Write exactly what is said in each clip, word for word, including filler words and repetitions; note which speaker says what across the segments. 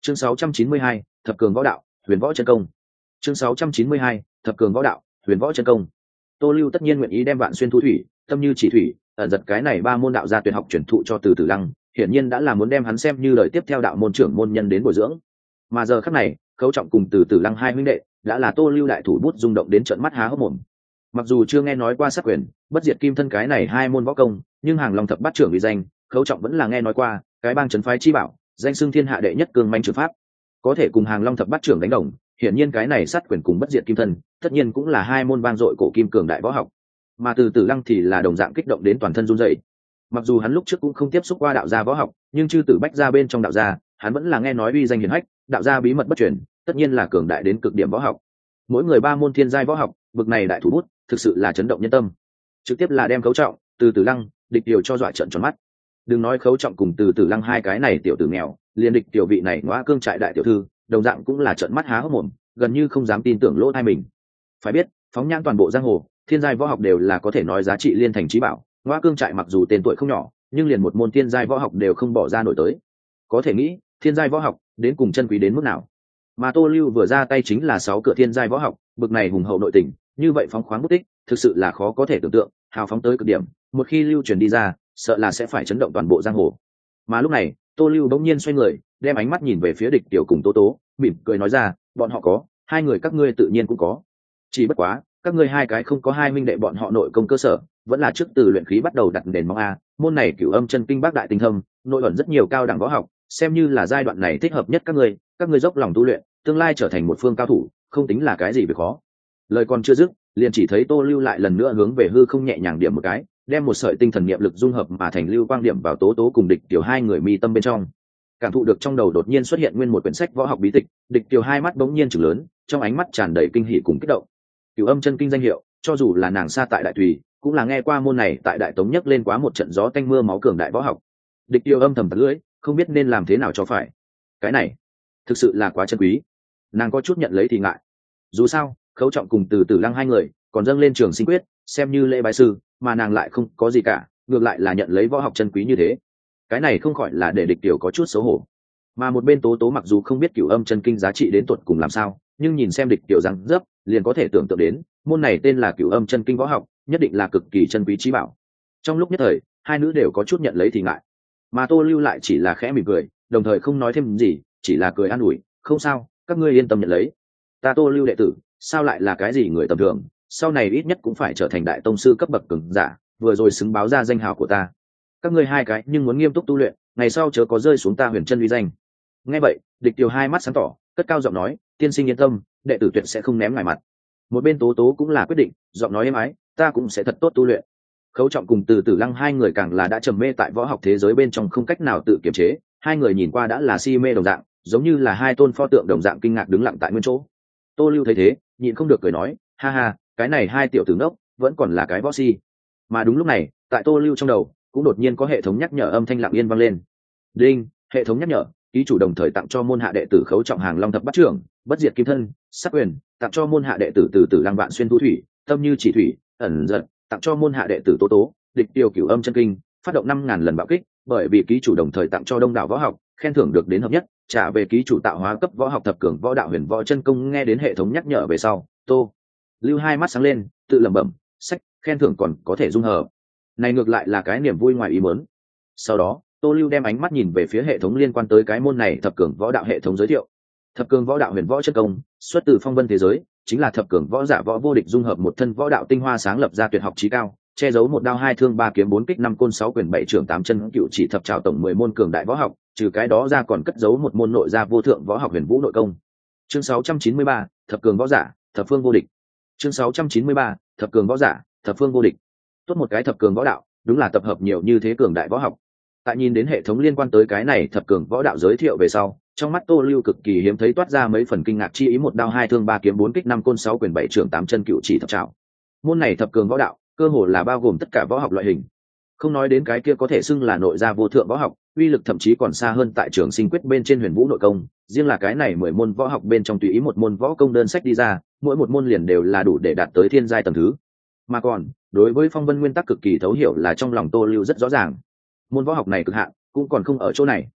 Speaker 1: chương sáu trăm chín mươi hai, thập cường võ đạo huyền võ chân công. chương sáu trăm chín mươi hai, thập cường võ đạo huyền võ chân công. Tô Lưu tất nhiên nguyện ý đem Vạn Xuyên Thu Thủy, Tâm Như Chỉ Thủy, ẩn giật cái này ba môn đạo gia tuyệt học truyền thụ cho Từ Tử Lăng, hiển nhiên đã là muốn đem hắn xem như đời tiếp theo đạo môn trưởng môn nhân đến bồi dưỡng. Mà giờ khắc này, Khấu Trọng cùng Từ Tử Lăng hai huynh đệ đã là Tô Lưu đại thủ bút rung động đến trợn mắt há hốc mồm. Mặc dù chưa nghe nói qua sát quyền, bất diệt kim thân cái này hai môn võ công, nhưng hàng long thập bát trưởng uy danh, Khấu Trọng vẫn là nghe nói qua, cái bang trấn phái chi bảo, danh xưng thiên hạ đệ nhất cường manh trường pháp, có thể cùng hàng long thập bát trưởng đánh đồng. Hiển nhiên cái này sát quyền cùng bất diệt kim thân, tất nhiên cũng là hai môn vang dội cổ kim cường đại võ học. Mà Từ Tử Lăng thì là đồng dạng kích động đến toàn thân run rẩy. Mặc dù hắn lúc trước cũng không tiếp xúc qua đạo gia võ học, nhưng chư tử bách gia bên trong đạo gia, hắn vẫn là nghe nói uy danh hiển hách, đạo gia bí mật bất truyền, tất nhiên là cường đại đến cực điểm võ học. Mỗi người ba môn thiên giai võ học, bực này đại thủ bút, thực sự là chấn động nhân tâm. Trực tiếp là đem Khấu Trọng, Từ Tử Lăng, địch tiểu cho dọa trợn tròn mắt. Đừng nói Khấu Trọng cùng Từ Tử Lăng hai cái này tiểu tử nghèo, liền địch tiểu vị này ngõa cương trại đại tiểu thư, đồng dạng cũng là trợn mắt há hốc mồm, gần như không dám tin tưởng lỗ tai mình. Phải biết, phóng nhãn toàn bộ giang hồ, thiên giai võ học đều là có thể nói giá trị liên thành trí bảo. Ngõa cương trại mặc dù tên tuổi không nhỏ, nhưng liền một môn thiên giai võ học đều không bỏ ra nổi tới. Có thể nghĩ, thiên giai võ học đến cùng chân quý đến mức nào. Mà Tô Lưu vừa ra tay chính là sáu cửa thiên giai võ học, bực này hùng hậu nội tình, như vậy phóng khoáng bút tích, thực sự là khó có thể tưởng tượng, hào phóng tới cực điểm, một khi lưu truyền đi ra, sợ là sẽ phải chấn động toàn bộ giang hồ. Mà lúc này, Tô Lưu bỗng nhiên xoay người, đem ánh mắt nhìn về phía địch tiểu cùng Tố Tố, mỉm cười nói ra, bọn họ có, hai người các ngươi tự nhiên cũng có. Chỉ bất quá, các ngươi hai cái không có hai minh đệ bọn họ nội công cơ sở, vẫn là trước từ luyện khí bắt đầu đặt nền móng a, môn này Cửu Âm Chân Kinh bác đại tinh thâm, nội ẩn rất nhiều cao đẳng võ học, xem như là giai đoạn này thích hợp nhất các ngươi, các ngươi dốc lòng tu luyện, tương lai trở thành một phương cao thủ, không tính là cái gì việc khó. Lời còn chưa dứt, liền chỉ thấy Tô Lưu lại lần nữa hướng về hư không nhẹ nhàng điểm một cái, đem một sợi tinh thần niệm lực dung hợp mà thành lưu quang điểm vào Tố Tố cùng địch tiểu hai người mi tâm bên trong. Cảm thụ được trong đầu đột nhiên xuất hiện nguyên một quyển sách võ học bí tịch, địch tiểu hai mắt bỗng nhiên trừng lớn, trong ánh mắt tràn đầy kinh hỉ cùng kích động. Cửu Âm Chân Kinh danh hiệu, cho dù là nàng xa tại Đại Thùy, cũng là nghe qua môn này tại Đại Tống nhấc lên quá một trận gió tanh mưa máu cường đại võ học. Địch tiểu âm thầm tặc lưỡi, không biết nên làm thế nào cho phải. Cái này, thực sự là quá chân quý. Nàng có chút nhận lấy thì ngại. Dù sao, Khấu Trọng cùng Từ Tử Lăng hai người còn dâng lên trường sinh quyết, xem như lễ bái sư, mà nàng lại không có gì cả, ngược lại là nhận lấy võ học chân quý như thế. Cái này không khỏi là để địch tiểu có chút xấu hổ. Mà một bên Tố Tố mặc dù không biết Cửu Âm Chân Kinh giá trị đến tuột cùng làm sao, nhưng nhìn xem địch tiểu dáng dấp, liền có thể tưởng tượng đến, môn này tên là Cửu Âm Chân Kinh võ học, nhất định là cực kỳ chân quý trí bảo. Trong lúc nhất thời, hai nữ đều có chút nhận lấy thì ngại. Mà Tô Lưu lại chỉ là khẽ mỉm cười, đồng thời không nói thêm gì, chỉ là cười an ủi, "Không sao, các ngươi yên tâm nhận lấy. Ta Tô Lưu đệ tử, sao lại là cái gì người tầm thường, sau này ít nhất cũng phải trở thành đại tông sư cấp bậc cường giả, vừa rồi xứng báo ra danh hào của ta. Các ngươi hai cái nhưng muốn nghiêm túc tu luyện, ngày sau chớ có rơi xuống ta Huyền Chân uy danh." Nghe vậy, địch tiểu hai mắt sáng tỏ, cất cao giọng nói, "Tiên sinh yên tâm, đệ tử tuyệt sẽ không ném ngài mặt." Một bên Tố Tố cũng là quyết định, giọng nói êm ái, "Ta cũng sẽ thật tốt tu luyện." Khấu Trọng cùng Từ Tử Lăng hai người càng là đã trầm mê tại võ học thế giới bên trong không cách nào tự kiềm chế, hai người nhìn qua đã là si mê đồng dạng, giống như là hai tôn pho tượng đồng dạng kinh ngạc đứng lặng tại nguyên chỗ. Tô Lưu thấy thế, nhịn không được cười nói, "Ha ha, cái này hai tiểu tử ngốc, vẫn còn là cái võ si." Mà đúng lúc này, tại Tô Lưu trong đầu, cũng đột nhiên có hệ thống nhắc nhở âm thanh lặng yên vang lên. Đinh, hệ thống nhắc nhở, ký chủ đồng thời tặng cho môn hạ đệ tử Khấu Trọng hàng long thập bát trưởng, bất diệt kim thân, sát quyền, tặng cho môn hạ đệ tử Từ Tử Lăng Vạn Xuyên Thu Thủy, Tâm Như Chỉ Thủy, ẩn giật, tặng cho môn hạ đệ tử Tố Tố, địch tiểu Cửu Âm Chân Kinh, phát động năm ngàn lần bạo kích, bởi vì ký chủ đồng thời tặng cho đông đảo võ học, khen thưởng được đến hợp nhất, trả về ký chủ tạo hóa cấp võ học thập cường võ đạo huyền võ chân công. Nghe đến hệ thống nhắc nhở về sau, Tô Lưu hai mắt sáng lên, tự lẩm bẩm, sách, khen thưởng còn có thể dung hợp. Này ngược lại là cái niềm vui ngoài ý muốn. Sau đó, Tô Lưu đem ánh mắt nhìn về phía hệ thống liên quan tới cái môn này thập cường võ đạo hệ thống giới thiệu. Thập cường võ đạo huyền võ chân công, xuất từ phong vân thế giới, chính là thập cường võ giả võ vô địch dung hợp một thân võ đạo tinh hoa sáng lập ra tuyệt học chí cao, che giấu một đao hai thương ba kiếm bốn kích năm côn sáu quyền bảy trưởng tám chân cựu chỉ thập trảo tổng mười môn cường đại võ học, trừ cái đó ra còn cất giấu một môn nội gia vô thượng võ học huyền vũ nội công. Chương sáu trăm chín mươi ba, thập cường võ giả, thập phương vô địch. Chương sáu trăm chín mươi ba, thập cường võ giả, thập phương vô địch. Tốt một cái thập cường võ đạo, đúng là tập hợp nhiều như thế cường đại võ học. Tại nhìn đến hệ thống liên quan tới cái này thập cường võ đạo giới thiệu về sau, trong mắt Tô Lưu cực kỳ hiếm thấy toát ra mấy phần kinh ngạc chi ý, một đao hai thương ba kiếm bốn kích năm côn sáu quyền bảy trưởng tám chân cựu chỉ thập trảo. Môn này thập cường võ đạo, cơ hồ là bao gồm tất cả võ học loại hình. Không nói đến cái kia có thể xưng là nội gia vô thượng võ học, uy lực thậm chí còn xa hơn tại trường sinh quyết bên trên huyền vũ nội công, riêng là cái này mười môn võ học bên trong tùy ý một môn võ công đơn sách đi ra, mỗi một môn liền đều là đủ để đạt tới thiên giai tầng thứ. Mà còn, đối với phong vân nguyên tắc cực kỳ thấu hiểu là trong lòng Tô Lưu rất rõ ràng. Môn võ học này cực hạn, cũng còn không ở chỗ này.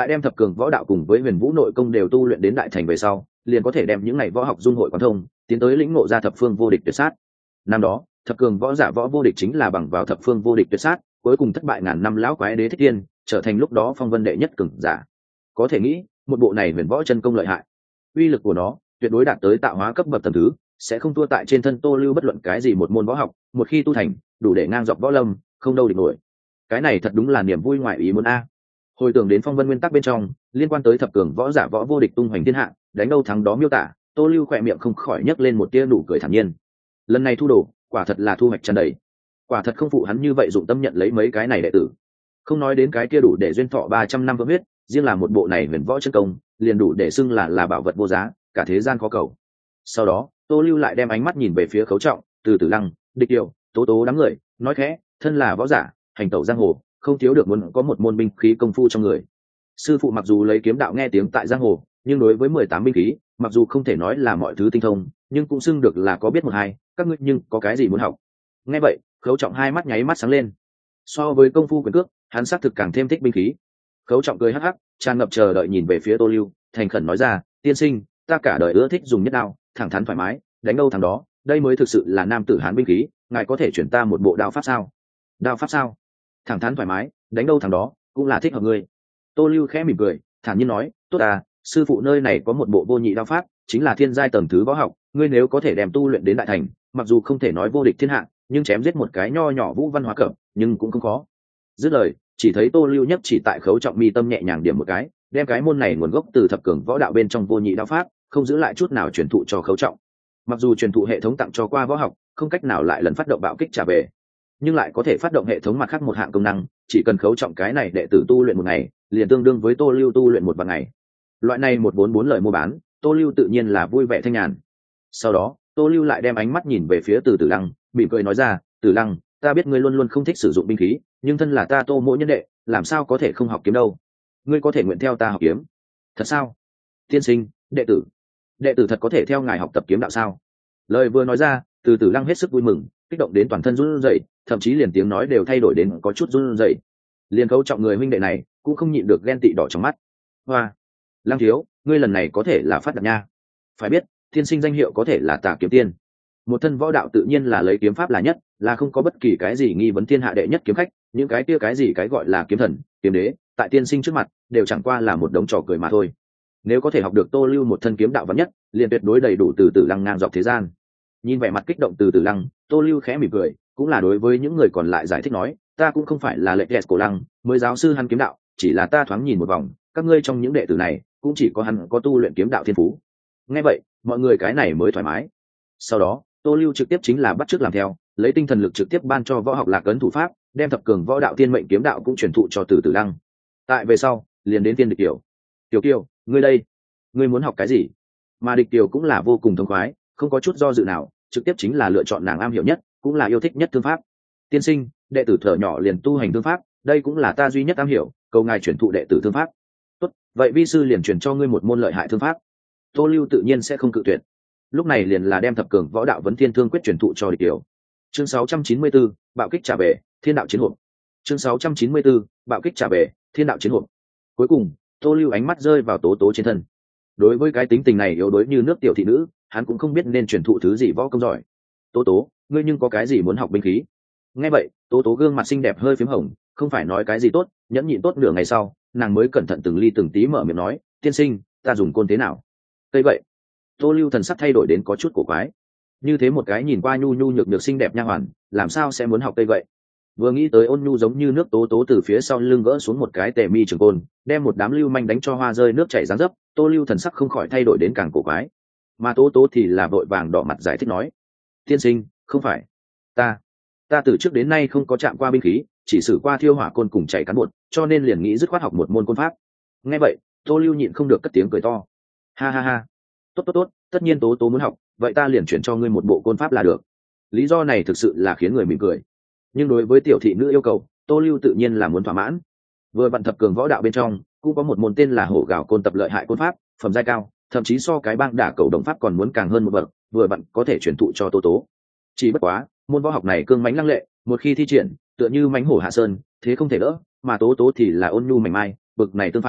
Speaker 1: tại đem thập cường võ đạo cùng với huyền vũ nội công đều tu luyện đến đại thành về sau, liền có thể đem những này võ học dung hội quán thông, tiến tới lĩnh ngộ ra thập phương vô địch tuyệt sát. Năm đó thập cường võ giả võ vô địch chính là bằng vào thập phương vô địch tuyệt sát, cuối cùng thất bại ngàn năm lão quái đế thích tiên, trở thành lúc đó phong vân đệ nhất cường giả. Có thể nghĩ một bộ này huyền võ chân công lợi hại, uy lực của nó tuyệt đối đạt tới tạo hóa cấp bậc tầm thứ, sẽ không thua tại trên thân Tô Lưu bất luận cái gì một môn võ học, một khi tu thành đủ để ngang dọc võ lâm, không đâu địch nổi. Cái này thật đúng là niềm vui ngoại ý muốn a. Hồi tưởng đến phong vân nguyên tắc bên trong liên quan tới thập cường võ giả võ vô địch tung hoành thiên hạ, đánh đâu thắng đó miêu tả, Tô Lưu khỏe miệng không khỏi nhấc lên một tia nụ cười thản nhiên. Lần này thu đồ quả thật là thu hoạch tràn đầy, quả thật không phụ hắn như vậy dụng tâm nhận lấy mấy cái này đệ tử. Không nói đến cái kia đủ để duyên thọ ba trăm năm vỡ huyết, riêng là một bộ này huyền võ chân công liền đủ để xưng là là bảo vật vô giá, cả thế gian khó cầu. Sau đó Tô Lưu lại đem ánh mắt nhìn về phía Khấu Trọng, Từ Tử Lăng, Địch Kiều, Tố Tố đám người, nói khẽ, thân là võ giả hành tẩu giang hồ, không thiếu được muốn có một môn binh khí công phu trong người. Sư phụ mặc dù lấy kiếm đạo nghe tiếng tại giang hồ, nhưng đối với mười tám binh khí mặc dù không thể nói là mọi thứ tinh thông, nhưng cũng xưng được là có biết một hai. Các ngươi nhưng có cái gì muốn học? Nghe vậy Khấu Trọng hai mắt nháy mắt sáng lên. So với công phu quyền cước, hắn xác thực càng thêm thích binh khí. Khấu Trọng cười hắc hắc, tràn ngập chờ đợi nhìn về phía Tô Lưu, thành khẩn nói ra, tiên sinh, ta cả đời ưa thích dùng nhất đao, thẳng thắn thoải mái, đánh đâu thằng đó, đây mới thực sự là nam tử hán binh khí, ngài có thể chuyển ta một bộ đao pháp sao? Đao pháp sao? Thẳng thắn thoải mái, đánh đâu thằng đó, cũng là thích hợp ngươi. Tô Lưu khẽ mỉm cười, thản nhiên nói, tốt à, sư phụ nơi này có một bộ vô nhị đao pháp, chính là thiên giai tầng thứ võ học, ngươi nếu có thể đem tu luyện đến đại thành, mặc dù không thể nói vô địch thiên hạ, nhưng chém giết một cái nho nhỏ vũ văn hóa cẩm, nhưng cũng không khó. Dứt lời, chỉ thấy Tô Lưu nhất chỉ tại Khấu Trọng mi tâm nhẹ nhàng điểm một cái, đem cái môn này nguồn gốc từ thập cường võ đạo bên trong vô nhị đao pháp, không giữ lại chút nào truyền thụ cho Khấu Trọng. Mặc dù truyền thụ hệ thống tặng cho qua võ học, không cách nào lại lần phát động bạo kích trả về, nhưng lại có thể phát động hệ thống mặt khác một hạng công năng, chỉ cần Khấu Trọng cái này đệ tử tu luyện một ngày, liền tương đương với Tô Lưu tu luyện một vạn ngày. Loại này một bốn bốn lời mua bán, Tô Lưu tự nhiên là vui vẻ thanh nhàn. Sau đó Tô Lưu lại đem ánh mắt nhìn về phía Từ Tử Lăng, mỉm cười nói ra, Tử Lăng, ta biết ngươi luôn luôn không thích sử dụng binh khí, nhưng thân là ta Tô Mỗ nhân đệ, làm sao có thể không học kiếm đâu? Ngươi có thể nguyện theo ta học kiếm? Thật sao? Tiên sinh, đệ tử, đệ tử thật có thể theo ngài học tập kiếm đạo sao? Lời vừa nói ra, Từ Tử Lăng hết sức vui mừng, kích động đến toàn thân run rẩy, thậm chí liền tiếng nói đều thay đổi đến có chút run rẩy. Liền Khấu Trọng người huynh đệ này cũng không nhịn được ghen tị đỏ trong mắt. Hoa, Lăng thiếu, ngươi lần này có thể là phát đạt nha. Phải biết, tiên sinh danh hiệu có thể là Tà Kiếm Tiên. Một thân võ đạo tự nhiên là lấy kiếm pháp là nhất, là không có bất kỳ cái gì nghi vấn thiên hạ đệ nhất kiếm khách, những cái kia cái gì cái gọi là kiếm thần, kiếm đế, tại tiên sinh trước mặt đều chẳng qua là một đống trò cười mà thôi. Nếu có thể học được Tô Lưu một thân kiếm đạo vắn nhất, liền tuyệt đối đầy đủ Từ Tử Lăng ngang dọc thế gian. Nhìn vẻ mặt kích động Từ Tử Lăng, Tô Lưu khẽ mỉm cười, cũng là đối với những người còn lại giải thích nói, ta cũng không phải là lệ kẹt cổ lăng mới giáo sư hắn kiếm đạo, chỉ là ta thoáng nhìn một vòng, các ngươi trong những đệ tử này cũng chỉ có hắn có tu luyện kiếm đạo thiên phú. Nghe vậy mọi người cái này mới thoải mái. Sau đó Tô Lưu trực tiếp chính là bắt chước làm theo, lấy tinh thần lực trực tiếp ban cho võ học Lạc Ấn thủ pháp, đem thập cường võ đạo thiên mệnh kiếm đạo cũng truyền thụ cho Từ Tử Lăng. Tại về sau liền đến Tiên Địch Kiều. Tiểu Kiều, ngươi đây, ngươi muốn học cái gì? Mà Địch Kiều cũng là vô cùng thông khoái, không có chút do dự nào, trực tiếp chính là lựa chọn nàng am hiểu nhất, cũng là yêu thích nhất thương pháp. Tiên sinh, đệ tử thở nhỏ liền tu hành thương pháp, đây cũng là ta duy nhất am hiểu, cầu ngài truyền thụ đệ tử thương pháp. Tốt, vậy vi sư liền truyền cho ngươi một môn lợi hại thương pháp. Tô Lưu tự nhiên sẽ không cự tuyệt. Lúc này liền là đem thập cường võ đạo vấn thiên thương quyết truyền thụ cho Địch Kiều. Chương sáu trăm chín mươi 4, bạo kích trả về, thiên đạo chiến hộp. Chương sáu trăm chín mươi 4, bạo kích trả về, thiên đạo chiến hộp. Cuối cùng Tô Lưu ánh mắt rơi vào Tố Tố trên thân. Đối với cái tính tình này yếu đuối như nước tiểu thị nữ, hắn cũng không biết nên truyền thụ thứ gì võ công giỏi. Tố Tố, ngươi nhưng có cái gì muốn học binh khí? Nghe vậy Tố Tố gương mặt xinh đẹp hơi phím hồng, không phải nói cái gì tốt, nhẫn nhịn tốt nửa ngày sau, nàng mới cẩn thận từng ly từng tí mở miệng nói, tiên sinh, ta dùng côn thế nào? Cây vậy Tô Lưu thần sắc thay đổi đến có chút cổ quái. Như thế một cái nhìn qua nhu nhu nhược nhược xinh đẹp nha hoàn, làm sao sẽ muốn học cây vậy? Vừa nghĩ tới ôn nhu giống như nước Tố Tố từ phía sau lưng gỡ xuống một cái tề mi trường côn, đem một đám lưu manh đánh cho hoa rơi nước chảy giáng dấp, Tô Lưu thần sắc không khỏi thay đổi đến càng cổ quái. Mà Tố Tố thì là vội vàng đỏ mặt giải thích nói, tiên sinh, không phải, ta ta từ trước đến nay không có chạm qua binh khí, chỉ sử qua thiêu hỏa côn cùng chạy cán bột, cho nên liền nghĩ dứt khoát học một môn côn pháp. Nghe vậy Tô Lưu nhịn không được cất tiếng cười to, ha ha ha, tốt tốt tốt, tất nhiên Tố Tố muốn học, vậy ta liền chuyển cho ngươi một bộ côn pháp là được. Lý do này thực sự là khiến người mỉm cười, nhưng đối với tiểu thị nữ yêu cầu, Tô Lưu tự nhiên là muốn thỏa mãn. Vừa vặn thập cường võ đạo bên trong cũng có một môn tên là hổ gào côn tập lợi hại côn pháp, phẩm giai cao, thậm chí so cái bang đả cầu đồng pháp còn muốn càng hơn một bậc, vừa vặn có thể truyền thụ cho Tố Tố. Chỉ bất quá môn võ học này cương mãnh lăng lệ, một khi thi triển tựa như mãnh hổ hạ sơn, thế không thể đỡ, mà Tố Tố thì là ôn nhu mảnh mai, bực này tương phản,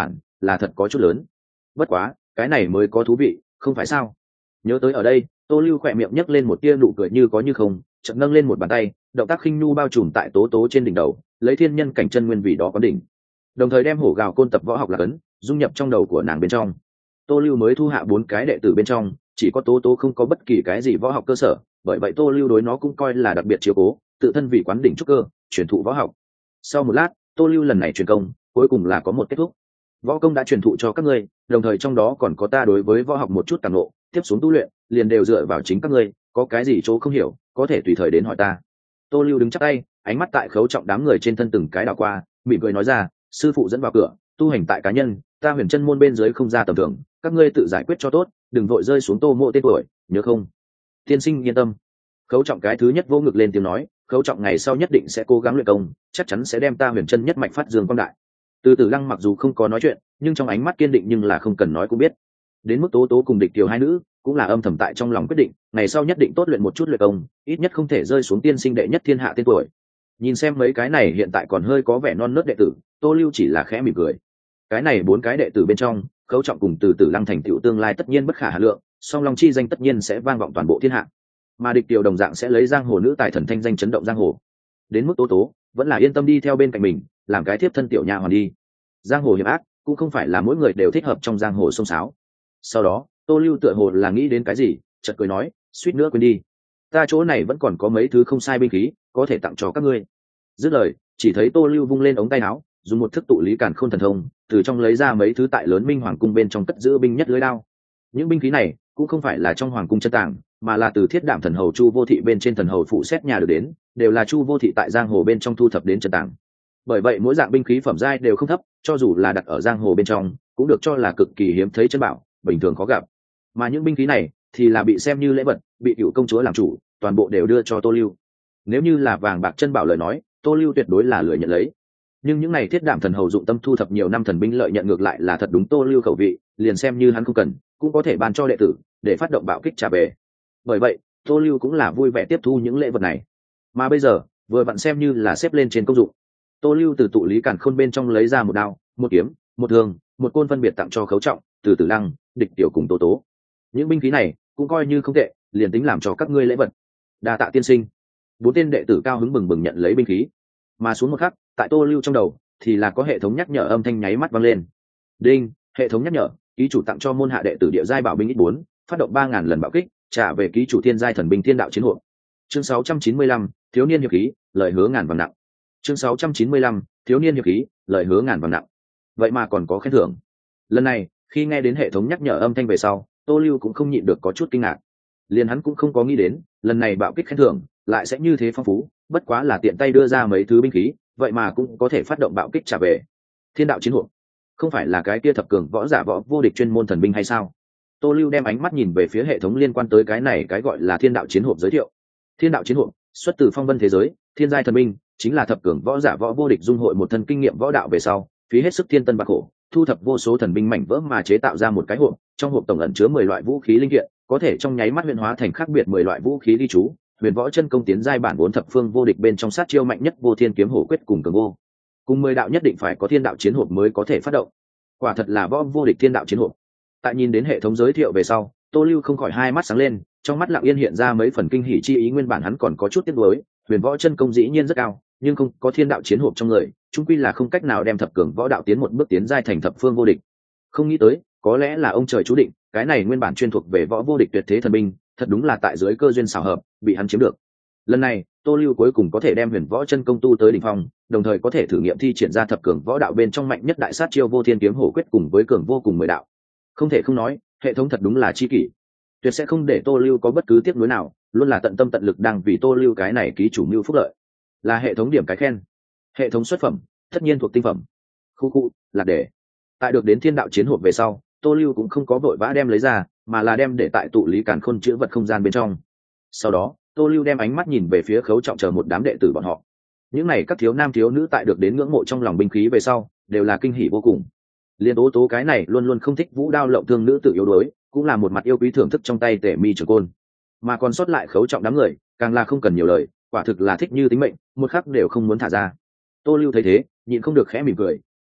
Speaker 1: là thật có chút lớn. Bất quá cái này mới có thú vị, không phải sao? Nhớ tới ở đây, Tô Lưu khỏe miệng nhấc lên một tia nụ cười như có như không, chợt nâng lên một bàn tay, động tác khinh nhu bao trùm tại tố tố trên đỉnh đầu, lấy thiên nhân cảnh chân nguyên vị đó có đỉnh, đồng thời đem hổ gào côn tập võ học là cấn dung nhập trong đầu của nàng bên trong. Tô Lưu mới thu hạ bốn cái đệ tử bên trong, chỉ có tố tố không có bất kỳ cái gì võ học cơ sở, bởi vậy Tô Lưu đối nó cũng coi là đặc biệt chiếu cố, tự thân vì quán đỉnh trúc cơ, truyền thụ võ học. Sau một lát, Tô Lưu lần này truyền công, cuối cùng là có một kết thúc. Võ công đã truyền thụ cho các ngươi, đồng thời trong đó còn có ta đối với võ học một chút cảm ngộ, tiếp xuống tu luyện liền đều dựa vào chính các ngươi, có cái gì chỗ không hiểu, có thể tùy thời đến hỏi ta. Tô Lưu đứng chắp tay, ánh mắt tại Khấu Trọng đám người trên thân từng cái đảo qua, mỉm cười nói ra, sư phụ dẫn vào cửa, tu hành tại cá nhân, ta Huyền Chân môn bên dưới không ra tầm thường, các ngươi tự giải quyết cho tốt, đừng vội rơi xuống Tô Mộ tên tuổi, nhớ không? Tiên sinh yên tâm. Khấu Trọng cái thứ nhất vô ngực lên tiếng nói, Khấu Trọng ngày sau nhất định sẽ cố gắng luyện công, chắc chắn sẽ đem ta Huyền Chân nhất mạch phát dương quang đại. Từ Tử Lăng mặc dù không có nói chuyện, nhưng trong ánh mắt kiên định nhưng là không cần nói cũng biết. Đến mức Tố Tố cùng Địch Kiều hai nữ, cũng là âm thầm tại trong lòng quyết định, ngày sau nhất định tốt luyện một chút luyện công, ít nhất không thể rơi xuống tiên sinh đệ nhất thiên hạ tên tuổi. Nhìn xem mấy cái này hiện tại còn hơi có vẻ non nớt đệ tử, Tô Lưu chỉ là khẽ mỉm cười. Cái này bốn cái đệ tử bên trong, Khấu Trọng cùng Từ Tử Lăng thành tựu tương lai tất nhiên bất khả hà lượng, song long chi danh tất nhiên sẽ vang vọng toàn bộ thiên hạ. Mà Địch Kiều đồng dạng sẽ lấy giang hồ nữ tài thần thanh danh chấn động giang hồ. Đến mức Tố Tố, vẫn là yên tâm đi theo bên cạnh mình, làm cái tiếp thân tiểu nha hoàn đi. Giang hồ hiểm ác, cũng không phải là mỗi người đều thích hợp trong giang hồ xông xáo. Sau đó, Tô Lưu tựa hồ là nghĩ đến cái gì, chợt cười nói, suýt nữa quên đi, ta chỗ này vẫn còn có mấy thứ không sai binh khí, có thể tặng cho các ngươi. Dứt lời, chỉ thấy Tô Lưu vung lên ống tay áo, dùng một thức tụ lý càn khôn thần thông, từ trong lấy ra mấy thứ tại lớn Minh Hoàng cung bên trong cất giữ binh nhất lưới đao. Những binh khí này cũng không phải là trong hoàng cung chân tàng, mà là từ Thiết Đạm thần hầu Chu Vô Thị bên trên thần hầu phụ xét nhà được đến, đều là Chu Vô Thị tại giang hồ bên trong thu thập đến chân tàng. Bởi vậy mỗi dạng binh khí phẩm giai đều không thấp, cho dù là đặt ở giang hồ bên trong, cũng được cho là cực kỳ hiếm thấy chân bảo, bình thường khó gặp. Mà những binh khí này thì là bị xem như lễ vật, bị cựu công chúa làm chủ, toàn bộ đều đưa cho Tô Lưu. Nếu như là vàng bạc chân bảo lời nói, Tô Lưu tuyệt đối là lười nhận lấy. Nhưng những này Thiết Đạm thần hầu dụng tâm thu thập nhiều năm thần binh lợi nhận ngược lại là thật đúng Tô Lưu khẩu vị, liền xem như hắn không cần, cũng có thể ban cho đệ tử để phát động bạo kích trả về. Bởi vậy, Tô Lưu cũng là vui vẻ tiếp thu những lễ vật này. Mà bây giờ, vừa vặn xem như là xếp lên trên công dụng. Tô Lưu từ tụ lý càn khôn bên trong lấy ra một đao, một kiếm, một thương, một côn phân biệt tặng cho Khấu Trọng, Từ Tử Lăng, Địch Tiểu cùng Tố Tố. Những binh khí này cũng coi như không tệ, liền tính làm cho các ngươi lễ vật. Đa tạ tiên sinh. Bốn tên đệ tử cao hứng bừng bừng nhận lấy binh khí. Mà xuống một khắc, tại Tô Lưu trong đầu thì là có hệ thống nhắc nhở âm thanh nháy mắt vang lên. Đinh, hệ thống nhắc nhở, ký chủ tặng cho môn hạ đệ tử địa giai bảo binh ít bốn, phát động ba ngàn lần bạo kích, trả về ký chủ thiên giai thần binh thiên đạo chiến hộ. Chương sáu trăm chín mươi lăm, thiếu niên hiệp khí, lời hứa ngàn vàng nặng. Chương sáu trăm chín mươi lăm, thiếu niên hiệp khí, lời hứa ngàn vàng nặng. Vậy mà còn có khen thưởng. Lần này, khi nghe đến hệ thống nhắc nhở âm thanh về sau, Tô Lưu cũng không nhịn được có chút kinh ngạc. Liền hắn cũng không có nghĩ đến, lần này bạo kích khen thưởng lại sẽ như thế phong phú, bất quá là tiện tay đưa ra mấy thứ binh khí, vậy mà cũng có thể phát động bạo kích trả về. Thiên đạo chiến hộp, không phải là cái kia thập cường võ giả võ vô địch chuyên môn thần binh hay sao? Tô Lưu đem ánh mắt nhìn về phía hệ thống liên quan tới cái này cái gọi là Thiên đạo chiến hộp giới thiệu. Thiên đạo chiến hộp xuất từ phong vân thế giới, thiên giai thần binh, chính là thập cường võ giả võ vô địch dung hội một thân kinh nghiệm võ đạo về sau, phí hết sức thiên tân bạc khổ, thu thập vô số thần binh mảnh vỡ mà chế tạo ra một cái hộp, trong hộp tổng ẩn chứa mười loại vũ khí linh kiện, có thể trong nháy mắt huyền hóa thành khác biệt mười loại vũ khí ghi chú. Huyền võ chân công tiến giai bản bốn thập phương vô địch bên trong sát chiêu mạnh nhất vô thiên kiếm hổ quyết cùng cường vô. Cùng mười đạo nhất định phải có thiên đạo chiến hộp mới có thể phát động. Quả thật là võ vô địch thiên đạo chiến hộp. Tại nhìn đến hệ thống giới thiệu về sau, Tô Lưu không khỏi hai mắt sáng lên, trong mắt lặng yên hiện ra mấy phần kinh hỉ chi ý, nguyên bản hắn còn có chút tiếc nuối, huyền võ chân công dĩ nhiên rất cao, nhưng không có thiên đạo chiến hộp trong người, chung quy là không cách nào đem thập cường võ đạo tiến một bước tiến giai thành thập phương vô địch. Không nghĩ tới, có lẽ là ông trời chú định, cái này nguyên bản chuyên thuộc về võ vô địch tuyệt thế thần binh, thật đúng là tại dưới cơ duyên xảo hợp, bị hắn chiếm được. Lần này, Tô Lưu cuối cùng có thể đem huyền võ chân công tu tới đỉnh phong, đồng thời có thể thử nghiệm thi triển ra thập cường võ đạo bên trong mạnh nhất đại sát chiêu vô thiên kiếm hổ quyết cùng với cường vô cùng mười đạo. Không thể không nói, hệ thống thật đúng là chi kỷ, tuyệt sẽ không để Tô Lưu có bất cứ tiếc nuối nào, luôn là tận tâm tận lực đang vì Tô Lưu cái này ký chủ mưu phúc lợi. Là hệ thống điểm cái khen. Hệ thống xuất phẩm, tất nhiên thuộc tinh phẩm. Khu khu, là để. Tại được đến thiên đạo chiến hộp về sau, Tô Lưu cũng không có vội vã đem lấy ra, mà là đem để tại tụ lý càn khôn chứa vật không gian bên trong. Sau đó, Tô Lưu đem ánh mắt nhìn về phía Khấu Trọng chờ một đám đệ tử bọn họ. Những này các thiếu nam thiếu nữ tại được đến ngưỡng mộ trong lòng binh khí về sau, đều là kinh hỉ vô cùng. Liên Tố Tố cái này luôn luôn không thích vũ đao lộng thương nữ tự yếu đuối, cũng là một mặt yêu quý thưởng thức trong tay tể mi trường côn. Mà còn sót lại Khấu Trọng đám người, càng là không cần nhiều lời, quả thực là thích như tính mệnh, một khắc đều không muốn thả ra. Tô Lưu thấy thế, nhịn không được khẽ mỉm cười,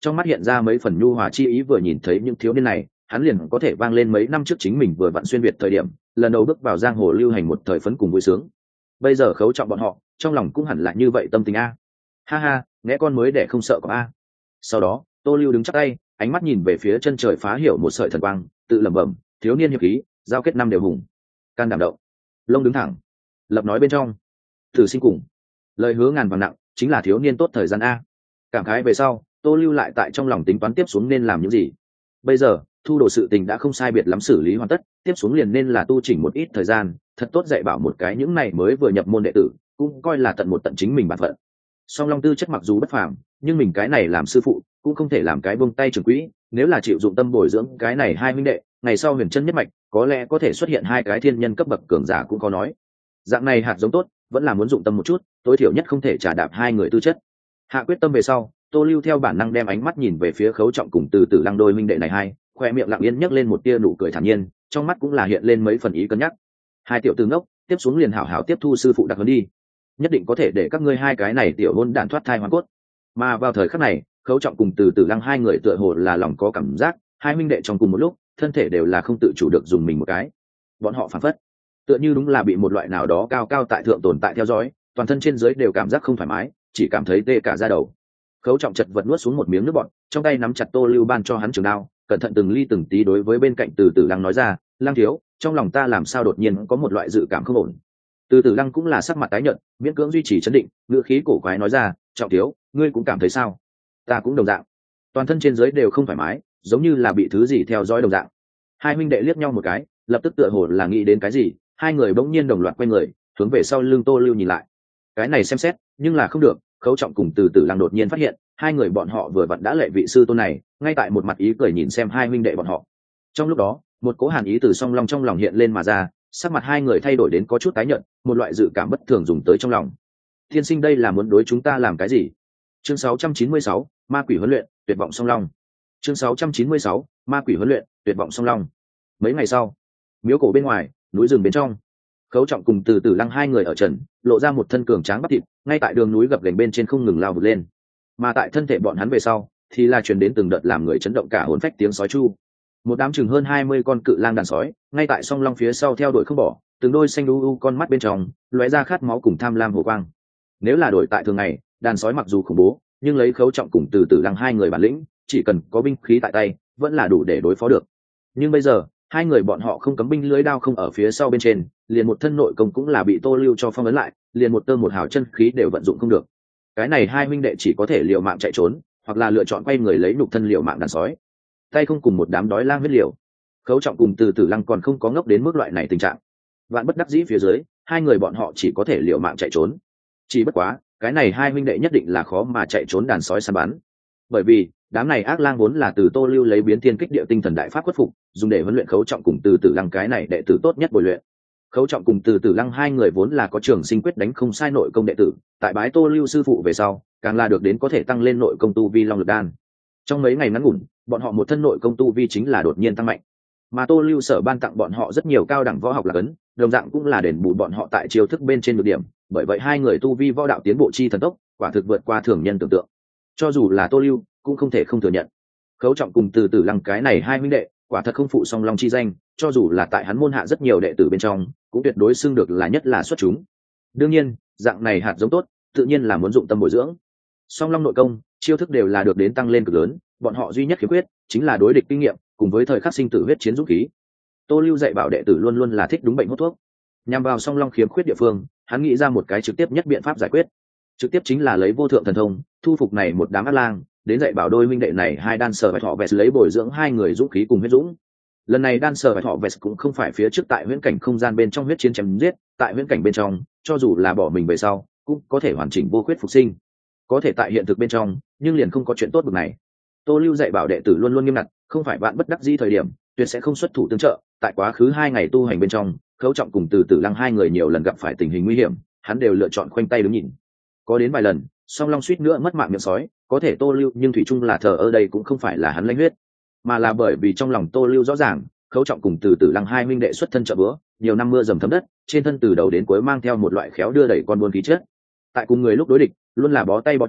Speaker 1: trong mắt hiện ra mấy phần nhu hòa chi ý. Vừa nhìn thấy những thiếu niên này, hắn liền có thể vang lên mấy năm trước chính mình vừa vặn xuyên việt thời điểm lần đầu bước vào giang hồ lưu hành một thời phấn cùng vui sướng. Bây giờ Khấu Trọng bọn họ trong lòng cũng hẳn là như vậy tâm tình a. Ha ha, nghe con mới để không sợ có a. Sau đó Tô Lưu đứng chắp tay, ánh mắt nhìn về phía chân trời phá hiểu một sợi thần quang, tự lẩm bẩm, thiếu niên hiệp khí, giao kết năm đều hùng, can đảm động, lông đứng thẳng, lập nói bên trong, thử sinh cùng, lời hứa ngàn vàng nặng, chính là thiếu niên tốt thời gian a. Cảm khái về sau, Tô Lưu lại tại trong lòng tính toán tiếp xuống nên làm những gì. Bây giờ thu đồ sự tình đã không sai biệt lắm xử lý hoàn tất, tiếp xuống liền nên là tu chỉnh một ít thời gian, thật tốt dạy bảo một cái những này mới vừa nhập môn đệ tử, cũng coi là tận một tận chính mình bản phận. Song Long tư chất mặc dù bất phàm, nhưng mình cái này làm sư phụ cũng không thể làm cái buông tay trưởng quỹ, nếu là chịu dụng tâm bồi dưỡng cái này hai huynh đệ, ngày sau huyền chân nhất mạch có lẽ có thể xuất hiện hai cái thiên nhân cấp bậc cường giả cũng có nói. Dạng này hạt giống tốt, vẫn là muốn dụng tâm một chút, tối thiểu nhất không thể trả đạp hai người tư chất. Hạ quyết tâm về sau, Tô Lưu theo bản năng đem ánh mắt nhìn về phía Khấu Trọng cùng Từ Tử Lăng đôi huynh đệ này hai, khoe miệng lặng yên nhấc lên một tia nụ cười thản nhiên, trong mắt cũng là hiện lên mấy phần ý cân nhắc. Hai tiểu tử ngốc, tiếp xuống liền hảo hảo tiếp thu sư phụ đặc huấn đi, nhất định có thể để các ngươi hai cái này tiểu hôn đản thoát thai hoàn cốt. Mà vào thời khắc này, Khấu Trọng cùng Từ Tử Lăng hai người tựa hồ là lòng có cảm giác, hai huynh đệ trong cùng một lúc, thân thể đều là không tự chủ được dùng mình một cái. Bọn họ phảng phất, tựa như đúng là bị một loại nào đó cao cao tại thượng tồn tại theo dõi, toàn thân trên dưới đều cảm giác không thoải mái, chỉ cảm thấy tê cả da đầu. Khấu Trọng chật vật nuốt xuống một miếng nước bọt, trong tay nắm chặt Tô Lưu ban cho hắn trường đao, cẩn thận từng ly từng tí đối với bên cạnh Từ Tử Lăng nói ra, "Lăng thiếu, trong lòng ta làm sao đột nhiên có một loại dự cảm không ổn." Từ Tử Lăng cũng là sắc mặt tái nhợt, miễn cưỡng duy trì trấn định, ngữ khí cổ quái nói ra, "Trọng thiếu, ngươi cũng cảm thấy sao?" "Ta cũng đồng dạng." Toàn thân trên dưới đều không thoải mái, giống như là bị thứ gì theo dõi đồng dạng. Hai huynh đệ liếc nhau một cái, lập tức tựa hồ là nghĩ đến cái gì, hai người bỗng nhiên đồng loạt quay người, hướng về sau lưng Tô Lưu nhìn lại. Cái này xem xét, nhưng là không được, Khấu Trọng cùng Từ Tử Lăng đột nhiên phát hiện, hai người bọn họ vừa vặn đã lệ vị sư tôn này, ngay tại một mặt ý cười nhìn xem hai huynh đệ bọn họ. Trong lúc đó, một cỗ hàn ý từ song long trong lòng hiện lên mà ra, sắc mặt hai người thay đổi đến có chút tái nhợt, một loại dự cảm bất thường dùng tới trong lòng. Thiên sinh đây là muốn đối chúng ta làm cái gì? Chương sáu trăm chín mươi sáu, ma quỷ huấn luyện, tuyệt vọng song long. Chương sáu trăm chín mươi sáu, ma quỷ huấn luyện, tuyệt vọng song long. Mấy ngày sau, miếu cổ bên ngoài, núi rừng bên trong, Khấu Trọng cùng Từ Tử Lăng hai người ở trần, lộ ra một thân cường tráng bắp thịt, ngay tại đường núi gập ghềnh bên trên không ngừng lao vụt lên. Mà tại thân thể bọn hắn về sau, thì là truyền đến từng đợt làm người chấn động cả hồn phách tiếng sói chu. Một đám chừng hơn hai mươi con cự lang đàn sói, ngay tại song long phía sau theo đuổi không bỏ, từng đôi xanh u u con mắt bên trong lóe ra khát máu cùng tham lam hồ quang. Nếu là đổi tại thường ngày, đàn sói mặc dù khủng bố, nhưng lấy Khấu Trọng cùng Từ Tử Lăng hai người bản lĩnh, chỉ cần có binh khí tại tay, vẫn là đủ để đối phó được. Nhưng bây giờ, hai người bọn họ không cấm binh lưới đao không ở phía sau bên trên, liền một thân nội công cũng là bị Tô Lưu cho phong ấn lại, liền một tơ một hào chân khí đều vận dụng không được. Cái này hai huynh đệ chỉ có thể liều mạng chạy trốn, hoặc là lựa chọn quay người lấy nhục thân liều mạng đàn sói, tay không cùng một đám đói lang huyết liều. Khấu Trọng cùng Từ Tử Lăng còn không có ngốc đến mức loại này tình trạng, vạn bất đắc dĩ phía dưới, hai người bọn họ chỉ có thể liều mạng chạy trốn. Chỉ bất quá, cái này hai huynh đệ nhất định là khó mà chạy trốn đàn sói săn bắn, bởi vì đám này ác lang vốn là từ Tô Lưu lấy biến thiên kích địa tinh thần đại pháp khuất phục, dùng để huấn luyện Khấu Trọng cùng Từ Tử Lăng cái này đệ tử tốt nhất bồi luyện. Khấu Trọng cùng Từ Tử Lăng hai người vốn là có trường sinh quyết đánh không sai nội công đệ tử, tại bái Tô Lưu sư phụ về sau, càng là được đến có thể tăng lên nội công tu vi long lực đan. Trong mấy ngày ngắn ngủn, bọn họ một thân nội công tu vi chính là đột nhiên tăng mạnh. Mà Tô Lưu sở ban tặng bọn họ rất nhiều cao đẳng võ học là cấn, đồng dạng cũng là đền bù bọn họ tại chiêu thức bên trên được điểm, bởi vậy hai người tu vi võ đạo tiến bộ chi thần tốc, quả thực vượt qua thường nhân tưởng tượng. Cho dù là Tô Lưu, cũng không thể không thừa nhận. Khấu Trọng cùng Từ Tử Lăng cái này hai huynh đệ, quả thật không phụ song long chi danh, cho dù là tại hắn môn hạ rất nhiều đệ tử bên trong, cũng tuyệt đối xưng được là nhất là xuất chúng. Đương nhiên, dạng này hạt giống tốt, tự nhiên là muốn dụng tâm bồi dưỡng. Song long nội công, chiêu thức đều là được đến tăng lên cực lớn, bọn họ duy nhất khiếm khuyết chính là đối địch kinh nghiệm, cùng với thời khắc sinh tử huyết chiến dũng khí. Tô Lưu dạy bảo đệ tử luôn luôn là thích đúng bệnh hút thuốc. Nhằm vào song long khiếm khuyết địa phương, hắn nghĩ ra một cái trực tiếp nhất biện pháp giải quyết. Trực tiếp chính là lấy vô thượng thần thông, thu phục này một đám ác lang, đến dạy bảo đôi minh đệ này hai đan sở phải thọ vẹt lấy bồi dưỡng hai người dũng khí cùng huyết dũng. Lần này đan sở phải thọ vẹt cũng không phải phía trước tại huyễn cảnh không gian bên trong huyết chiến chém giết, tại huyễn cảnh bên trong, cho dù là bỏ mình về sau, cũng có thể hoàn chỉnh vô khuyết phục sinh. Có thể tại hiện thực bên trong, nhưng liền không có chuyện tốt bực này. Tô Lưu dạy bảo đệ tử luôn luôn nghiêm ngặt, không phải bạn bất đắc dĩ thời điểm, tuyệt sẽ không xuất thủ tương trợ. Tại quá khứ hai ngày tu hành bên trong, Khấu Trọng cùng Từ Tử Lăng hai người nhiều lần gặp phải tình hình nguy hiểm, hắn đều lựa chọn khoanh tay đứng nhìn. Có đến vài lần, song long suýt nữa mất mạng miệng sói, có thể Tô Lưu nhưng thủy chung là thờ ở đây cũng không phải là hắn lãnh huyết, mà là bởi vì trong lòng Tô Lưu rõ ràng, Khấu Trọng cùng Từ Tử Lăng hai minh đệ xuất thân trợ bữa, nhiều năm mưa dầm thấm đất, trên thân từ đầu đến cuối mang theo một loại khéo đưa đẩy con buôn khí chất. Tại cùng người lúc đối địch, luôn là bó tay bó chân,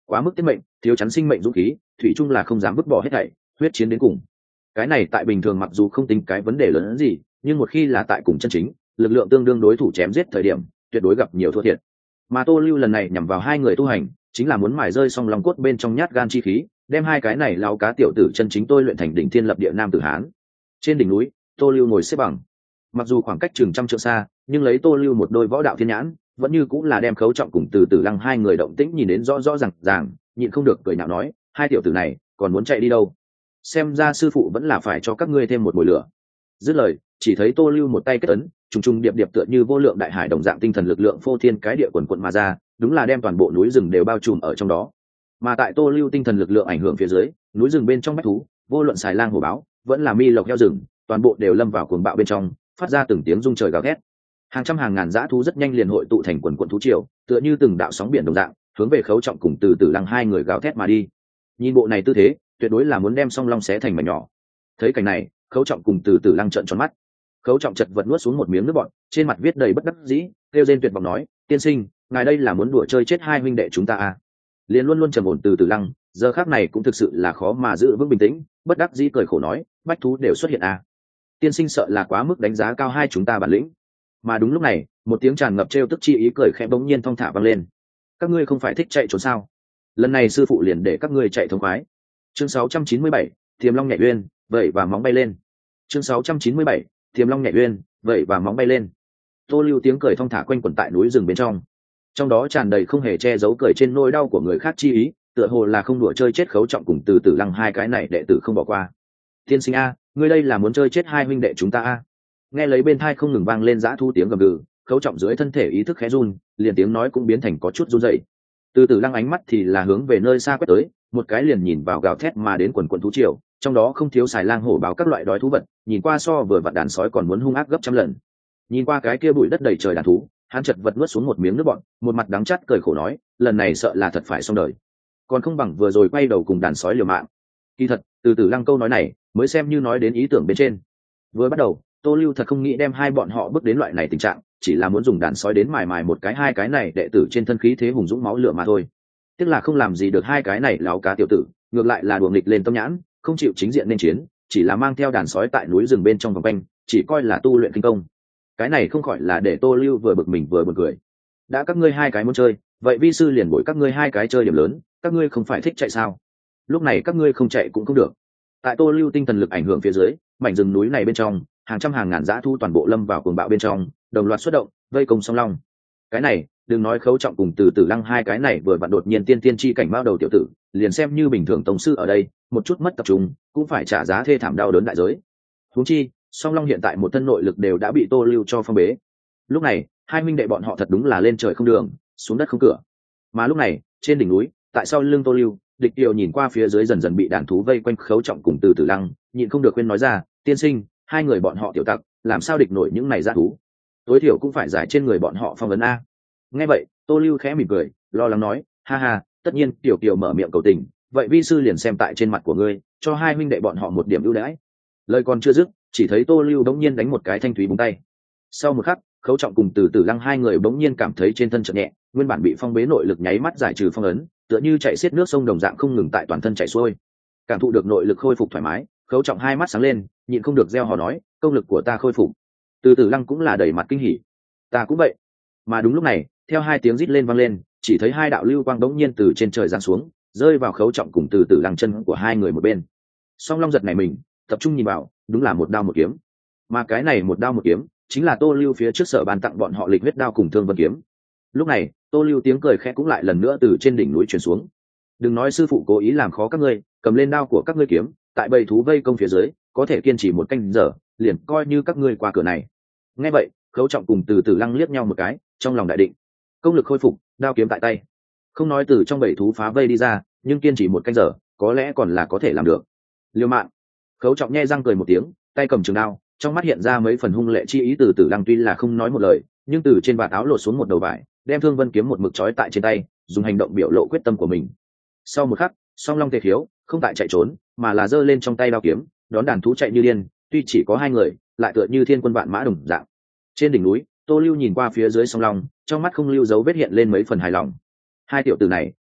Speaker 1: quá mức tiết mệnh, thiếu chắn sinh mệnh dũng khí, thủy chung là không dám vứt bỏ hết thảy, huyết chiến đến cùng. Cái này tại bình thường mặc dù không tính cái vấn đề lớn hơn gì, nhưng một khi là tại cùng chân chính lực lượng tương đương đối thủ chém giết thời điểm, tuyệt đối gặp nhiều thua thiệt. Mà Tô Lưu lần này nhằm vào hai người tu hành, chính là muốn mài rơi song long cốt bên trong nhát gan chi khí, đem hai cái này lao cá tiểu tử chân chính tôi luyện thành đỉnh thiên lập địa nam tử hán. Trên đỉnh núi, Tô Lưu ngồi xếp bằng, mặc dù khoảng cách chừng trăm trượng xa, nhưng lấy Tô Lưu một đôi võ đạo thiên nhãn, vẫn như cũng là đem Khấu Trọng cùng Từ Tử Lăng hai người động tĩnh nhìn đến rõ rõ ràng ràng, nhịn không được cười nhạo nói, hai tiểu tử này còn muốn chạy đi đâu? Xem ra sư phụ vẫn là phải cho các ngươi thêm một mùi lửa. Dứt lời, chỉ thấy Tô Lưu một tay kết ấn, trùng trùng điệp điệp tựa như vô lượng đại hải đồng dạng tinh thần lực lượng phô thiên cái địa quần quận mà ra, đúng là đem toàn bộ núi rừng đều bao trùm ở trong đó. Mà tại Tô Lưu tinh thần lực lượng ảnh hưởng phía dưới, núi rừng bên trong bách thú, vô luận xài lang hổ báo, vẫn là mi lộc heo rừng, toàn bộ đều lâm vào cuồng bạo bên trong, phát ra từng tiếng rung trời gào thét. Hàng trăm hàng ngàn dã thú rất nhanh liền hội tụ thành quần quần thú triều, tựa như từng đạo sóng biển đồng dạng, hướng về Khấu Trọng cùng Từ Tử Lăng hai người gào thét mà đi. Nhìn bộ này tư thế, tuyệt đối là muốn đem song long xé thành mảnh nhỏ. Thấy cảnh này, Khấu Trọng cùng Từ Tử Lăng trợn tròn mắt. Khấu Trọng chật vật nuốt xuống một miếng nước bọt, trên mặt viết đầy bất đắc dĩ, kêu rên tuyệt vọng nói, tiên sinh, ngài đây là muốn đùa chơi chết hai huynh đệ chúng ta à? Liền luôn luôn trầm ổn Từ Tử Lăng, giờ khắc này cũng thực sự là khó mà giữ vững bình tĩnh, bất đắc dĩ cười khổ nói, bách thú đều xuất hiện à? Tiên sinh sợ là quá mức đánh giá cao hai chúng ta bản lĩnh. Mà đúng lúc này, một tiếng tràn ngập trêu tức chi ý cười khẽ bỗng nhiên thong thả vang lên. Các ngươi không phải thích chạy trốn sao? Lần này sư phụ liền để các ngươi chạy thống khoái. Chương sáu trăm chín mươi bảy, Tiềm Long nhảy uyên, vậy và móng bay lên. Chương sáu trăm chín mươi bảy, Tiềm Long nhảy uyên, vậy và móng bay lên. Tô Lưu tiếng cười thong thả quanh quẩn tại núi rừng bên trong, trong đó tràn đầy không hề che giấu cười trên nỗi đau của người khác chi ý, tựa hồ là không đùa chơi chết Khấu Trọng cùng Từ Tử Lăng hai cái này đệ tử không bỏ qua. Tiên sinh a, ngươi đây là muốn chơi chết hai huynh đệ chúng ta a? Nghe lấy bên tai không ngừng vang lên dã thu tiếng gầm gừ, Khấu Trọng dưới thân thể ý thức khẽ run, liền tiếng nói cũng biến thành có chút run rẩy. Từ Tử Lăng ánh mắt thì là hướng về nơi xa quét tới, một cái liền nhìn vào gào thét mà đến quần quần thú triều, trong đó không thiếu xài lang hổ báo các loại đói thú vật, nhìn qua so vừa vặn đàn sói còn muốn hung ác gấp trăm lần. Nhìn qua cái kia bụi đất đầy trời đàn thú, hắn chật vật nuốt xuống một miếng nước bọt, một mặt đắng chát cười khổ nói, lần này sợ là thật phải xong đời, còn không bằng vừa rồi quay đầu cùng đàn sói liều mạng. Kỳ thật, Từ Tử Lăng câu nói này mới xem như nói đến ý tưởng bên trên. Vừa bắt đầu, Tô Lưu thật không nghĩ đem hai bọn họ bước đến loại này tình trạng, chỉ là muốn dùng đàn sói đến mài mài một cái hai cái này đệ tử trên thân khí thế hùng dũng máu lửa mà thôi. Tiếc là không làm gì được hai cái này láo cá tiểu tử, ngược lại là đùa nghịch lên tâm nhãn, không chịu chính diện nên chiến, chỉ là mang theo đàn sói tại núi rừng bên trong vòng quanh, chỉ coi là tu luyện kinh công. Cái này không khỏi là để Tô Lưu vừa bực mình vừa buồn cười. Đã các ngươi hai cái muốn chơi, vậy vi sư liền bồi các ngươi hai cái chơi điểm lớn, các ngươi không phải thích chạy sao? Lúc này các ngươi không chạy cũng không được. Tại Tô Lưu tinh thần lực ảnh hưởng phía dưới, mảnh rừng núi này bên trong, hàng trăm hàng ngàn dã thú toàn bộ lâm vào cuồng bạo bên trong, đồng loạt xuất động, vây công song long. Cái này, đừng nói Khấu Trọng cùng Từ Tử Lăng hai cái này vừa vặn đột nhiên tiên tiên chi cảnh bao đầu tiểu tử, liền xem như bình thường tông sư ở đây, một chút mất tập trung, cũng phải trả giá thê thảm đau đớn đại giới. Huống chi, song long hiện tại một thân nội lực đều đã bị Tô Lưu cho phong bế. Lúc này, hai huynh đệ bọn họ thật đúng là lên trời không đường, xuống đất không cửa. Mà lúc này, trên đỉnh núi, tại sau lưng Tô Lưu, Địch Kiều nhìn qua phía dưới dần dần bị đàn thú vây quanh Khấu Trọng cùng Từ Tử Lăng, nhịn không được khuyên nói ra, tiên sinh, hai người bọn họ tiểu tặc, làm sao địch nổi những này dã thú? Tối thiểu cũng phải giải trên người bọn họ phong ấn a. Nghe vậy, Tô Lưu khẽ mỉm cười, lo lắng nói, ha ha, tất nhiên Kiều Kiều mở miệng cầu tình, vậy vi sư liền xem tại trên mặt của ngươi, cho hai huynh đệ bọn họ một điểm ưu đãi. Lời còn chưa dứt, chỉ thấy Tô Lưu bỗng nhiên đánh một cái thanh thúy búng tay. Sau một khắc, Khấu Trọng cùng Từ Tử Lăng hai người bỗng nhiên cảm thấy trên thân chợt nhẹ, nguyên bản bị phong bế nội lực nháy mắt giải trừ phong ấn, tựa như chạy xiết nước sông đồng dạng không ngừng tại toàn thân chảy xuôi. Cảm thụ được nội lực khôi phục thoải mái, Khấu Trọng hai mắt sáng lên, nhịn không được reo hò nói, công lực của ta khôi phục. Từ Tử Lăng cũng là đầy mặt kinh hỉ, ta cũng vậy. Mà đúng lúc này, theo hai tiếng rít lên vang lên, chỉ thấy hai đạo lưu quang bỗng nhiên từ trên trời giáng xuống, rơi vào Khấu Trọng cùng Từ Tử Lăng chân của hai người một bên. Song Long giật này mình, tập trung nhìn vào, đúng là một đao một kiếm. Mà cái này một đao một kiếm, chính là Tô Lưu phía trước sở ban tặng bọn họ lịch huyết đao cùng thương vân kiếm. Lúc này, Tô Lưu tiếng cười khẽ cũng lại lần nữa từ trên đỉnh núi truyền xuống. Đừng nói sư phụ cố ý làm khó các ngươi, cầm lên đao của các ngươi kiếm, tại bầy thú vây công phía dưới, có thể kiên trì một canh giờ, liền coi như các ngươi qua cửa này. Nghe vậy, Khấu Trọng cùng Từ Tử Lăng liếc nhau một cái, trong lòng đại định, công lực khôi phục, đao kiếm tại tay. Không nói từ trong bầy thú phá vây đi ra, nhưng kiên trì một canh giờ, có lẽ còn là có thể làm được. Liêu mạng. Khấu Trọng nhe răng cười một tiếng, tay cầm trường đao, trong mắt hiện ra mấy phần hung lệ chi ý. Từ Tử Lăng tuy là không nói một lời, nhưng từ trên vạt áo lột xuống một đầu vải, đem thương vân kiếm một mực trói tại trên tay, dùng hành động biểu lộ quyết tâm của mình. Sau một khắc, Song Long tề khiếu, không tại chạy trốn, mà là giơ lên trong tay đao kiếm, đón đàn thú chạy như điên. Tuy chỉ có hai người, lại tựa như thiên quân vạn mã đồng dạng. Trên đỉnh núi, Tô Lưu nhìn qua phía dưới Song Long, trong mắt không lưu dấu vết hiện lên mấy phần hài lòng. Hai tiểu tử này,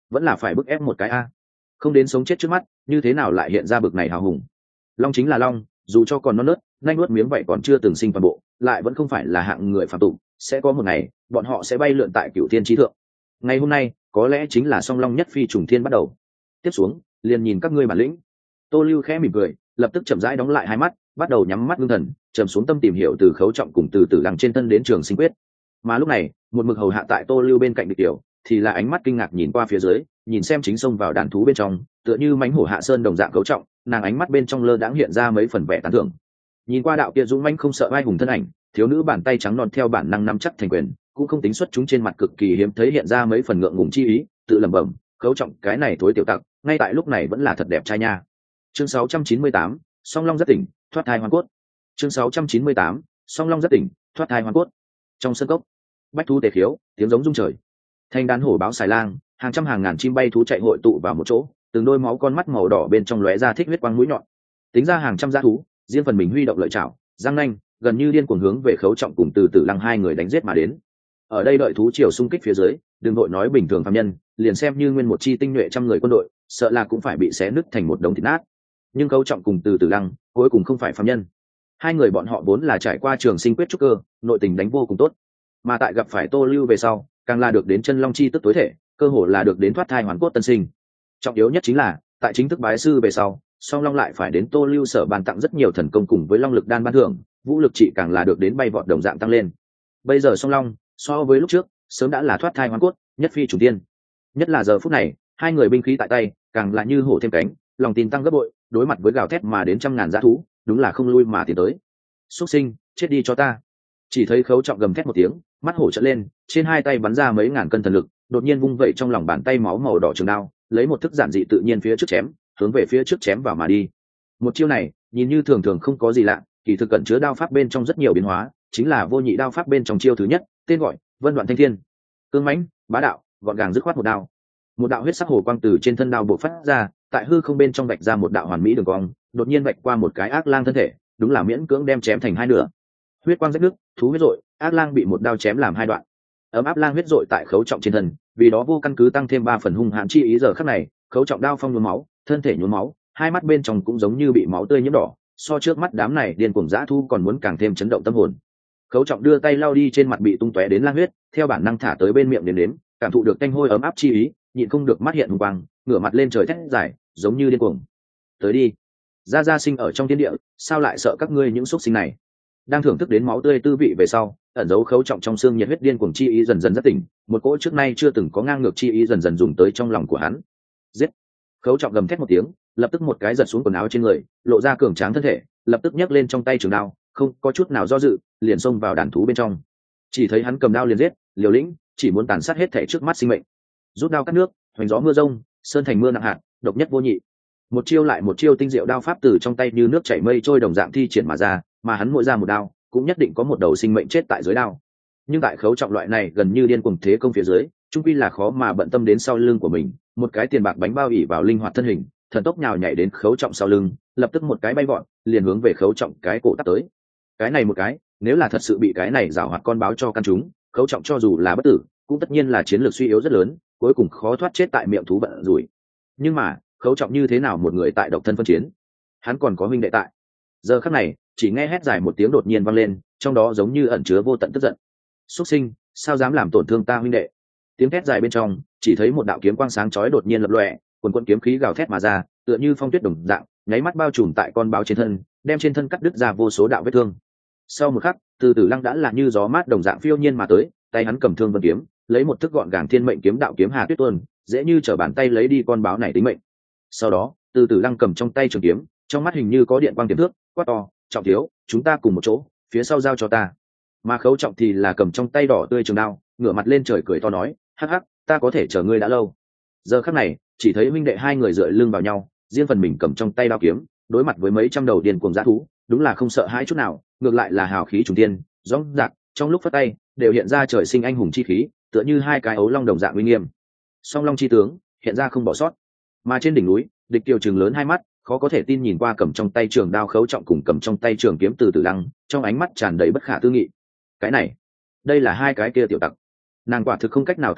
Speaker 1: vẫn là phải bức ép một cái a. Không đến sống chết trước mắt, như thế nào lại hiện ra bực này hào hùng. Long chính là long, dù cho còn non nớt, nhanh nuốt miếng vậy còn chưa từng sinh toàn bộ, lại vẫn không phải là hạng người phạm tục, sẽ có một ngày bọn họ sẽ bay lượn tại cửu thiên trí thượng. Ngày hôm nay có lẽ chính là song long nhất phi trùng thiên bắt đầu. Tiếp xuống liền nhìn các ngươi bản lĩnh. Tô Lưu khẽ mỉm cười, lập tức chậm rãi đóng lại hai mắt, bắt đầu nhắm mắt ngưng thần, trầm xuống tâm tìm hiểu từ Khấu Trọng cùng từ Tử Lăng trên thân đến Trường Sinh Quyết. Mà lúc này, một mực hầu hạ tại Tô Lưu bên cạnh Địch Tiểu, thì là ánh mắt kinh ngạc nhìn qua phía dưới, nhìn xem chính xông vào đàn thú bên trong, tựa như mãnh hổ hạ sơn đồng dạng Khấu Trọng, nàng ánh mắt bên trong lơ đãng hiện ra mấy phần vẻ tán thưởng. Nhìn qua đạo kia dũng mãnh không sợ ai hùng thân ảnh, thiếu nữ bàn tay trắng non theo bản năng nắm chắc thành quyền, cũng không tính xuất chúng trên mặt cực kỳ hiếm thấy hiện ra mấy phần ngượng ngùng chi ý, tự lẩm bẩm, Khấu Trọng cái này thối tiểu tặc, ngay tại lúc này vẫn là thật đẹp trai nha. Chương sáu trăm chín mươi tám, Song Long rất tỉnh, thoát thai hoàn cốt. Chương sáu trăm chín mươi tám, Song Long rất tỉnh, thoát thai hoàn cốt. Trong sân cốc, bách thú tề khiếu, tiếng giống rung trời. Thanh đàn hổ báo xài lang, hàng trăm hàng ngàn chim bay thú chạy hội tụ vào một chỗ, từng đôi máu con mắt màu đỏ bên trong lóe ra thích huyết quang mũi nhọn. Tính ra hàng trăm dã thú, riêng phần mình huy động lợi chảo, răng nanh, gần như điên cuồng hướng về Khấu Trọng cùng từ Tử Lăng hai người đánh giết mà đến. Ở đây đợi thú triều xung kích phía dưới, đừng đội nói bình thường phàm nhân, liền xem như nguyên một chi tinh nhuệ trăm người quân đội, sợ là cũng phải bị xé nứt thành một đống thịt nát. Nhưng Khấu Trọng cùng từ Tử Lăng cuối cùng không phải phàm nhân. Hai người bọn họ vốn là trải qua Trường Sinh Quyết trúc cơ, nội tình đánh vô cùng tốt, mà tại gặp phải Tô Lưu về sau, càng là được đến chân long chi tức tối thể, cơ hồ là được đến thoát thai hoàn cốt tân sinh. Trọng yếu nhất chính là, tại chính thức bái sư về sau, Song Long lại phải đến Tô Lưu sở ban tặng rất nhiều thần công cùng với long lực đan ban thưởng, vũ lực trị càng là được đến bay vọt đồng dạng tăng lên. Bây giờ Song Long, so với lúc trước, sớm đã là thoát thai hoàn cốt, nhất phi chủ tiên. Nhất là giờ phút này, hai người binh khí tại tay, càng là như hổ thêm cánh, lòng tin tăng gấp bội, đối mặt với gào thét mà đến trăm ngàn dã thú, đúng là không lui mà tiến tới. Xuất sinh, chết đi cho ta. Chỉ thấy Khấu Trọng gầm thét một tiếng, mắt hổ trợn lên, trên hai tay bắn ra mấy ngàn cân thần lực, đột nhiên vung vẩy trong lòng bàn tay máu màu đỏ trường đao, lấy một thức giản dị tự nhiên phía trước chém, hướng về phía trước chém vào mà đi. Một chiêu này, nhìn như thường thường không có gì lạ, kỳ thực cẩn chứa đao pháp bên trong rất nhiều biến hóa, chính là vô nhị đao pháp bên trong chiêu thứ nhất, tên gọi Vân Đoạn Thanh Thiên. Cương mãnh, bá đạo, gọn gàng dứt khoát một đao. Một đạo huyết sắc hồ quang từ trên thân đao bộc phát ra, tại hư không bên trong vạch ra một đạo hoàn mỹ đường cong, đột nhiên vạch qua một cái ác lang thân thể, đúng là miễn cưỡng đem chém thành hai nửa. Huyết quang rách nước, thú huyết rội, ác lang bị một đao chém làm hai đoạn. Ấm áp lang huyết rội tại Khấu Trọng trên thân, vì đó vô căn cứ tăng thêm ba phần hung hãn chi ý. Giờ khắc này, Khấu Trọng đao phong nhuốm máu, thân thể nhuốm máu, hai mắt bên trong cũng giống như bị máu tươi nhiễm đỏ, so trước mắt đám này điên cuồng dã thu còn muốn càng thêm chấn động tâm hồn. Khấu Trọng đưa tay lau đi trên mặt bị tung tóe đến lang huyết, theo bản năng thả tới bên miệng đến đếm, cảm thụ được tanh hôi ấm áp chi ý, nhịn không được mắt hiện hùng quang, ngửa mặt lên trời thét dài, giống như điên cuồng. Tới đi, gia gia sinh ở trong thiên địa, sao lại sợ các ngươi những xuất sinh này? Đang thưởng thức đến máu tươi tư vị về sau, ẩn dấu Khấu Trọng trong xương nhiệt huyết điên cuồng chi ý dần dần rất tỉnh, một cỗ trước nay chưa từng có ngang ngược chi ý dần dần dùng tới trong lòng của hắn. Giết! Khấu Trọng gầm thét một tiếng, lập tức một cái giật xuống quần áo trên người, lộ ra cường tráng thân thể, lập tức nhấc lên trong tay trường đao, không có chút nào do dự, liền xông vào đàn thú bên trong. Chỉ thấy hắn cầm đao liền giết, liều lĩnh, chỉ muốn tàn sát hết thảy trước mắt sinh mệnh. Rút đao cắt nước, hoành gió mưa rông, sơn thành mưa nặng hạt, độc nhất vô nhị. Một chiêu lại một chiêu tinh diệu đao pháp từ trong tay như nước chảy mây trôi đồng dạng thi triển mà ra, mà hắn mỗi ra một đao, cũng nhất định có một đầu sinh mệnh chết tại dưới đao. Nhưng tại Khấu Trọng loại này gần như điên cuồng thế công phía dưới, trung quy là khó mà bận tâm đến sau lưng của mình, một cái tiền bạc bánh bao ỉ vào linh hoạt thân hình, thần tốc nhào nhảy đến Khấu Trọng sau lưng, lập tức một cái bay vọt, liền hướng về Khấu Trọng cái cổ tắt tới. Cái này một cái, nếu là thật sự bị cái này giảo hoạt con báo cho căn chúng, Khấu Trọng cho dù là bất tử, cũng tất nhiên là chiến lược suy yếu rất lớn, cuối cùng khó thoát chết tại miệng thú bận rủi. Nhưng mà, Khấu Trọng như thế nào một người tại độc thân phân chiến? Hắn còn có huynh đệ tại. Giờ khắc này, chỉ nghe hét dài một tiếng đột nhiên vang lên, trong đó giống như ẩn chứa vô tận tức giận. Xuất sinh, sao dám làm tổn thương ta huynh đệ? Tiếng thét dài bên trong, chỉ thấy một đạo kiếm quang sáng chói đột nhiên lập lòe, quần quần kiếm khí gào thét mà ra, tựa như phong tuyết đồng dạng, nháy mắt bao trùm tại con báo trên thân, đem trên thân cắt đứt ra vô số đạo vết thương. Sau một khắc, Từ Tử Lăng đã là như gió mát đồng dạng phiêu nhiên mà tới, tay hắn cầm thương vân kiếm, lấy một thức gọn gàng thiên mệnh kiếm đạo kiếm hà tuyết tuôn, dễ như trở bàn tay lấy đi con báo này tính mệnh. Sau đó, Từ Tử Lăng cầm trong tay trường kiếm, trong mắt hình như có điện quang tiềm thước, quát to, Trọng thiếu, chúng ta cùng một chỗ, phía sau giao cho ta. Mà Khấu Trọng thì là cầm trong tay đỏ tươi trường đao, ngửa mặt lên trời cười to nói, hắc hắc, ta có thể chờ ngươi đã lâu. Giờ khắc này, chỉ thấy huynh đệ hai người dựa lưng vào nhau, riêng phần mình cầm trong tay đao kiếm, đối mặt với mấy trăm đầu điên cuồng dã thú, đúng là không sợ hãi chút nào, ngược lại là hào khí trùng tiên, rõ rạc, trong lúc phát tay, đều hiện ra trời sinh anh hùng chi khí, tựa như hai cái ấu long đồng dạng uy nghiêm. Song long chi tướng, hiện ra không bỏ sót. Mà trên đỉnh núi, Địch Kiều trừng lớn hai mắt, khó có thể tin nhìn qua cầm trong tay trường đao Khấu Trọng cùng cầm trong tay trường kiếm Từ Tử Lăng, trong ánh mắt tràn đầy bất khả tư nghị. Cái này, đây là hai cái kia tiểu tặc. Nàng quả thực không cách nào tưởng tượng,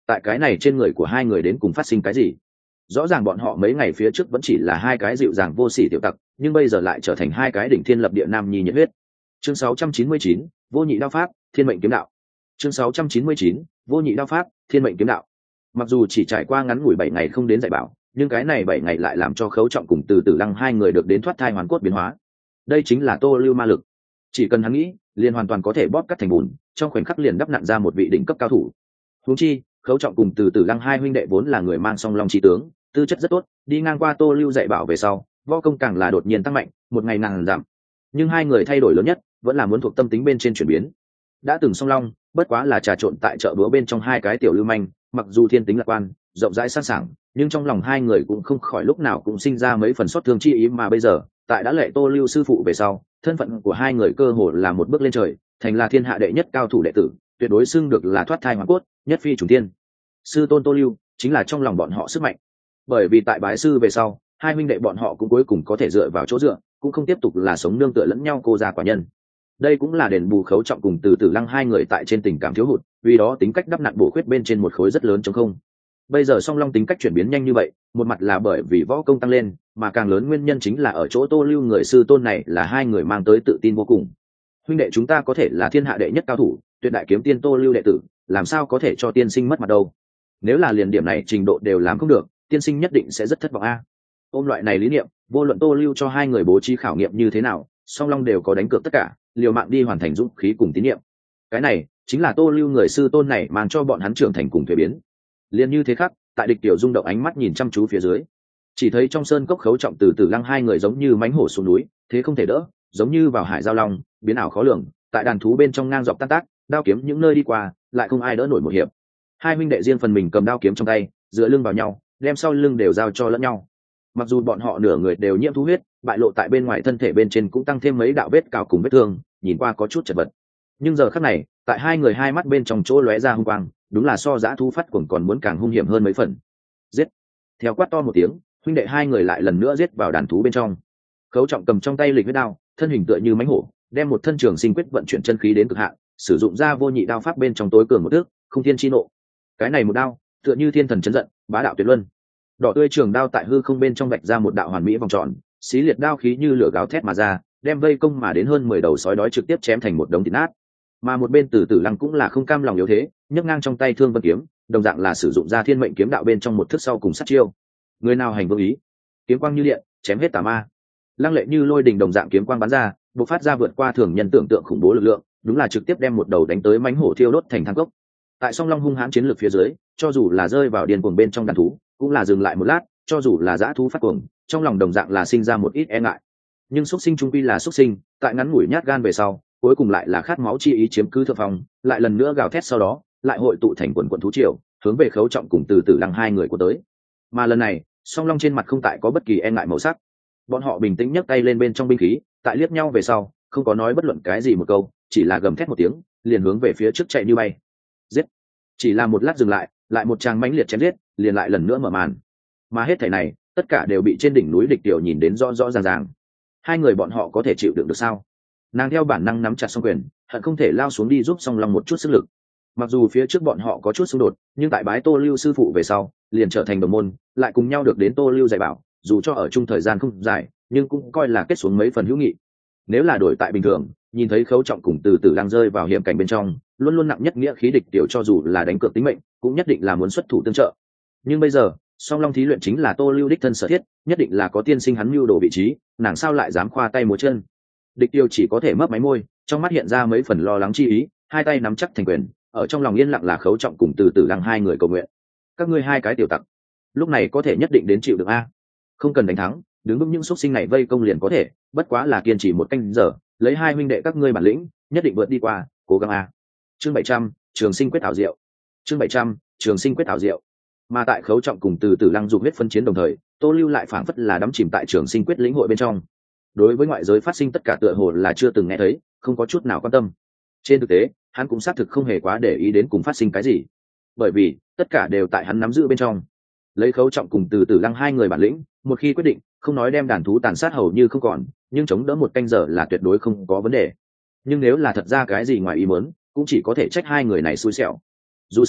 Speaker 1: tại cái này trên người của hai người đến cùng phát sinh cái gì. Rõ ràng bọn họ mấy ngày phía trước vẫn chỉ là hai cái dịu dàng vô sỉ tiểu tặc, nhưng bây giờ lại trở thành hai cái đỉnh thiên lập địa nam nhi nhiệt huyết. Chương sáu trăm chín mươi chín, vô nhị đao pháp, thiên mệnh kiếm đạo. Chương sáu trăm chín mươi chín, vô nhị đao pháp, thiên mệnh kiếm đạo. Mặc dù chỉ trải qua ngắn ngủi bảy ngày không đến dạy bảo, nhưng cái này bảy ngày lại làm cho Khấu Trọng cùng Từ Tử Lăng hai người được đến thoát thai hoàn cốt biến hóa. Đây chính là Tô Lưu ma lực. Chỉ cần hắn nghĩ, liền hoàn toàn có thể bóp cắt thành bùn, trong khoảnh khắc liền đắp nặn ra một vị đỉnh cấp cao thủ. Huống chi, Khấu Trọng cùng Từ Tử Lăng hai huynh đệ vốn là người mang song long chi tướng, tư chất rất tốt, đi ngang qua Tô Lưu dạy bảo về sau, võ công càng là đột nhiên tăng mạnh, một ngày ngàn giảm. Nhưng hai người thay đổi lớn nhất, vẫn là muốn thuộc tâm tính bên trên chuyển biến. Đã từng song long, bất quá là trà trộn tại chợ búa bên trong hai cái tiểu lưu manh, mặc dù thiên tính lạc quan, rộng rãi sẵn sàng, nhưng trong lòng hai người cũng không khỏi lúc nào cũng sinh ra mấy phần xót thương chi ý, mà bây giờ, tại đã lệ Tô Lưu sư phụ về sau, thân phận của hai người cơ hồ là một bước lên trời, thành là thiên hạ đệ nhất cao thủ đệ tử, tuyệt đối xưng được là thoát thai hoàn cốt, nhất phi trùng thiên. Sư tôn Tô Lưu chính là trong lòng bọn họ sức mạnh. Bởi vì tại bái sư về sau, hai huynh đệ bọn họ cũng cuối cùng có thể dựa vào chỗ dựa, cũng không tiếp tục là sống nương tựa lẫn nhau cô gia quả nhân. Đây cũng là đền bù Khấu Trọng cùng Từ Tử Lăng hai người tại trên tình cảm thiếu hụt, vì đó tính cách đắp nặn bổ khuyết bên trên một khối rất lớn trống không. Bây giờ song long tính cách chuyển biến nhanh như vậy, một mặt là bởi vì võ công tăng lên, mà càng lớn nguyên nhân chính là ở chỗ Tô Lưu người sư tôn này là hai người mang tới tự tin vô cùng. Huynh đệ chúng ta có thể là thiên hạ đệ nhất cao thủ, tuyệt đại kiếm tiên Tô Lưu đệ tử, làm sao có thể cho tiên sinh mất mặt đâu? Nếu là liền điểm này trình độ đều làm không được, tiên sinh nhất định sẽ rất thất vọng a. Ôm loại này lý niệm, vô luận Tô Lưu cho hai người bố trí khảo nghiệm như thế nào, song long đều có đánh cược tất cả, liều mạng đi hoàn thành dũng khí cùng tín nhiệm. Cái này chính là Tô Lưu người sư tôn này mang cho bọn hắn trưởng thành cùng thuế biến. Liên như thế khác, tại địch tiểu rung động ánh mắt nhìn chăm chú phía dưới, chỉ thấy trong sơn cốc Khấu Trọng Từ Tử Lăng hai người giống như mánh hổ xuống núi, thế không thể đỡ, giống như vào hải giao long, biến ảo khó lường, tại đàn thú bên trong ngang dọc tan tác, đao kiếm những nơi đi qua, lại không ai đỡ nổi một hiệp. Hai huynh đệ riêng phần mình cầm đao kiếm trong tay, dựa lưng vào nhau, đem sau lưng đều giao cho lẫn nhau. Mặc dù bọn họ nửa người đều nhiễm thú huyết, bại lộ tại bên ngoài thân thể bên trên cũng tăng thêm mấy đạo vết cào cùng vết thương, nhìn qua có chút chật vật. Nhưng giờ khắc này, tại hai người hai mắt bên trong chỗ lóe ra hung quang, đúng là so dã thú phát cuồng còn muốn càng hung hiểm hơn mấy phần. Giết! Theo quát to một tiếng, huynh đệ hai người lại lần nữa giết vào đàn thú bên trong. Khấu Trọng cầm trong tay lịch huyết đao, thân hình tựa như mãnh hổ, đem một thân trường sinh quyết vận chuyển chân khí đến cực hạn, sử dụng ra vô nhị đao pháp bên trong tối cường một thước, không thiên chi nộ. Cái này một đao, tựa như thiên thần chấn giận, bá đạo tuyệt luân. Đỏ tươi trường đao tại hư không bên trong vạch ra một đạo hoàn mỹ vòng tròn, xí liệt đao khí như lửa gáo thét mà ra, đem vây công mà đến hơn mười đầu sói đói trực tiếp chém thành một đống thịt nát. Mà một bên Từ Tử Lăng cũng là không cam lòng yếu thế, nhấc ngang trong tay Thương Vân kiếm, đồng dạng là sử dụng ra thiên mệnh kiếm đạo bên trong một thức sau cùng sát chiêu. Người nào hành vương ý, kiếm quang như điện, chém hết tà ma. Lăng lệ như lôi đình đồng dạng kiếm quang bắn ra, bộc phát ra vượt qua thường nhân tưởng tượng khủng bố lực lượng, đúng là trực tiếp đem một đầu đánh tới mãnh hổ thiêu đốt thành than cốc. Tại song long hung hãn chiến lược phía dưới, cho dù là rơi vào điên cuồng bên trong đàn thú, cũng là dừng lại một lát, cho dù là dã thú phát cuồng, trong lòng đồng dạng là sinh ra một ít e ngại. Nhưng xuất sinh trung quy là xuất sinh, tại ngắn ngủi nhát gan về sau, cuối cùng lại là khát máu chi ý chiếm cứ thượng phòng, lại lần nữa gào thét, sau đó lại hội tụ thành quần quần thú triều, hướng về Khấu Trọng cùng Từ Tử Lăng hai người của tới. Mà lần này, song long trên mặt không tại có bất kỳ e ngại màu sắc, bọn họ bình tĩnh nhấc tay lên bên trong binh khí, tại liếc nhau về sau, không có nói bất luận cái gì một câu, chỉ là gầm thét một tiếng, liền hướng về phía trước chạy như bay. Giết! Chỉ là một lát dừng lại, lại một tràng mãnh liệt chém giết, liền lại lần nữa mở màn. Mà hết thảy này, tất cả đều bị trên đỉnh núi Địch Tiểu nhìn đến rõ rõ ràng ràng. Hai người bọn họ có thể chịu đựng được sao? Nàng theo bản năng nắm chặt song quyền, hận không thể lao xuống đi giúp song long một chút sức lực. Mặc dù phía trước bọn họ có chút xung đột, nhưng tại bái Tô Lưu sư phụ về sau, liền trở thành đồng môn, lại cùng nhau được đến Tô Lưu dạy bảo, dù cho ở chung thời gian không dài, nhưng cũng coi là kết xuống mấy phần hữu nghị. Nếu là đổi tại bình thường, nhìn thấy Khấu Trọng cùng Từ Tử Lăng rơi vào hiểm cảnh bên trong, luôn luôn nặng nhất nghĩa khí Địch Tiểu cho dù là đánh cược tính mệnh, cũng nhất định là muốn xuất thủ tương trợ. Nhưng bây giờ, song long thí luyện chính là Tô Lưu đích thân sở thiết, nhất định là có tiên sinh hắn mưu đồ vị trí, nàng sao lại dám khoa tay múa chân? Địch Tiêu chỉ có thể mấp máy môi, trong mắt hiện ra mấy phần lo lắng chi ý, hai tay nắm chắc thành quyền, ở trong lòng yên lặng là Khấu Trọng cùng Từ Tử Lăng hai người cầu nguyện. Các ngươi hai cái tiểu tặc, lúc này có thể nhất định đến chịu được a. Không cần đánh thắng, đứng vững những xuất sinh này vây công liền có thể, bất quá là kiên trì một canh giờ, lấy hai huynh đệ các ngươi bản lĩnh, nhất định vượt đi qua, cố gắng a. Chương bảy trăm, Trường Sinh Quyết thảo diệu. Chương bảy trăm, Trường Sinh Quyết thảo diệu. Mà tại Khấu Trọng cùng Từ Tử Lăng dục huyết phân chiến đồng thời, Tô Lưu lại phảng phất là đắm chìm tại Trường Sinh Quyết lĩnh hội bên trong. Đối với ngoại giới phát sinh tất cả tựa hồ là chưa từng nghe thấy, không có chút nào quan tâm. Trên thực tế, hắn cũng xác thực không hề quá để ý đến cùng phát sinh cái gì, bởi vì tất cả đều tại hắn nắm giữ bên trong. Lấy Khấu Trọng cùng Từ Tử Lăng hai người bản lĩnh, một khi quyết định, không nói đem đàn thú tàn sát hầu như không còn, nhưng chống đỡ một canh giờ là tuyệt đối không có vấn đề. Nhưng nếu là thật ra cái gì ngoài ý muốn, cũng chỉ có thể trách hai người này xui xẻo. Dù sao,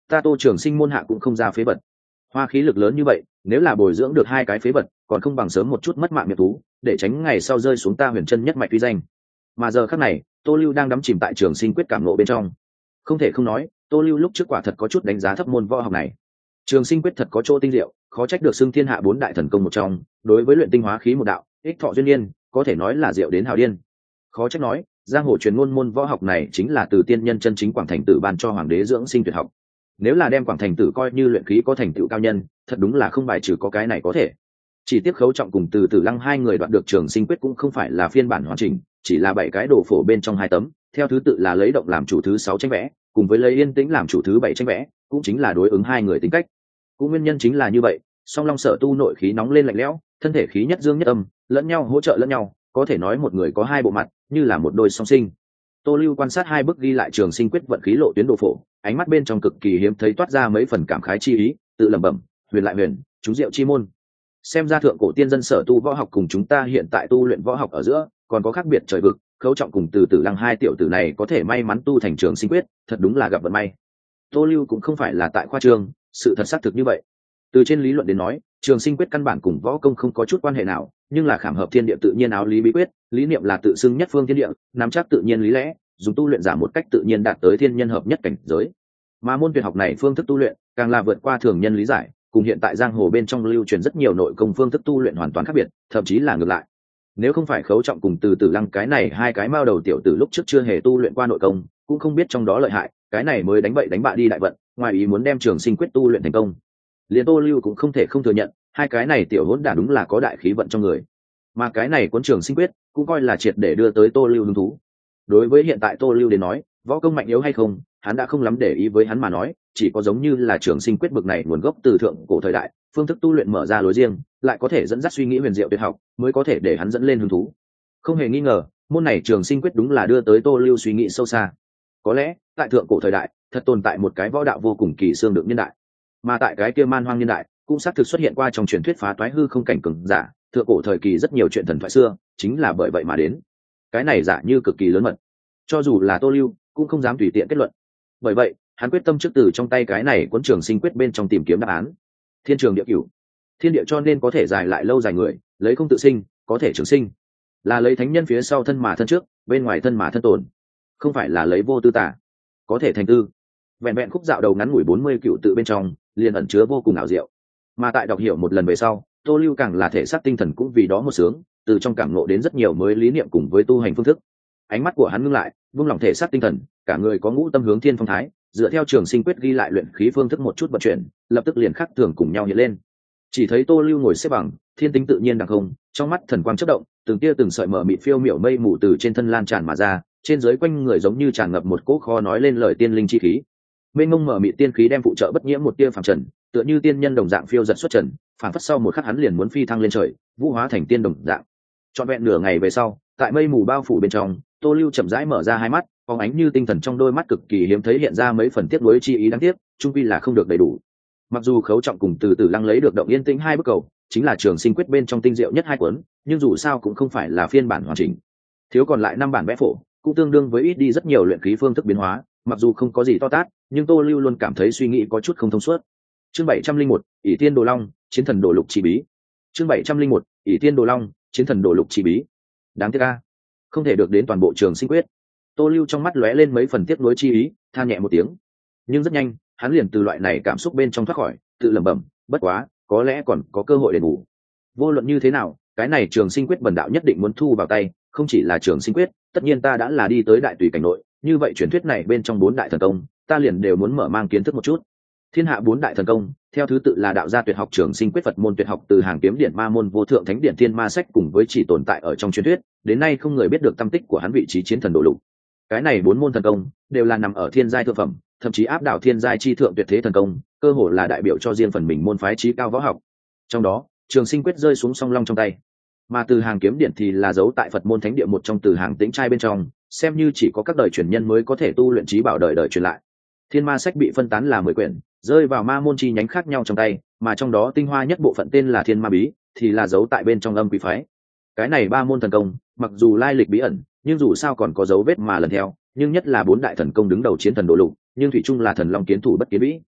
Speaker 1: ta Tô Trường Sinh môn hạ cũng không ra phế vật. Hoa khí lực lớn như vậy, nếu là bồi dưỡng được hai cái phế vật, còn không bằng sớm một chút mất mạng miệt thú, để tránh ngày sau rơi xuống ta Huyền Chân nhất mạch uy danh. Mà giờ khắc này, Tô Lưu đang đắm chìm tại Trường Sinh quyết cảm ngộ bên trong. Không thể không nói, Tô Lưu lúc trước quả thật có chút đánh giá thấp môn võ học này. Trường Sinh quyết thật có chỗ tinh diệu, khó trách được xưng thiên hạ bốn đại thần công một trong, đối với luyện tinh hóa khí một đạo, ích thọ duyên niên, có thể nói là diệu đến hào điên. Khó trách nói, giang hồ truyền ngôn môn võ học này chính là từ tiên nhân chân chính Quảng Thành Tử ban cho hoàng đế dưỡng sinh tuyệt học. Nếu là đem Quảng Thành Tử coi như luyện khí có thành tựu cao nhân, thật đúng là không bài trừ có cái này có thể. Chỉ tiếc Khấu Trọng cùng Từ Tử Lăng hai người đoạt được Trường Sinh quyết cũng không phải là phiên bản hoàn chỉnh, chỉ là bảy cái đồ phổ bên trong hai tấm, theo thứ tự là lấy động làm chủ thứ sáu tranh vẽ, cùng với lấy yên tĩnh làm chủ thứ bảy tranh vẽ, cũng chính là đối ứng hai người tính cách. Cũng nguyên nhân chính là như vậy, song long sở tu nội khí nóng lên lạnh lẽo, thân thể khí nhất dương nhất âm, lẫn nhau hỗ trợ lẫn nhau, có thể nói một người có hai bộ mặt, như là một đôi song sinh. Tô Lưu quan sát hai bức ghi lại Trường Sinh quyết vận khí lộ tuyến đồ phổ, ánh mắt bên trong cực kỳ hiếm thấy toát ra mấy phần cảm khái chi ý, tự lẩm bẩm, huyền lại huyền, chúng diệu chi môn. Xem ra thượng cổ tiên dân sở tu võ học cùng chúng ta hiện tại tu luyện võ học ở giữa còn có khác biệt trời vực. Khấu Trọng cùng Từ Tử Lăng hai tiểu tử này có thể may mắn tu thành Trường Sinh quyết, thật đúng là gặp vận may. Tô Lưu cũng không phải là tại khoa trương, sự thật xác thực như vậy. Từ trên lý luận đến nói, Trường Sinh quyết căn bản cùng võ công không có chút quan hệ nào, nhưng là khảm hợp thiên địa tự nhiên áo lý bí quyết, lý niệm là tự xưng nhất phương thiên địa, nắm chắc tự nhiên lý lẽ, dùng tu luyện giả một cách tự nhiên đạt tới thiên nhân hợp nhất cảnh giới. Mà môn tuyệt học này phương thức tu luyện càng là vượt qua thường nhân lý giải, cùng hiện tại giang hồ bên trong lưu truyền rất nhiều nội công phương thức tu luyện hoàn toàn khác biệt, thậm chí là ngược lại. Nếu không phải Khấu Trọng cùng Từ Tử Lăng cái này hai cái mao đầu tiểu tử lúc trước chưa hề tu luyện qua nội công, cũng không biết trong đó lợi hại, cái này mới đánh bậy đánh bạ đi đại vận, ngoài ý muốn đem Trường Sinh quyết tu luyện thành công. Liên Tô Lưu cũng không thể không thừa nhận, hai cái này tiểu hỗn đản đúng là có đại khí vận trong người. Mà cái này cuốn Trường Sinh quyết cũng coi là triệt để đưa tới Tô Lưu hứng thú. Đối với hiện tại Tô Lưu đến nói, võ công mạnh yếu hay không, hắn đã không lắm để ý với hắn mà nói, chỉ có giống như là Trường Sinh quyết bực này nguồn gốc từ thượng cổ thời đại, phương thức tu luyện mở ra lối riêng, lại có thể dẫn dắt suy nghĩ huyền diệu tuyệt học, mới có thể để hắn dẫn lên hứng thú. Không hề nghi ngờ, môn này Trường Sinh quyết đúng là đưa tới Tô Lưu suy nghĩ sâu xa. Có lẽ, tại thượng cổ thời đại, thật tồn tại một cái võ đạo vô cùng kỳ xương được nhân đại. Mà tại cái kia man hoang nhân đại, cũng xác thực xuất hiện qua trong truyền thuyết phá toái hư không cảnh cường giả, thượng cổ thời kỳ rất nhiều chuyện thần thoại xưa, chính là bởi vậy mà đến. Cái này giả như cực kỳ lớn mật. Cho dù là Tô Lưu, cũng không dám tùy tiện kết luận. Bởi vậy, hắn quyết tâm trước từ trong tay cái này cuốn Trường Sinh quyết bên trong tìm kiếm đáp án. Thiên trường địa cửu, thiên địa cho nên có thể dài lại lâu dài người, lấy không tự sinh, có thể trường sinh, là lấy thánh nhân phía sau thân mà thân trước, bên ngoài thân mà thân tồn, không phải là lấy vô tư tả, có thể thành tư. Vẹn vẹn khúc dạo đầu ngắn ngủi bốn mươi cựu tự bên trong, liền ẩn chứa vô cùng ảo diệu. Mà tại đọc hiểu một lần về sau, Tô Lưu càng là thể xác tinh thần cũng vì đó một sướng, từ trong cảm ngộ đến rất nhiều mới lý niệm cùng với tu hành phương thức. Ánh mắt của hắn ngưng lại, buông lỏng thể xác tinh thần, cả người có ngũ tâm hướng thiên phong thái, dựa theo Trường Sinh quyết ghi lại luyện khí phương thức một chút vận chuyển, lập tức liền khắc thường cùng nhau hiện lên. Chỉ thấy Tô Lưu ngồi xếp bằng, thiên tính tự nhiên đằng không, trong mắt thần quang chớp động, từng tia từng sợi mở mịt phiêu miểu mây mù từ trên thân lan tràn mà ra, trên dưới quanh người giống như tràn ngập một cỗ kho nói lên lời tiên linh chi khí. Mênh mông mở mịt tiên khí đem phụ trợ bất nhiễm một tia phàm trần, tựa như tiên nhân đồng dạng phiêu giật xuất trần, phản phất sau một khắc hắn liền muốn phi thăng lên trời, vũ hóa thành tiên đồng dạng. Trọn vẹn nửa ngày về sau, tại mây mù bao phủ bên trong, Tô Lưu chậm rãi mở ra hai mắt, phóng ánh như tinh thần trong đôi mắt cực kỳ hiếm thấy hiện ra mấy phần tiếc nuối chi ý đáng tiếc, chung quy là không được đầy đủ. Mặc dù Khấu Trọng cùng Từ Tử Lăng lấy được động yên tĩnh hai bức cầu, chính là Trường Sinh quyết bên trong tinh diệu nhất hai cuốn, nhưng dù sao cũng không phải là phiên bản hoàn chỉnh. Thiếu còn lại năm bản vẽ phổ, cũng tương đương với ít đi rất nhiều luyện khí phương thức biến hóa, mặc dù không có gì to tát, nhưng Tô Lưu luôn cảm thấy suy nghĩ có chút không thông suốt. Chương bảy trăm linh một, ỷ Thiên Đồ Long, chiến thần đồ lục chi bí. Chương bảy trăm linh một, ỷ Thiên Đồ Long, chiến thần đồ lục chi bí. Đáng tiếc a, không thể được đến toàn bộ Trường Sinh quyết. Tô Lưu trong mắt lóe lên mấy phần tiếc nuối chi ý, than nhẹ một tiếng. Nhưng rất nhanh, hắn liền từ loại này cảm xúc bên trong thoát khỏi, tự lẩm bẩm, bất quá, có lẽ còn có cơ hội đền bù. Vô luận như thế nào, cái này Trường Sinh quyết bần đạo nhất định muốn thu vào tay, không chỉ là Trường Sinh quyết, tất nhiên ta đã là đi tới đại tùy cảnh nội, như vậy truyền thuyết này bên trong bốn đại thần công, ta liền đều muốn mở mang kiến thức một chút. Thiên hạ bốn đại thần công, theo thứ tự là đạo gia tuyệt học Trường Sinh quyết, Phật môn tuyệt học từ hàng kiếm điển, ma môn vô thượng thánh điển thiên ma sách, cùng với chỉ tồn tại ở trong truyền thuyết, đến nay không người biết được tâm tích của hắn vị trí chiến thần độ lục. Cái này bốn môn thần công đều là nằm ở thiên giai thượng phẩm, thậm chí áp đảo thiên giai chi thượng tuyệt thế thần công, cơ hồ là đại biểu cho riêng phần mình môn phái trí cao võ học. Trong đó, Trường Sinh quyết rơi xuống song long trong tay, mà từ hàng kiếm điển thì là giấu tại Phật môn thánh địa một trong từ hàng tĩnh trai bên trong, xem như chỉ có các đời truyền nhân mới có thể tu luyện trí bảo đời đời truyền lại. Thiên ma sách bị phân tán là mười quyển, rơi vào ma môn chi nhánh khác nhau trong tay, mà trong đó tinh hoa nhất bộ phận tên là thiên ma bí, thì là giấu tại bên trong âm quỷ phái. Cái này ba môn thần công, mặc dù lai lịch bí ẩn, nhưng dù sao còn có dấu vết mà lần theo, nhưng nhất là bốn đại thần công đứng đầu chiến thần độ lục, nhưng thủy chung là thần long kiến thủ bất kiến vĩ,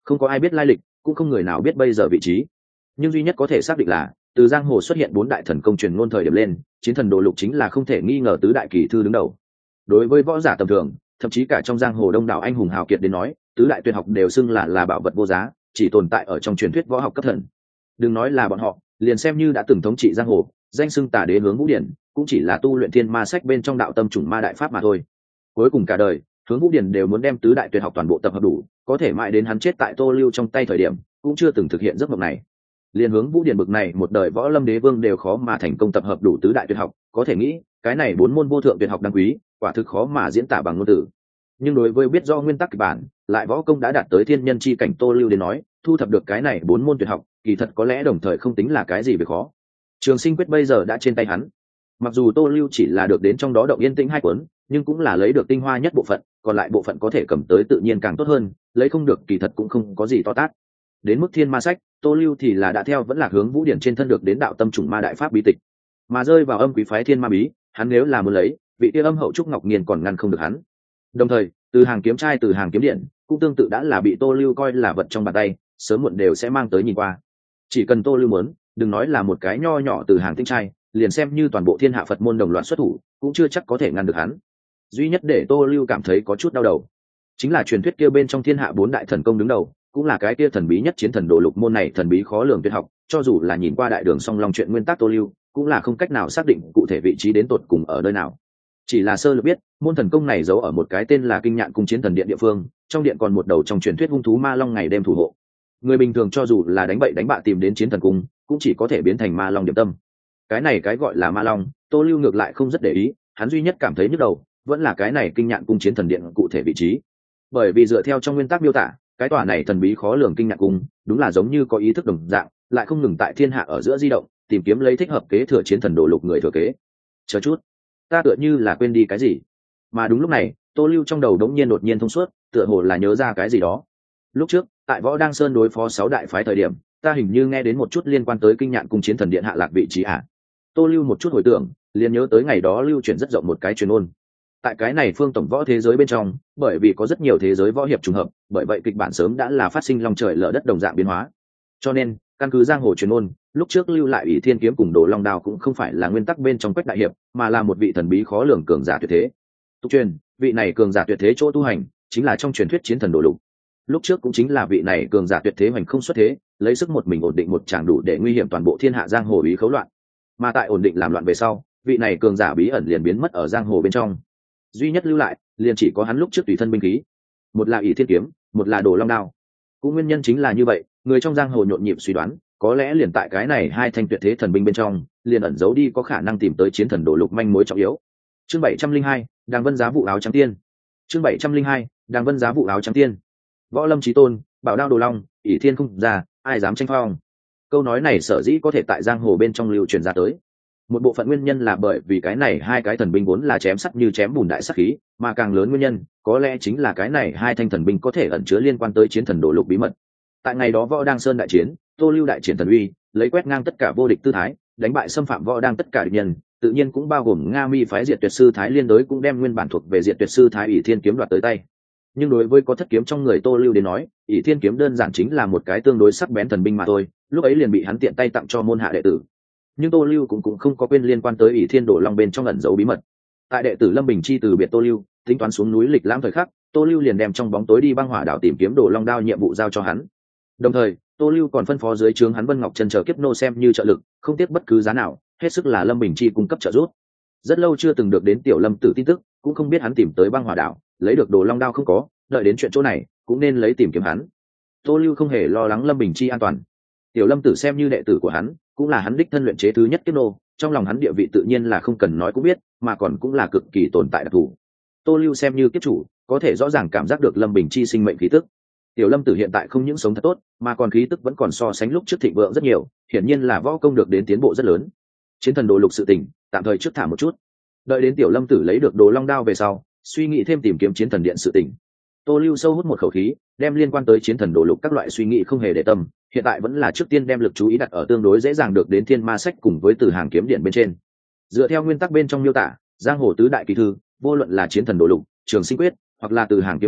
Speaker 1: không có ai biết lai lịch, cũng không người nào biết bây giờ vị trí. Nhưng duy nhất có thể xác định là từ giang hồ xuất hiện bốn đại thần công truyền ngôn thời điểm lên, chiến thần đồ lục chính là không thể nghi ngờ tứ đại kỳ thư đứng đầu. Đối với võ giả tầm thường, thậm chí cả trong giang hồ đông đảo anh hùng hào kiệt đến nói, tứ đại tuyệt học đều xưng là là bảo vật vô giá, chỉ tồn tại ở trong truyền thuyết võ học cấp thần. Đừng nói là bọn họ, liền xem như đã từng thống trị giang hồ, danh xưng tả đế Hướng Vũ Điển cũng chỉ là tu luyện thiên ma sách bên trong đạo tâm chủng ma đại pháp mà thôi. Cuối cùng cả đời, Hướng Vũ Điển đều muốn đem tứ đại tuyệt học toàn bộ tập hợp đủ, có thể mãi đến hắn chết tại Tô Lưu trong tay thời điểm, cũng chưa từng thực hiện giấc mộng này. Liên Hướng Vũ Điển bực này một đời võ lâm đế vương đều khó mà thành công tập hợp đủ tứ đại tuyệt học, có thể nghĩ, cái này bốn môn vô thượng tuyệt học đáng quý, quả thực khó mà diễn tả bằng ngôn từ. Nhưng đối với biết do nguyên tắc kịch bản, lại võ công đã đạt tới thiên nhân chi cảnh Tô Lưu đến nói, thu thập được cái này bốn môn tuyệt học, kỳ thật có lẽ đồng thời không tính là cái gì việc khó. Trường Sinh Quyết bây giờ đã trên tay hắn. Mặc dù Tô Lưu chỉ là được đến trong đó động yên tĩnh hai cuốn, nhưng cũng là lấy được tinh hoa nhất bộ phận, còn lại bộ phận có thể cầm tới tự nhiên càng tốt hơn, lấy không được kỳ thật cũng không có gì to tát. Đến mức thiên ma sách, Tô Lưu thì là đã theo vẫn là Hướng Vũ Điển trên thân được đến đạo tâm chủng ma đại pháp bí tịch, mà rơi vào âm quý phái thiên ma bí, hắn nếu là muốn lấy, vị tiên âm hậu trúc ngọc nghiền còn ngăn không được hắn. Đồng thời, từ hàng kiếm trai từ hàng kiếm điện, cũng tương tự đã là bị Tô Lưu coi là vật trong bàn tay, sớm muộn đều sẽ mang tới nhìn qua. Chỉ cần Tô Lưu muốn, đừng nói là một cái nho nhỏ từ hàng tinh trai, liền xem như toàn bộ thiên hạ Phật môn đồng loạt xuất thủ, cũng chưa chắc có thể ngăn được hắn. Duy nhất để Tô Lưu cảm thấy có chút đau đầu, chính là truyền thuyết kia bên trong thiên hạ bốn đại thần công đứng đầu, cũng là cái kia thần bí nhất chiến thần đồ lục môn này thần bí khó lường tuyệt học, cho dù là nhìn qua đại đường song long chuyện nguyên tắc Tô Lưu, cũng là không cách nào xác định cụ thể vị trí đến tột cùng ở nơi nào. Chỉ là sơ lược biết, môn thần công này giấu ở một cái tên là Kinh Nhạn Cung Chiến Thần Điện địa phương, trong điện còn một đầu trong truyền thuyết hung thú ma long ngày đêm thủ hộ. Người bình thường cho dù là đánh bậy đánh bạ tìm đến Chiến Thần Cung, cũng chỉ có thể biến thành ma long điểm tâm. Cái này cái gọi là ma long, Tô Lưu ngược lại không rất để ý, hắn duy nhất cảm thấy nhức đầu vẫn là cái này Kinh Nhạn Cung Chiến Thần Điện cụ thể vị trí. Bởi vì dựa theo trong nguyên tắc miêu tả, cái tòa này thần bí khó lường Kinh Nhạn Cung, đúng là giống như có ý thức đồng dạng, lại không ngừng tại thiên hạ ở giữa di động, tìm kiếm lấy thích hợp kế thừa chiến thần đồ lục người thừa kế. Chờ chút, ta tựa như là quên đi cái gì. Mà đúng lúc này, Tô Lưu trong đầu đống nhiên đột nhiên thông suốt, tựa hồ là nhớ ra cái gì đó. Lúc trước, tại Võ Đăng Sơn đối phó sáu đại phái thời điểm, ta hình như nghe đến một chút liên quan tới Kinh Nhạn Cung Chiến Thần Điện hạ lạc vị trí à. Tô Lưu một chút hồi tưởng, liền nhớ tới ngày đó lưu truyền rất rộng một cái truyền ôn. Tại cái này phương tổng võ thế giới bên trong, bởi vì có rất nhiều thế giới võ hiệp trùng hợp, bởi vậy kịch bản sớm đã là phát sinh long trời lở đất đồng dạng biến hóa. Cho nên, căn cứ giang hồ truyền ôn, lúc trước lưu lại Ỷ Thiên kiếm cùng Đồ Long đao cũng không phải là nguyên tắc bên trong Quách đại hiệp, mà là một vị thần bí khó lường cường giả tuyệt thế. Tục truyền, vị này cường giả tuyệt thế chỗ tu hành, chính là trong truyền thuyết chiến thần Đồ Lục. Lúc trước cũng chính là vị này cường giả tuyệt thế hoành không xuất thế, lấy sức một mình ổn định một tràng đủ để nguy hiểm toàn bộ thiên hạ giang hồ bí khấu loạn. Mà tại ổn định làm loạn về sau, vị này cường giả bí ẩn liền biến mất ở giang hồ bên trong. Duy nhất lưu lại, liền chỉ có hắn lúc trước tùy thân binh khí, một là Ỷ Thiên kiếm, một là Đồ Long đao. Cũng nguyên nhân chính là như vậy, người trong giang hồ nhộn nhịp suy đoán, có lẽ liền tại cái này hai thanh tuyệt thế thần binh bên trong, liền ẩn giấu đi có khả năng tìm tới chiến thần Đồ Lục manh mối trọng yếu. Chương bảy trăm linh hai, Đàng Vân giá vụ áo trắng tiên. Chương bảy trăm linh hai, Đàng Vân giá vụ áo trắng tiên. Võ lâm chí tôn, bảo đao Đồ Long, Ỷ Thiên không ra, ai dám tranh phong. Câu nói này sở dĩ có thể tại giang hồ bên trong lưu truyền ra tới. Một bộ phận nguyên nhân là bởi vì cái này hai cái thần binh vốn là chém sắt như chém bùn đại sắc khí, mà càng lớn nguyên nhân, có lẽ chính là cái này hai thanh thần binh có thể ẩn chứa liên quan tới chiến thần Đồ Lục bí mật. Tại ngày đó Võ Đăng Sơn đại chiến, Tô Lưu đại triển thần uy, lấy quét ngang tất cả vô địch tư thái, đánh bại xâm phạm Võ Đăng tất cả địch nhân, tự nhiên cũng bao gồm Nga Mi phái Diệt Tuyệt sư Thái Liên đối cũng đem nguyên bản thuộc về Diệt Tuyệt sư Thái Ỷ Thiên kiếm đoạt tới tay. Nhưng đối với có thất kiếm trong người Tô Lưu đến nói, Ỷ Thiên kiếm đơn giản chính là một cái tương đối sắc bén thần binh mà thôi, lúc ấy liền bị hắn tiện tay tặng cho môn hạ đệ tử. Nhưng Tô Lưu cũng cũng không có quên liên quan tới Ỷ Thiên Đồ Long bên trong ẩn giấu bí mật. Tại đệ tử Lâm Bình Chi từ biệt Tô Lưu, tính toán xuống núi lịch lãm thời khắc, Tô Lưu liền đem trong bóng tối đi băng hỏa đảo tìm kiếm Đồ Long đao nhiệm vụ giao cho hắn. Đồng thời, Tô Lưu còn phân phó dưới trướng hắn Vân Ngọc Chân chờ kiếp nô xem như trợ lực, không tiếc bất cứ giá nào, hết sức là Lâm Bình Chi cung cấp trợ giúp. Rất lâu chưa từng được đến Tiểu Lâm Tử tin tức, cũng không biết hắn tìm tới băng hỏa đảo, lấy được Đồ Long đao không có, đợi đến chuyện chỗ này, cũng nên lấy tìm kiếm hắn. Tô Lưu không hề lo lắng Lâm Bình Chi an toàn. Tiểu Lâm Tử xem như đệ tử của hắn, cũng là hắn đích thân luyện chế thứ nhất kiếp nô, trong lòng hắn địa vị tự nhiên là không cần nói cũng biết, mà còn cũng là cực kỳ tồn tại đặc thù. Tô Lưu xem như kiếp chủ, có thể rõ ràng cảm giác được Lâm Bình Chi sinh mệnh khí tức. Tiểu Lâm Tử hiện tại không những sống thật tốt, mà còn khí tức vẫn còn so sánh lúc trước thịnh vượng rất nhiều, hiển nhiên là võ công được đến tiến bộ rất lớn. Chiến thần Đồ Lục sự tình, tạm thời trước thả một chút. Đợi đến Tiểu Lâm Tử lấy được Đồ Long đao về sau, suy nghĩ thêm tìm kiếm chiến thần điện sự tình. Tô Lưu sâu hút một khẩu khí, đem liên quan tới chiến thần Đồ Lục các loại suy nghĩ không hề để tâm, hiện tại vẫn là trước tiên đem lực chú ý đặt ở tương đối dễ dàng được đến thiên ma sách cùng với từ hàng kiếm điện bên trên. Dựa theo nguyên tắc bên trong miêu tả, giang hồ tứ đại kỳ thư, vô luận là chiến thần Đồ Lục, Trường Sinh Quyết, hoặc là từ hàng kiếm điện,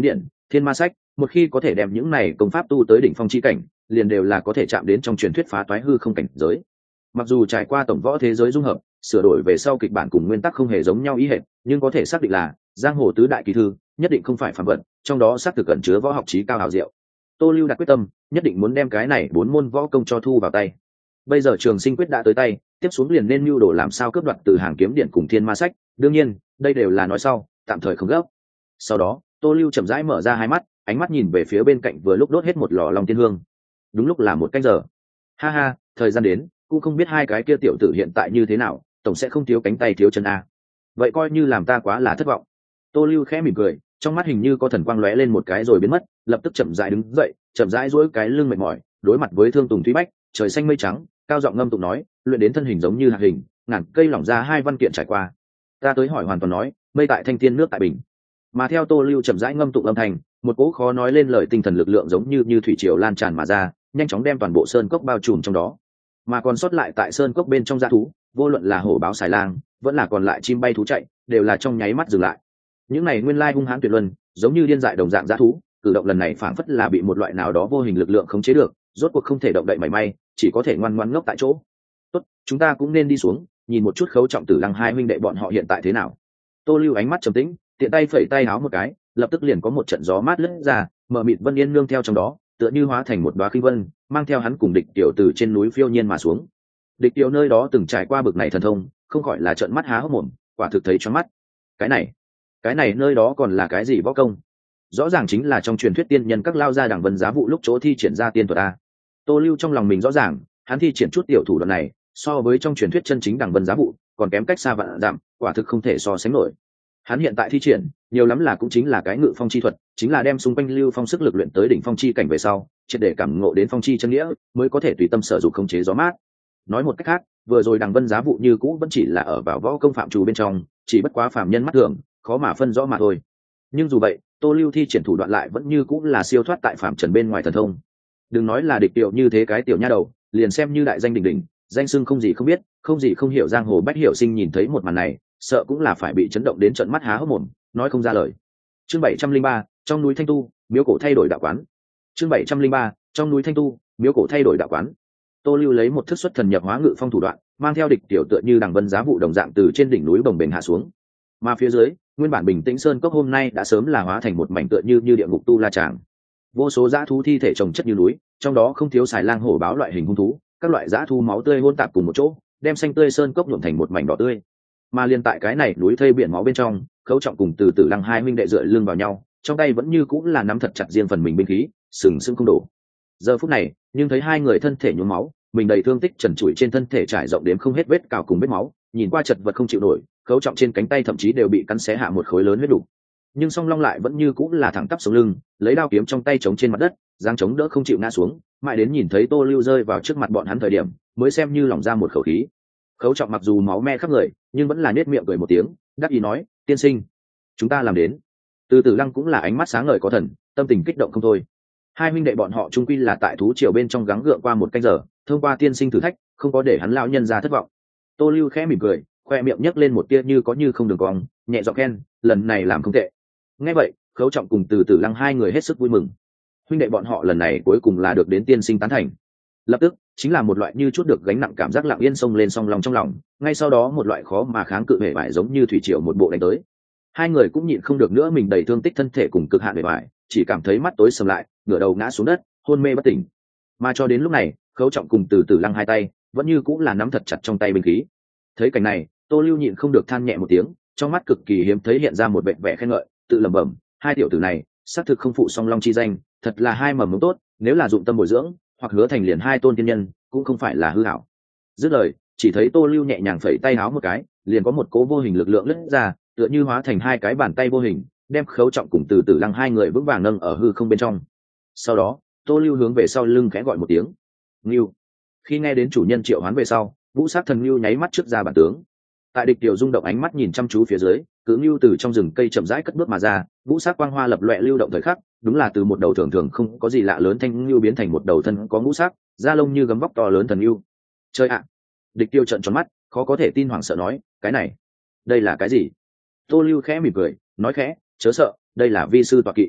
Speaker 1: Thiên ma sách, một khi có thể đem những này công pháp tu tới đỉnh phong chi cảnh, liền đều là có thể chạm đến trong truyền thuyết phá toái hư không cảnh giới. Mặc dù trải qua tổng võ thế giới dung hợp, sửa đổi về sau kịch bản cùng nguyên tắc không hề giống nhau ý hệt, nhưng có thể xác định là giang hồ tứ đại kỳ thư nhất định không phải phàm vật, trong đó xác thực cẩn chứa võ học trí cao hào diệu. Tô Lưu đặt quyết tâm, nhất định muốn đem cái này bốn môn võ công cho thu vào tay. Bây giờ Trường Sinh quyết đã tới tay, tiếp xuống liền nên mưu đồ làm sao cướp đoạt từ hàng kiếm điện cùng thiên ma sách, đương nhiên, đây đều là nói sau, tạm thời không gấp. Sau đó, Tô Lưu chậm rãi mở ra hai mắt, ánh mắt nhìn về phía bên cạnh vừa lúc đốt hết một lò long tiên hương. Đúng lúc là một canh giờ. Ha ha, thời gian đến, cũng không biết hai cái kia tiểu tử hiện tại như thế nào, tổng sẽ không thiếu cánh tay thiếu chân a. Vậy coi như làm ta quá là thất vọng. Tô Lưu khẽ mỉm cười, trong mắt hình như có thần quang lóe lên một cái rồi biến mất, lập tức chậm rãi đứng dậy, chậm rãi duỗi cái lưng mệt mỏi, đối mặt với Thương Tùng Thúy Bách, trời xanh mây trắng, cao giọng ngâm tụng nói, luyện đến thân hình giống như hạt hình, ngàn cây lỏng ra hai văn kiện trải qua. Ta tới hỏi hoàn toàn nói, mây tại thanh thiên nước tại bình. Mà theo Tô Lưu chậm rãi ngâm tụng âm thanh, một cỗ khó nói lên lời tinh thần lực lượng giống như như thủy triều lan tràn mà ra, nhanh chóng đem toàn bộ sơn cốc bao trùm trong đó. Mà còn sót lại tại sơn cốc bên trong dã thú, vô luận là hổ báo xài lang, vẫn là còn lại chim bay thú chạy, đều là trong nháy mắt dừng lại. Những này nguyên lai hung hãn tuyệt luân, giống như điên dại đồng dạng dã thú, cử động lần này phảng phất là bị một loại nào đó vô hình lực lượng khống chế được, rốt cuộc không thể động đậy mảy may, chỉ có thể ngoan ngoãn ngốc tại chỗ. Tốt, chúng ta cũng nên đi xuống, nhìn một chút Khấu Trọng Tử Lăng hai huynh đệ bọn họ hiện tại thế nào. Tô Lưu ánh mắt trầm tĩnh, tiện tay phẩy tay háo một cái, lập tức liền có một trận gió mát lướt ra, mở mịt vân yên nương theo trong đó, tựa như hóa thành một đóa khinh vân, mang theo hắn cùng Địch Tiểu từ trên núi phiêu nhiên mà xuống. Địch Tiểu nơi đó từng trải qua bực này thần thông, không khỏi là trợn mắt há hốc mồm, quả thực thấy choáng mắt. Cái này, cái này nơi đó còn là cái gì võ công? Rõ ràng chính là trong truyền thuyết tiên nhân các lao ra đẳng vân giá vụ lúc chỗ thi triển ra tiên thuật a. Tô Lưu trong lòng mình rõ ràng, hắn thi triển chút tiểu thủ đoạn này, so với trong truyền thuyết chân chính đẳng vân giá vụ, còn kém cách xa vạn dặm, quả thực không thể so sánh nổi. Hắn hiện tại thi triển, nhiều lắm là cũng chính là cái ngự phong chi thuật, chính là đem xung quanh lưu phong sức lực luyện tới đỉnh phong chi cảnh về sau, triệt để cảm ngộ đến phong chi chân nghĩa, mới có thể tùy tâm sở dụng khống chế gió mát. Nói một cách khác, vừa rồi đằng vân giá vụ như cũ vẫn chỉ là ở vào võ công phạm trù bên trong, chỉ bất quá phàm nhân mắt thường, khó mà phân rõ mà thôi. Nhưng dù vậy, Tô Lưu thi triển thủ đoạn lại vẫn như cũ là siêu thoát tại phạm trần bên ngoài thần thông. Đừng nói là Địch Tiểu như thế cái tiểu nha đầu, liền xem như đại danh đỉnh đỉnh, danh xưng không gì không biết, không gì không hiểu giang hồ bách hiểu sinh nhìn thấy một màn này, sợ cũng là phải bị chấn động đến trợn mắt há hốc mồm, nói không ra lời. Chương bảy trăm linh ba, trong núi Thanh Tu, miếu cổ thay đổi đạo quán. Chương bảy trăm linh ba, trong núi Thanh Tu, miếu cổ thay đổi đạo quán. Tô Lưu lấy một thức xuất thần nhập hóa ngự phong thủ đoạn, mang theo Địch Tiểu tựa như đằng vân giá vụ đồng dạng từ trên đỉnh núi bồng bềnh hạ xuống. Mà phía dưới, nguyên bản bình tĩnh sơn cốc hôm nay đã sớm là hóa thành một mảnh tựa như như địa ngục tu la tràng. Vô số dã thú thi thể chồng chất như núi, trong đó không thiếu xài lang hổ báo loại hình hung thú, các loại dã thú máu tươi hỗn tạp cùng một chỗ, đem xanh tươi sơn cốc nhuộm thành một mảnh đỏ tươi. Mà liên tại cái này núi thây biển máu bên trong, Khấu Trọng cùng Từ Tử Lăng hai huynh đệ dựa lưng vào nhau, trong tay vẫn như cũng là nắm thật chặt riêng phần mình binh khí, sừng sững không đổ. Giờ phút này, nhưng thấy hai người thân thể nhuốm máu, mình đầy thương tích trần trụi trên thân thể trải rộng đến không hết vết cào cùng vết máu, nhìn qua chật vật không chịu nổi, Khấu Trọng trên cánh tay thậm chí đều bị cắn xé hạ một khối lớn huyết đủ. Nhưng Song Long lại vẫn như cũng là thẳng tắp sống lưng, lấy đao kiếm trong tay chống trên mặt đất, giang chống đỡ không chịu ngã xuống, mãi đến nhìn thấy Tô Lưu rơi vào trước mặt bọn hắn thời điểm, mới xem như lỏng ra một khẩu khí. Khấu Trọng mặc dù máu me khắp người, nhưng vẫn là nhếch miệng cười một tiếng, đáp ý nói, tiên sinh, chúng ta làm đến. Từ Tử Lăng cũng là ánh mắt sáng ngời có thần, tâm tình kích động không thôi. Hai huynh đệ bọn họ chung quy là tại thú triều bên trong gắng gượng qua một canh giờ, thông qua tiên sinh thử thách, không có để hắn lão nhân ra thất vọng. Tô Lưu khẽ mỉm cười, khoe miệng nhấc lên một tia như có như không đường cong, nhẹ giọng khen, lần này làm không tệ. Nghe vậy, Khấu Trọng cùng Từ Tử Lăng hai người hết sức vui mừng. Huynh đệ bọn họ lần này cuối cùng là được đến tiên sinh tán thành. Lập tức, chính là một loại như chút được gánh nặng cảm giác lặng yên xông lên song lòng trong lòng, ngay sau đó một loại khó mà kháng cự hề bại giống như thủy triều một bộ đánh tới. Hai người cũng nhịn không được nữa mình đầy thương tích thân thể cùng cực hạn hề bại, chỉ cảm thấy mắt tối sầm lại, ngửa đầu ngã xuống đất, hôn mê bất tỉnh. Mà cho đến lúc này, Khấu Trọng cùng Từ Tử Lăng hai tay vẫn như cũng là nắm thật chặt trong tay binh khí. Thấy cảnh này, Tô Lưu nhịn không được than nhẹ một tiếng, trong mắt cực kỳ hiếm thấy hiện ra một vẻ vẻ khen ngợi, tự lẩm bẩm, hai tiểu tử này, xác thực không phụ song long chi danh, thật là hai mầm mống tốt, nếu là dụng tâm bồi dưỡng, hoặc hứa thành liền hai tôn tiên nhân, cũng không phải là hư hảo. Dứt lời, chỉ thấy Tô Lưu nhẹ nhàng phẩy tay háo một cái, liền có một cỗ vô hình lực lượng lướt ra, tựa như hóa thành hai cái bàn tay vô hình, đem Khấu Trọng cùng Từ Tử Lăng hai người vững vàng nâng ở hư không bên trong. Sau đó, Tô Lưu hướng về sau lưng khẽ gọi một tiếng, "Ngưu." Khi nghe đến chủ nhân triệu hoán về sau, Vũ Sát Thần Ngưu nháy mắt trước ra bản tướng. Tại Địch Tiểu rung động ánh mắt nhìn chăm chú phía dưới, Cự Ngưu từ trong rừng cây chậm rãi cất bước mà ra, vũ sắc quang hoa lập loè lưu động thời khắc, đúng là từ một đầu thường thường không có gì lạ lớn thanh ngưu biến thành một đầu thân có ngũ sắc, da lông như gấm vóc to lớn thần ngưu. Chơi ạ! Địch Tiêu trợn tròn mắt, khó có thể tin hoảng sợ nói, cái này, đây là cái gì? Tô Lưu khẽ mỉm cười, nói khẽ, chớ sợ, đây là vi sư tọa kỵ.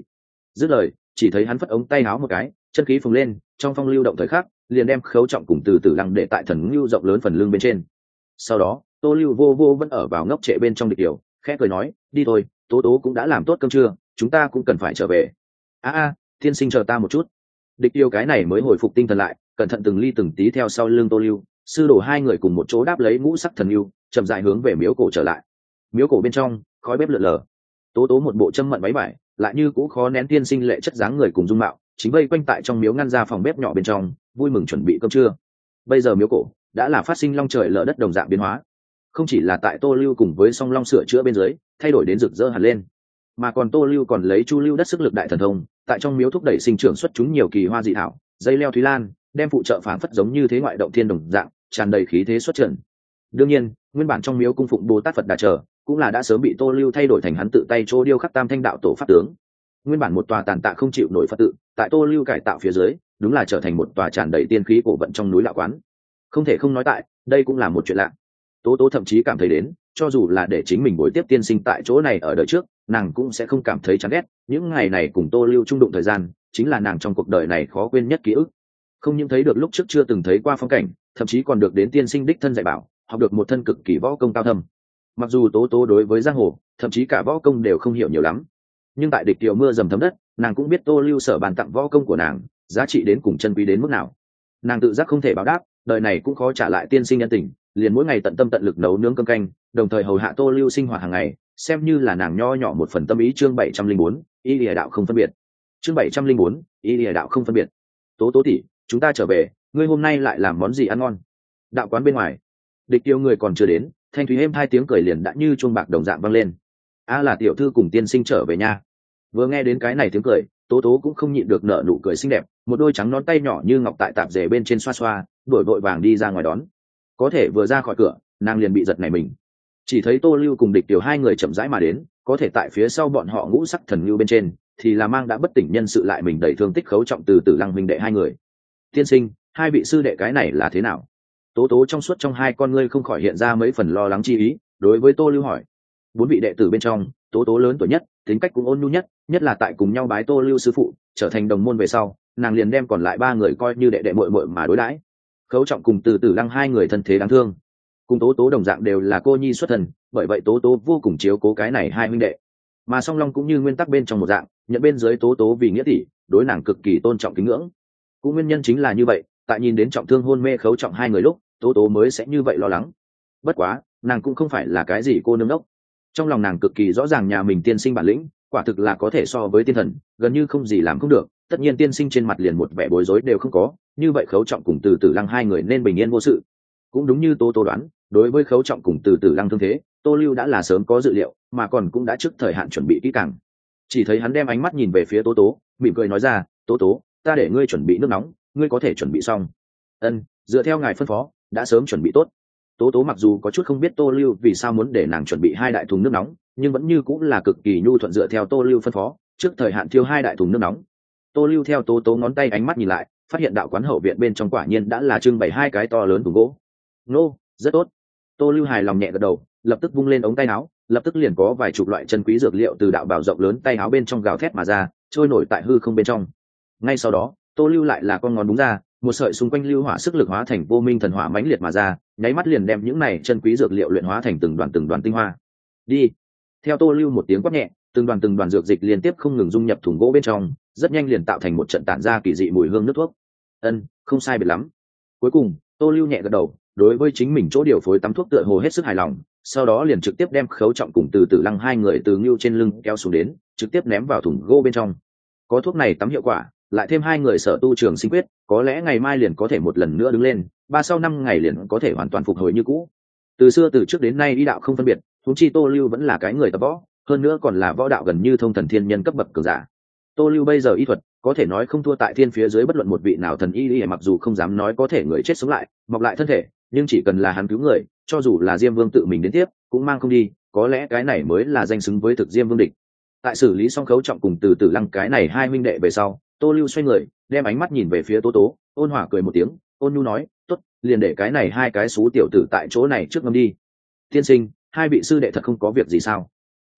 Speaker 1: Dứt lời, chỉ thấy hắn phất ống tay áo một cái, chân khí phồng lên, trong phong lưu động thời khắc, liền đem Khấu Trọng cùng Từ Tử Lăng để tại thần lưu rộng lớn phần lưng bên trên. Sau đó, Tô Lưu vô vô vẫn ở vào ngốc trệ bên trong Địch Kiều, khẽ cười nói, đi thôi, Tố Tố cũng đã làm tốt cơm trưa, chúng ta cũng cần phải trở về. A a, tiên sinh chờ ta một chút. Địch Kiều cái này mới hồi phục tinh thần lại, cẩn thận từng ly từng tí theo sau lưng Tô Lưu, sư đồ hai người cùng một chỗ đáp lấy ngũ sắc thần lưu, chậm rãi hướng về miếu cổ trở lại. Miếu cổ bên trong, khói bếp lượn lờ. Tố Tố một bộ châm mận váy vải, lại như cũ khó nén tiên sinh lệ chất dáng người cùng dung mạo, chính vây quanh tại trong miếu ngăn ra phòng bếp nhỏ bên trong, vui mừng chuẩn bị cơm trưa. Bây giờ miếu cổ đã là phát sinh long trời lở đất đồng dạng biến hóa, không chỉ là tại Tô Lưu cùng với Song Long sửa chữa bên dưới thay đổi đến rực rỡ hẳn lên, mà còn Tô Lưu còn lấy Chu Lưu đất sức lực đại thần thông, tại trong miếu thúc đẩy sinh trưởng xuất chúng nhiều kỳ hoa dị thảo, dây leo thúy lan, đem phụ trợ phản phất giống như thế ngoại động thiên đồng dạng, tràn đầy khí thế xuất trận. Đương nhiên, nguyên bản trong miếu cung phụng Bồ Tát Phật Đà Trở, cũng là đã sớm bị Tô Lưu thay đổi thành hắn tự tay chỗ điêu khắc Tam Thanh đạo tổ pháp tướng. Nguyên bản một tòa tàn tạ không chịu nổi Phật tự, tại Tô Lưu cải tạo phía dưới, đúng là trở thành một tòa tràn đầy tiên khí cổ vận trong núi đạo quán. Không thể không nói tại, đây cũng là một chuyện lạ. Tố Tố thậm chí cảm thấy đến, cho dù là để chính mình bồi tiếp tiên sinh tại chỗ này ở đời trước, nàng cũng sẽ không cảm thấy chán ghét. Những ngày này cùng Tô Lưu chung đụng thời gian, chính là nàng trong cuộc đời này khó quên nhất ký ức. Không những thấy được lúc trước chưa từng thấy qua phong cảnh, thậm chí còn được đến tiên sinh đích thân dạy bảo, học được một thân cực kỳ võ công cao thâm. Mặc dù Tố Tố đối với giang hồ, thậm chí cả võ công đều không hiểu nhiều lắm, nhưng tại Địch Kiều mưa dầm thấm đất, nàng cũng biết Tô Lưu sở bàn tặng võ công của nàng giá trị đến cùng chân quý đến mức nào. Nàng tự giác không thể báo đáp, đời này cũng khó trả lại tiên sinh nhân tình, liền mỗi ngày tận tâm tận lực nấu nướng cơm canh, đồng thời hầu hạ Tô Lưu sinh hoạt hàng ngày, xem như là nàng nho nhỏ một phần tâm ý. Chương bảy trăm linh bốn, y lìa đạo không phân biệt. Chương bảy trăm linh bốn, y lìa đạo không phân biệt. Tố Tố tỷ, chúng ta trở về, ngươi hôm nay lại làm món gì ăn ngon? Đạo quán bên ngoài, Địch Kiều người còn chưa đến, thanh thúy êm hai tiếng cười liền đã như chuông bạc đồng dạng vang lên. A là tiểu thư cùng tiên sinh trở về nha. Vừa nghe đến cái này tiếng cười, Tố Tố cũng không nhịn được nở nụ cười xinh đẹp, một đôi trắng nón tay nhỏ như ngọc tại tạp dề bên trên xoa xoa, đuổi vội vàng đi ra ngoài đón. Có thể vừa ra khỏi cửa, nàng liền bị giật nảy mình. Chỉ thấy Tô Lưu cùng Địch Kiều hai người chậm rãi mà đến, có thể tại phía sau bọn họ ngũ sắc thần lưu bên trên, thì là mang đã bất tỉnh nhân sự lại mình đẩy thương tích Khấu Trọng từ Tử Lăng huynh đệ hai người. Tiên sinh, hai vị sư đệ cái này là thế nào? Tố Tố trong suốt trong hai con ngươi không khỏi hiện ra mấy phần lo lắng chi ý, đối với Tô Lưu hỏi. Bốn vị đệ tử bên trong, Tố Tố lớn tuổi nhất, tính cách cũng ôn nhu nhất, nhất là tại cùng nhau bái Tô Lưu sư phụ, trở thành đồng môn về sau, nàng liền đem còn lại ba người coi như đệ đệ muội muội mà đối đãi. Khấu Trọng cùng Từ Tử Lăng hai người thân thế đáng thương, cùng Tố Tố đồng dạng đều là cô nhi xuất thân, bởi vậy Tố Tố vô cùng chiếu cố cái này hai huynh đệ. Mà Song Long cũng như nguyên tắc bên trong một dạng, nhận bên dưới Tố Tố vì nghĩa tỷ, đối nàng cực kỳ tôn trọng kính ngưỡng. Cũng nguyên nhân chính là như vậy, tại nhìn đến trọng thương hôn mê Khấu Trọng hai người lúc, Tố Tố mới sẽ như vậy lo lắng. Bất quá, nàng cũng không phải là cái gì cô nương đốc. Trong lòng nàng cực kỳ rõ ràng nhà mình tiên sinh bản lĩnh, quả thực là có thể so với tiên thần, gần như không gì làm không được. Tất nhiên tiên sinh trên mặt liền một vẻ bối rối đều không có, như vậy Khấu Trọng cùng Từ Tử Lăng hai người nên bình yên vô sự. Cũng đúng như Tố Tố đoán, đối với Khấu Trọng cùng Từ Tử Lăng thương thế, Tô Lưu đã là sớm có dự liệu, mà còn cũng đã trước thời hạn chuẩn bị kỹ càng. Chỉ thấy hắn đem ánh mắt nhìn về phía Tố Tố, mỉm cười nói ra, "Tố Tố, ta để ngươi chuẩn bị nước nóng, ngươi có thể chuẩn bị xong." "Ân, dựa theo ngài phân phó, đã sớm chuẩn bị tốt." Tố Tố mặc dù có chút không biết Tô Lưu vì sao muốn để nàng chuẩn bị hai đại thùng nước nóng, nhưng vẫn như cũng là cực kỳ nhu thuận dựa theo Tô Lưu phân phó, trước thời hạn thiêu hai đại thùng nước nóng. Tô Lưu theo Tố Tố ngón tay ánh mắt nhìn lại, phát hiện đạo quán hậu viện bên trong quả nhiên đã là trưng bày hai cái to lớn thùng gỗ. "Nô, rất tốt." Tô Lưu hài lòng nhẹ gật đầu, lập tức vung lên ống tay áo, lập tức liền có vài chục loại chân quý dược liệu từ đạo bảo rộng lớn tay áo bên trong gào thét mà ra, trôi nổi tại hư không bên trong. Ngay sau đó, Tô Lưu lại là con ngón đúng ra, một sợi xung quanh lưu hỏa sức lực hóa thành vô minh thần hỏa mãnh liệt mà ra, nháy mắt liền đem những này chân quý dược liệu luyện hóa thành từng đoàn từng đoàn tinh hoa. "Đi!" Theo Tô Lưu một tiếng quát nhẹ, từng đoàn từng đoàn dược dịch liên tiếp không ngừng dung nhập thùng gỗ bên trong, rất nhanh liền tạo thành một trận tản ra kỳ dị mùi hương nước thuốc. "Ân, không sai biệt lắm." Cuối cùng, Tô Lưu nhẹ gật đầu, đối với chính mình chỗ điều phối tắm thuốc tựa hồ hết sức hài lòng, sau đó liền trực tiếp đem Khấu Trọng cùng Từ Tử Lăng hai người từ ngưu trên lưng kéo xuống đến, trực tiếp ném vào thùng gỗ bên trong. Có thuốc này tắm hiệu quả, lại thêm hai người sở tu trường sinh quyết, có lẽ ngày mai liền có thể một lần nữa đứng lên, ba sau năm ngày liền có thể hoàn toàn phục hồi như cũ. Từ xưa từ trước đến nay y đạo không phân biệt, huống chi Tô Lưu vẫn là cái người tập võ, hơn nữa còn là võ đạo gần như thông thần thiên nhân cấp bậc cường giả. Tô Lưu bây giờ y thuật có thể nói không thua tại thiên phía dưới bất luận một vị nào thần y y, mặc dù không dám nói có thể người chết sống lại, mọc lại thân thể, nhưng chỉ cần là hắn cứu người, cho dù là Diêm Vương tự mình đến tiếp, cũng mang không đi, có lẽ cái này mới là danh xứng với thực Diêm Vương địch. Tại xử lý xong Khấu Trọng cùng Từ Tử Lăng cái này hai huynh đệ về sau, Tô Lưu xoay người, đem ánh mắt nhìn về phía Tố Tố, ôn hòa cười một tiếng, ôn nhu nói, "Tốt, liền để cái này hai cái xú tiểu tử tại chỗ này trước ngâm đi." "Tiên sinh, hai vị sư đệ thật không có việc gì sao?"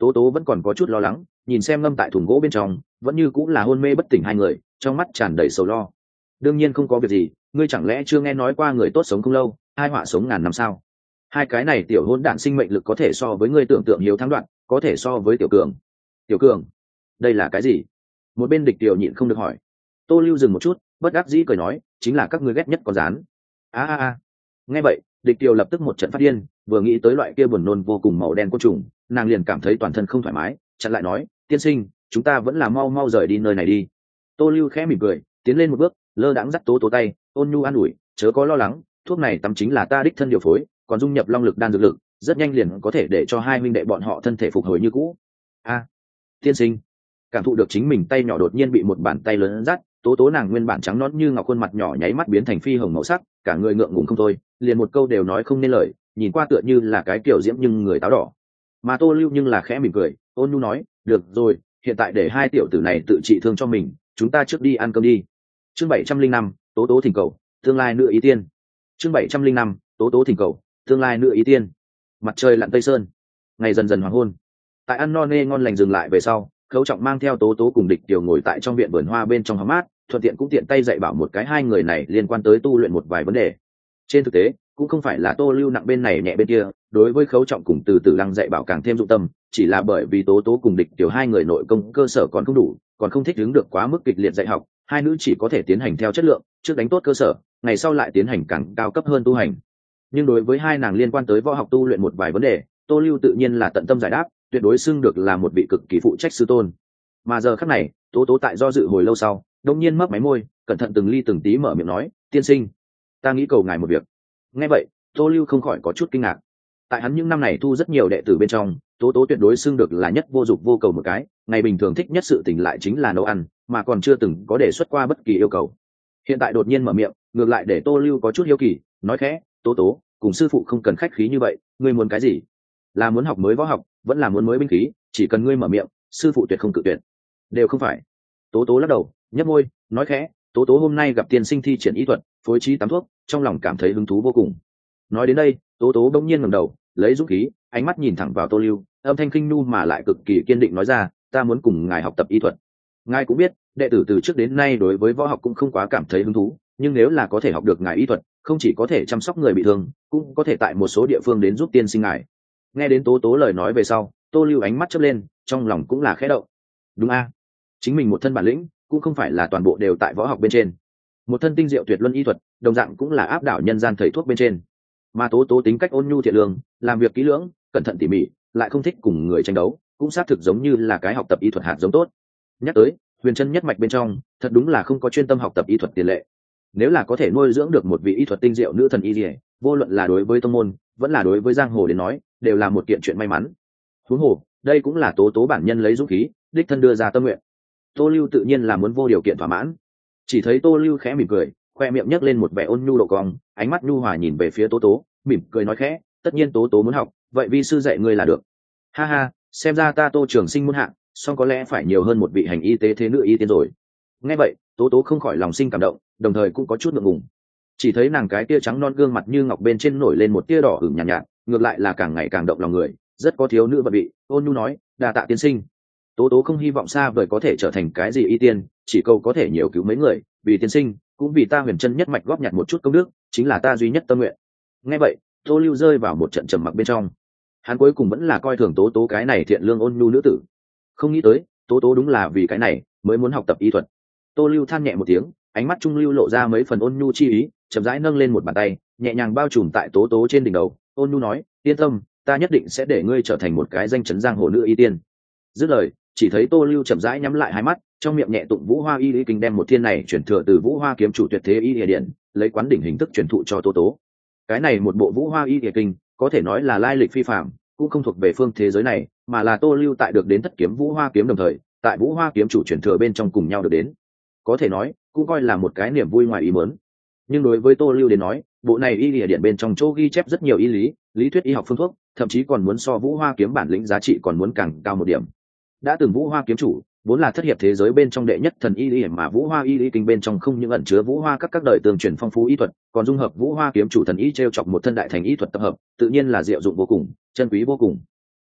Speaker 1: tố tố vẫn còn có chút lo lắng, nhìn xem ngâm tại thùng gỗ bên trong vẫn như cũng là hôn mê bất tỉnh hai người, trong mắt tràn đầy sầu lo. Đương nhiên không có việc gì, ngươi chẳng lẽ chưa nghe nói qua người tốt sống không lâu, hai họa sống ngàn năm sao? Hai cái này tiểu hôn đản sinh mệnh lực có thể so với ngươi tưởng tượng hiếu thắng đoạn, có thể so với tiểu cường. Tiểu cường, đây là cái gì? Một bên địch tiểu nhịn không được hỏi. Tô Lưu dừng một chút, bất đắc dĩ cười nói, chính là các ngươi ghét nhất con rán. A a a. Nghe vậy, địch tiểu lập tức một trận phát điên, vừa nghĩ tới loại kia buồn nôn vô cùng màu đen côn trùng, nàng liền cảm thấy toàn thân không thoải mái, chặn lại nói, tiên sinh, chúng ta vẫn là mau mau rời đi nơi này đi. Tô Lưu khẽ mỉm cười, tiến lên một bước, lơ đãng dắt tố tố tay, ôn nhu an ủi, chớ có lo lắng, thuốc này tắm chính là ta đích thân điều phối, còn dung nhập long lực đan dược lực, rất nhanh liền có thể để cho hai huynh đệ bọn họ thân thể phục hồi như cũ. A, tiên sinh. Cảm thụ được chính mình tay nhỏ đột nhiên bị một bàn tay lớn dắt, tố tố nàng nguyên bản trắng nõn như ngọc khuôn mặt nhỏ nháy mắt biến thành phi hồng màu sắc, cả người ngượng ngùng không thôi, liền một câu đều nói không nên lời, nhìn qua tựa như là cái kiểu diễm nhưng người táo đỏ. Mà Tô Lưu nhưng là khẽ mỉm cười, ôn nhu nói, được rồi, hiện tại để hai tiểu tử này tự trị thương cho mình, chúng ta trước đi ăn cơm đi. Chương bảy trăm linh năm, tố tố thỉnh cầu, tương lai nữ ý tiên. Chương bảy trăm linh năm, tố tố thỉnh cầu, tương lai nữ ý tiên. Mặt trời lặn tây sơn, ngày dần dần hoàng hôn. Tại ăn no nê ngon lành dừng lại về sau, Khấu Trọng mang theo tố tố cùng địch tiểu ngồi tại trong viện vườn hoa bên trong hóng mát, thuận tiện cũng tiện tay dạy bảo một cái hai người này liên quan tới tu luyện một vài vấn đề. Trên thực tế, cũng không phải là Tô Lưu nặng bên này nhẹ bên kia, đối với Khấu Trọng cùng Từ Từ Lăng dạy bảo càng thêm dụng tâm, chỉ là bởi vì tố tố cùng địch tiểu hai người nội công cơ sở còn không đủ, còn không thích ứng được quá mức kịch liệt dạy học, hai nữ chỉ có thể tiến hành theo chất lượng, trước đánh tốt cơ sở, ngày sau lại tiến hành càng cao cấp hơn tu hành. Nhưng đối với hai nàng liên quan tới võ học tu luyện một vài vấn đề, Tô Lưu tự nhiên là tận tâm giải đáp, tuyệt đối xưng được là một vị cực kỳ phụ trách sư tôn. Mà giờ khắc này, tố tố tại do dự hồi lâu sau, đột nhiên mấp máy môi, cẩn thận từng ly từng tí mở miệng nói, tiên sinh, ta nghĩ cầu ngài một việc. Nghe vậy, Tô Lưu không khỏi có chút kinh ngạc. Tại hắn những năm này thu rất nhiều đệ tử bên trong, tố tố tuyệt đối xưng được là nhất vô dụng vô cầu một cái, ngày bình thường thích nhất sự tình lại chính là nấu ăn, mà còn chưa từng có đề xuất qua bất kỳ yêu cầu. Hiện tại đột nhiên mở miệng, ngược lại để Tô Lưu có chút hiếu kỳ, nói khẽ, tố tố, cùng sư phụ không cần khách khí như vậy, ngươi muốn cái gì? Là muốn học mới võ học, vẫn là muốn mới binh khí, chỉ cần ngươi mở miệng, sư phụ tuyệt không cự tuyệt. Đều không phải. Tố tố lắc đầu, nhếch môi, nói khẽ, tố tố hôm nay gặp tiên sinh thi triển ý thuật, phối trí tắm thuốc, trong lòng cảm thấy hứng thú vô cùng. Nói đến đây, tố tố bỗng nhiên ngẩng đầu, lấy dũng khí, ánh mắt nhìn thẳng vào Tô Lưu, âm thanh khinh nu mà lại cực kỳ kiên định nói ra, ta muốn cùng ngài học tập y thuật. Ngài cũng biết, đệ tử từ trước đến nay đối với võ học cũng không quá cảm thấy hứng thú, nhưng nếu là có thể học được ngài y thuật, không chỉ có thể chăm sóc người bị thương, cũng có thể tại một số địa phương đến giúp tiên sinh ngài. Nghe đến tố tố lời nói về sau, Tô Lưu ánh mắt chớp lên, trong lòng cũng là khẽ động. Đúng a, chính mình một thân bản lĩnh, cũng không phải là toàn bộ đều tại võ học bên trên. Một thân tinh diệu tuyệt luân y thuật, đồng dạng cũng là áp đảo nhân gian thầy thuốc bên trên. Mà tố tố tính cách ôn nhu thiện lương, làm việc kỹ lưỡng, cẩn thận tỉ mỉ, lại không thích cùng người tranh đấu, cũng xác thực giống như là cái học tập y thuật hạt giống tốt. Nhắc tới, huyền chân nhất mạch bên trong, thật đúng là không có chuyên tâm học tập y thuật tiền lệ. Nếu là có thể nuôi dưỡng được một vị y thuật tinh diệu nữ thần y liễu, vô luận là đối với tông môn, vẫn là đối với giang hồ đến nói, đều là một kiện chuyện may mắn. Huống hồ, đây cũng là tố tố bản nhân lấy dũng khí, đích thân đưa ra tâm nguyện. Tô Lưu tự nhiên là muốn vô điều kiện thỏa mãn. Chỉ thấy Tô Lưu khẽ mỉm cười, khoe miệng nhấc lên một vẻ ôn nhu độ cong, ánh mắt nhu hòa nhìn về phía tố tố, mỉm cười nói khẽ, tất nhiên tố tố muốn học, vậy vi sư dạy ngươi là được. Ha ha, xem ra ta Tô Trường Sinh muốn hạng, song có lẽ phải nhiều hơn một vị hành y tế thế nữ y tiên rồi. Nghe vậy, tố tố không khỏi lòng sinh cảm động, đồng thời cũng có chút ngượng ngùng. Chỉ thấy nàng cái tia trắng non gương mặt như ngọc bên trên nổi lên một tia đỏ ửng nhàn nhạt, nhạt, ngược lại là càng ngày càng động lòng người, rất có thiếu nữ vật vị. Ôn nhu nói, đa tạ tiên sinh. Tố tố không hy vọng xa vời có thể trở thành cái gì y tiên, chỉ cầu có thể nhiều cứu mấy người, vì tiên sinh, cũng vì ta huyền chân nhất mạch góp nhặt một chút công đức, chính là ta duy nhất tâm nguyện. Nghe vậy, Tô Lưu rơi vào một trận trầm mặc bên trong. Hắn cuối cùng vẫn là coi thường tố tố cái này thiện lương ôn nhu nữ tử. Không nghĩ tới, tố tố đúng là vì cái này mới muốn học tập y thuật. Tô Lưu than nhẹ một tiếng, ánh mắt trung lưu lộ ra mấy phần ôn nhu chi ý, chậm rãi nâng lên một bàn tay, nhẹ nhàng bao trùm tại tố tố trên đỉnh đầu, ôn nhu nói, yên tâm, ta nhất định sẽ để ngươi trở thành một cái danh chấn giang hồ nữ y tiên. Dứt lời, chỉ thấy Tô Lưu chậm rãi nhắm lại hai mắt, trong miệng nhẹ tụng Vũ Hoa Y Lý Kinh, đem một thiên này chuyển thừa từ Vũ Hoa kiếm chủ tuyệt thế y địa điện, lấy quán đỉnh hình thức truyền thụ cho Tô Tố. Cái này một bộ Vũ Hoa Y Địa Kinh, có thể nói là lai lịch phi phàm, cũng không thuộc về phương thế giới này, mà là Tô Lưu tại được đến thất kiếm Vũ Hoa kiếm đồng thời, tại Vũ Hoa kiếm chủ truyền thừa bên trong cùng nhau được đến. Có thể nói, cũng coi là một cái niềm vui ngoài ý muốn. Nhưng đối với Tô Lưu đến nói, bộ này y địa điện bên trong chỗ ghi chép rất nhiều y lý, lý thuyết y học phương thuốc, thậm chí còn muốn so Vũ Hoa kiếm bản lĩnh giá trị còn muốn càng cao một điểm. Đã từng Vũ Hoa kiếm chủ vốn là thất hiệp thế giới bên trong đệ nhất thần y lý, mà Vũ Hoa y lý kinh bên trong không những ẩn chứa Vũ Hoa các các đời tương truyền phong phú y thuật, còn dung hợp Vũ Hoa kiếm chủ thần y treo chọc một thân đại thành y thuật tập hợp, tự nhiên là diệu dụng vô cùng, chân quý vô cùng.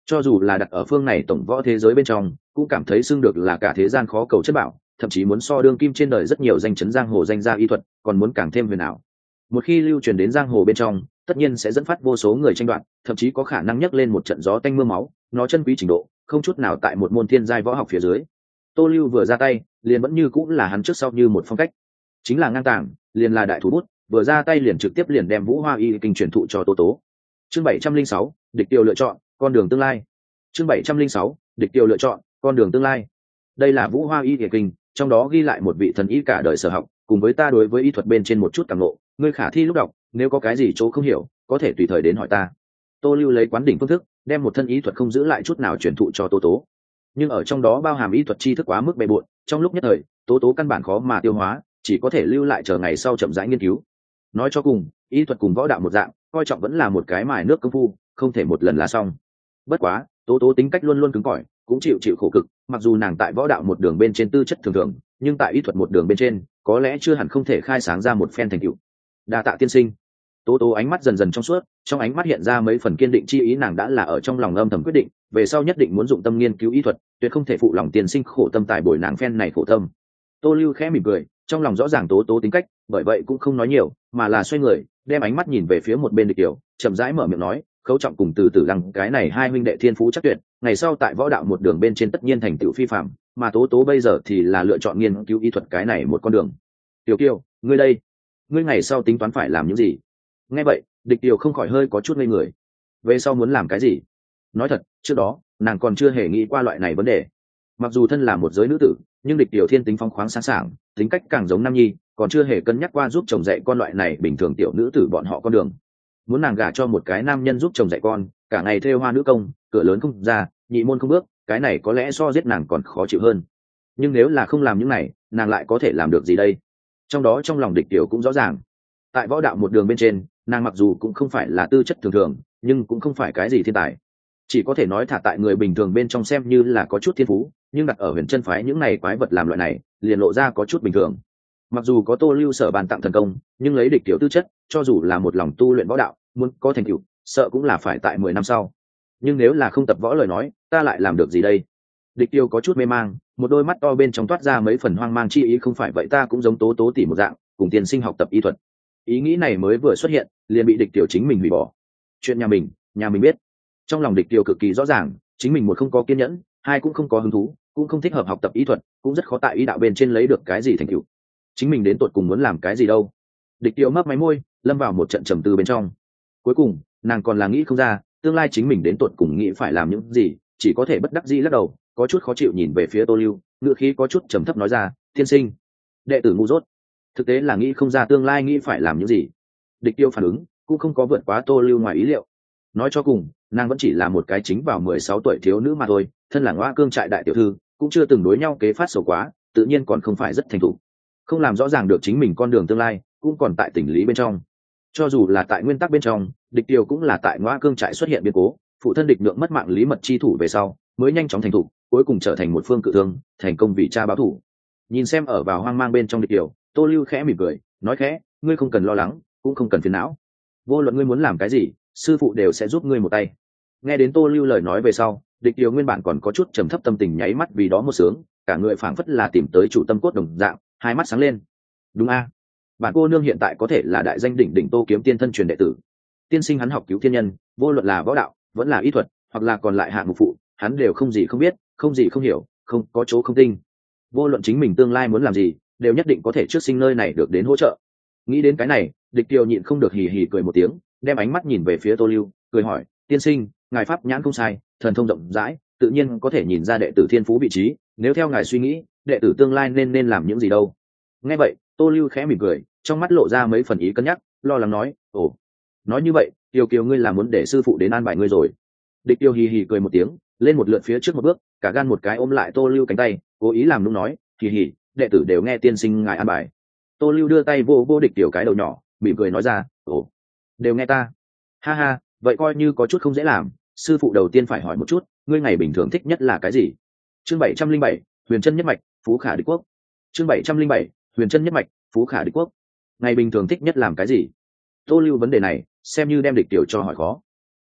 Speaker 1: cho dù là đặt ở phương này tổng võ thế giới bên trong cũng cảm thấy xưng được là cả thế gian khó cầu chất bảo, thậm chí muốn so đương kim trên đời rất nhiều danh chấn giang hồ danh gia y thuật còn muốn càng thêm huyền ảo. Một khi lưu truyền đến giang hồ bên trong, tất nhiên sẽ dẫn phát vô số người tranh đoạt, thậm chí có khả năng nhấc lên một trận gió tanh mưa máu. Nó chân quý trình độ không chút nào tại một môn thiên giai võ học phía dưới. Tô Lưu vừa ra tay liền vẫn như cũng là hắn trước sau như một phong cách, chính là ngang tàng, liền là đại thủ bút, vừa ra tay liền trực tiếp liền đem Vũ Hoa Y kinh truyền thụ cho Tô Tố. Chương bảy trăm linh sáu, địch tiêu lựa chọn con đường tương lai. Chương bảy trăm linh sáu, địch tiêu lựa chọn con đường tương lai. Đây là Vũ Hoa Y kinh, trong đó ghi lại một vị thần y cả đời sở học, cùng với ta đối với y thuật bên trên một chút cảm ngộ, ngươi khả thi lúc đọc, nếu có cái gì chỗ không hiểu, có thể tùy thời đến hỏi ta. Tô Lưu lấy quán đỉnh phương thức, đem một thân y thuật không giữ lại chút nào truyền thụ cho Tô Tố. Nhưng ở trong đó bao hàm y thuật tri thức quá mức bề bộn, trong lúc nhất thời, Tố Tố căn bản khó mà tiêu hóa, chỉ có thể lưu lại chờ ngày sau chậm rãi nghiên cứu. Nói cho cùng, y thuật cùng võ đạo một dạng, coi trọng vẫn là một cái mài nước công phu, không thể một lần là xong. Bất quá, Tố Tố tính cách luôn luôn cứng cỏi, cũng chịu chịu khổ cực, mặc dù nàng tại võ đạo một đường bên trên tư chất thường thường, nhưng tại y thuật một đường bên trên, có lẽ chưa hẳn không thể khai sáng ra một phen thành tựu. Đa tạ tiên sinh. Tố Tố ánh mắt dần dần trong suốt, trong ánh mắt hiện ra mấy phần kiên định chi ý, nàng đã là ở trong lòng âm thầm quyết định, về sau nhất định muốn dụng tâm nghiên cứu y thuật, tuyệt không thể phụ lòng tiên sinh khổ tâm tài bồi nàng phen này khổ tâm. Tô Lưu khẽ mỉm cười, trong lòng rõ ràng Tố Tố tính cách, bởi vậy cũng không nói nhiều, mà là xoay người, đem ánh mắt nhìn về phía một bên Địch Kiều, chậm rãi mở miệng nói, Khấu Trọng cùng Từ Tử Lăng cái này hai huynh đệ thiên phú chắc tuyệt, ngày sau tại võ đạo một đường bên trên tất nhiên thành tựu phi phàm, mà Tố Tố bây giờ thì là lựa chọn nghiên cứu y thuật cái này một con đường. Tiểu Kiều, ngươi đây, ngươi ngày sau tính toán phải làm những gì? Nghe vậy, Địch Kiều không khỏi hơi có chút ngây người. Về sau muốn làm cái gì? Nói thật, trước đó nàng còn chưa hề nghĩ qua loại này vấn đề. Mặc dù thân là một giới nữ tử, nhưng Địch Kiều thiên tính phong khoáng sáng sảng, tính cách càng giống nam nhi, còn chưa hề cân nhắc qua giúp chồng dạy con loại này bình thường tiểu nữ tử bọn họ con đường. Muốn nàng gả cho một cái nam nhân giúp chồng dạy con, cả ngày thêu hoa nữ công, cửa lớn không ra, nhị môn không bước, cái này có lẽ so giết nàng còn khó chịu hơn. Nhưng nếu là không làm những này, nàng lại có thể làm được gì đây? Trong đó trong lòng Địch Kiều cũng rõ ràng, tại võ đạo một đường bên trên, nàng mặc dù cũng không phải là tư chất thường thường, nhưng cũng không phải cái gì thiên tài, chỉ có thể nói thả tại người bình thường bên trong xem như là có chút thiên phú, nhưng đặt ở Huyền Chân phái những này quái vật làm loại này, liền lộ ra có chút bình thường. Mặc dù có Tô Lưu sở bàn tặng thần công, nhưng lấy Địch Kiều tư chất, cho dù là một lòng tu luyện võ đạo, muốn có thành tựu, sợ cũng là phải tại mười năm sau. Nhưng nếu là không tập võ lời nói, ta lại làm được gì đây? Địch Kiều có chút mê mang, một đôi mắt to bên trong toát ra mấy phần hoang mang chi ý, không phải vậy ta cũng giống Tố Tố tỷ một dạng, cùng tiên sinh học tập y thuật. Ý nghĩ này mới vừa xuất hiện, liền bị Địch Kiều chính mình hủy bỏ. Chuyện nhà mình, nhà mình biết. Trong lòng Địch Kiều cực kỳ rõ ràng, chính mình một không có kiên nhẫn, hai cũng không có hứng thú, cũng không thích hợp học tập y thuật, cũng rất khó tại y đạo bên trên lấy được cái gì thành tựu. Chính mình đến tột cùng muốn làm cái gì đâu? Địch Kiều mấp máy môi, lâm vào một trận trầm tư bên trong. Cuối cùng, nàng còn là nghĩ không ra, tương lai chính mình đến tột cùng nghĩ phải làm những gì, chỉ có thể bất đắc dĩ lắc đầu, có chút khó chịu nhìn về phía Tô Lưu, ngữ khí có chút trầm thấp nói ra, tiên sinh, đệ tử ngu dốt, thực tế là nghĩ không ra tương lai nghĩ phải làm những gì. Địch Kiều phản ứng cũng không có vượt quá Tô Lưu ngoài ý liệu. Nói cho cùng, nàng vẫn chỉ là một cái chính vào mười sáu tuổi thiếu nữ mà thôi, thân là Ngoa Cương trại đại tiểu thư, cũng chưa từng đối nhau kế phát sầu quá, tự nhiên còn không phải rất thành thục, không làm rõ ràng được chính mình con đường tương lai, cũng còn tại tình lý bên trong. Cho dù là tại nguyên tắc bên trong, Địch Kiều cũng là tại Ngoa Cương trại xuất hiện biến cố, phụ thân Địch Lượng mất mạng lý mật chi thủ về sau, mới nhanh chóng thành thục, cuối cùng trở thành một phương cự thương, thành công vì cha báo thủ. Nhìn xem ở vào hoang mang bên trong Địch Kiều, Tô Lưu khẽ mỉm cười, nói khẽ, ngươi không cần lo lắng, cũng không cần phiền não. Vô luận ngươi muốn làm cái gì, sư phụ đều sẽ giúp ngươi một tay. Nghe đến Tô Lưu lời nói về sau, Địch Kiều nguyên bản còn có chút trầm thấp tâm tình nháy mắt vì đó một sướng, cả người phảng phất là tìm tới chủ tâm cốt đồng dạng, hai mắt sáng lên. Đúng a, bản cô nương hiện tại có thể là đại danh đỉnh đỉnh Tô Kiếm Tiên thân truyền đệ tử. Tiên sinh hắn học cứu thiên nhân, vô luận là võ đạo, vẫn là y thuật, hoặc là còn lại hạng mục phụ, hắn đều không gì không biết, không gì không hiểu, không có chỗ không tinh. Vô luận chính mình tương lai muốn làm gì, đều nhất định có thể trước sinh nơi này được đến hỗ trợ. Nghĩ đến cái này, Địch Kiều nhịn không được hì hì cười một tiếng, đem ánh mắt nhìn về phía Tô Lưu, cười hỏi, tiên sinh, ngài pháp nhãn không sai, thần thông rộng rãi, tự nhiên có thể nhìn ra đệ tử thiên phú vị trí, nếu theo ngài suy nghĩ, đệ tử tương lai nên nên làm những gì đâu? Nghe vậy, Tô Lưu khẽ mỉm cười, trong mắt lộ ra mấy phần ý cân nhắc, lo lắng nói, ồ, nói như vậy, Kiều Kiều ngươi là muốn để sư phụ đến an bài ngươi rồi? Địch Kiều hì hì cười một tiếng, lên một lượt phía trước một bước, cả gan một cái ôm lại Tô Lưu cánh tay, cố ý làm nũng nói, hì hì, đệ tử đều nghe tiên sinh ngài an bài. Tô Lưu đưa tay vô vô Địch Kiều cái đầu nhỏ, mỉm cười nói ra, ồ, đều nghe ta. Ha ha, vậy coi như có chút không dễ làm, sư phụ đầu tiên phải hỏi một chút, ngươi ngày bình thường thích nhất là cái gì? Chương bảy trăm linh bảy, Huyền Chân nhất mạch, Phú Khả Địch Quốc. Chương bảy trăm linh bảy, Huyền Chân nhất mạch, Phú Khả Địch Quốc. Ngày bình thường thích nhất làm cái gì? Tô Lưu vấn đề này, xem như đem Địch Kiều cho hỏi khó.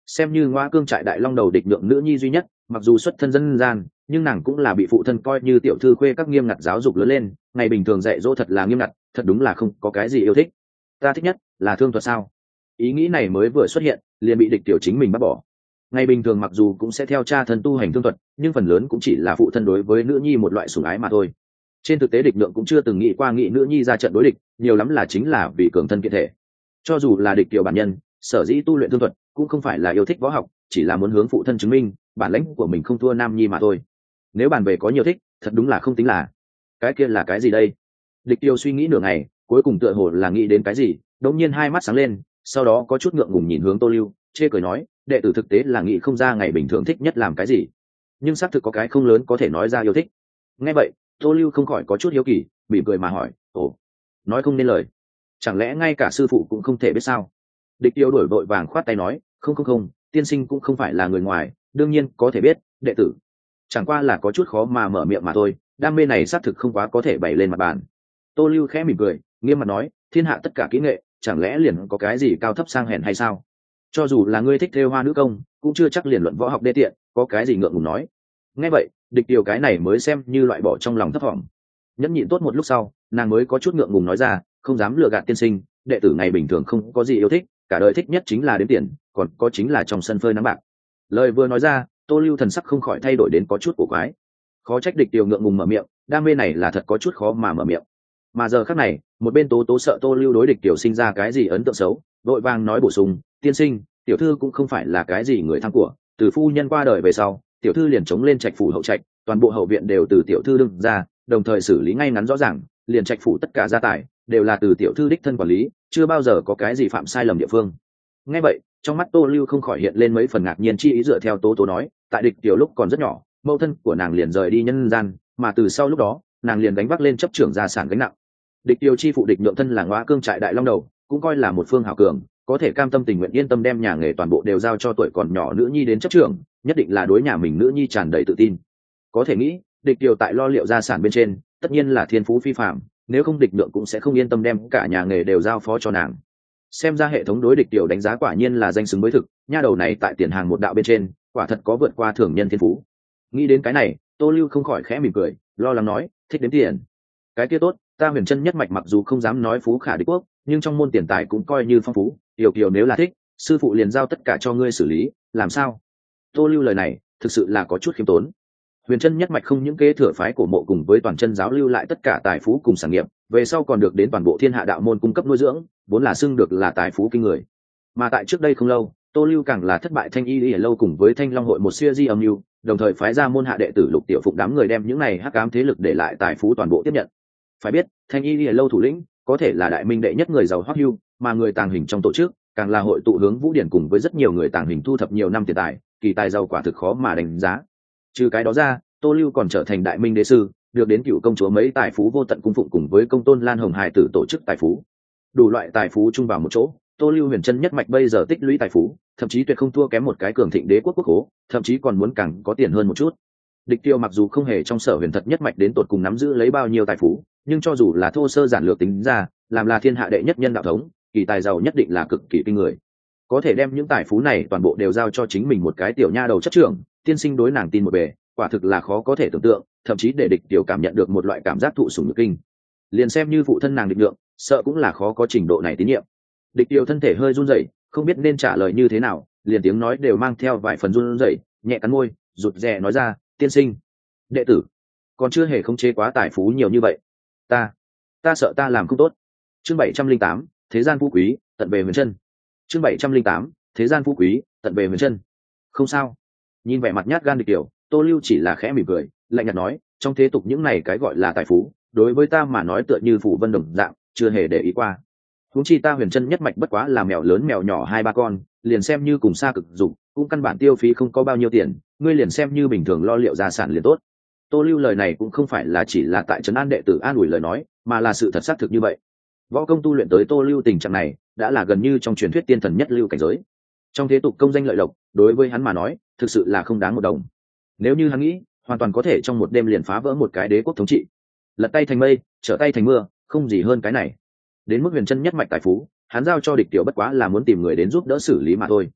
Speaker 1: xem như ngoa cương trại đại long đầu địch nhượng nữ nhi duy nhất, mặc dù xuất thân dân gian, nhưng nàng cũng là bị phụ thân coi như tiểu thư khuê các nghiêm ngặt giáo dục lớn lên, ngày bình thường dạy dỗ thật là nghiêm ngặt, thật đúng là không có cái gì yêu thích. Ta thích nhất là thương thuật sao? Ý nghĩ này mới vừa xuất hiện, liền bị địch tiểu chính mình bắt bỏ. Ngày bình thường mặc dù cũng sẽ theo cha thân tu hành thương thuật, nhưng phần lớn cũng chỉ là phụ thân đối với nữ nhi một loại sủng ái mà thôi. Trên thực tế địch nhượng cũng chưa từng nghĩ qua nghĩ nữ nhi ra trận đối địch, nhiều lắm là chính là vì cường thân kiện thể. Cho dù là địch tiểu bản nhân, sở dĩ tu luyện thương thuật cũng không phải là yêu thích võ học, chỉ là muốn hướng phụ thân chứng minh bản lĩnh của mình không thua nam nhi mà thôi. Nếu bàn về có nhiều thích, thật đúng là không tính là. Cái kia là cái gì đây? Địch tiêu suy nghĩ nửa ngày, cuối cùng tựa hồ là nghĩ đến cái gì, đột nhiên hai mắt sáng lên, sau đó có chút ngượng ngùng nhìn hướng Tô Lưu, chê cười nói, đệ tử thực tế là nghĩ không ra ngày bình thường thích nhất làm cái gì, nhưng xác thực có cái không lớn có thể nói ra yêu thích. Nghe vậy, Tô Lưu không khỏi có chút hiếu kỳ, mỉm cười mà hỏi, ồ, nói không nên lời, chẳng lẽ ngay cả sư phụ cũng không thể biết sao? Địch tiêu đổi vội vàng khoát tay nói, không không không, tiên sinh cũng không phải là người ngoài, đương nhiên có thể biết, đệ tử chẳng qua là có chút khó mà mở miệng mà thôi, đam mê này xác thực không quá có thể bày lên mặt bàn. Tô Lưu khẽ mỉm cười, nghiêm mặt nói, thiên hạ tất cả kỹ nghệ, chẳng lẽ liền có cái gì cao thấp sang hèn hay sao? Cho dù là ngươi thích thêu hoa nữ công, cũng chưa chắc liền luận võ học đê tiện, có cái gì ngượng ngùng nói. Nghe vậy, địch điều cái này mới xem như loại bỏ trong lòng thấp vọng. Nhẫn nhịn tốt một lúc sau, nàng mới có chút ngượng ngùng nói ra, không dám lừa gạt tiên sinh, đệ tử ngày bình thường không có gì yêu thích, cả đời thích nhất chính là đếm tiền, còn có chính là trong sân phơi nắng bạc. Lời vừa nói ra, Tô Lưu thần sắc không khỏi thay đổi đến có chút cổ quái. Khó trách địch điều ngượng ngùng mở miệng, đam mê này là thật có chút khó mà mở miệng. Mà giờ khắc này, một bên Tố Tố sợ Tô Lưu đối địch tiểu sinh ra cái gì ấn tượng xấu, vội vàng nói bổ sung, tiên sinh, tiểu thư cũng không phải là cái gì người tham của, từ phu nhân qua đời về sau, tiểu thư liền chống lên trạch phủ hậu trạch, toàn bộ hậu viện đều từ tiểu thư đương ra, đồng thời xử lý ngay ngắn rõ ràng, liền trạch phủ tất cả gia tài đều là từ tiểu thư đích thân quản lý, chưa bao giờ có cái gì phạm sai lầm địa phương. Nghe vậy, trong mắt Tô Lưu không khỏi hiện lên mấy phần ngạc nhiên chi ý, dựa theo Tố Tố nói, tại địch tiểu lúc còn rất nhỏ, mẫu thân của nàng liền rời đi nhân gian, mà từ sau lúc đó, nàng liền gánh vác lên chấp trưởng gia sản gánh nặng. Địch tiểu chi phụ địch nhượng thân là Ngõa Cương trại đại long đầu, cũng coi là một phương hảo cường, có thể cam tâm tình nguyện yên tâm đem nhà nghề toàn bộ đều giao cho tuổi còn nhỏ nữ nhi đến chấp trưởng, nhất định là đối nhà mình nữ nhi tràn đầy tự tin. Có thể nghĩ, địch tiểu tại lo liệu gia sản bên trên, tất nhiên là thiên phú phi phàm, nếu không địch nhượng cũng sẽ không yên tâm đem cả nhà nghề đều giao phó cho nàng. Xem ra hệ thống đối địch tiểu đánh giá quả nhiên là danh xứng với thực, nha đầu này tại tiền hàng một đạo bên trên, quả thật có vượt qua thường nhân thiên phú. Nghĩ đến cái này, Tô Lưu không khỏi khẽ mỉm cười, lo lắng nói, thích đếm tiền. Cái kia tốt, ta Huyền Chân nhất mạch mặc dù không dám nói phú khả địch quốc, nhưng trong môn tiền tài cũng coi như phong phú, tiểu kiều nếu là thích, sư phụ liền giao tất cả cho ngươi xử lý, làm sao? Tô Lưu lời này, thực sự là có chút khiêm tốn. Huyền Chân nhất mạch không những kế thừa phái cổ mộ cùng với toàn chân giáo lưu lại tất cả tài phú cùng sản nghiệp, về sau còn được đến toàn bộ thiên hạ đạo môn cung cấp nuôi dưỡng, vốn là xưng được là tài phú kinh người. Mà tại trước đây không lâu, Tô Lưu càng là thất bại Thanh Y Lìa lâu cùng với Thanh Long hội một siêu di âm mưu, đồng thời phái ra môn hạ đệ tử Lục Tiểu Phụng đám người đem những này hắc ám thế lực để lại tài phú toàn bộ tiếp nhận. Phải biết, Thanh Y Lìa lâu thủ lĩnh có thể là đại minh đệ nhất người giàu Hoắc Hưu, mà người tàng hình trong tổ chức càng là hội tụ hướng Vũ Điển cùng với rất nhiều người tàng hình thu thập nhiều năm tiền tài, kỳ tài giàu quả thực khó mà đánh giá. Trừ cái đó ra, Tô Lưu còn trở thành đại minh đế sư, được đến cựu công chúa mấy tài phú vô tận cung phụng cùng với công tôn Lan Hồng Hải tử tổ chức tài phú. Đủ loại tài phú chung vào một chỗ, Tô Lưu Huyền Chân nhất mạch bây giờ tích lũy tài phú, thậm chí tuyệt không thua kém một cái cường thịnh đế quốc quốc hố, thậm chí còn muốn càng có tiền hơn một chút. Địch Tiêu mặc dù không hề trong sở huyền thật nhất mạch đến tột cùng nắm giữ lấy bao nhiêu tài phú, nhưng cho dù là thô sơ giản lược tính ra, làm là thiên hạ đệ nhất nhân đạo thống, kỳ tài giàu nhất định là cực kỳ kinh người. Có thể đem những tài phú này toàn bộ đều giao cho chính mình một cái tiểu nha đầu chấp trưởng, tiên sinh đối nàng tin một bề, quả thực là khó có thể tưởng tượng, thậm chí để Địch Tiêu cảm nhận được một loại cảm giác thụ sủng nhược kinh. Liền xem như phụ thân nàng Địch Lượng, sợ cũng là khó có trình độ này tín nhiệm. Địch Tiêu thân thể hơi run rẩy, không biết nên trả lời như thế nào, liền tiếng nói đều mang theo vài phần run rẩy, nhẹ cắn môi, rụt rè nói ra, tiên sinh, đệ tử còn chưa hề khống chế quá tài phú nhiều như vậy, ta ta sợ ta làm không tốt. Chương bảy trăm linh tám, thế gian phú quý tận về Huyền Chân. Chương bảy trăm linh tám, thế gian phú quý tận về Huyền Chân. Không sao. Nhìn vẻ mặt nhát gan Địch Tiêu, Tô Lưu chỉ là khẽ mỉm cười, lạnh nhạt nói, trong thế tục những này cái gọi là tài phú, đối với ta mà nói tựa như phủ vân đồng dạng, chưa hề để ý qua. Huống chi ta Huyền Chân nhất mạch bất quá là mèo lớn mèo nhỏ hai ba con, liền xem như cùng xa cực dục, cũng căn bản tiêu phí không có bao nhiêu tiền, ngươi liền xem như bình thường lo liệu gia sản liền tốt. Tô Lưu lời này cũng không phải là chỉ là tại trấn an đệ tử an ủi lời nói, mà là sự thật xác thực như vậy. Võ công tu luyện tới Tô Lưu tình trạng này, đã là gần như trong truyền thuyết tiên thần nhất lưu cảnh giới. Trong thế tục công danh lợi lộc, đối với hắn mà nói, thực sự là không đáng một đồng. Nếu như hắn nghĩ, hoàn toàn có thể trong một đêm liền phá vỡ một cái đế quốc thống trị, lật tay thành mây, trở tay thành mưa, không gì hơn cái này. Đến mức Huyền Chân nhất mạch tài phú, hắn giao cho Địch Tiểu bất quá là muốn tìm người đến giúp đỡ xử lý mà thôi.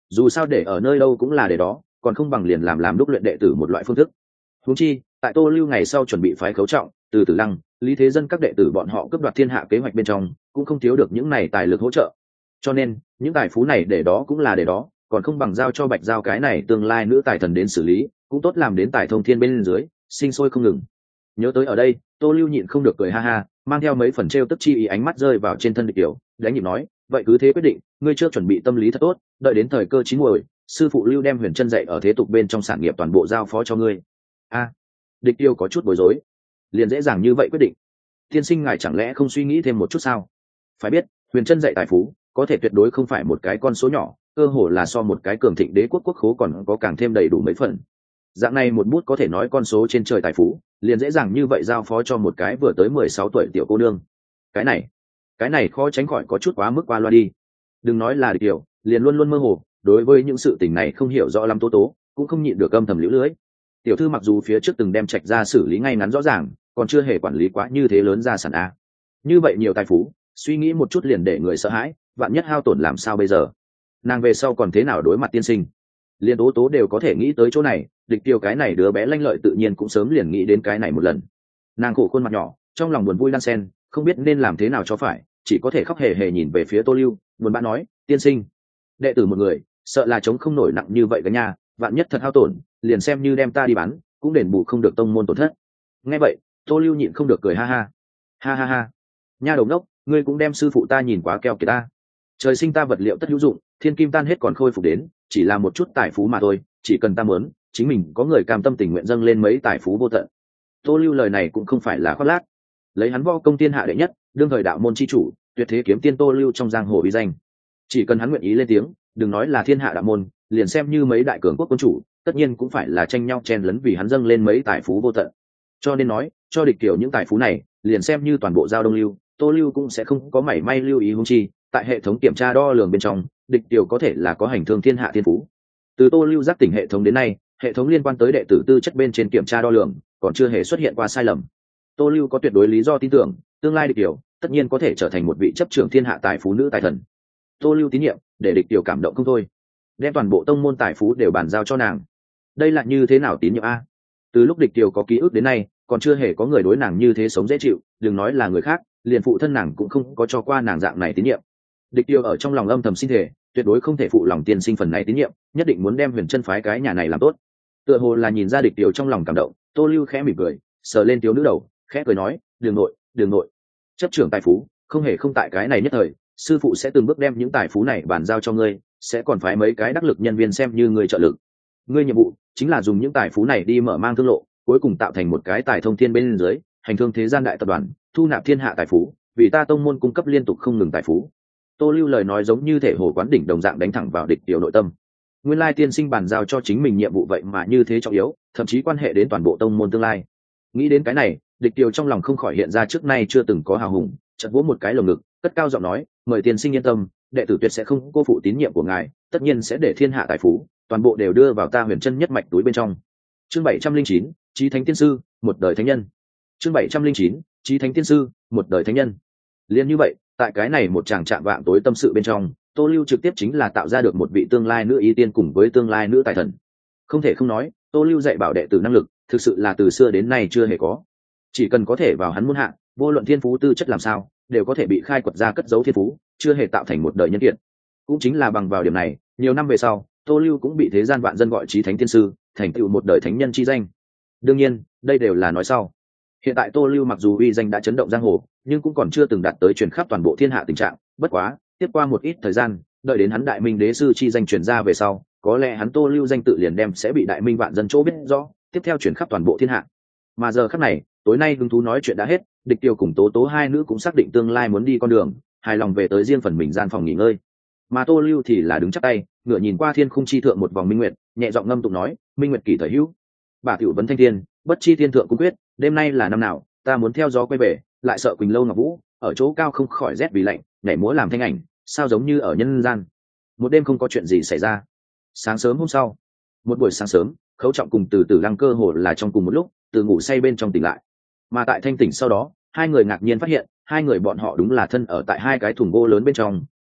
Speaker 1: dù sao để ở nơi đâu cũng là để đó, còn không bằng liền làm làm đúc luyện đệ tử một loại phương thức. Huống chi tại Tô Lưu ngày sau chuẩn bị phái khấu trọng, từ Tử Lăng, Lý Thế Dân các đệ tử bọn họ cướp đoạt thiên hạ kế hoạch bên trong cũng không thiếu được những này tài lực hỗ trợ, cho nên những tài phú này để đó cũng là để đó, còn không bằng giao cho Bạch Giao cái này tương lai nữ tài thần đến xử lý, cũng tốt làm đến tài thông thiên bên dưới sinh sôi không ngừng. Nhớ tới ở đây, Tô Lưu nhịn không được cười ha ha, mang theo mấy phần trêu tức chi ý, ánh mắt rơi vào trên thân Địch Kiều, đánh nhịp nói, vậy cứ thế quyết định, ngươi chưa chuẩn bị tâm lý thật tốt, đợi đến thời cơ chín muồi, sư phụ Lưu đem Huyền Chân dạy ở thế tục bên trong sản nghiệp toàn bộ giao phó cho ngươi. A, Địch Kiều có chút bối rối, liền dễ dàng như vậy quyết định? Tiên sinh ngài chẳng lẽ không suy nghĩ thêm một chút sao? Phải biết, Huyền Chân dạy tài phú, có thể tuyệt đối không phải một cái con số nhỏ, cơ hồ là so một cái cường thịnh đế quốc quốc khố còn có càng thêm đầy đủ mấy phần. Dạng này một bút có thể nói con số trên trời tài phú, liền dễ dàng như vậy giao phó cho một cái vừa tới mười sáu tuổi tiểu cô nương. Cái này, cái này khó tránh khỏi có chút quá mức qua loa đi. Đừng nói là Địch Kiều, liền luôn luôn mơ hồ, đối với những sự tình này không hiểu rõ lắm Tố Tố, cũng không nhịn được âm thầm liễu lưới. Tiểu thư mặc dù phía trước từng đem Trạch ra xử lý ngay ngắn rõ ràng, còn chưa hề quản lý quá như thế lớn gia sản a. Như vậy nhiều tài phú, suy nghĩ một chút liền để người sợ hãi, vạn nhất hao tổn làm sao bây giờ? Nàng về sau còn thế nào đối mặt tiên sinh? Liên Tố Tố đều có thể nghĩ tới chỗ này, Địch Kiều cái này đứa bé lanh lợi tự nhiên cũng sớm liền nghĩ đến cái này một lần. Nàng khổ khuôn mặt nhỏ, trong lòng buồn vui đan xen, không biết nên làm thế nào cho phải, chỉ có thể khóc hề hề nhìn về phía Tô Lưu, buồn bã nói, tiên sinh, đệ tử một người, sợ là chống không nổi nặng như vậy cả nhà, vạn nhất thật hao tổn, liền xem như đem ta đi bán, cũng đền bù không được tông môn tổn thất. Nghe vậy, Tô Lưu nhịn không được cười ha ha, ha ha ha, nha đầu ngốc, ngươi cũng đem sư phụ ta nhìn quá keo kiệt ta. Trời sinh ta vật liệu tất hữu dụng, thiên kim tan hết còn khôi phục đến, chỉ là một chút tài phú mà thôi, chỉ cần ta muốn, chính mình có người cam tâm tình nguyện dâng lên mấy tài phú vô tận. Tô Lưu lời này cũng không phải là khoác lác, lấy hắn võ công thiên hạ đệ nhất, đương thời đạo môn chi chủ, tuyệt thế kiếm tiên Tô Lưu trong giang hồ uy danh, chỉ cần hắn nguyện ý lên tiếng, đừng nói là thiên hạ đạo môn, liền xem như mấy đại cường quốc quân chủ, tất nhiên cũng phải là tranh nhau chen lấn vì hắn dâng lên mấy tài phú vô tận. Cho nên nói, cho Địch Kiều những tài phú này, liền xem như toàn bộ giao Đông Lưu, Tô Lưu cũng sẽ không có mảy may lưu ý huống chi, tại hệ thống kiểm tra đo lường bên trong, Địch Kiều có thể là có hành thương thiên hạ thiên phú. Từ Tô Lưu giác tỉnh hệ thống đến nay, hệ thống liên quan tới đệ tử tư chất bên trên kiểm tra đo lường, còn chưa hề xuất hiện qua sai lầm. Tô Lưu có tuyệt đối lý do tin tưởng, tương lai Địch Kiều tất nhiên có thể trở thành một vị chấp trưởng thiên hạ tài phú nữ tài thần. Tô Lưu tín nhiệm, để Địch Kiều cảm động không thôi, đem toàn bộ tông môn tài phú đều bàn giao cho nàng. Đây là như thế nào tín nhiệm a? Từ lúc Địch Kiều có ký ức đến nay, còn chưa hề có người đối nàng như thế sống dễ chịu, đừng nói là người khác, liền phụ thân nàng cũng không có cho qua nàng dạng này tín nhiệm. Địch Kiều ở trong lòng âm thầm xin thể, tuyệt đối không thể phụ lòng tiên sinh phần này tín nhiệm, nhất định muốn đem Huyền Chân phái cái nhà này làm tốt. Tựa hồ là nhìn ra Địch Kiều trong lòng cảm động, Tô Lưu khẽ mỉm cười, sờ lên thiếu nữ đầu, khẽ cười nói, "Đường nội, đường nội, chấp trưởng tài phú, không hề không tại cái này nhất thời, sư phụ sẽ từng bước đem những tài phú này bàn giao cho ngươi, sẽ còn phái mấy cái đắc lực nhân viên xem như người trợ lực. Ngươi nhiệm vụ chính là dùng những tài phú này đi mở mang thương lộ, cuối cùng tạo thành một cái tài thông thiên bên dưới, hành thương thế gian đại tập đoàn, thu nạp thiên hạ tài phú, vì ta tông môn cung cấp liên tục không ngừng tài phú." Tô Lưu lời nói giống như thể hồ quán đỉnh đồng dạng đánh thẳng vào Địch Kiều nội tâm. Nguyên lai tiên sinh bàn giao cho chính mình nhiệm vụ vậy mà như thế trọng yếu, thậm chí quan hệ đến toàn bộ tông môn tương lai. Nghĩ đến cái này, Địch Kiều trong lòng không khỏi hiện ra trước nay chưa từng có hào hùng, chợt vỗ một cái lồng ngực, cất cao giọng nói, "Mời tiên sinh yên tâm, đệ tử tuyệt sẽ không cô phụ tín nhiệm của ngài, tất nhiên sẽ để thiên hạ tài phú toàn bộ đều đưa vào ta Huyền Chân nhất mạch túi bên trong." Chương bảy trăm linh chín, Chí Thánh Tiên sư, một đời thánh nhân. Chương bảy trăm linh chín, Chí Thánh Tiên sư, một đời thánh nhân. Liên như vậy, tại cái này một tràng chạm vạng tối tâm sự bên trong, Tô Lưu trực tiếp chính là tạo ra được một vị tương lai nữ ý tiên cùng với tương lai nữ tài thần. Không thể không nói, Tô Lưu dạy bảo đệ tử năng lực, thực sự là từ xưa đến nay chưa hề có. Chỉ cần có thể vào hắn môn hạ, vô luận thiên phú tư chất làm sao, đều có thể bị khai quật ra cất giấu thiên phú, chưa hề tạo thành một đời nhân kiệt. Cũng chính là bằng vào điểm này, nhiều năm về sau, Tô Lưu cũng bị thế gian vạn dân gọi Chí Thánh Tiên sư, thành tựu một đời thánh nhân chi danh. Đương nhiên, đây đều là nói sau. Hiện tại Tô Lưu mặc dù uy danh đã chấn động giang hồ, nhưng cũng còn chưa từng đạt tới truyền khắp toàn bộ thiên hạ tình trạng, bất quá, tiếp qua một ít thời gian, đợi đến hắn Đại Minh Đế sư chi danh truyền ra về sau, có lẽ hắn Tô Lưu danh tự liền đem sẽ bị Đại Minh vạn dân chỗ biết rõ, tiếp theo truyền khắp toàn bộ thiên hạ. Mà giờ khắc này, tối nay hứng thú nói chuyện đã hết, Địch Kiều cùng Tố Tố hai nữ cũng xác định tương lai muốn đi con đường, hài lòng về tới riêng phần mình gian phòng nghỉ ngơi. Mà Tô Lưu thì là đứng chắp tay, ngửa nhìn qua thiên khung chi thượng một vòng minh nguyệt, nhẹ giọng ngâm tụng nói, "Minh nguyệt kỳ thời hữu, bà tiểu vấn thanh thiên, bất chi thiên thượng cung quyết, đêm nay là năm nào, ta muốn theo gió quay về, lại sợ Quỳnh lâu ngọc vũ, ở chỗ cao không khỏi rét vì lạnh, nhảy múa làm thanh ảnh, sao giống như ở nhân gian." Một đêm không có chuyện gì xảy ra. Sáng sớm hôm sau, một buổi sáng sớm, Khấu Trọng cùng Từ Từ Lăng cơ hồ là trong cùng một lúc, từ ngủ say bên trong tỉnh lại. Mà tại thanh tỉnh sau đó, hai người ngạc nhiên phát hiện, hai người bọn họ đúng là thân ở tại hai cái thùng gỗ lớn bên trong,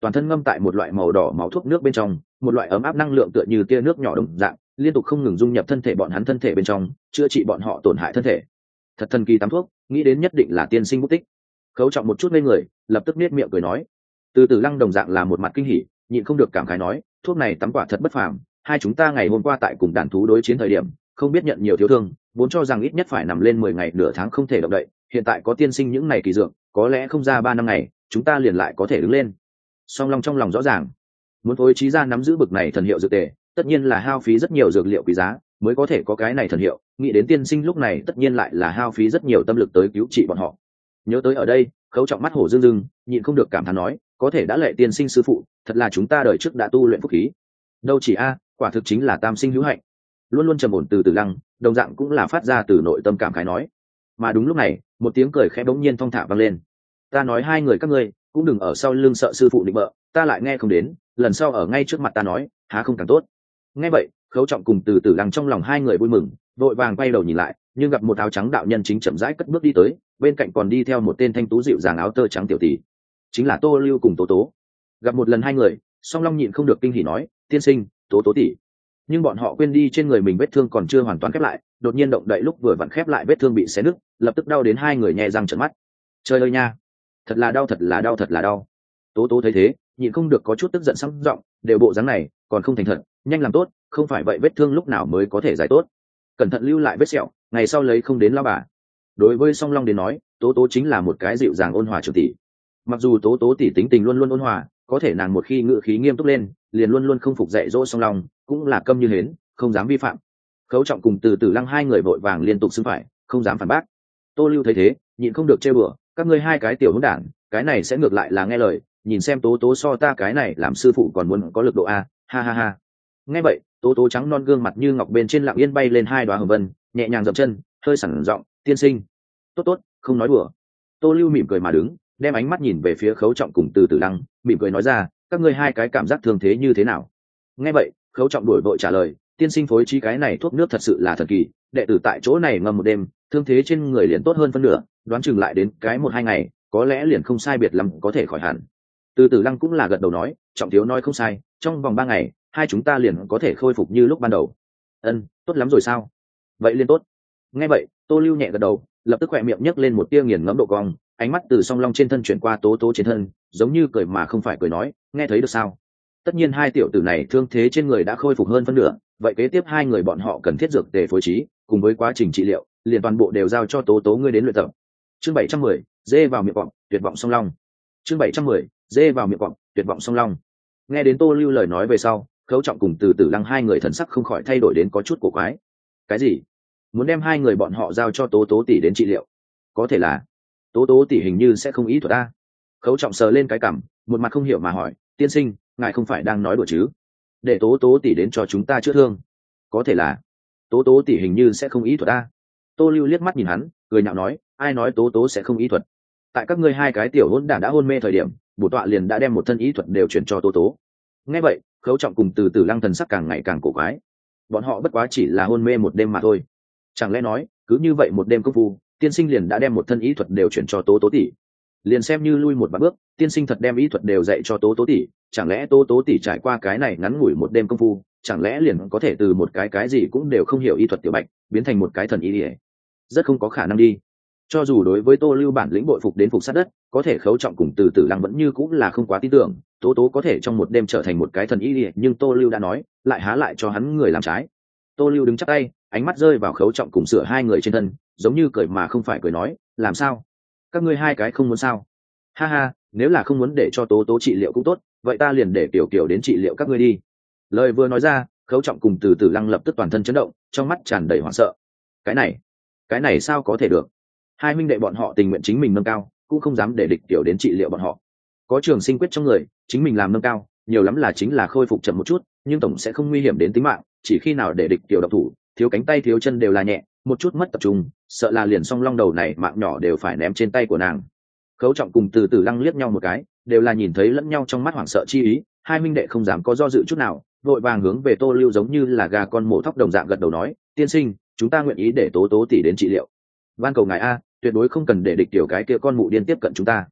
Speaker 1: toàn thân ngâm tại một loại màu đỏ máu thuốc nước bên trong, một loại ấm áp năng lượng tựa như tia nước nhỏ đồng dạng liên tục không ngừng dung nhập thân thể bọn hắn thân thể bên trong, chữa trị bọn họ tổn hại thân thể. Thật thần kỳ tắm thuốc, nghĩ đến nhất định là tiên sinh bút tích. Khấu Trọng một chút ngây người, lập tức nết miệng cười nói. Từ Từ Lăng đồng dạng là một mặt kinh hỉ, nhịn không được cảm khái nói, thuốc này tắm quả thật bất phàm, hai chúng ta ngày hôm qua tại cùng đàn thú đối chiến thời điểm, không biết nhận nhiều thiếu thương, vốn cho rằng ít nhất phải nằm lên mười ngày nửa tháng không thể động đậy, hiện tại có tiên sinh những này kỳ dược, có lẽ không ra ba năm ngày, chúng ta liền lại có thể đứng lên. Song Long trong lòng rõ ràng, muốn phối trí ra nắm giữ bực này thần hiệu dược tề, tất nhiên là hao phí rất nhiều dược liệu quý giá mới có thể có cái này thần hiệu, nghĩ đến tiên sinh lúc này tất nhiên lại là hao phí rất nhiều tâm lực tới cứu trị bọn họ. Nhớ tới ở đây, Khấu Trọng mắt hổ dương dương, nhịn không được cảm thán nói, có thể đã lệ tiên sinh sư phụ, thật là chúng ta đời trước đã tu luyện phúc khí. Đâu chỉ a, quả thực chính là tam sinh hữu hạnh. Luôn luôn trầm ổn Từ Từ Lăng, đồng dạng cũng là phát ra từ nội tâm cảm khái nói. Mà đúng lúc này, một tiếng cười khẽ bỗng nhiên thong thả vang lên. Ta nói hai người các ngươi cũng đừng ở sau lưng sợ sư phụ định bợ, ta lại nghe không đến, lần sau ở ngay trước mặt ta nói, há không càng tốt. Nghe vậy, Khấu Trọng cùng Từ Từ Lăng trong lòng hai người vui mừng, vội vàng quay đầu nhìn lại, nhưng gặp một áo trắng đạo nhân chính chậm rãi cất bước đi tới, bên cạnh còn đi theo một tên thanh tú dịu dàng áo tơ trắng tiểu tỷ, chính là Tô Lưu cùng Tố Tố. Gặp một lần hai người, Song Long nhịn không được kinh hỉ nói, tiên sinh, Tố Tố tỷ. Nhưng bọn họ quên đi trên người mình vết thương còn chưa hoàn toàn khép lại, đột nhiên động đậy lúc vừa vặn khép lại vết thương bị xé nứt, lập tức đau đến hai người nhẹ răng trợn mắt. Trời ơi nha, thật là đau, thật là đau, thật là đau. Tố Tố thấy thế, nhịn không được có chút tức giận sắc giọng, đều bộ dáng này, còn không thành thật, nhanh làm tốt, không phải vậy vết thương lúc nào mới có thể giải tốt. Cẩn thận lưu lại vết sẹo, ngày sau lấy không đến lao bà. Đối với Song Long đến nói, Tố Tố chính là một cái dịu dàng ôn hòa trưởng tỷ. Mặc dù Tố Tố tỷ tính tình luôn luôn ôn hòa, có thể nàng một khi ngự khí nghiêm túc lên, liền luôn luôn không phục dạy dỗ Song Long, cũng là câm như hến, không dám vi phạm. Khấu Trọng cùng Từ Từ Lăng hai người vội vàng liên tục xưng phải, không dám phản bác. Tô Lưu thấy thế, nhịn không được trêu bừa, các ngươi hai cái tiểu hỗn đản, cái này sẽ ngược lại là nghe lời, nhìn xem Tố Tố so ta cái này làm sư phụ còn muốn có lực độ a, ha ha ha. Nghe vậy, Tố Tố trắng non gương mặt như ngọc bên trên lặng yên bay lên hai đóa hồng vân, nhẹ nhàng dậm chân, hơi sẵn giọng, tiên sinh. Tốt tốt, không nói đùa. Tô Lưu mỉm cười mà đứng, đem ánh mắt nhìn về phía Khấu Trọng cùng Từ Từ Lăng, mỉm cười nói ra, các ngươi hai cái cảm giác thương thế như thế nào? Nghe vậy, Khấu Trọng đuổi vội trả lời, tiên sinh phối trí cái này thuốc nước thật sự là thần kỳ, đệ tử tại chỗ này ngâm một đêm, thương thế trên người liền tốt hơn phân nửa, đoán chừng lại đến cái một hai ngày, có lẽ liền không sai biệt lắm có thể khỏi hẳn. Từ Từ Lăng cũng là gật đầu nói, Trọng thiếu nói không sai, trong vòng ba ngày, hai chúng ta liền có thể khôi phục như lúc ban đầu. Ân, tốt lắm rồi sao? Vậy liền tốt. Nghe vậy, Tô Lưu nhẹ gật đầu, lập tức khỏe miệng nhấc lên một tia nghiền ngẫm độ cong, ánh mắt từ Song Long trên thân chuyển qua Tố Tố trên thân, giống như cười mà không phải cười nói, nghe thấy được sao? Tất nhiên hai tiểu tử này thương thế trên người đã khôi phục hơn phân nửa, vậy kế tiếp hai người bọn họ cần thiết dược để phối trí, cùng với quá trình trị liệu, liền toàn bộ đều giao cho Tố Tố ngươi đến luyện tập. Chương bảy trăm mười, dê vào miệng vọng, tuyệt vọng Song Long. Chương bảy trăm mười, dê vào miệng vọng, tuyệt vọng Song Long. Nghe đến Tô Lưu lời nói về sau, Khấu Trọng cùng Từ Từ Lăng hai người thần sắc không khỏi thay đổi đến có chút cổ quái. Cái gì? Muốn đem hai người bọn họ giao cho Tố Tố tỷ đến trị liệu? Có thể là Tố Tố tỷ hình như sẽ không ý thuật ta. Khấu Trọng sờ lên cái cằm, một mặt không hiểu mà hỏi, tiên sinh, ngài không phải đang nói đùa chứ? Để Tố Tố tỷ đến cho chúng ta chữa thương? Có thể là Tố Tố tỷ hình như sẽ không ý thuật ta. Tô Lưu liếc mắt nhìn hắn, cười nhạo nói, ai nói Tố Tố sẽ không ý thuật? Tại các ngươi hai cái tiểu hỗn đản đã hôn mê thời điểm, bổ tọa liền đã đem một thân ý thuật đều chuyển cho Tố Tố. Nghe vậy, Khấu Trọng cùng Từ Từ Lăng thần sắc càng ngày càng cổ quái. Bọn họ bất quá chỉ là hôn mê một đêm mà thôi, chẳng lẽ nói cứ như vậy một đêm công phu, tiên sinh liền đã đem một thân ý thuật đều chuyển cho Tố Tố tỷ? Liền xem như lui một bước bước, tiên sinh thật đem ý thuật đều dạy cho Tố Tố tỷ, chẳng lẽ Tố Tố tỷ trải qua cái này ngắn ngủi một đêm công phu, chẳng lẽ liền có thể từ một cái cái gì cũng đều không hiểu ý thuật tiểu bạch biến thành một cái thần y? Rất không có khả năng đi. Cho dù đối với Tô Lưu bản lĩnh bội phục đến phục sát đất, có thể Khấu Trọng cùng Từ Từ Lăng vẫn như cũng là không quá tin tưởng Tố Tố có thể trong một đêm trở thành một cái thần y, nhưng Tô Lưu đã nói, lại há lại cho hắn người làm trái. Tô Lưu đứng chắp tay, ánh mắt rơi vào Khấu Trọng cùng Sửa hai người trên thân, giống như cười mà không phải cười nói, làm sao? Các ngươi hai cái không muốn sao? Ha ha, nếu là không muốn để cho Tố Tố trị liệu cũng tốt, vậy ta liền để Tiểu Kiều đến trị liệu các ngươi đi. Lời vừa nói ra, Khấu Trọng cùng Từ Từ Lăng lập tức toàn thân chấn động, trong mắt tràn đầy hoảng sợ. Cái này, cái này sao có thể được? Hai huynh đệ bọn họ tình nguyện chính mình nâng cao, cũng không dám để địch Tiểu đến trị liệu bọn họ. Có trường sinh quyết trong người, chính mình làm nâng cao, nhiều lắm là chính là khôi phục chậm một chút, nhưng tổng sẽ không nguy hiểm đến tính mạng, chỉ khi nào để địch Tiểu độc thủ, thiếu cánh tay thiếu chân đều là nhẹ, một chút mất tập trung, sợ là liền Song Long đầu này mạng nhỏ đều phải ném trên tay của nàng. Khấu Trọng cùng Từ Từ Lăng liếc nhau một cái, đều là nhìn thấy lẫn nhau trong mắt hoảng sợ chi ý, hai huynh đệ không dám có do dự chút nào, vội vàng hướng về Tô Lưu giống như là gà con mổ thóc đồng dạng gật đầu nói, tiên sinh, chúng ta nguyện ý để Tố Tố tỷ đến trị liệu. Van cầu ngài a, tuyệt đối không cần để địch Tiểu cái kia con mụ điên tiếp cận chúng ta.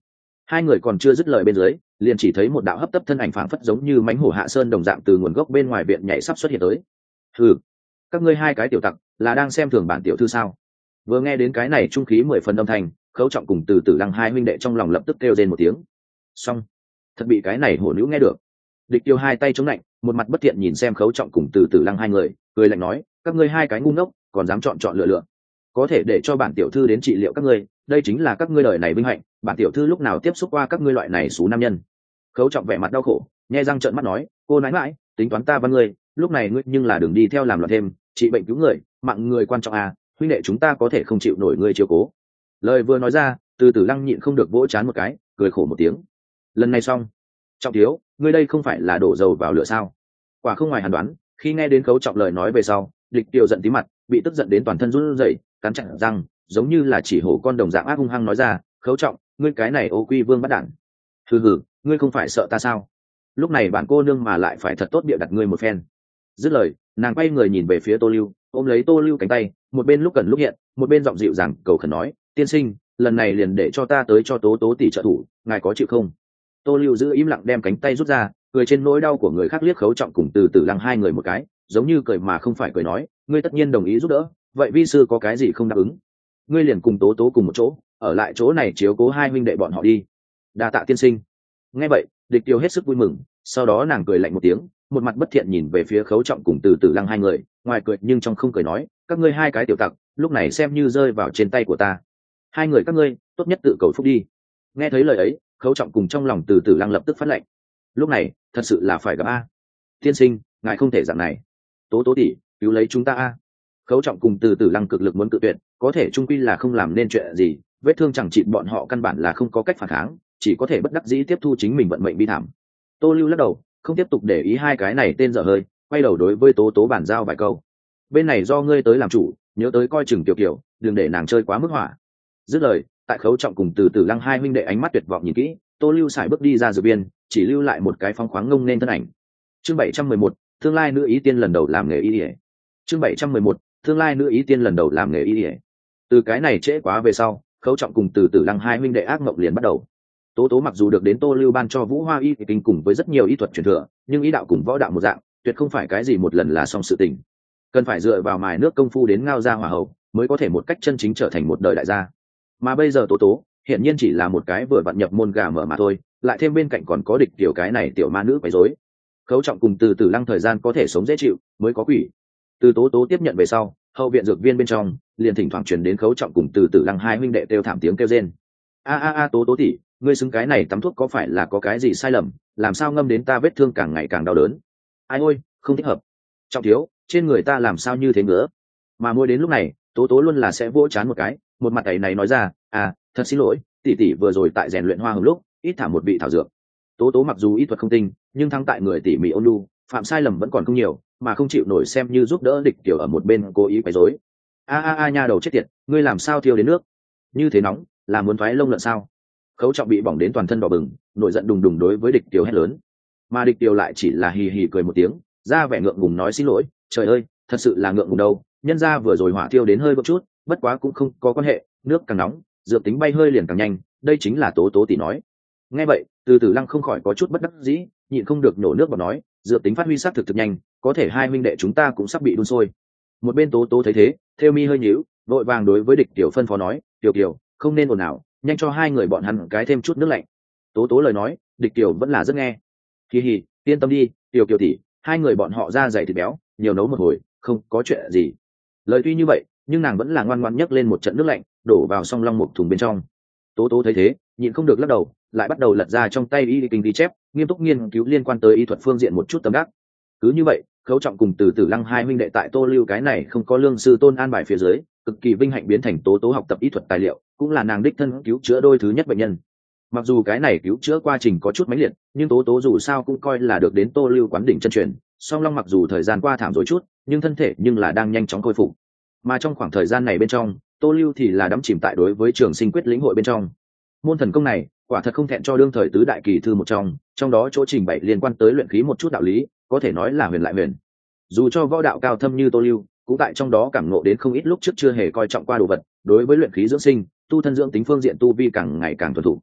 Speaker 1: Hai người còn chưa dứt lời bên dưới, liền chỉ thấy một đạo hấp tấp thân ảnh phảng phất giống như mánh hổ hạ sơn đồng dạng từ nguồn gốc bên ngoài viện nhảy sắp xuất hiện tới. Ừ, các ngươi hai cái tiểu tặc là đang xem thường bản tiểu thư sao? Vừa nghe đến cái này trung khí mười phần âm thanh, Khấu Trọng cùng Từ Tử Lăng hai huynh đệ trong lòng lập tức kêu rên một tiếng. Xong, thật bị cái này hổ nữ nghe được. Địch Tiêu hai tay chống lạnh, một mặt bất thiện nhìn xem Khấu Trọng cùng Từ Tử Lăng hai người, cười lạnh nói, các ngươi hai cái ngu ngốc, còn dám chọn chọn lựa lựa. Có thể để cho bản tiểu thư đến trị liệu các ngươi, đây chính là các ngươi đời này vinh hạnh, bản tiểu thư lúc nào tiếp xúc qua các ngươi loại này xú nam nhân. Khấu Trọng vẻ mặt đau khổ, nhe răng trợn mắt nói, cô nãi mãi, tính toán ta văn ngươi, lúc này ngươi nhưng là đừng đi theo làm loạn thêm, trị bệnh cứu người, mạng người quan trọng à, huynh đệ chúng ta có thể không chịu nổi ngươi chiếu cố. Lời vừa nói ra, Từ Tử Lăng nhịn không được vỗ chán một cái, cười khổ một tiếng. Lần này xong. Trọng thiếu, ngươi đây không phải là đổ dầu vào lửa sao? Quả không ngoài hàn đoán, khi nghe đến Khấu Trọng lời nói về sau, Địch Tiêu giận tí mặt, bị tức giận đến toàn thân run rẩy, cắn chặt răng, giống như là chỉ hổ con đồng dạng ác hung hăng nói ra, Khấu Trọng, ngươi cái này ô quy vương bắt đản. Hừ hừ, ngươi không phải sợ ta sao? Lúc này bản cô nương mà lại phải thật tốt bịa đặt ngươi một phen. Dứt lời, nàng quay người nhìn về phía Tô Lưu, ôm lấy Tô Lưu cánh tay, một bên lúc cần lúc hiện, một bên giọng dịu dàng cầu khẩn nói, tiên sinh, lần này liền để cho ta tới cho Tố Tố tỷ trợ thủ, ngài có chịu không? Tô Lưu giữ im lặng đem cánh tay rút ra, cười trên nỗi đau của người khác, liếc Khấu Trọng cùng Từ Tử Lăng hai người một cái, giống như cười mà không phải cười nói, ngươi tất nhiên đồng ý giúp đỡ, vậy vi sư có cái gì không đáp ứng? Ngươi liền cùng Tố Tố cùng một chỗ, ở lại chỗ này chiếu cố hai huynh đệ bọn họ đi. Đa tạ tiên sinh. Nghe vậy, Địch Tiêu hết sức vui mừng, sau đó nàng cười lạnh một tiếng, một mặt bất thiện nhìn về phía Khấu Trọng cùng Từ Tử Lăng hai người, ngoài cười nhưng trong không cười nói, các ngươi hai cái tiểu tặc, lúc này xem như rơi vào trên tay của ta. Hai người các ngươi, tốt nhất tự cầu phúc đi. Nghe thấy lời ấy, Khấu Trọng cùng trong lòng Từ Tử Lăng lập tức phát lệnh. Lúc này, thật sự là phải gặp a. Tiên sinh, ngài không thể dạng này. Tố Tố tỷ, cứu lấy chúng ta a. Khấu Trọng cùng Từ Tử Lăng cực lực muốn cự tuyệt, có thể trung quy là không làm nên chuyện gì, vết thương chẳng chịt bọn họ căn bản là không có cách phản kháng, chỉ có thể bất đắc dĩ tiếp thu chính mình vận mệnh bi thảm. Tô Lưu lắc đầu, không tiếp tục để ý hai cái này tên dở hơi, quay đầu đối với Tố Tố bàn giao vài câu. Bên này do ngươi tới làm chủ, nhớ tới coi chừng Tiểu Kiều, đừng để nàng chơi quá mức hỏa. Dứt lời, tại Khấu Trọng cùng Từ Tử Lăng hai huynh đệ ánh mắt tuyệt vọng nhìn kỹ, Tô Lưu sải bước đi ra dược biên, chỉ lưu lại một cái phong khoáng ngông nên thân ảnh. Chương bảy trăm mười một, tương lai nữ ý tiên lần đầu làm nghề y y. Chương bảy trăm mười một, tương lai nữ ý tiên lần đầu làm nghề y y. Từ cái này trễ quá về sau, Khấu Trọng cùng Từ Tử Lăng hai huynh đệ ác mộng liền bắt đầu. Tố Tố mặc dù được đến Tô Lưu ban cho Vũ Hoa y kinh cùng với rất nhiều y thuật truyền thừa, nhưng ý đạo cùng võ đạo một dạng, tuyệt không phải cái gì một lần là xong sự tình. Cần phải dựa vào mài nước công phu đến ngao ra hỏa hậu, mới có thể một cách chân chính trở thành một đời đại gia. Mà bây giờ Tố Tố, hiện nhiên chỉ là một cái vừa vặn nhập môn gà mở mà thôi, lại thêm bên cạnh còn có Địch tiểu cái này tiểu ma nữ quấy rối. Khấu Trọng cùng Từ Tử Lăng thời gian có thể sống dễ chịu, mới có quỷ. Từ Tố Tố tiếp nhận về sau, hậu viện dược viên bên trong liền thỉnh thoảng truyền đến Khấu Trọng cùng Từ Tử Lăng hai huynh đệ kêu thảm tiếng kêu rên. A a a Tố Tố tỷ, ngươi xứng cái này tắm thuốc có phải là có cái gì sai lầm, làm sao ngâm đến ta vết thương càng ngày càng đau đớn. Ai ôi, không thích hợp. Trọng thiếu, trên người ta làm sao như thế nữa. Mà mỗi đến lúc này, Tố Tố luôn là sẽ vỗ chán một cái, một mặt ấy này nói ra, à, thật xin lỗi, tỷ tỷ vừa rồi tại rèn luyện hoa hồng lúc, ít thả một vị thảo dược. Tố Tố mặc dù ý thuật không tinh, nhưng thắng tại người tỉ mỉ ôn nhu, phạm sai lầm vẫn còn không nhiều, mà không chịu nổi xem như giúp đỡ Địch tiểu ở một bên cố ý quấy rối. A a a nha đầu chết tiệt, ngươi làm sao thiêu đến nước? Như thế nóng, là muốn thoái lông lợn sao? Khấu Trọng bị bỏng đến toàn thân đỏ bừng, nổi giận đùng đùng đối với Địch tiểu hét lớn. Mà Địch tiểu lại chỉ là hì hì cười một tiếng, ra vẻ ngượng ngùng nói xin lỗi, trời ơi, thật sự là ngượng ngùng đâu, nhân ra vừa rồi hỏa thiêu đến hơi một chút, bất quá cũng không có quan hệ, nước càng nóng, dược tính bay hơi liền càng nhanh, đây chính là Tố Tố tỷ nói. Nghe vậy, Từ Tử Lăng không khỏi có chút bất đắc dĩ, nhịn không được nổ nước bọt nói, dược tính phát huy sát thực thực nhanh, có thể hai huynh đệ chúng ta cũng sắp bị đun sôi. Một bên Tố Tố thấy thế, theo mi hơi nhíu, vội vàng đối với Địch tiểu phân phó nói, tiểu tiểu, không nên ồn ào, nhanh cho hai người bọn hắn cái thêm chút nước lạnh. Tố Tố lời nói, Địch tiểu vẫn là rất nghe. Hi hi, yên tâm đi, tiểu kiều tỷ, hai người bọn họ da dày thịt béo, nhiều nấu một hồi, không có chuyện gì. Lời tuy như vậy, nhưng nàng vẫn là ngoan ngoãn nhấc lên một trận nước lạnh, đổ vào song long một thùng bên trong. Tố Tố thấy thế, nhịn không được lắc đầu, lại bắt đầu lật ra trong tay y kinh ghi chép, nghiêm túc nghiên cứu liên quan tới y thuật phương diện một chút tâm đắc. Cứ như vậy, Khấu Trọng cùng Từ Tử Lăng hai huynh đệ tại Tô Lưu cái này không có lương sư tôn an bài phía dưới, cực kỳ vinh hạnh biến thành Tố Tố học tập y thuật tài liệu, cũng là nàng đích thân cứu chữa đôi thứ nhất bệnh nhân. Mặc dù cái này cứu chữa quá trình có chút mãnh liệt, nhưng Tố Tố dù sao cũng coi là được đến Tô Lưu quán đỉnh chân truyền, song long mặc dù thời gian qua thảm rồi chút, nhưng thân thể nhưng là đang nhanh chóng khôi phục. Mà trong khoảng thời gian này bên trong, Tô Lưu thì là đắm chìm tại đối với Trường Sinh Quyết lĩnh hội bên trong. Môn thần công này, quả thật không thẹn cho đương thời tứ đại kỳ thư một trong, trong đó chỗ trình bày liên quan tới luyện khí một chút đạo lý, có thể nói là huyền lại huyền. Dù cho võ đạo cao thâm như Tô Lưu, cũng tại trong đó cảm ngộ đến không ít lúc trước chưa hề coi trọng qua đồ vật, đối với luyện khí dưỡng sinh, tu thân dưỡng tính phương diện tu vi càng ngày càng thuần thục.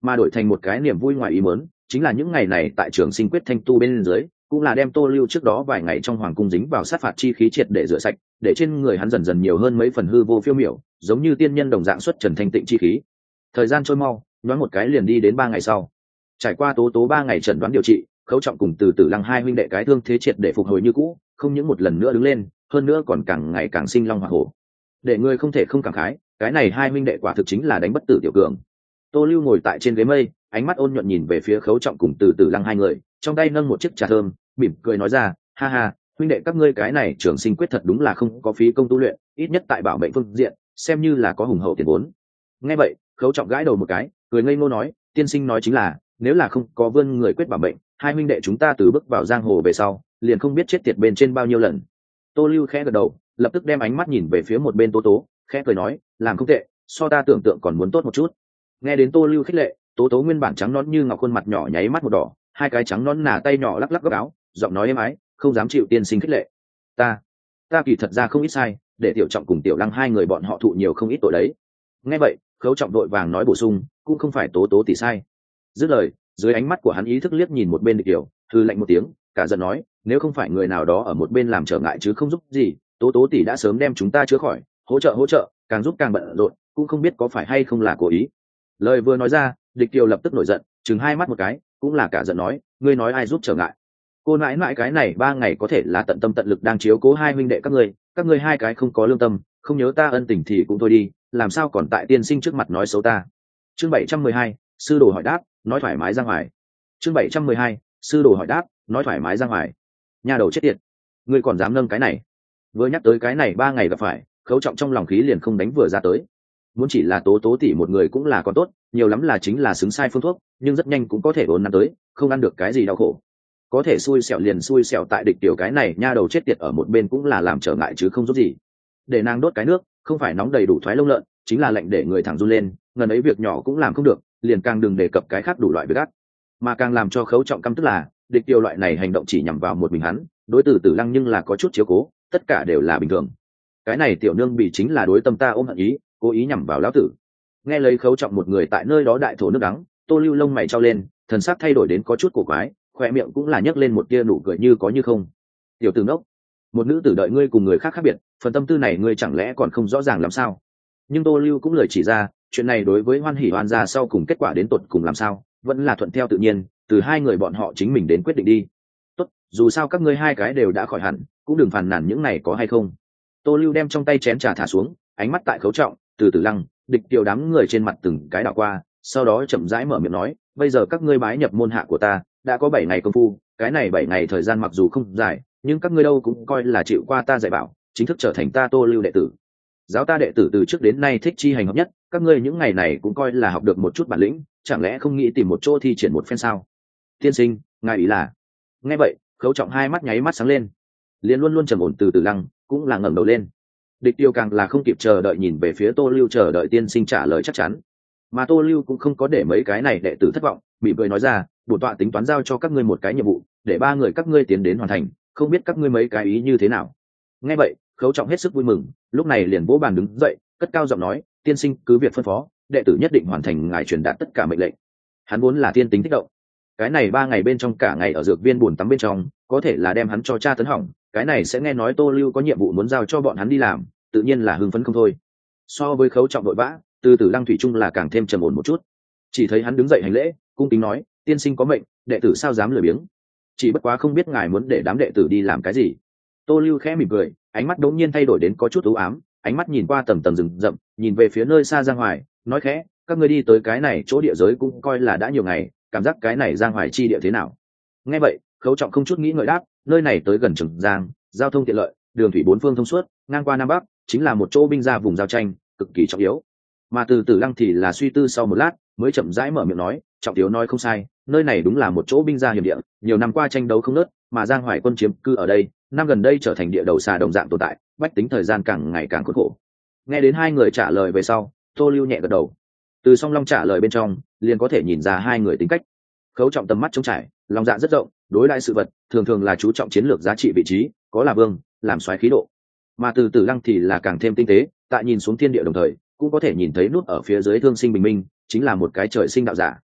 Speaker 1: mà đổi thành một cái niềm vui ngoài ý muốn, chính là những ngày này tại trường sinh quyết thanh tu bên dưới cũng là đem Tô Lưu trước đó vài ngày trong hoàng cung dính vào sát phạt chi khí triệt để rửa sạch, để trên người hắn dần dần nhiều hơn mấy phần hư vô phiêu miểu, giống như tiên nhân đồng dạng xuất trần thanh tịnh chi khí. Thời gian trôi mau, nhoáng một cái liền đi đến ba ngày sau. Trải qua tố tố ba ngày chẩn đoán điều trị, Khấu Trọng cùng Từ Tử Lăng hai huynh đệ cái thương thế triệt để phục hồi như cũ, không những một lần nữa đứng lên, hơn nữa còn càng ngày càng sinh long hỏa hổ. Để người không thể không cảm khái, cái này hai huynh đệ quả thực chính là đánh bất tử tiểu cường. Tô Lưu ngồi tại trên ghế mây, ánh mắt ôn nhuận nhìn về phía Khấu Trọng cùng Từ Tử Lăng hai người, trong tay nâng một chiếc trà thơm, mỉm cười nói ra, ha ha, huynh đệ các ngươi cái này trường sinh quyết thật đúng là không có phí công tu luyện, ít nhất tại bảo mệnh phương diện xem như là có hùng hậu tiền vốn. Nghe vậy, Khấu Trọng gãi đầu một cái, cười ngây ngô nói, tiên sinh nói chính là, nếu là không có vươn người quyết bảo mệnh, hai huynh đệ chúng ta từ bước vào giang hồ về sau liền không biết chết tiệt bên trên bao nhiêu lần. Tô Lưu khẽ gật đầu, lập tức đem ánh mắt nhìn về phía một bên Tố Tố, khẽ cười nói, làm không tệ, so ta tưởng tượng còn muốn tốt một chút. Nghe đến Tô Lưu khích lệ, Tố Tố nguyên bản trắng nõn như ngọc khuôn mặt nhỏ nháy mắt một đỏ, hai cái trắng nõn nà tay nhỏ lắc lắc góc áo, giọng nói êm ái, không dám chịu tiên sinh khích lệ. Ta, ta kỳ thật ra không ít sai, để Tiểu Trọng cùng Tiểu Lăng hai người bọn họ thụ nhiều không ít tội đấy. Nghe vậy, Khấu Trọng đội vàng nói bổ sung, cũng không phải Tố Tố tỷ sai. Dứt lời, dưới ánh mắt của hắn ý thức liếc nhìn một bên Địch Kiều, hư lạnh một tiếng, cả giận nói, nếu không phải người nào đó ở một bên làm trở ngại chứ không giúp gì, Tố Tố tỷ đã sớm đem chúng ta chữa khỏi, hỗ trợ hỗ trợ, càng giúp càng bận rộn, cũng không biết có phải hay không là cố ý. Lời vừa nói ra, Địch Kiều lập tức nổi giận, chừng hai mắt một cái, cũng là cả giận nói, ngươi nói ai giúp trở ngại? Cô nãi nãi cái này ba ngày có thể là tận tâm tận lực đang chiếu cố hai huynh đệ các ngươi, các ngươi hai cái không có lương tâm, không nhớ ta ân tình thì cũng thôi đi, làm sao còn tại tiên sinh trước mặt nói xấu ta. Chương bảy trăm mười hai, sư đồ hỏi đáp, nói thoải mái ra ngoài. Chương bảy trăm mười hai, sư đồ hỏi đáp, nói thoải mái ra ngoài. Nhà đầu chết tiệt, ngươi còn dám nâng cái này? Vừa nhắc tới cái này ba ngày gặp phải, Khấu Trọng trong lòng khí liền không đánh vừa ra tới. Muốn chỉ là Tố Tố tỷ một người cũng là còn tốt, nhiều lắm là chính là xứng sai phương thuốc, nhưng rất nhanh cũng có thể vốn năm tới, không ăn được cái gì đau khổ. Có thể xui xẻo liền xui xẻo tại Địch Tiểu cái này nha đầu chết tiệt ở một bên cũng là làm trở ngại chứ không giúp gì. Để nàng đốt cái nước, không phải nóng đầy đủ thoái lông lợn, chính là lệnh để người thẳng run lên, ngần ấy việc nhỏ cũng làm không được, liền càng đừng đề cập cái khác đủ loại việc gắt. Mà càng làm cho Khấu Trọng căm tức là, Địch Tiểu loại này hành động chỉ nhằm vào một mình hắn, đối Tử Tử Lăng nhưng là có chút chiếu cố, tất cả đều là bình thường. Cái này tiểu nương bị chính là đối tâm ta ôm hận ý, cố ý nhằm vào lão tử. Nghe lấy Khấu Trọng một người tại nơi đó đại thổ nước đắng, Tô Lưu lông mày trao lên, thần sắc thay đổi đến có chút cổ quái, khoe miệng cũng là nhấc lên một tia nụ cười như có như không. Tiểu tử ngốc, một nữ tử đợi ngươi cùng người khác khác biệt, phần tâm tư này ngươi chẳng lẽ còn không rõ ràng làm sao? Nhưng Tô Lưu cũng lời chỉ ra, chuyện này đối với Hoan Hỉ Hoan gia sau cùng kết quả đến tột cùng làm sao, vẫn là thuận theo tự nhiên, từ hai người bọn họ chính mình đến quyết định đi. Tốt, dù sao các ngươi hai cái đều đã khỏi hẳn, cũng đừng phàn nàn những này có hay không. Tô Lưu đem trong tay chén trà thả xuống, ánh mắt tại Khấu Trọng, Từ Tử Lăng, Địch Tiểu đám người trên mặt từng cái đảo qua, sau đó chậm rãi mở miệng nói, bây giờ các ngươi bái nhập môn hạ của ta, đã có bảy ngày công phu, cái này bảy ngày thời gian mặc dù không dài, nhưng các ngươi đâu cũng coi là chịu qua ta dạy bảo, chính thức trở thành ta Tô Lưu đệ tử. Giáo ta đệ tử từ trước đến nay thích chi hành hợp nhất, các ngươi những ngày này cũng coi là học được một chút bản lĩnh, chẳng lẽ không nghĩ tìm một chỗ thi triển một phen sao? Tiên sinh, ngài ý là? Nghe vậy, Khấu Trọng hai mắt nháy mắt sáng lên, liền luôn luôn trầm ổn Từ Tử Lăng cũng là ngẩng đầu lên. Địch Tiêu càng là không kịp chờ đợi nhìn về phía Tô Lưu chờ đợi tiên sinh trả lời chắc chắn, mà Tô Lưu cũng không có để mấy cái này đệ tử thất vọng, bị cười nói ra, bổn tọa tính toán giao cho các ngươi một cái nhiệm vụ, để ba người các ngươi tiến đến hoàn thành, không biết các ngươi mấy cái ý như thế nào? Nghe vậy, Khấu Trọng hết sức vui mừng, lúc này liền vỗ bàn đứng dậy, cất cao giọng nói, tiên sinh cứ việc phân phó, đệ tử nhất định hoàn thành ngài truyền đạt tất cả mệnh lệnh. Hắn vốn là tiên tính kích động, cái này ba ngày bên trong cả ngày ở dược viên buồn tắm bên trong, có thể là đem hắn cho cha tấn hỏng, cái này sẽ nghe nói Tô Lưu có nhiệm vụ muốn giao cho bọn hắn đi làm, tự nhiên là hưng phấn không thôi. So với Khấu Trọng vội vã, Từ Tử Lăng thủy chung là càng thêm trầm ổn một chút. Chỉ thấy hắn đứng dậy hành lễ, cung kính nói, tiên sinh có mệnh, đệ tử sao dám lười biếng. Chỉ bất quá không biết ngài muốn để đám đệ tử đi làm cái gì. Tô Lưu khẽ mỉm cười, ánh mắt đống nhiên thay đổi đến có chút u ám, ánh mắt nhìn qua tầng tầng rừng rậm, nhìn về phía nơi xa Giang Hoài, nói khẽ, các ngươi đi tới cái này chỗ địa giới cũng coi là đã nhiều ngày, cảm giác cái này Giang Hoài chi địa thế nào? Nghe vậy, Khấu Trọng không chút nghĩ ngợi đáp, nơi này tới gần Trường Giang, giao thông tiện lợi, đường thủy bốn phương thông suốt, ngang qua nam bắc, chính là một chỗ binh ra vùng giao tranh, cực kỳ trọng yếu. Mà Từ Tử Lăng thì là suy tư sau một lát, mới chậm rãi mở miệng nói, Trọng thiếu nói không sai, nơi này đúng là một chỗ binh gia hiểm địa, nhiều năm qua tranh đấu không ngớt, mà Giang Hoài quân chiếm cư ở đây, năm gần đây trở thành địa đầu xà đồng dạng tồn tại, bách tính thời gian càng ngày càng khốn khổ. Nghe đến hai người trả lời về sau, Tô Lưu nhẹ gật đầu. Từ Song Long trả lời bên trong, liền có thể nhìn ra hai người tính cách. Khấu Trọng tầm mắt trống trải, lòng dạ rất rộng, đối đãi sự vật thường thường là chú trọng chiến lược giá trị vị trí, có là vương, làm xoáy khí độ. Mà Từ Tử Lăng thì là càng thêm tinh tế, tại nhìn xuống thiên địa đồng thời, cũng có thể nhìn thấy nút ở phía dưới thương sinh bình minh, chính là một cái trời sinh đạo giả.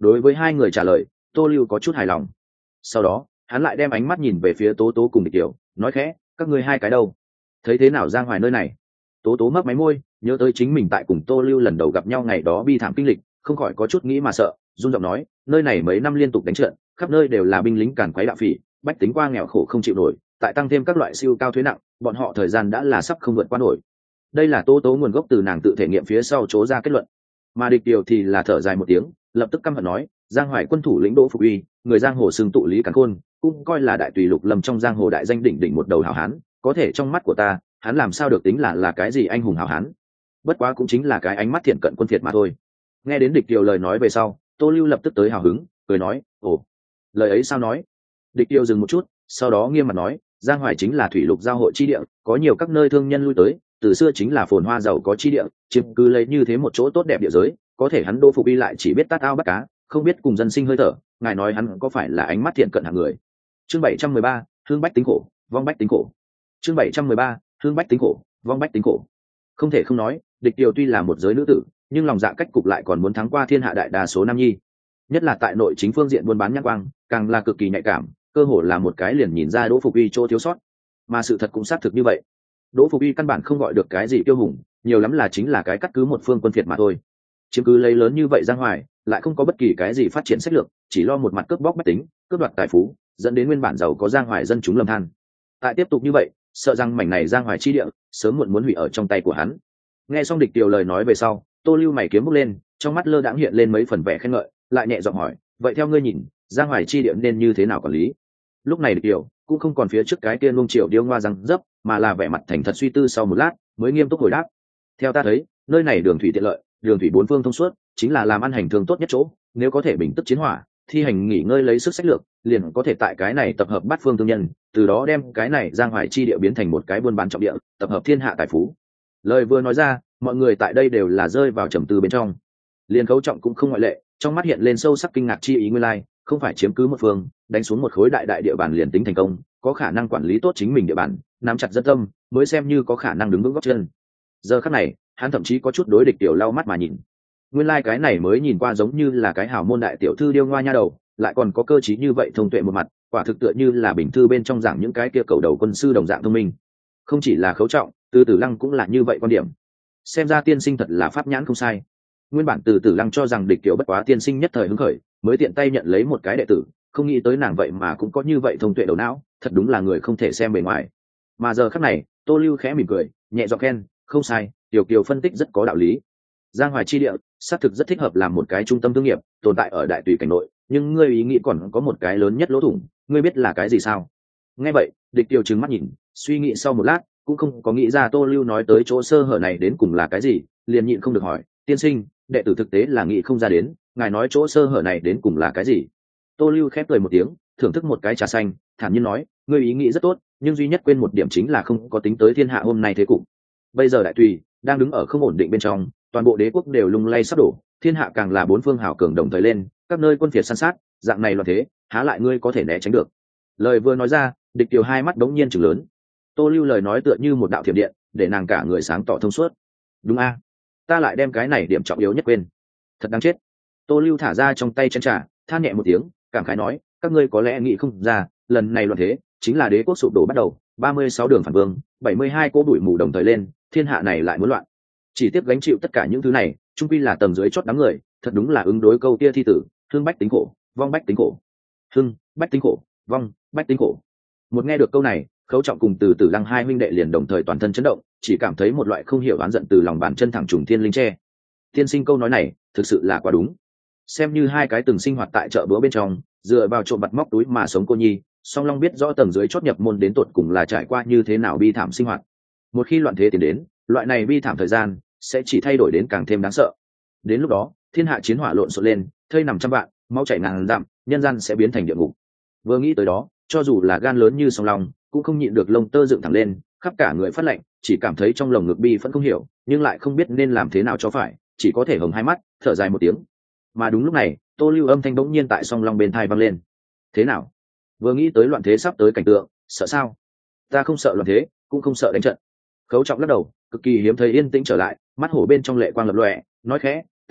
Speaker 1: Đối với hai người trả lời, Tô Lưu có chút hài lòng. Sau đó hắn lại đem ánh mắt nhìn về phía Tố Tố cùng Địch Kiều, nói khẽ, các ngươi hai cái đâu, thấy thế nào Giang Hoài nơi này? Tố Tố mấp máy môi, nhớ tới chính mình tại cùng Tô Lưu lần đầu gặp nhau ngày đó bi thảm kinh lịch, không khỏi có chút nghĩ mà sợ, run giọng nói, nơi này mấy năm liên tục đánh trận, khắp nơi đều là binh lính càn quấy đạo phỉ, bách tính qua nghèo khổ không chịu nổi, tại tăng thêm các loại siêu cao thuế nặng, bọn họ thời gian đã là sắp không vượt qua nổi. Đây là Tố Tố nguồn gốc từ nàng tự thể nghiệm phía sau chố ra kết luận. Mà Địch Kiều thì là thở dài một tiếng, lập tức căm hận nói, Giang Hoài quân thủ lĩnh Đỗ Phục Uy, người giang hồ xưng tụ lý càn khôn, cũng coi là đại tùy lục lâm trong giang hồ đại danh đỉnh đỉnh một đầu hảo hán, có thể trong mắt của ta, hắn làm sao được tính là là cái gì anh hùng hảo hán? Bất quá cũng chính là cái ánh mắt thiện cận quân phiệt mà thôi. Nghe đến Địch Kiều lời nói về sau, Tô Lưu lập tức tới hào hứng, cười nói, ồ, lời ấy sao nói? Địch Kiều dừng một chút, sau đó nghiêm mặt nói, Giang Hoài chính là thủy lục giao hội chi địa, có nhiều các nơi thương nhân lui tới, từ xưa chính là phồn hoa giàu có chi địa, chiếm cứ lấy như thế một chỗ tốt đẹp địa giới, có thể hắn Đỗ Phục Uy lại chỉ biết tát ao bắt cá, không biết cùng dân sinh hơi thở, ngài nói hắn có phải là ánh mắt thiện cận hạng người? Chương bảy trăm mười ba, thương bách tính khổ, vong bách tính khổ. Chương bảy trăm mười ba, thương bách tính khổ, vong bách tính khổ. Không thể không nói, Địch Kiều tuy là một giới nữ tử, nhưng lòng dạ cách cục lại còn muốn thắng qua thiên hạ đại đa số nam nhi. Nhất là tại nội chính phương diện buôn bán nhãn quang, càng là cực kỳ nhạy cảm, cơ hồ là một cái liền nhìn ra Đỗ Phục Uy chỗ thiếu sót. Mà sự thật cũng xác thực như vậy. Đỗ Phục Uy căn bản không gọi được cái gì kiêu hùng, nhiều lắm là chính là cái cắt cứ một phương quân phiệt mà thôi. Chiếm cứ lấy lớn như vậy Giang Hoài, lại không có bất kỳ cái gì phát triển sách lược, chỉ lo một mặt cướp bóc bách tính, cướp đoạt tài phú, dẫn đến nguyên bản giàu có Giang Hoài dân chúng lầm than. Tại tiếp tục như vậy, sợ rằng mảnh này Giang Hoài chi địa sớm muộn muốn hủy ở trong tay của hắn. Nghe xong Địch Kiều lời nói về sau, Tô Lưu mày kiếm bốc lên, trong mắt lơ đãng hiện lên mấy phần vẻ khen ngợi, lại nhẹ giọng hỏi, vậy theo ngươi nhìn, Giang Hoài chi địa nên như thế nào quản lý? Lúc này Địch Kiều cũng không còn phía trước cái kia nung chiều điêu ngoa răng dấp, mà là vẻ mặt thành thật suy tư sau một lát, mới nghiêm túc hồi đáp. Theo ta thấy, nơi này đường thủy tiện lợi, đường thủy bốn phương thông suốt, chính là làm ăn hành thương tốt nhất chỗ, nếu có thể bình tức chiến hỏa, thi hành nghỉ ngơi lấy sức sách lược, liền có thể tại cái này tập hợp bát phương thương nhân, từ đó đem cái này Giang Hoài chi địa biến thành một cái buôn bán trọng địa, tập hợp thiên hạ tài phú. Lời vừa nói ra, mọi người tại đây đều là rơi vào trầm tư bên trong. Liên Khấu Trọng cũng không ngoại lệ, trong mắt hiện lên sâu sắc kinh ngạc chi ý, nguyên lai, không phải chiếm cứ một phương, đánh xuống một khối đại đại địa bàn liền tính thành công, có khả năng quản lý tốt chính mình địa bàn, nắm chặt dân tâm, mới xem như có khả năng đứng vững gót chân. Giờ khắc này, hắn thậm chí có chút đối Địch Kiều lau mắt mà nhìn. Nguyên lai cái này mới nhìn qua giống như là cái hào môn đại tiểu thư điêu ngoa nha đầu, lại còn có cơ trí như vậy thông tuệ một mặt, quả thực tựa như là bình thư bên trong giảng những cái kia cầu đầu quân sư đồng dạng thông minh. Không chỉ là Khấu Trọng, Từ Tử Lăng cũng là như vậy quan điểm. Xem ra tiên sinh thật là pháp nhãn không sai. Nguyên bản Từ Tử Lăng cho rằng Địch Kiều bất quá tiên sinh nhất thời hứng khởi, mới tiện tay nhận lấy một cái đệ tử, không nghĩ tới nàng vậy mà cũng có như vậy thông tuệ đầu não, thật đúng là người không thể xem bề ngoài. Mà giờ khắc này, Tô Lưu khẽ mỉm cười, nhẹ giọng khen, không sai, Tiểu Kiều phân tích rất có đạo lý. Giang Hoài chi địa xác thực rất thích hợp làm một cái trung tâm thương nghiệp, tồn tại ở đại tùy cảnh nội, nhưng ngươi ý nghĩ còn có một cái lớn nhất lỗ thủng, ngươi biết là cái gì sao? Nghe vậy, Địch Kiều trừng mắt nhìn, suy nghĩ sau một lát, cũng không có nghĩ ra Tô Lưu nói tới chỗ sơ hở này đến cùng là cái gì, liền nhịn không được hỏi, tiên sinh, đệ tử thực tế là nghĩ không ra đến, ngài nói chỗ sơ hở này đến cùng là cái gì? Tô Lưu khép cười một tiếng, thưởng thức một cái trà xanh, thản nhiên nói, ngươi ý nghĩ rất tốt, nhưng duy nhất quên một điểm chính là không có tính tới thiên hạ hôm nay thế cục. Bây giờ đại tùy đang đứng ở không ổn định bên trong, toàn bộ đế quốc đều lung lay sắp đổ, thiên hạ càng là bốn phương hào cường đồng thời lên, các nơi quân phiệt san sát, dạng này loạn thế, há lại ngươi có thể né tránh được? Lời vừa nói ra, Địch Kiều hai mắt đống nhiên trừng lớn. Tô Lưu lời nói tựa như một đạo thiểm điện, để nàng cả người sáng tỏ thông suốt. Đúng a, ta lại đem cái này điểm trọng yếu nhất quên, thật đáng chết. Tô Lưu thả ra trong tay chén trà, than nhẹ một tiếng, cảm khái nói, các ngươi có lẽ nghĩ không ra, lần này loạn thế chính là đế quốc sụp đổ bắt đầu, ba mươi sáu đường phản vương, bảy mươi hai cỗ bụi mù đồng thời lên, thiên hạ này lại muốn loạn. Chỉ tiếp gánh chịu tất cả những thứ này, trung quy là tầng dưới chót đám người, thật đúng là ứng đối câu kia thi tử, thương bách tính khổ, vong bách tính khổ. Hưng, bách tính khổ, vong, bách tính khổ. Một nghe được câu này, Khấu Trọng cùng Từ Tử Lăng hai huynh đệ liền đồng thời toàn thân chấn động, chỉ cảm thấy một loại không hiểu oán giận từ lòng bàn chân thẳng trùng thiên linh tre. Tiên sinh câu nói này, thực sự là quá đúng. Xem như hai cái từng sinh hoạt tại chợ búa bên trong, dựa vào trộm bặt móc túi mà sống cô nhi, Song Long biết rõ tầng dưới chót nhập môn đến tột cùng là trải qua như thế nào bi thảm sinh hoạt. Một khi loạn thế tiến đến, loại này bi thảm thời gian sẽ chỉ thay đổi đến càng thêm đáng sợ. Đến lúc đó, thiên hạ chiến hỏa lộn xộn lên, thây nằm trăm vạn, máu chảy ngàn dặm, nhân gian sẽ biến thành địa ngục. Vừa nghĩ tới đó, cho dù là gan lớn như Song Long, cũng không nhịn được lông tơ dựng thẳng lên, khắp cả người phát lạnh, chỉ cảm thấy trong lồng ngực bi vẫn không hiểu, nhưng lại không biết nên làm thế nào cho phải, chỉ có thể hồng hai mắt, thở dài một tiếng. Mà đúng lúc này, Tô Lưu âm thanh bỗng nhiên tại Song Long bên tai vang lên. Thế nào? Vừa nghĩ tới loạn thế sắp tới cảnh tượng, sợ sao? Ta không sợ loạn thế, cũng không sợ đánh trận. Khấu Trọng lắc đầu, cực kỳ hiếm thấy yên tĩnh trở lại, mắt hổ bên trong lệ quang lập lòe, nói khẽ,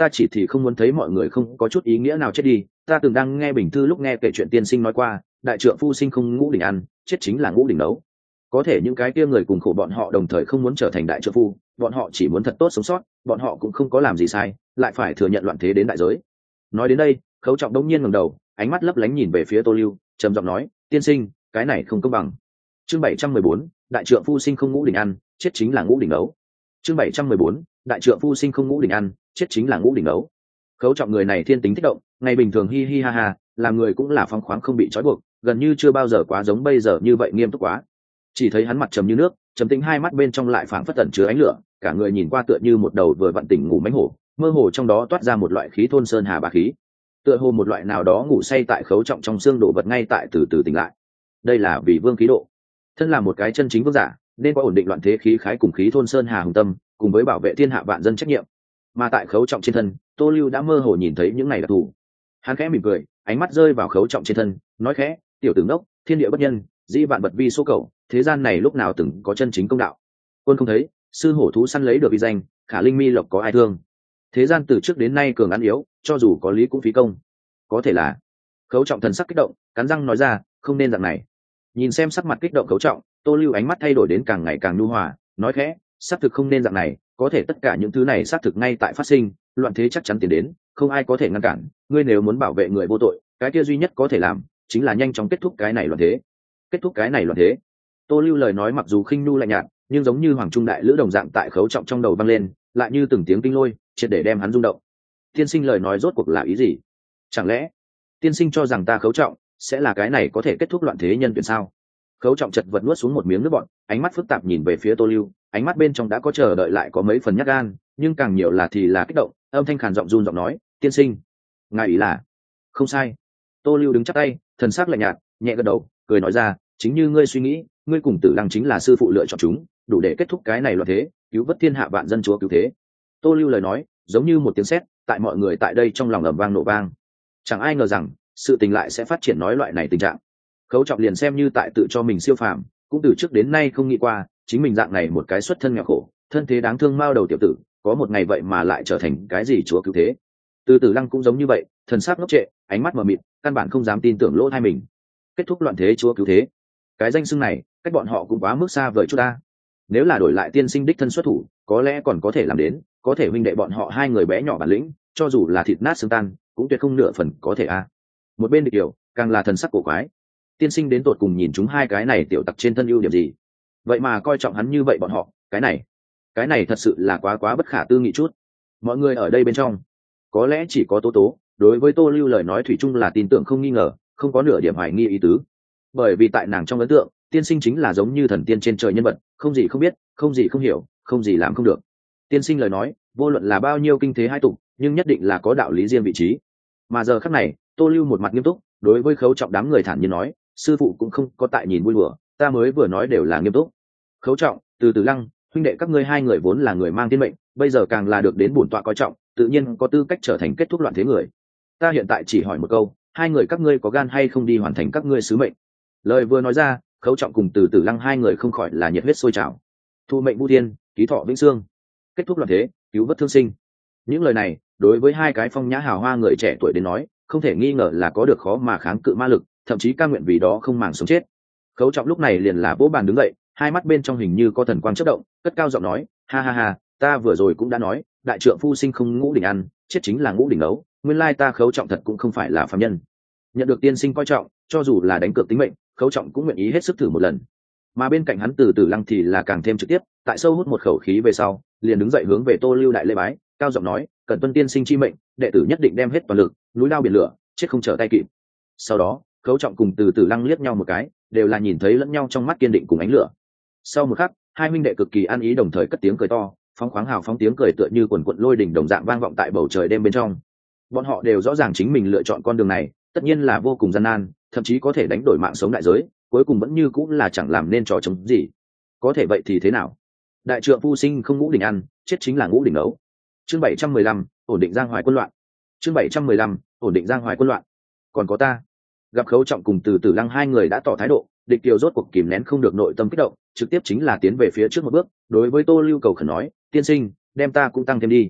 Speaker 1: ta chỉ thì không muốn thấy mọi người không có chút ý nghĩa nào chết đi. Ta từng đang nghe Bình Thư lúc nghe kể chuyện tiên sinh nói qua, đại trượng phu sinh không ngũ đỉnh ăn, chết chính là ngũ đỉnh nấu. Có thể những cái kia người cùng khổ bọn họ đồng thời không muốn trở thành đại trượng phu, bọn họ chỉ muốn thật tốt sống sót, bọn họ cũng không có làm gì sai, lại phải thừa nhận loạn thế đến đại giới. Nói đến đây, Khấu Trọng đông nhiên ngẩng đầu, ánh mắt lấp lánh nhìn về phía Tô Lưu, trầm giọng nói, tiên sinh, cái này không công bằng. Chương bảy trăm mười bốn, đại trượng phu sinh không ngũ đỉnh ăn, chết chính là ngũ đỉnh nấu. Chương bảy trăm mười bốn, đại trượng phu sinh không ngũ đỉnh ăn, chết chính là ngũ đỉnh nấu. Khấu Trọng người này thiên tính kích động, ngày bình thường hi hi ha ha, làm người cũng là phóng khoáng không bị trói buộc, gần như chưa bao giờ quá giống bây giờ như vậy nghiêm túc quá. Chỉ thấy hắn mặt trầm như nước, trầm tĩnh hai mắt bên trong lại phảng phất tẩn chứa ánh lửa, cả người nhìn qua tựa như một đầu vừa vặn tỉnh ngủ mãnh hổ, mơ hồ trong đó toát ra một loại khí thôn sơn hà bá khí, tựa hồ một loại nào đó ngủ say tại Khấu Trọng trong xương đổ vật ngay tại từ từ tỉnh lại. Đây là vì vương khí độ. Thân là một cái chân chính vương giả, nên có ổn định loạn thế khí khái cùng khí thôn sơn hà hùng tâm, cùng với bảo vệ thiên hạ vạn dân trách nhiệm. Mà tại Khấu Trọng trên thân, Tô Lưu đã mơ hồ nhìn thấy những này đặc thù. Hắn khẽ mỉm cười, ánh mắt rơi vào Khấu Trọng trên thân, nói khẽ, tiểu tử ngốc, thiên địa bất nhân, dĩ vạn vật vi số cầu, thế gian này lúc nào từng có chân chính công đạo. Quân không thấy, sư hổ thú săn lấy được uy danh, khả linh mi lộc có ai thương. Thế gian từ trước đến nay cường ăn yếu, cho dù có lý cũng phí công. Có thể là Khấu Trọng thần sắc kích động, cắn răng nói ra, không nên dạng này. Nhìn xem sắc mặt kích động Khấu Trọng, Tô Lưu ánh mắt thay đổi đến càng ngày càng nhu hòa, nói khẽ, xác thực không nên dạng này, có thể tất cả những thứ này xác thực ngay tại phát sinh, loạn thế chắc chắn tiến đến, không ai có thể ngăn cản. Ngươi nếu muốn bảo vệ người vô tội, cái kia duy nhất có thể làm chính là nhanh chóng kết thúc cái này loạn thế. Kết thúc cái này loạn thế. Tô Lưu lời nói mặc dù khinh nu lạnh nhạt, nhưng giống như hoàng trung đại lữ đồng dạng tại Khấu Trọng trong đầu vang lên, lại như từng tiếng kinh lôi, triệt để đem hắn rung động. Tiên sinh lời nói rốt cuộc là ý gì? Chẳng lẽ tiên sinh cho rằng ta Khấu Trọng sẽ là cái này có thể kết thúc loạn thế nhân tuyển sao? Khấu Trọng chật vật nuốt xuống một miếng nước bọt, ánh mắt phức tạp nhìn về phía Tô Lưu, ánh mắt bên trong đã có chờ đợi lại có mấy phần nhát gan, nhưng càng nhiều là thì là kích động, âm thanh khàn giọng run giọng nói, tiên sinh, ngài ý là? Không sai. Tô Lưu đứng chắp tay, thần sắc lạnh nhạt, nhẹ gật đầu, cười nói ra, chính như ngươi suy nghĩ, ngươi cùng Tử Lăng chính là sư phụ lựa chọn chúng, đủ để kết thúc cái này loạn thế, cứu vớt thiên hạ vạn dân chúa cứu thế. Tô Lưu lời nói giống như một tiếng sét, tại mọi người tại đây trong lòng ầm vang nổ vang. Chẳng ai ngờ rằng sự tình lại sẽ phát triển nói loại này tình trạng. Khấu Trọng liền xem như tại tự cho mình siêu phàm, cũng từ trước đến nay không nghĩ qua chính mình dạng này một cái xuất thân nghèo khổ, thân thế đáng thương mao đầu tiểu tử, có một ngày vậy mà lại trở thành cái gì chúa cứu thế. Từ Tử Lăng cũng giống như vậy, thần sắc ngốc trệ, ánh mắt mờ mịt, căn bản không dám tin tưởng lỗ tai mình. Kết thúc loạn thế chúa cứu thế, cái danh xưng này cách bọn họ cũng quá mức xa vời chút ta. Nếu là đổi lại tiên sinh đích thân xuất thủ, có lẽ còn có thể làm đến, có thể huynh đệ bọn họ hai người bé nhỏ bản lĩnh, cho dù là thịt nát xương tan, cũng tuyệt không nửa phần có thể a. Một bên địch điều, càng là thần sắc cổ quái. Tiên sinh đến tột cùng nhìn chúng hai cái này tiểu tặc trên thân ưu điểm gì, vậy mà coi trọng hắn như vậy bọn họ, cái này, cái này thật sự là quá quá bất khả tư nghị chút. Mọi người ở đây bên trong, có lẽ chỉ có Tố Tố, đối với Tô Lưu lời nói thủy chung là tin tưởng không nghi ngờ, không có nửa điểm hoài nghi ý tứ. Bởi vì tại nàng trong ấn tượng, tiên sinh chính là giống như thần tiên trên trời nhân vật, không gì không biết, không gì không hiểu, không gì làm không được. Tiên sinh lời nói, vô luận là bao nhiêu kinh thế hai tục, nhưng nhất định là có đạo lý riêng vị trí. Mà giờ khắc này, Tô Lưu một mặt nghiêm túc, đối với Khấu Trọng đám người thản nhiên nói, sư phụ cũng không có tại nhìn vui đùa, ta mới vừa nói đều là nghiêm túc. Khấu Trọng, Từ Tử Lăng, huynh đệ các ngươi hai người vốn là người mang thiên mệnh, bây giờ càng là được đến bổn tọa coi trọng, tự nhiên có tư cách trở thành kết thúc loạn thế người. Ta hiện tại chỉ hỏi một câu, hai người các ngươi có gan hay không đi hoàn thành các ngươi sứ mệnh? Lời vừa nói ra, Khấu Trọng cùng Từ Tử Lăng hai người không khỏi là nhiệt huyết sôi trào. Thu mệnh vu thiên, ký thọ vĩnh xương, kết thúc loạn thế, cứu vớt thương sinh. Những lời này đối với hai cái phong nhã hào hoa người trẻ tuổi đến nói, không thể nghi ngờ là có được khó mà kháng cự ma lực, thậm chí ca nguyện vì đó không màng sống chết. Khấu Trọng lúc này liền là vỗ bàn đứng dậy, hai mắt bên trong hình như có thần quang chớp động, cất cao giọng nói, ha ha ha, ta vừa rồi cũng đã nói, đại trượng phu sinh không ngũ đỉnh ăn, chết chính là ngũ đỉnh nấu, nguyên lai ta Khấu Trọng thật cũng không phải là phàm nhân. Nhận được tiên sinh coi trọng, cho dù là đánh cược tính mệnh, Khấu Trọng cũng nguyện ý hết sức thử một lần. Mà bên cạnh hắn Từ Tử Lăng thì là càng thêm trực tiếp, tại sâu hút một khẩu khí về sau, liền đứng dậy hướng về Tô Lưu đại lễ bái, cao giọng nói, cần tuân tiên sinh chi mệnh, đệ tử nhất định đem hết toàn lực, núi lao biển lửa, chết không trở tay kịp. Sau đó, Khấu Trọng cùng Từ Tử Lăng liếc nhau một cái, đều là nhìn thấy lẫn nhau trong mắt kiên định cùng ánh lửa. Sau một khắc, hai huynh đệ cực kỳ an ý đồng thời cất tiếng cười to, phóng khoáng hào phóng tiếng cười tựa như quần quận lôi đỉnh đồng dạng vang vọng tại bầu trời đêm bên trong. Bọn họ đều rõ ràng chính mình lựa chọn con đường này, tất nhiên là vô cùng gian nan, thậm chí có thể đánh đổi mạng sống đại giới, cuối cùng vẫn như cũng là chẳng làm nên trò chống gì. Có thể vậy thì thế nào? Đại trượng phu sinh không ngũ đỉnh ăn, chết chính là ngũ đỉnh nấu. Chương bảy trăm mười lăm, ổn định giang hoài quân loạn. Chương bảy trăm mười lăm, ổn định giang hoài quân loạn. Còn có ta. Gặp Khấu Trọng cùng Từ Tử Lăng hai người đã tỏ thái độ, Địch Kiều rốt cuộc kìm nén không được nội tâm kích động, trực tiếp chính là tiến về phía trước một bước, đối với Tô Lưu cầu khẩn nói, tiên sinh, đem ta cũng tăng thêm đi.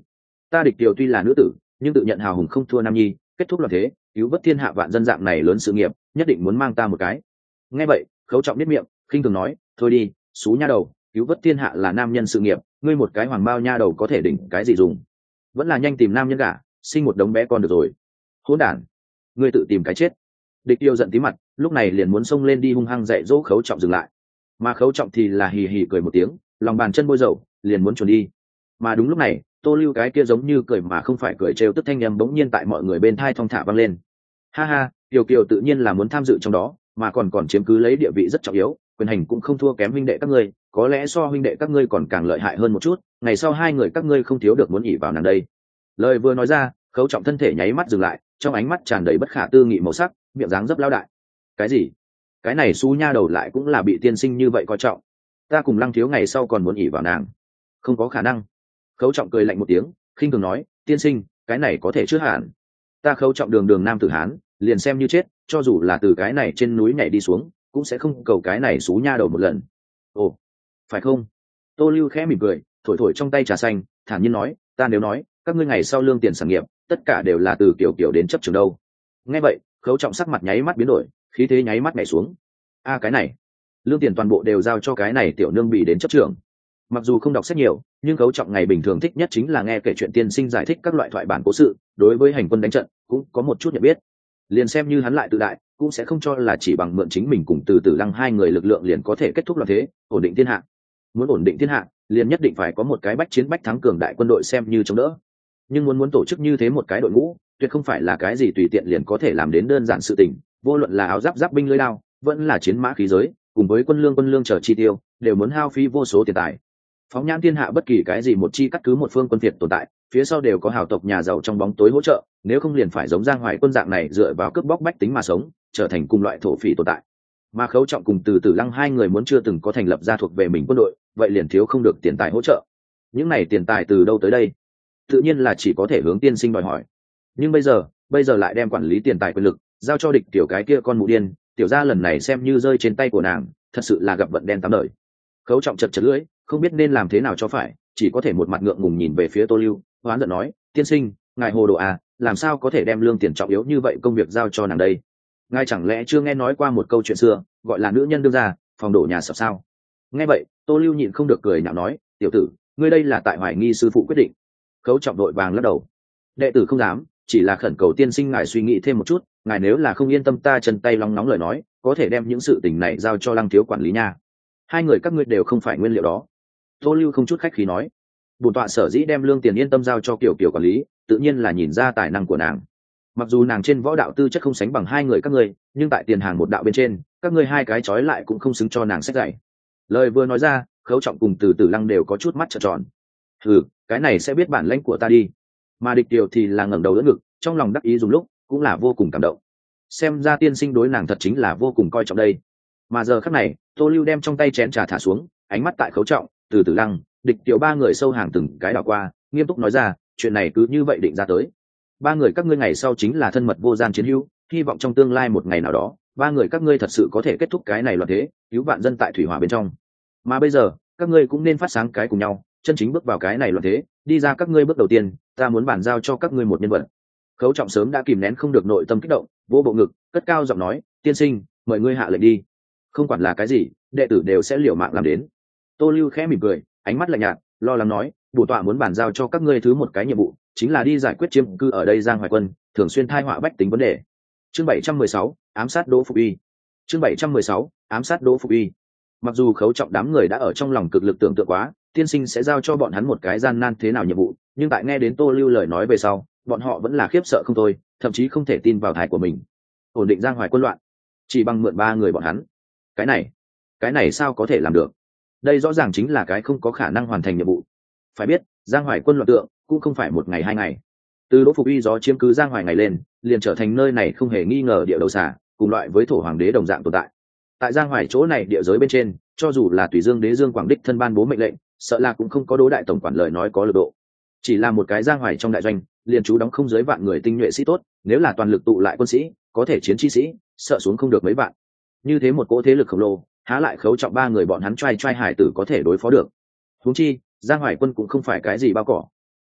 Speaker 1: Ta địch kiều tuy là nữ tử nhưng tự nhận hào hùng không thua nam nhi, kết thúc loạn thế cứu vớt thiên hạ vạn dân dạng này lớn sự nghiệp, nhất định muốn mang ta một cái. Nghe vậy Khấu Trọng biết miệng khinh thường nói, thôi đi xú nha đầu, cứu vớt thiên hạ là nam nhân sự nghiệp, ngươi một cái hoàng bao nha đầu có thể đỉnh cái gì dùng, vẫn là nhanh tìm nam nhân gả, sinh một đống bé con được rồi. Hỗn đản, ngươi tự tìm cái chết. Địch Tiêu giận tí mặt, lúc này liền muốn xông lên đi hung hăng dạy dỗ Khấu Trọng dừng lại, mà Khấu Trọng thì là hì hì cười một tiếng, lòng bàn chân bôi dầu liền muốn chuẩn đi. Mà đúng lúc này Tô Lưu cái kia giống như cười mà không phải cười trêu tức thanh em bỗng nhiên tại mọi người bên thai thong thả vang lên. Ha ha, Kiều Kiều tự nhiên là muốn tham dự trong đó, mà còn còn chiếm cứ lấy địa vị rất trọng yếu, quyền hành cũng không thua kém huynh đệ các ngươi, có lẽ so huynh đệ các ngươi còn càng lợi hại hơn một chút, ngày sau hai người các ngươi không thiếu được muốn ỉ vào nàng đây. Lời vừa nói ra, Khấu Trọng thân thể nháy mắt dừng lại, trong ánh mắt tràn đầy bất khả tư nghị màu sắc, miệng dáng dấp lao đại. Cái gì? Cái này xú nha đầu lại cũng là bị tiên sinh như vậy coi trọng. Ta cùng Lăng thiếu ngày sau còn muốn ỉ vào nàng? Không có khả năng. Khấu Trọng cười lạnh một tiếng, khinh thường nói, tiên sinh, cái này có thể chưa hẳn. Ta Khấu Trọng đường đường nam tử hán, liền xem như chết, cho dù là từ cái này trên núi nhảy đi xuống, cũng sẽ không cầu cái này xú nha đầu một lần. Ồ, phải không? Tô Lưu khẽ mỉm cười, thổi thổi trong tay trà xanh, thản nhiên nói, ta nếu nói các ngươi ngày sau lương tiền sản nghiệp tất cả đều là từ kiểu kiểu đến chấp trường đâu. Nghe vậy Khấu Trọng sắc mặt nháy mắt biến đổi, khí thế nháy mắt nhảy xuống. A cái này, lương tiền toàn bộ đều giao cho cái này tiểu nương bị đến chấp trường. Mặc dù không đọc sách nhiều, nhưng Khấu Trọng ngày bình thường thích nhất chính là nghe kể chuyện tiên sinh giải thích các loại thoại bản cố sự, đối với hành quân đánh trận cũng có một chút nhận biết. Liền xem như hắn lại tự đại, cũng sẽ không cho là chỉ bằng mượn chính mình cùng Từ Tử Lăng hai người lực lượng liền có thể kết thúc loạn thế, ổn định thiên hạ. Muốn ổn định thiên hạ, liền nhất định phải có một cái bách chiến bách thắng cường đại quân đội xem như chống đỡ. Nhưng muốn muốn tổ chức như thế một cái đội ngũ, tuyệt không phải là cái gì tùy tiện liền có thể làm đến đơn giản sự tình, vô luận là áo giáp giáp binh lưỡi đao, vẫn là chiến mã khí giới, cùng với quân lương quân lương chờ chi tiêu, đều muốn hao phí vô số tiền tài. Phóng nhãn thiên hạ bất kỳ cái gì một chi cắt cứ một phương quân phiệt tồn tại, phía sau đều có hào tộc nhà giàu trong bóng tối hỗ trợ, nếu không liền phải giống Giang Hoài Quân dạng này dựa vào cướp bóc bách tính mà sống, trở thành cùng loại thổ phỉ tồn tại. Mà Khấu Trọng cùng Từ Tử Lăng hai người muốn chưa từng có thành lập ra thuộc về mình quân đội, vậy liền thiếu không được tiền tài hỗ trợ. Những này tiền tài từ đâu tới đây? Tự nhiên là chỉ có thể hướng tiên sinh đòi hỏi. Nhưng bây giờ, bây giờ lại đem quản lý tiền tài quyền lực giao cho địch tiểu cái kia con mụ điên, tiểu gia lần này xem như rơi trên tay của nàng, thật sự là gặp vận đen tám đời. Khấu Trọng chật chật lưỡi, không biết nên làm thế nào cho phải, chỉ có thể một mặt ngượng ngùng nhìn về phía Tô Lưu, hoán giận nói, tiên sinh, ngài hồ đồ à, làm sao có thể đem lương tiền trọng yếu như vậy công việc giao cho nàng đây? Ngài chẳng lẽ chưa nghe nói qua một câu chuyện xưa, gọi là nữ nhân đương ra phòng đổ nhà sập sao? Nghe vậy Tô Lưu nhịn không được cười nhạo nói, tiểu tử, ngươi đây là tại hoài nghi sư phụ quyết định. Khấu Trọng đội vàng lắc đầu, đệ tử không dám, chỉ là khẩn cầu tiên sinh ngài suy nghĩ thêm một chút, ngài nếu là không yên tâm ta chân tay long nóng lời nói, có thể đem những sự tình này giao cho Lăng thiếu quản lý nha. Hai người các ngươi đều không phải nguyên liệu đó. Tô Lưu không chút khách khí nói, bổn tọa sở dĩ đem lương tiền yên tâm giao cho Kiều Kiều quản lý, tự nhiên là nhìn ra tài năng của nàng. Mặc dù nàng trên võ đạo tư chất không sánh bằng hai người các ngươi, nhưng tại tiền hàng một đạo bên trên, các ngươi hai cái trói lại cũng không xứng cho nàng sách dạy. Lời vừa nói ra, Khấu Trọng cùng Từ Tử Lăng đều có chút mắt trợn tròn. Ừ, cái này sẽ biết bản lãnh của ta đi. Mà địch Kiều thì là ngẩng đầu đỡ ngực, trong lòng đắc ý dùng lúc, cũng là vô cùng cảm động. Xem ra tiên sinh đối nàng thật chính là vô cùng coi trọng đây. Mà giờ khắc này, Tô Lưu đem trong tay chén trà thả xuống, ánh mắt tại Khấu Trọng, Từ Tử Lăng, địch Kiều ba người sâu hàng từng cái đảo qua, nghiêm túc nói ra, chuyện này cứ như vậy định ra tới. Ba người các ngươi ngày sau chính là thân mật vô gian chiến hữu, hy vọng trong tương lai một ngày nào đó, ba người các ngươi thật sự có thể kết thúc cái này loạn thế, cứu vạn dân tại thủy hỏa bên trong. Mà bây giờ, các ngươi cũng nên phát sáng cái cùng nhau, chân chính bước vào cái này loạn thế, đi ra các ngươi bước đầu tiên, ta muốn bàn giao cho các ngươi một nhân vật. Khấu Trọng sớm đã kìm nén không được nội tâm kích động, vỗ bộ ngực, cất cao giọng nói, tiên sinh, mời ngươi hạ lệnh đi. Không quản là cái gì, đệ tử đều sẽ liều mạng làm đến. Tô Lưu khẽ mỉm cười, ánh mắt lạnh nhạt, lo lắng nói, bổn tọa muốn bàn giao cho các ngươi thứ một cái nhiệm vụ, chính là đi giải quyết chiếm cư ở đây Giang Hoài Quân thường xuyên thai họa bách tính vấn đề. Chương bảy trăm mười sáu, ám sát Đỗ Phục Uy. Chương bảy trăm mười sáu, ám sát Đỗ Phục Uy. Mặc dù Khấu Trọng đám người đã ở trong lòng cực lực tưởng tượng quá, tiên sinh sẽ giao cho bọn hắn một cái gian nan thế nào nhiệm vụ, nhưng tại nghe đến Tô Lưu lời nói về sau, bọn họ vẫn là khiếp sợ không thôi, thậm chí không thể tin vào tai của mình. Ổn định Giang Hoài Quân loạn, chỉ bằng mượn ba người bọn hắn. Cái này, cái này sao có thể làm được? Đây rõ ràng chính là cái không có khả năng hoàn thành nhiệm vụ. Phải biết, Giang Hoài Quân loạn tượng cũng không phải một ngày hai ngày. Từ Đỗ Phục Uy gió chiếm cứ Giang Hoài ngày lên, liền trở thành nơi này không hề nghi ngờ địa đầu xả, cùng loại với thổ hoàng đế đồng dạng tồn tại. Tại Giang Hoài chỗ này địa giới bên trên, cho dù là Tùy Dương đế Dương Quảng đích thân ban bố mệnh lệnh, sợ là cũng không có Đỗ đại tổng quản lời nói có lực độ. Chỉ là một cái Giang Hoài trong đại doanh, liền trú đóng không dưới vạn người tinh nhuệ sĩ tốt, nếu là toàn lực tụ lại quân sĩ, có thể chiến chi sĩ, sợ xuống không được mấy vạn. Như thế một cỗ thế lực khổng lồ, há lại Khấu Trọng ba người bọn hắn trai trai hải tử có thể đối phó được. Huống chi, Giang Hoài Quân cũng không phải cái gì bao cỏ.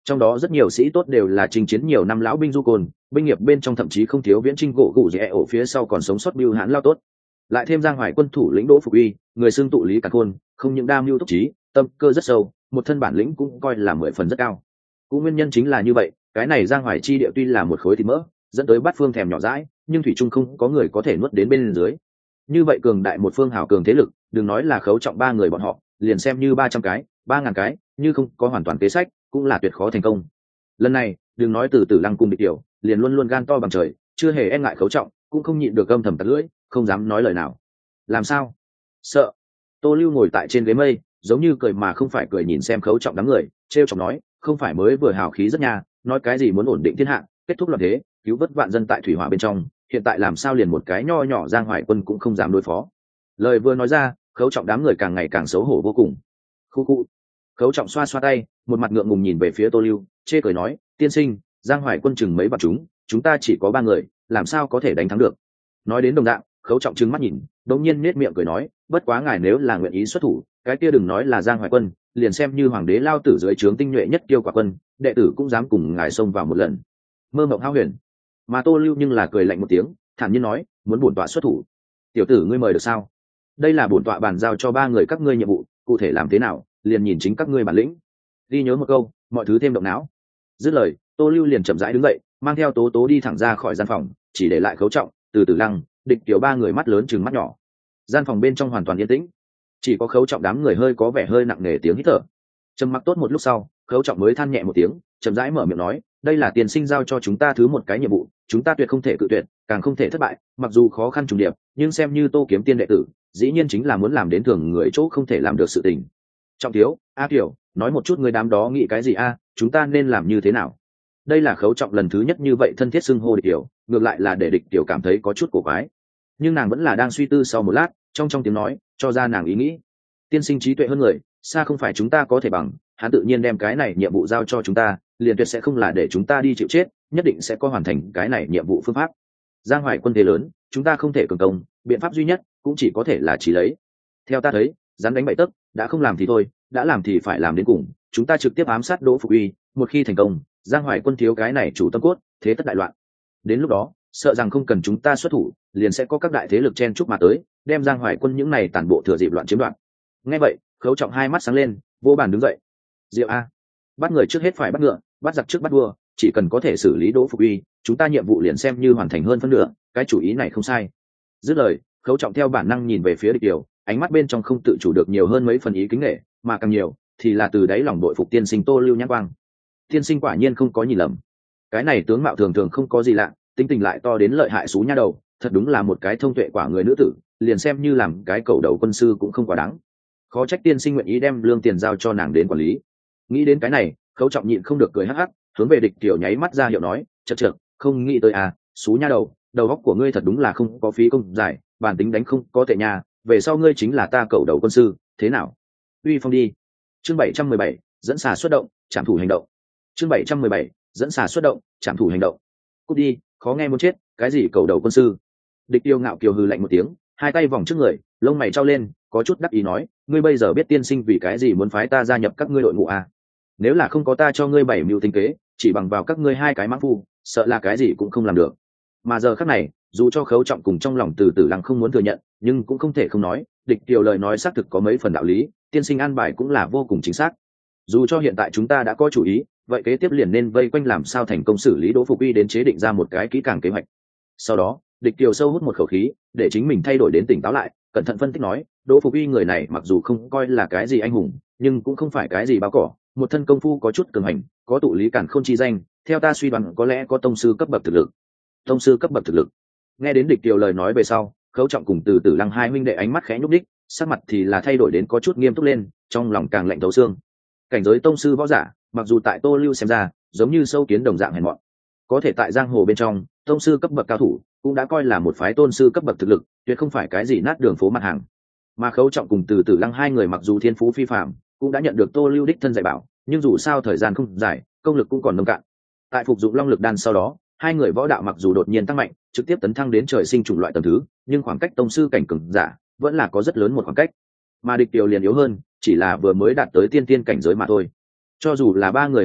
Speaker 1: trong đó rất nhiều sĩ tốt đều là chinh chiến nhiều năm lão binh du côn, binh nghiệp bên trong thậm chí không thiếu viễn trinh gỗ gụ rẽ ổ phía sau còn sống sót bưu hãn lao tốt. Lại thêm giang hoài quân thủ lĩnh Đỗ Phục Uy, người xưng tụ lý cả khôn, không những đam mưu túc trí, tâm cơ rất sâu, một thân bản lĩnh cũng coi là mười phần rất cao. Cũng nguyên nhân chính là như vậy, cái này giang hoài chi địa tuy là một khối thịt mỡ, dẫn tới bát phương thèm nhỏ dãi, nhưng thủy trung không có người có thể nuốt đến bên dưới. Như vậy cường đại một phương hào cường thế lực, đừng nói là Khấu Trọng ba người bọn họ, liền xem như ba trăm cái, ba ngàn cái, như không có hoàn toàn kế sách, cũng là tuyệt khó thành công. Lần này, đừng nói từ Tử Lăng cùng Địch Tiểu, liền luôn luôn gan to bằng trời, chưa hề e ngại Khấu Trọng, cũng không nhịn được âm thầm tặc lưỡi, không dám nói lời nào. Làm sao? Sợ. Tô Lưu ngồi tại trên ghế mây, giống như cười mà không phải cười nhìn xem Khấu Trọng đám người, trêu chọc nói, không phải mới vừa hào khí rất nha, nói cái gì muốn ổn định thiên hạ, kết thúc loạn thế, cứu vớt vạn dân tại thủy hỏa bên trong, hiện tại làm sao liền một cái nho nhỏ Giang Hoài Quân cũng không dám đối phó. Lời vừa nói ra, Khấu Trọng đám người càng ngày càng xấu hổ vô cùng. Khu khu. Khấu Trọng xoa xoa tay, một mặt ngượng ngùng nhìn về phía Tô Lưu, chê cười nói, tiên sinh, Giang Hoài Quân chừng mấy vạn chúng, chúng ta chỉ có ba người, làm sao có thể đánh thắng được. Nói đến đồng dạng, Khấu Trọng trừng mắt nhìn, đột nhiên nét miệng cười nói, bất quá ngài nếu là nguyện ý xuất thủ, cái kia đừng nói là Giang Hoài Quân, liền xem như hoàng đế lao tử dưới trướng tinh nhuệ nhất Kiêu Quả Quân, đệ tử cũng dám cùng ngài xông vào một lần. Mơ mộng hao huyền. Mà Tô Lưu nhưng là cười lạnh một tiếng, thản nhiên nói, muốn bổn tọa xuất thủ, tiểu tử ngươi mời được sao? Đây là bổn tọa bàn giao cho ba người các ngươi nhiệm vụ, cụ thể làm thế nào, liền nhìn chính các ngươi bản lĩnh. Ghi nhớ một câu, mọi thứ thêm động não. Dứt lời, Tô Lưu liền chậm rãi đứng dậy, mang theo Tố Tố đi thẳng ra khỏi gian phòng, chỉ để lại Khấu Trọng, từ Tử Lăng, Địch Tiểu ba người mắt lớn chừng mắt nhỏ. Gian phòng bên trong hoàn toàn yên tĩnh, chỉ có Khấu Trọng đám người hơi có vẻ hơi nặng nề tiếng hít thở. Trầm mặc tốt một lúc sau, Khấu Trọng mới than nhẹ một tiếng, chậm rãi mở miệng nói, đây là tiền sinh giao cho chúng ta thứ một cái nhiệm vụ, chúng ta tuyệt không thể cự tuyệt, càng không thể thất bại, mặc dù khó khăn trùng điệp, nhưng xem như Tô Kiếm Tiên đệ tử, dĩ nhiên chính là muốn làm đến thường người chỗ không thể làm được sự tình. Trọng thiếu, A Tiểu, nói một chút người đám đó nghĩ cái gì a, chúng ta nên làm như thế nào? Đây là Khấu Trọng lần thứ nhất như vậy thân thiết xưng hô Địch Tiểu, ngược lại là để Địch Tiểu cảm thấy có chút cổ quái. Nhưng nàng vẫn là đang suy tư sau một lát, trong trong tiếng nói, cho ra nàng ý nghĩ. Tiên sinh trí tuệ hơn người, xa không phải chúng ta có thể bằng, hắn tự nhiên đem cái này nhiệm vụ giao cho chúng ta, liền tuyệt sẽ không là để chúng ta đi chịu chết, nhất định sẽ có hoàn thành cái này nhiệm vụ phương pháp. Giang Hoài Quân thế lớn, chúng ta không thể cường công, biện pháp duy nhất cũng chỉ có thể là chỉ lấy. Theo ta thấy, dám đánh bậy tấc, đã không làm thì thôi, đã làm thì phải làm đến cùng, chúng ta trực tiếp ám sát Đỗ Phục Uy, một khi thành công, Giang Hoài Quân thiếu cái này chủ tâm cốt, thế tất đại loạn. Đến lúc đó, sợ rằng không cần chúng ta xuất thủ, liền sẽ có các đại thế lực chen chúc mà tới, đem Giang Hoài Quân những này tàn bộ thừa dịp loạn chiếm đoạt. Nghe vậy, Khấu Trọng hai mắt sáng lên, vô bàn đứng dậy. Diệu a, bắt người trước hết phải bắt ngựa, bắt giặc trước bắt vua, chỉ cần có thể xử lý Đỗ Phục Uy, chúng ta nhiệm vụ liền xem như hoàn thành hơn phân nửa, cái chủ ý này không sai. Dứt lời, Khấu Trọng theo bản năng nhìn về phía Địch Tiểu, ánh mắt bên trong không tự chủ được nhiều hơn mấy phần ý kính nể, mà càng nhiều thì là từ đáy lòng đội phục tiên sinh Tô Lưu nhãn quang. Tiên sinh quả nhiên không có nhìn lầm, cái này tướng mạo thường thường không có gì lạ, tính tình lại to đến lợi hại xú nha đầu, thật đúng là một cái thông tuệ quả người nữ tử, liền xem như làm cái cầu đầu quân sư cũng không quá đáng. Khó trách tiên sinh nguyện ý đem lương tiền giao cho nàng đến quản lý. Nghĩ đến cái này, Khấu Trọng nhịn không được cười hắc hắc, hướng về Địch Tiểu nháy mắt ra hiệu nói, chậc chậc, không nghĩ tới à, xú nha đầu, đầu óc của ngươi thật đúng là không có phí công giải, bản tính đánh không có tệ nha, về sau ngươi chính là ta cầu đầu quân sư, thế nào? Uy phong đi. Chương bảy trăm mười bảy, dẫn xà xuất động, trảm thủ hành động. Chương bảy trăm mười bảy, dẫn xà xuất động, trảm thủ hành động. Cút đi, khó nghe muốn chết, cái gì cầu đầu quân sư? Địch Tiêu ngạo kiều hừ lạnh một tiếng, hai tay vòng trước người, lông mày trao lên, có chút đắc ý nói, ngươi bây giờ biết tiên sinh vì cái gì muốn phái ta gia nhập các ngươi đội ngũ à? Nếu là không có ta cho ngươi bảy mưu tinh kế, chỉ bằng vào các ngươi hai cái mãng phu, sợ là cái gì cũng không làm được. Mà giờ khắc này, dù cho Khấu Trọng cùng trong lòng từ Tử Lăng không muốn thừa nhận, nhưng cũng không thể không nói, Địch Tiêu lời nói xác thực có mấy phần đạo lý, tiên sinh an bài cũng là vô cùng chính xác. Dù cho hiện tại chúng ta đã có chủ ý, vậy kế tiếp liền nên vây quanh làm sao thành công xử lý Đỗ Phục Uy đến chế định ra một cái kỹ càng kế hoạch. Sau đó, Địch Tiêu sâu hút một khẩu khí, để chính mình thay đổi đến tỉnh táo lại, cẩn thận phân tích nói, Đỗ Phục Uy người này mặc dù không coi là cái gì anh hùng, nhưng cũng không phải cái gì bao cỏ, một thân công phu có chút cường hành, có tụ lý cản khôn chi danh, theo ta suy đoán có lẽ có tông sư cấp bậc thực lực. Tông sư cấp bậc thực lực. Nghe đến Địch Tiêu lời nói về sau, Khấu Trọng cùng từ Tử Lăng hai huynh đệ ánh mắt khẽ nhúc đích, sắc mặt thì là thay đổi đến có chút nghiêm túc lên, trong lòng càng lạnh thấu xương. Cảnh giới tông sư võ giả, mặc dù tại Tô Lưu xem ra, giống như sâu kiến đồng dạng hèn mọn, có thể tại giang hồ bên trong, tông sư cấp bậc cao thủ cũng đã coi là một phái tôn sư cấp bậc thực lực, tuyệt không phải cái gì nát đường phố mặt hàng. Mà Khấu Trọng cùng từ Tử Lăng hai người mặc dù thiên phú phi phàm, cũng đã nhận được Tô Lưu đích thân dạy bảo, nhưng dù sao thời gian không dài, công lực cũng còn nông cạn. Tại phục dụng long lực đan sau đó, hai người võ đạo mặc dù đột nhiên tăng mạnh, trực tiếp tấn thăng đến trời sinh chủng loại tầng thứ, nhưng khoảng cách tông sư cảnh cường giả vẫn là có rất lớn một khoảng cách. Mà Địch Tiêu liền yếu hơn, chỉ là vừa mới đạt tới tiên tiên cảnh giới mà thôi. Cho dù là ba người hợp lực,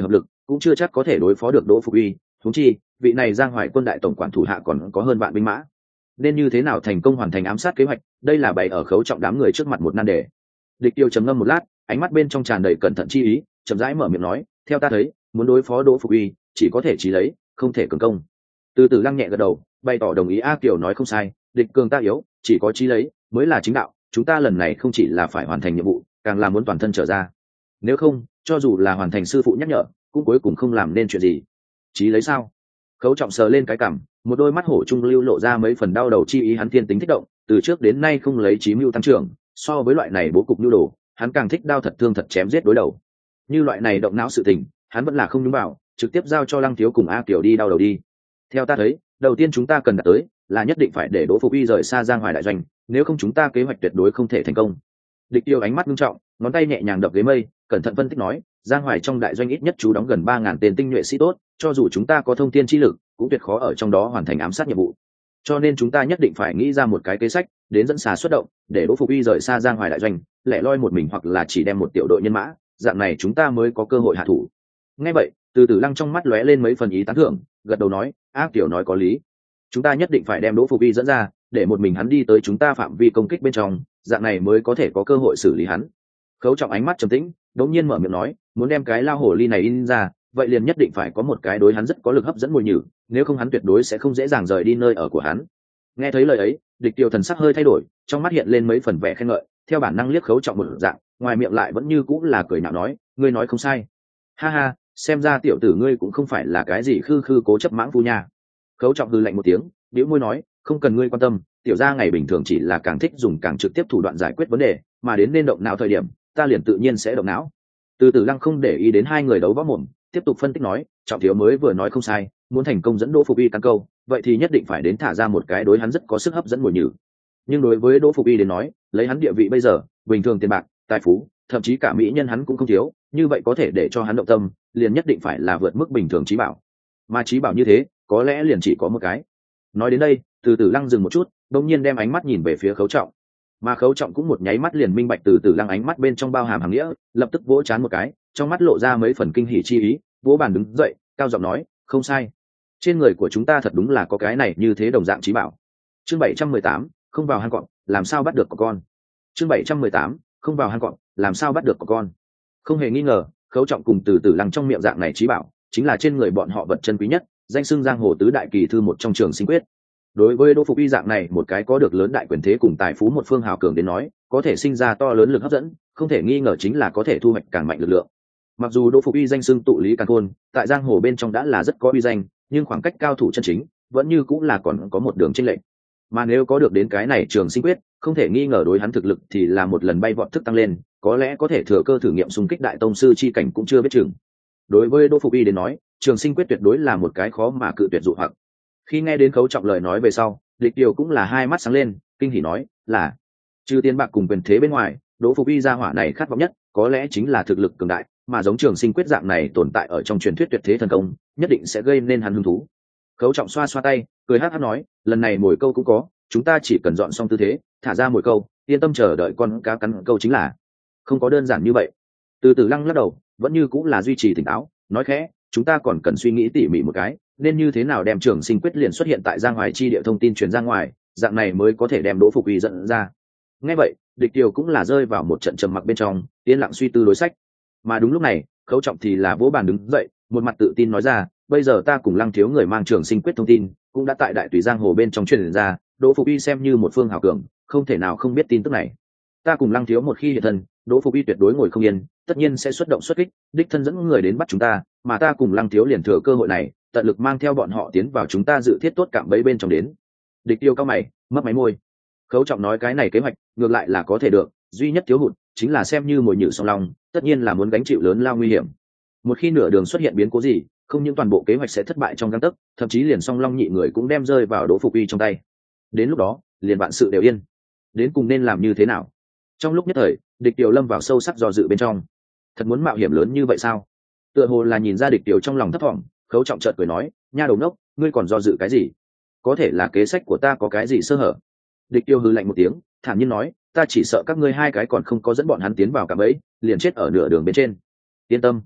Speaker 1: cũng chưa chắc có thể đối phó được Đỗ Phục Uy, huống chi vị này Giang Hoài quân đại tổng quản thủ hạ còn có hơn vạn binh mã. Nên như thế nào thành công hoàn thành ám sát kế hoạch, đây là bày ở Khấu Trọng đám người trước mặt một nan đề. Địch Tiêu trầm ngâm một lát, ánh mắt bên trong tràn đầy cẩn thận chi ý, chậm rãi mở miệng nói, theo ta thấy, muốn đối phó Đỗ Phục Uy, chỉ có thể chí lấy, không thể cường công. Từ từ lăng nhẹ gật đầu, bày tỏ đồng ý. A Kiều nói không sai, địch cường ta yếu, chỉ có chí lấy mới là chính đạo. Chúng ta lần này không chỉ là phải hoàn thành nhiệm vụ, càng là muốn toàn thân trở ra. Nếu không, cho dù là hoàn thành sư phụ nhắc nhở, cũng cuối cùng không làm nên chuyện gì. Chí lấy sao? Khấu Trọng sờ lên cái cằm, một đôi mắt hổ trung lưu lộ ra mấy phần đau đầu chi ý. Hắn thiên tính thích động, từ trước đến nay không lấy chí mưu tăng trưởng, so với loại này bố cục nhu đồ, hắn càng thích đao thật thương thật chém giết đối đầu. Như loại này động não sự tình, hắn vẫn là không nhúng vào, trực tiếp giao cho Lăng Thiếu cùng A Kiều đi đau đầu đi. Theo ta thấy, đầu tiên chúng ta cần đạt tới là nhất định phải để Đỗ Phục Uy rời xa Giang Hoài đại doanh, nếu không chúng ta kế hoạch tuyệt đối không thể thành công. Địch Tiêu ánh mắt nghiêm trọng, ngón tay nhẹ nhàng đập ghế mây, cẩn thận phân tích nói, Giang Hoài trong đại doanh ít nhất chú đóng gần ba ngàn tên tinh nhuệ sĩ tốt, cho dù chúng ta có thông thiên chi lực, cũng tuyệt khó ở trong đó hoàn thành ám sát nhiệm vụ. Cho nên chúng ta nhất định phải nghĩ ra một cái kế sách, đến dẫn xà xuất động, để Đỗ Phục Uy rời xa Giang Hoài đại doanh, lẻ loi một mình hoặc là chỉ đem một tiểu đội nhân mã, dạng này chúng ta mới có cơ hội hạ thủ. Nghe vậy, Từ Từ Lăng trong mắt lóe lên mấy phần ý tán thưởng, gật đầu nói, A Kiều nói có lý. Chúng ta nhất định phải đem Đỗ Phục Uy dẫn ra, để một mình hắn đi tới chúng ta phạm vi công kích bên trong, dạng này mới có thể có cơ hội xử lý hắn. Khấu Trọng ánh mắt trầm tĩnh, đột nhiên mở miệng nói, muốn đem cái lao hổ ly này in ra, vậy liền nhất định phải có một cái đối hắn rất có lực hấp dẫn mùi nhử, nếu không hắn tuyệt đối sẽ không dễ dàng rời đi nơi ở của hắn. Nghe thấy lời ấy, Địch Tiêu thần sắc hơi thay đổi, trong mắt hiện lên mấy phần vẻ khen ngợi, theo bản năng liếc Khấu Trọng một dạng, ngoài miệng lại vẫn như cũng là cười nhạo nói, ngươi nói không sai. Ha ha, xem ra tiểu tử ngươi cũng không phải là cái gì khư khư cố chấp mãng phu nha. Khấu Trọng hừ lạnh một tiếng, bĩu môi nói, không cần ngươi quan tâm, tiểu gia ngày bình thường chỉ là càng thích dùng càng trực tiếp thủ đoạn giải quyết vấn đề, mà đến nên động não thời điểm, ta liền tự nhiên sẽ động não. Từ Từ Lăng không để ý đến hai người đấu võ mồm, tiếp tục phân tích nói, Trọng thiếu mới vừa nói không sai, muốn thành công dẫn Đỗ Phục Uy căn câu, vậy thì nhất định phải đến thả ra một cái đối hắn rất có sức hấp dẫn mùi nhử. Nhưng đối với Đỗ Phục Uy đến nói, lấy hắn địa vị bây giờ, bình thường tiền bạc, tài phú, thậm chí cả mỹ nhân hắn cũng không thiếu, như vậy có thể để cho hắn động tâm, liền nhất định phải là vượt mức bình thường trí bảo. Mà trí bảo như thế, có lẽ liền chỉ có một cái. Nói đến đây, Từ Từ Lăng dừng một chút, đột nhiên đem ánh mắt nhìn về phía Khấu Trọng. Mà Khấu Trọng cũng một nháy mắt liền minh bạch Từ Từ Lăng ánh mắt bên trong bao hàm hàm nghĩa, lập tức vỗ trán một cái, trong mắt lộ ra mấy phần kinh hỉ chi ý, vỗ bàn đứng dậy, cao giọng nói, không sai, trên người của chúng ta thật đúng là có cái này như thế đồng dạng trí bảo. Chương bảy trăm mười tám, không vào hang cọp, làm sao bắt được có con. Chương bảy trăm mười tám, không vào hang cọp, làm sao bắt được có con. Không hề nghi ngờ, Khấu Trọng cùng Từ Từ Lăng trong miệng dạng này trí bảo, chính là trên người bọn họ vật chân quý nhất, danh xưng giang hồ tứ đại kỳ thư một trong Trường Sinh Quyết. Đối với Đỗ Phục Uy dạng này một cái có được lớn đại quyền thế cùng tài phú một phương hào cường đến nói, có thể sinh ra to lớn lực hấp dẫn, không thể nghi ngờ chính là có thể thu hoạch càng mạnh lực lượng. Mặc dù Đỗ Phục Uy danh xưng tụ lý càn khôn, tại giang hồ bên trong đã là rất có uy danh, nhưng khoảng cách cao thủ chân chính vẫn như cũng là còn có một đường chênh lệch. Mà nếu có được đến cái này Trường Sinh Quyết, không thể nghi ngờ đối hắn thực lực thì là một lần bay vọt thức tăng lên, có lẽ có thể thừa cơ thử nghiệm xung kích đại tông sư chi cảnh cũng chưa biết chừng. Đối với Đỗ Phục Uy đến nói, Trường Sinh Quyết tuyệt đối là một cái khó mà cự tuyệt dụ hoặc. Khi nghe đến Khấu Trọng lời nói về sau, Địch Tiêu cũng là hai mắt sáng lên, kinh hỉ nói, là trừ tiền bạc cùng quyền thế bên ngoài, Đỗ Phục Uy gia hỏa này khát vọng nhất, có lẽ chính là thực lực cường đại, mà giống Trường Sinh Quyết dạng này tồn tại ở trong truyền thuyết tuyệt thế thần công, nhất định sẽ gây nên hắn hứng thú. Khấu Trọng xoa xoa tay, cười hắc hắc nói, lần này mồi câu cũng có, chúng ta chỉ cần dọn xong tư thế, thả ra mồi câu, yên tâm chờ đợi con cá cắn câu chính là. Không có đơn giản như vậy. Từ Từ Lăng lắc đầu, vẫn như cũng là duy trì tỉnh táo, nói khẽ, chúng ta còn cần suy nghĩ tỉ mỉ một cái, nên như thế nào đem Trường Sinh Quyết liền xuất hiện tại Giang Hoài chi địa thông tin truyền ra ngoài, dạng này mới có thể đem Đỗ Phục Uy dẫn ra. Nghe vậy, Địch Tiêu cũng là rơi vào một trận trầm mặc bên trong, yên lặng suy tư đối sách. Mà đúng lúc này, Khấu Trọng thì là vỗ bàn đứng dậy, một mặt tự tin nói ra, bây giờ ta cùng Lăng thiếu người mang Trường Sinh Quyết thông tin, cũng đã tại đại tùy giang hồ bên trong truyền ra, Đỗ Phục Uy xem như một phương hảo cường, không thể nào không biết tin tức này. Ta cùng Lăng thiếu một khi hiện thân, Đỗ Phục Uy tuyệt đối ngồi không yên, tất nhiên sẽ xuất động xuất kích, đích thân dẫn người đến bắt chúng ta, mà ta cùng Lăng thiếu liền thừa cơ hội này, tận lực mang theo bọn họ tiến vào chúng ta dự thiết tốt cạm bẫy bên trong đến. Địch Tiêu cao mày, mất máy môi. Khấu Trọng nói cái này kế hoạch, ngược lại là có thể được, duy nhất thiếu hụt chính là xem như mồi nhử song long, tất nhiên là muốn gánh chịu lớn lao nguy hiểm. Một khi nửa đường xuất hiện biến cố gì, không những toàn bộ kế hoạch sẽ thất bại trong gang tấc, thậm chí liền song long nhị người cũng đem rơi vào Đỗ Phục Uy trong tay. Đến lúc đó, liền vạn sự đều yên. Đến cùng nên làm như thế nào? Trong lúc nhất thời, Địch Tiêu lâm vào sâu sắc do dự bên trong. Thật muốn mạo hiểm lớn như vậy sao? Tựa hồ là nhìn ra Địch Tiêu trong lòng thấp thỏm, Khấu Trọng chợt cười nói, nha đầu ngốc, ngươi còn do dự cái gì? Có thể là kế sách của ta có cái gì sơ hở? Địch Tiêu hừ lạnh một tiếng, thản nhiên nói, ta chỉ sợ các ngươi hai cái còn không có dẫn bọn hắn tiến vào cạm bẫy, liền chết ở nửa đường bên trên. Yên tâm,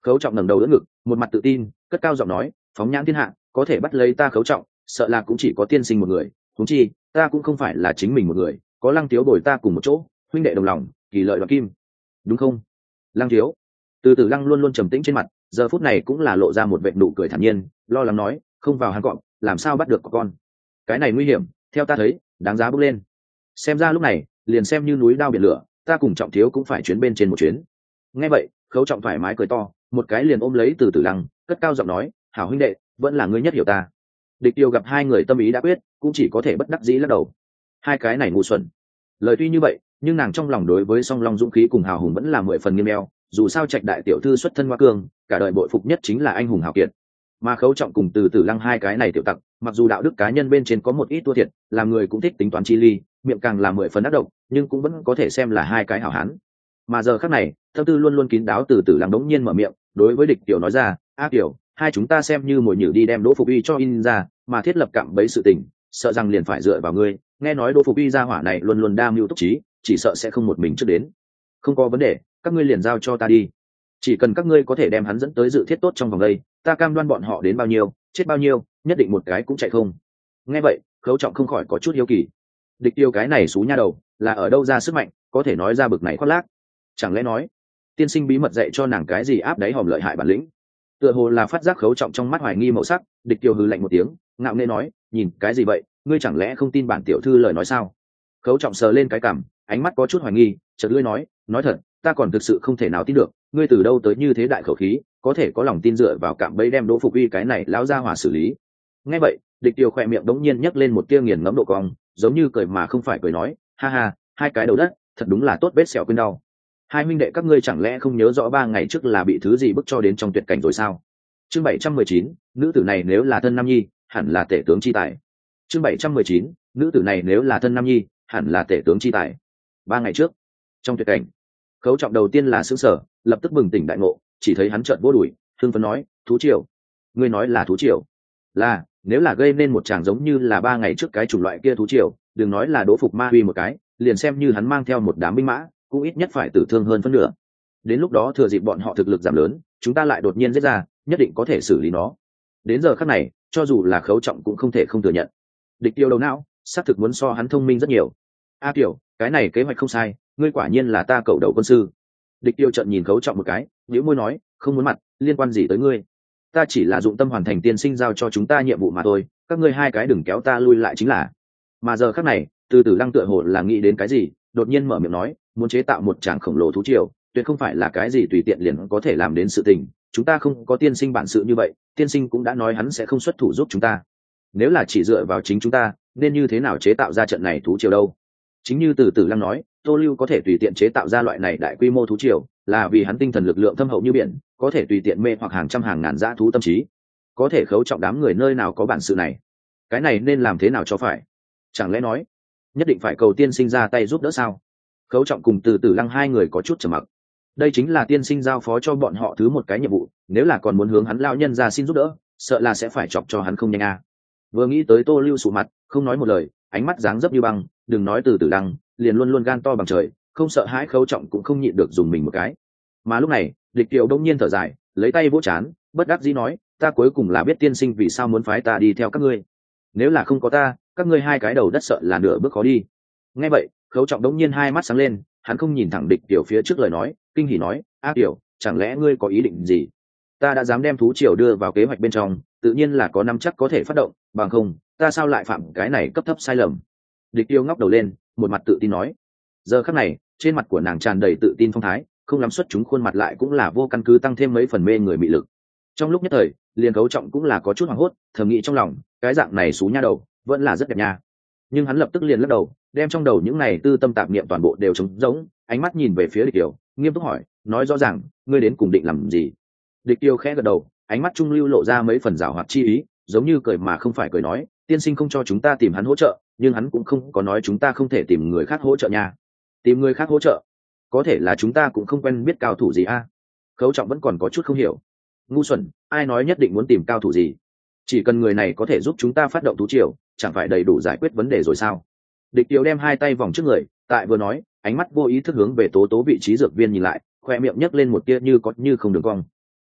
Speaker 1: Khấu Trọng ngẩng đầu đỡ ngực, một mặt tự tin, cất cao giọng nói, phóng nhãn thiên hạ, có thể bắt lấy ta Khấu Trọng, sợ là cũng chỉ có tiên sinh một người, huống chi ta cũng không phải là chính mình một người, có Lăng Thiếu bồi ta cùng một chỗ, huynh đệ đồng lòng, kỳ lợi đoạt kim, đúng không? Lăng Thiếu. Từ Từ Lăng luôn luôn trầm tĩnh trên mặt, giờ phút này cũng là lộ ra một vệt nụ cười thản nhiên, lo lắng nói, không vào hang cọp, làm sao bắt được con? Cái này nguy hiểm, theo ta thấy, đáng giá bước lên. Xem ra lúc này, liền xem như núi đao biển lửa, ta cùng Trọng Thiếu cũng phải chuyến bên trên một chuyến. Nghe vậy, Khấu Trọng thoải mái cười to, một cái liền ôm lấy Từ Từ Lăng, cất cao giọng nói, hảo huynh đệ, vẫn là ngươi nhất hiểu ta. Địch Tiêu gặp hai người tâm ý đã quyết, cũng chỉ có thể bất đắc dĩ lắc đầu. Hai cái này ngu xuẩn. Lời tuy như vậy, nhưng nàng trong lòng đối với Song Long dũng khí cùng hào hùng vẫn là mười phần nghiêm eo, dù sao Trạch đại tiểu thư xuất thân Hoa Cương, cả đời bội phục nhất chính là anh hùng hào kiệt. Mà Khấu Trọng cùng Từ Từ Lăng hai cái này tiểu tặc, mặc dù đạo đức cá nhân bên trên có một ít thua thiệt, làm người cũng thích tính toán chi ly, miệng càng là mười phần ác độc, nhưng cũng vẫn có thể xem là hai cái hảo hán. Mà giờ khắc này, tâm tư luôn luôn kín đáo Từ Từ Lăng đống nhiên mở miệng, đối với Địch Tiểu nói ra, "A Tiểu, hai chúng ta xem như mồi nhử đi đem Đỗ Phục Uy cho in ra, mà thiết lập cạm bẫy sự tình, sợ rằng liền phải dựa vào ngươi, nghe nói Đỗ Phục Uy gia hỏa này luôn luôn đa mưu túc trí, chỉ sợ sẽ không một mình trước đến. Không có vấn đề, các ngươi liền giao cho ta đi. Chỉ cần các ngươi có thể đem hắn dẫn tới dự thiết tốt trong vòng đây, ta cam đoan bọn họ đến bao nhiêu, chết bao nhiêu, nhất định một cái cũng chạy không." Nghe vậy, Khấu Trọng không khỏi có chút hiếu kỳ. Địch Tiêu cái này xú nha đầu, là ở đâu ra sức mạnh, có thể nói ra bực này khoác lác? Chẳng lẽ nói, tiên sinh bí mật dạy cho nàng cái gì áp đáy hòm lợi hại bản lĩnh? Tựa hồ là phát giác Khấu Trọng trong mắt hoài nghi màu sắc, Địch Tiêu hừ lạnh một tiếng, ngạo nghễ nói, nhìn cái gì vậy, ngươi chẳng lẽ không tin bản tiểu thư lời nói sao? Khấu Trọng sờ lên cái cằm, ánh mắt có chút hoài nghi, chợt lưỡi nói, nói thật, ta còn thực sự không thể nào tin được, ngươi từ đâu tới như thế đại khẩu khí, có thể có lòng tin dựa vào cạm bẫy đem Đỗ Phục Uy cái này lão gia hỏa xử lý. Nghe vậy, Địch Tiêu khỏe miệng đống nhiên nhấc lên một tia nghiền ngẫm độ cong, giống như cười mà không phải cười nói, ha ha, hai cái đầu đất, thật đúng là tốt vết sẹo quên đau. Hai huynh đệ các ngươi chẳng lẽ không nhớ rõ ba ngày trước là bị thứ gì bức cho đến trong tuyệt cảnh rồi sao? Chương bảy trăm mười chín, nữ tử này nếu là thân nam nhi, hẳn là tể tướng chi tài. Chương bảy trăm mười chín, nữ tử này nếu là thân nam nhi, hẳn là tể tướng chi tài. Ba ngày trước, trong tuyệt cảnh, Khấu Trọng đầu tiên là sững sờ, lập tức bừng tỉnh đại ngộ, chỉ thấy hắn trợn vô đuổi, hưng phấn nói, thú triều. Ngươi nói là thú triều? Là, nếu là gây nên một tràng giống như là ba ngày trước cái chủng loại kia thú triều, đừng nói là Đỗ Phục Ma Huy một cái, liền xem như hắn mang theo một đám binh mã, cũng ít nhất phải tử thương hơn phân nửa. Đến lúc đó thừa dịp bọn họ thực lực giảm lớn, chúng ta lại đột nhiên giết ra, nhất định có thể xử lý nó. Đến giờ khắc này, cho dù là Khấu Trọng cũng không thể không thừa nhận. Địch Tiêu đầu não, xác thực muốn so hắn thông minh rất nhiều. A Tiểu, cái này kế hoạch không sai, ngươi quả nhiên là ta cậu đầu quân sư. Địch Tiêu trợn nhìn Khấu Trọng một cái, nhíu môi nói, không muốn mặt, liên quan gì tới ngươi? Ta chỉ là dụng tâm hoàn thành tiên sinh giao cho chúng ta nhiệm vụ mà thôi, các ngươi hai cái đừng kéo ta lui lại chính là. Mà giờ khắc này, Từ Từ Lăng tựa hồ là nghĩ đến cái gì, đột nhiên mở miệng nói, muốn chế tạo một tràng khổng lồ thú triều, tuyệt không phải là cái gì tùy tiện liền có thể làm đến sự tình, chúng ta không có tiên sinh bản sự như vậy, tiên sinh cũng đã nói hắn sẽ không xuất thủ giúp chúng ta. Nếu là chỉ dựa vào chính chúng ta, nên như thế nào chế tạo ra trận này thú triều đâu? Chính như Từ Từ Lăng nói, Tô Lưu có thể tùy tiện chế tạo ra loại này đại quy mô thú triều, là vì hắn tinh thần lực lượng thâm hậu như biển, có thể tùy tiện mê hoặc hàng trăm hàng ngàn dã thú tâm trí. Có thể Khấu Trọng đám người nơi nào có bản sự này? Cái này nên làm thế nào cho phải? Chẳng lẽ nói, nhất định phải cầu tiên sinh ra tay giúp đỡ sao? Khấu Trọng cùng Từ Từ Lăng hai người có chút trầm mặc. Đây chính là tiên sinh giao phó cho bọn họ thứ một cái nhiệm vụ, nếu là còn muốn hướng hắn lão nhân ra xin giúp đỡ, sợ là sẽ phải chọc cho hắn không nhanh a. À. Vừa nghĩ tới Tô Lưu sụ mặt, không nói một lời, ánh mắt dáng dấp như băng, đừng nói Từ Từ Lăng, liền luôn luôn gan to bằng trời, không sợ hãi Khấu Trọng cũng không nhịn được dùng mình một cái. Mà lúc này, Địch Kiều đông nhiên thở dài, lấy tay vỗ chán, bất đắc dĩ nói, ta cuối cùng là biết tiên sinh vì sao muốn phái ta đi theo các ngươi. Nếu là không có ta, các ngươi hai cái đầu đất sợ là nửa bước khó đi. Nghe vậy, Khấu Trọng đống nhiên hai mắt sáng lên, hắn không nhìn thẳng Địch Kiều phía trước lời nói, kinh hỉ nói, A Kiều, chẳng lẽ ngươi có ý định gì? Ta đã dám đem thú triều đưa vào kế hoạch bên trong, tự nhiên là có năm chắc có thể phát động, bằng không, ta sao lại phạm cái này cấp thấp sai lầm? Địch Kiều ngóc đầu lên, một mặt tự tin nói. Giờ khắc này, trên mặt của nàng tràn đầy tự tin phong thái, không lắm xuất chúng khuôn mặt lại cũng là vô căn cứ tăng thêm mấy phần mê người mị lực. Trong lúc nhất thời, liền Khấu Trọng cũng là có chút hoảng hốt, thầm nghĩ trong lòng, cái dạng này xú nha đầu, vẫn là rất đẹp nha. Nhưng hắn lập tức liền lắc đầu, đem trong đầu những này tư tâm tạp niệm toàn bộ đều trống rỗng, ánh mắt nhìn về phía Địch Kiều, nghiêm túc hỏi, nói rõ ràng, ngươi đến cùng định làm gì? Địch Kiều khẽ gật đầu, ánh mắt trung lưu lộ ra mấy phần giảo hoạt chi ý, giống như cười mà không phải cười nói, tiên sinh không cho chúng ta tìm hắn hỗ trợ, nhưng hắn cũng không có nói chúng ta không thể tìm người khác hỗ trợ nha. Tìm người khác hỗ trợ? Có thể là chúng ta cũng không quen biết cao thủ gì a? À? Khấu Trọng vẫn còn có chút không hiểu. Ngu xuẩn, ai nói nhất định muốn tìm cao thủ gì? Chỉ cần người này có thể giúp chúng ta phát động thú triều, chẳng phải đầy đủ giải quyết vấn đề rồi sao? Địch Kiều đem hai tay vòng trước người, tại vừa nói, ánh mắt vô ý thức hướng về Tố Tố vị trí dược viên nhìn lại, khoe miệng nhấc lên một tia như có như không đường cong.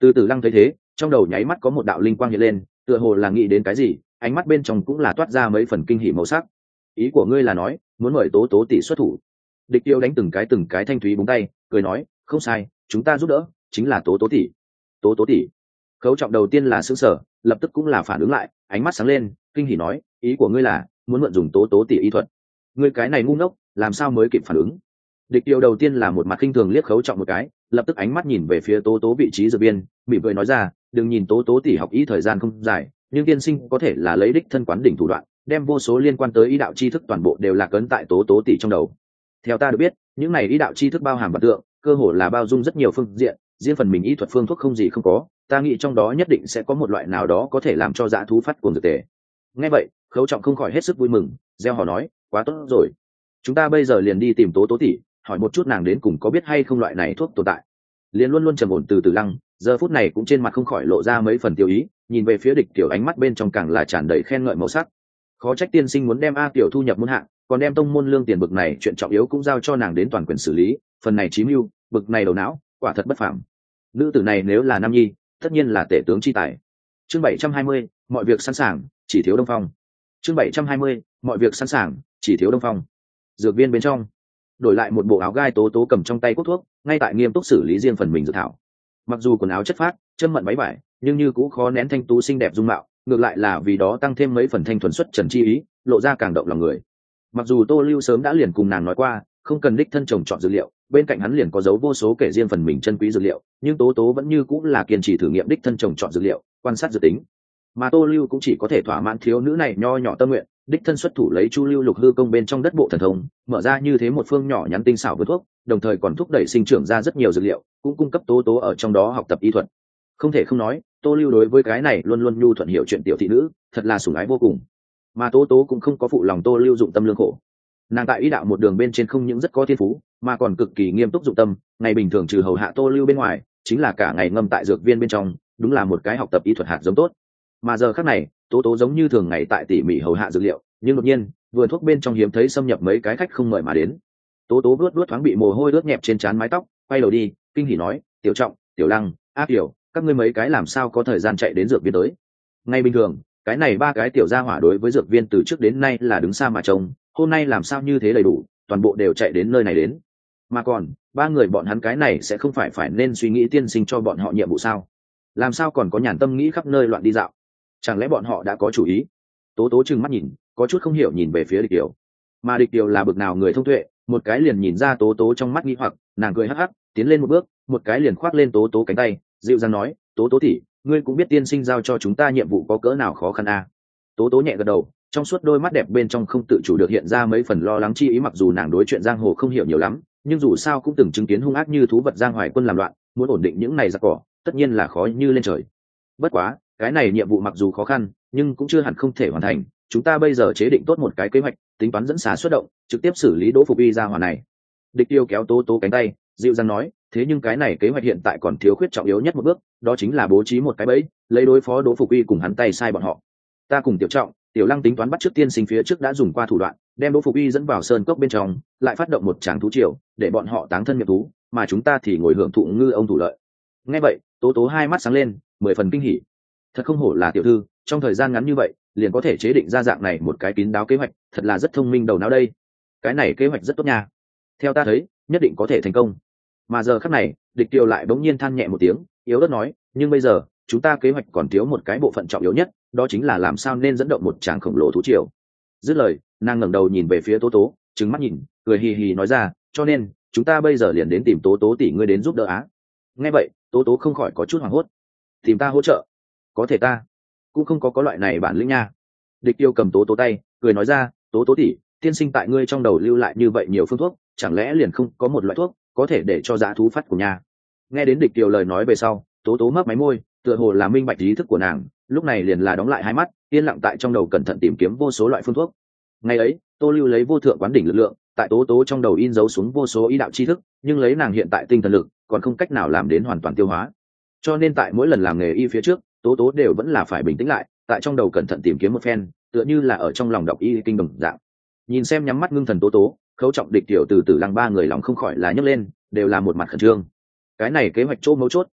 Speaker 1: Từ Tử Lăng thấy thế, trong đầu nháy mắt có một đạo linh quang hiện lên, tựa hồ là nghĩ đến cái gì, ánh mắt bên trong cũng là toát ra mấy phần kinh hỉ màu sắc. Ý của ngươi là nói muốn mời Tố Tố tỷ xuất thủ? Địch Tiêu đánh từng cái từng cái thanh thúy búng tay, cười nói, không sai, chúng ta giúp đỡ, chính là Tố Tố tỷ. Tố Tố tỷ. Khấu Trọng đầu tiên là sững sờ, lập tức cũng là phản ứng lại, ánh mắt sáng lên, kinh hỉ nói, ý của ngươi là muốn mượn dùng Tố Tố tỷ y thuật? Ngươi cái này ngu ngốc, làm sao mới kịp phản ứng? Địch Tiêu đầu tiên là một mặt khinh thường liếc Khấu Trọng một cái, lập tức ánh mắt nhìn về phía Tố Tố vị trí dược viên, mỉm cười nói ra, đừng nhìn Tố Tố tỷ học y thời gian không dài, nhưng tiên sinh có thể là lấy đích thân quán đỉnh thủ đoạn, đem vô số liên quan tới y đạo tri thức toàn bộ đều là cấn tại Tố Tố tỷ trong đầu. Theo ta được biết, những này y đạo tri thức bao hàm vật tượng, cơ hồ là bao dung rất nhiều phương diện, riêng phần mình y thuật phương thuốc không gì không có, ta nghĩ trong đó nhất định sẽ có một loại nào đó có thể làm cho dã thú phát cuồng dược tề. Nghe vậy, Khấu Trọng không khỏi hết sức vui mừng, reo hò nói, quá tốt rồi, chúng ta bây giờ liền đi tìm Tố Tố tỷ, hỏi một chút nàng đến cùng có biết hay không loại này thuốc tồn tại. Liền luôn luôn trầm ổn Từ Tử Lăng, giờ phút này cũng trên mặt không khỏi lộ ra mấy phần tiêu ý, nhìn về phía Địch Tiểu ánh mắt bên trong càng là tràn đầy khen ngợi màu sắc. Khó trách tiên sinh muốn đem A Tiểu thu nhập môn hạng, còn đem tông môn lương tiền bực này chuyện trọng yếu cũng giao cho nàng đến toàn quyền xử lý, phần này chí mưu, bực này đầu não, quả thật bất phàm. Nữ tử này nếu là nam nhi, tất nhiên là tể tướng chi tài. Chương bảy trăm hai mươi, mọi việc sẵn sàng, chỉ thiếu Đông Phong. Chương bảy trăm hai mươi, mọi việc sẵn sàng, chỉ thiếu Đông Phong. Dược viên bên trong, đổi lại một bộ áo gai Tố Tố cầm trong tay thuốc thuốc, ngay tại nghiêm túc xử lý riêng phần mình dược thảo. Mặc dù quần áo chất phác, chân mận váy vải, nhưng như cũng khó nén thanh tú xinh đẹp dung mạo, ngược lại là vì đó tăng thêm mấy phần thanh thuần xuất trần chi ý, lộ ra càng động lòng người. Mặc dù Tô Lưu sớm đã liền cùng nàng nói qua, không cần đích thân trồng chọn dược liệu, bên cạnh hắn liền có dấu vô số kể riêng phần mình chân quý dược liệu, nhưng Tố Tố vẫn như cũng là kiên trì thử nghiệm đích thân trồng chọn dược liệu, quan sát dự tính. Mà Tô Lưu cũng chỉ có thể thỏa mãn thiếu nữ này nho nhỏ tâm nguyện, đích thân xuất thủ lấy Chu Lưu Lục hư công bên trong đất bộ thần thông, mở ra như thế một phương nhỏ nhắn tinh xảo với thuốc, đồng thời còn thúc đẩy sinh trưởng ra rất nhiều dược liệu, cũng cung cấp Tố Tố ở trong đó học tập y thuật. Không thể không nói, Tô Lưu đối với cái này luôn luôn nhu thuận hiểu chuyện tiểu thị nữ, thật là sủng ái vô cùng. Mà Tố Tố cũng không có phụ lòng Tô Lưu dụng tâm lương khổ. Nàng tại y đạo một đường bên trên không những rất có thiên phú, mà còn cực kỳ nghiêm túc dụng tâm, ngày bình thường trừ hầu hạ Tô Lưu bên ngoài, chính là cả ngày ngâm tại dược viên bên trong, đúng là một cái học tập y thuật hạt giống tốt. Mà giờ khắc này, Tố Tố giống như thường ngày tại tỉ mỉ hầu hạ dược liệu, nhưng đột nhiên, vườn thuốc bên trong hiếm thấy xâm nhập mấy cái khách không mời mà đến. Tố Tố vuốt vuốt thoáng bị mồ hôi ướt nhẹp trên trán mái tóc, quay đầu đi, kinh hỉ nói, "Tiểu Trọng, Tiểu Lăng, A Tiểu, các ngươi mấy cái làm sao có thời gian chạy đến dược viên tới?" Ngay bình thường, cái này ba cái tiểu gia hỏa đối với dược viên từ trước đến nay là đứng xa mà trông, hôm nay làm sao như thế đầy đủ, toàn bộ đều chạy đến nơi này đến. Mà còn, ba người bọn hắn cái này sẽ không phải phải nên suy nghĩ tiên sinh cho bọn họ nhiệm vụ sao? Làm sao còn có nhàn tâm nghĩ khắp nơi loạn đi dạo? Chẳng lẽ bọn họ đã có chủ ý? Tố Tố trừng mắt nhìn, có chút không hiểu nhìn về phía Địch Tiểu. Mà Địch Tiểu là bực nào người thông tuệ, một cái liền nhìn ra Tố Tố trong mắt nghi hoặc, nàng cười hắc hắc, tiến lên một bước, một cái liền khoác lên Tố Tố cánh tay, dịu dàng nói, "Tố Tố tỷ, ngươi cũng biết tiên sinh giao cho chúng ta nhiệm vụ có cỡ nào khó khăn à?" Tố Tố nhẹ gật đầu, trong suốt đôi mắt đẹp bên trong không tự chủ được hiện ra mấy phần lo lắng chi ý, mặc dù nàng đối chuyện giang hồ không hiểu nhiều lắm, nhưng dù sao cũng từng chứng kiến hung ác như thú vật giang hoài quân làm loạn, muốn ổn định những này giặc cỏ, tất nhiên là khó như lên trời. Bất quá, cái này nhiệm vụ mặc dù khó khăn, nhưng cũng chưa hẳn không thể hoàn thành, chúng ta bây giờ chế định tốt một cái kế hoạch, tính toán dẫn xá xuất động, trực tiếp xử lý Đỗ Phục Y ra hỏa này. Địch Tiêu kéo Tố Tố cánh tay, dịu dàng nói, thế nhưng cái này kế hoạch hiện tại còn thiếu khuyết trọng yếu nhất một bước, đó chính là bố trí một cái bẫy, lấy đối phó Đỗ Phục Y cùng hắn tay sai bọn họ. Ta cùng Tiểu Trọng, Tiểu Lăng tính toán bắt trước tiên sinh phía trước đã dùng qua thủ đoạn, đem Đỗ Phục Y dẫn vào sơn cốc bên trong, lại phát động một tràng thú triều, để bọn họ táng thân nhập thú, mà chúng ta thì ngồi hưởng thụ ngư ông thủ lợi. Nghe vậy, Tố Tố hai mắt sáng lên, mười phần kinh hỉ. Thật không hổ là tiểu thư, trong thời gian ngắn như vậy, liền có thể chế định ra dạng này một cái kín đáo kế hoạch, thật là rất thông minh đầu não đây. Cái này kế hoạch rất tốt nha. Theo ta thấy, nhất định có thể thành công. Mà giờ khắc này, Địch Tiêu lại bỗng nhiên than nhẹ một tiếng, yếu ớt nói, nhưng bây giờ, chúng ta kế hoạch còn thiếu một cái bộ phận trọng yếu nhất, đó chính là làm sao nên dẫn động một tràng khổng lồ thú triều. Dứt lời, nàng ngẩng đầu nhìn về phía Tố Tố, trừng mắt nhìn, cười hì hì nói ra, cho nên, chúng ta bây giờ liền đến tìm Tố Tố tỷ ngươi đến giúp đỡ á. Nghe vậy, Tố Tố không khỏi có chút hoảng hốt. Tìm ta hỗ trợ? Có thể ta cũng không có có loại này bản lĩnh nha. Địch Tiêu cầm Tố Tố tay, cười nói ra, Tố Tố tỷ, tiên sinh tại ngươi trong đầu lưu lại như vậy nhiều phương thuốc, chẳng lẽ liền không có một loại thuốc có thể để cho dã thú phát của nhà? Nghe đến Địch Tiêu lời nói về sau, Tố Tố mấp máy môi, tựa hồ là minh bạch ý thức của nàng, lúc này liền là đóng lại hai mắt, yên lặng tại trong đầu cẩn thận tìm kiếm vô số loại phương thuốc. Ngày ấy, Tô Lưu lấy vô thượng quán đỉnh lực lượng, tại Tố Tố trong đầu in dấu xuống vô số ý đạo tri thức, nhưng lấy nàng hiện tại tinh thần lực, còn không cách nào làm đến hoàn toàn tiêu hóa. Cho nên tại mỗi lần làm nghề y phía trước, Tố Tố đều vẫn là phải bình tĩnh lại, tại trong đầu cẩn thận tìm kiếm một phen, tựa như là ở trong lòng đọc y kinh đồng dạng. Nhìn xem nhắm mắt ngưng thần Tố Tố, Khấu Trọng, Địch Tiểu từ từ lăng ba người lòng không khỏi là nhấc lên, đều là một mặt khẩn trương. Cái này kế hoạch chỗ mấu chốt,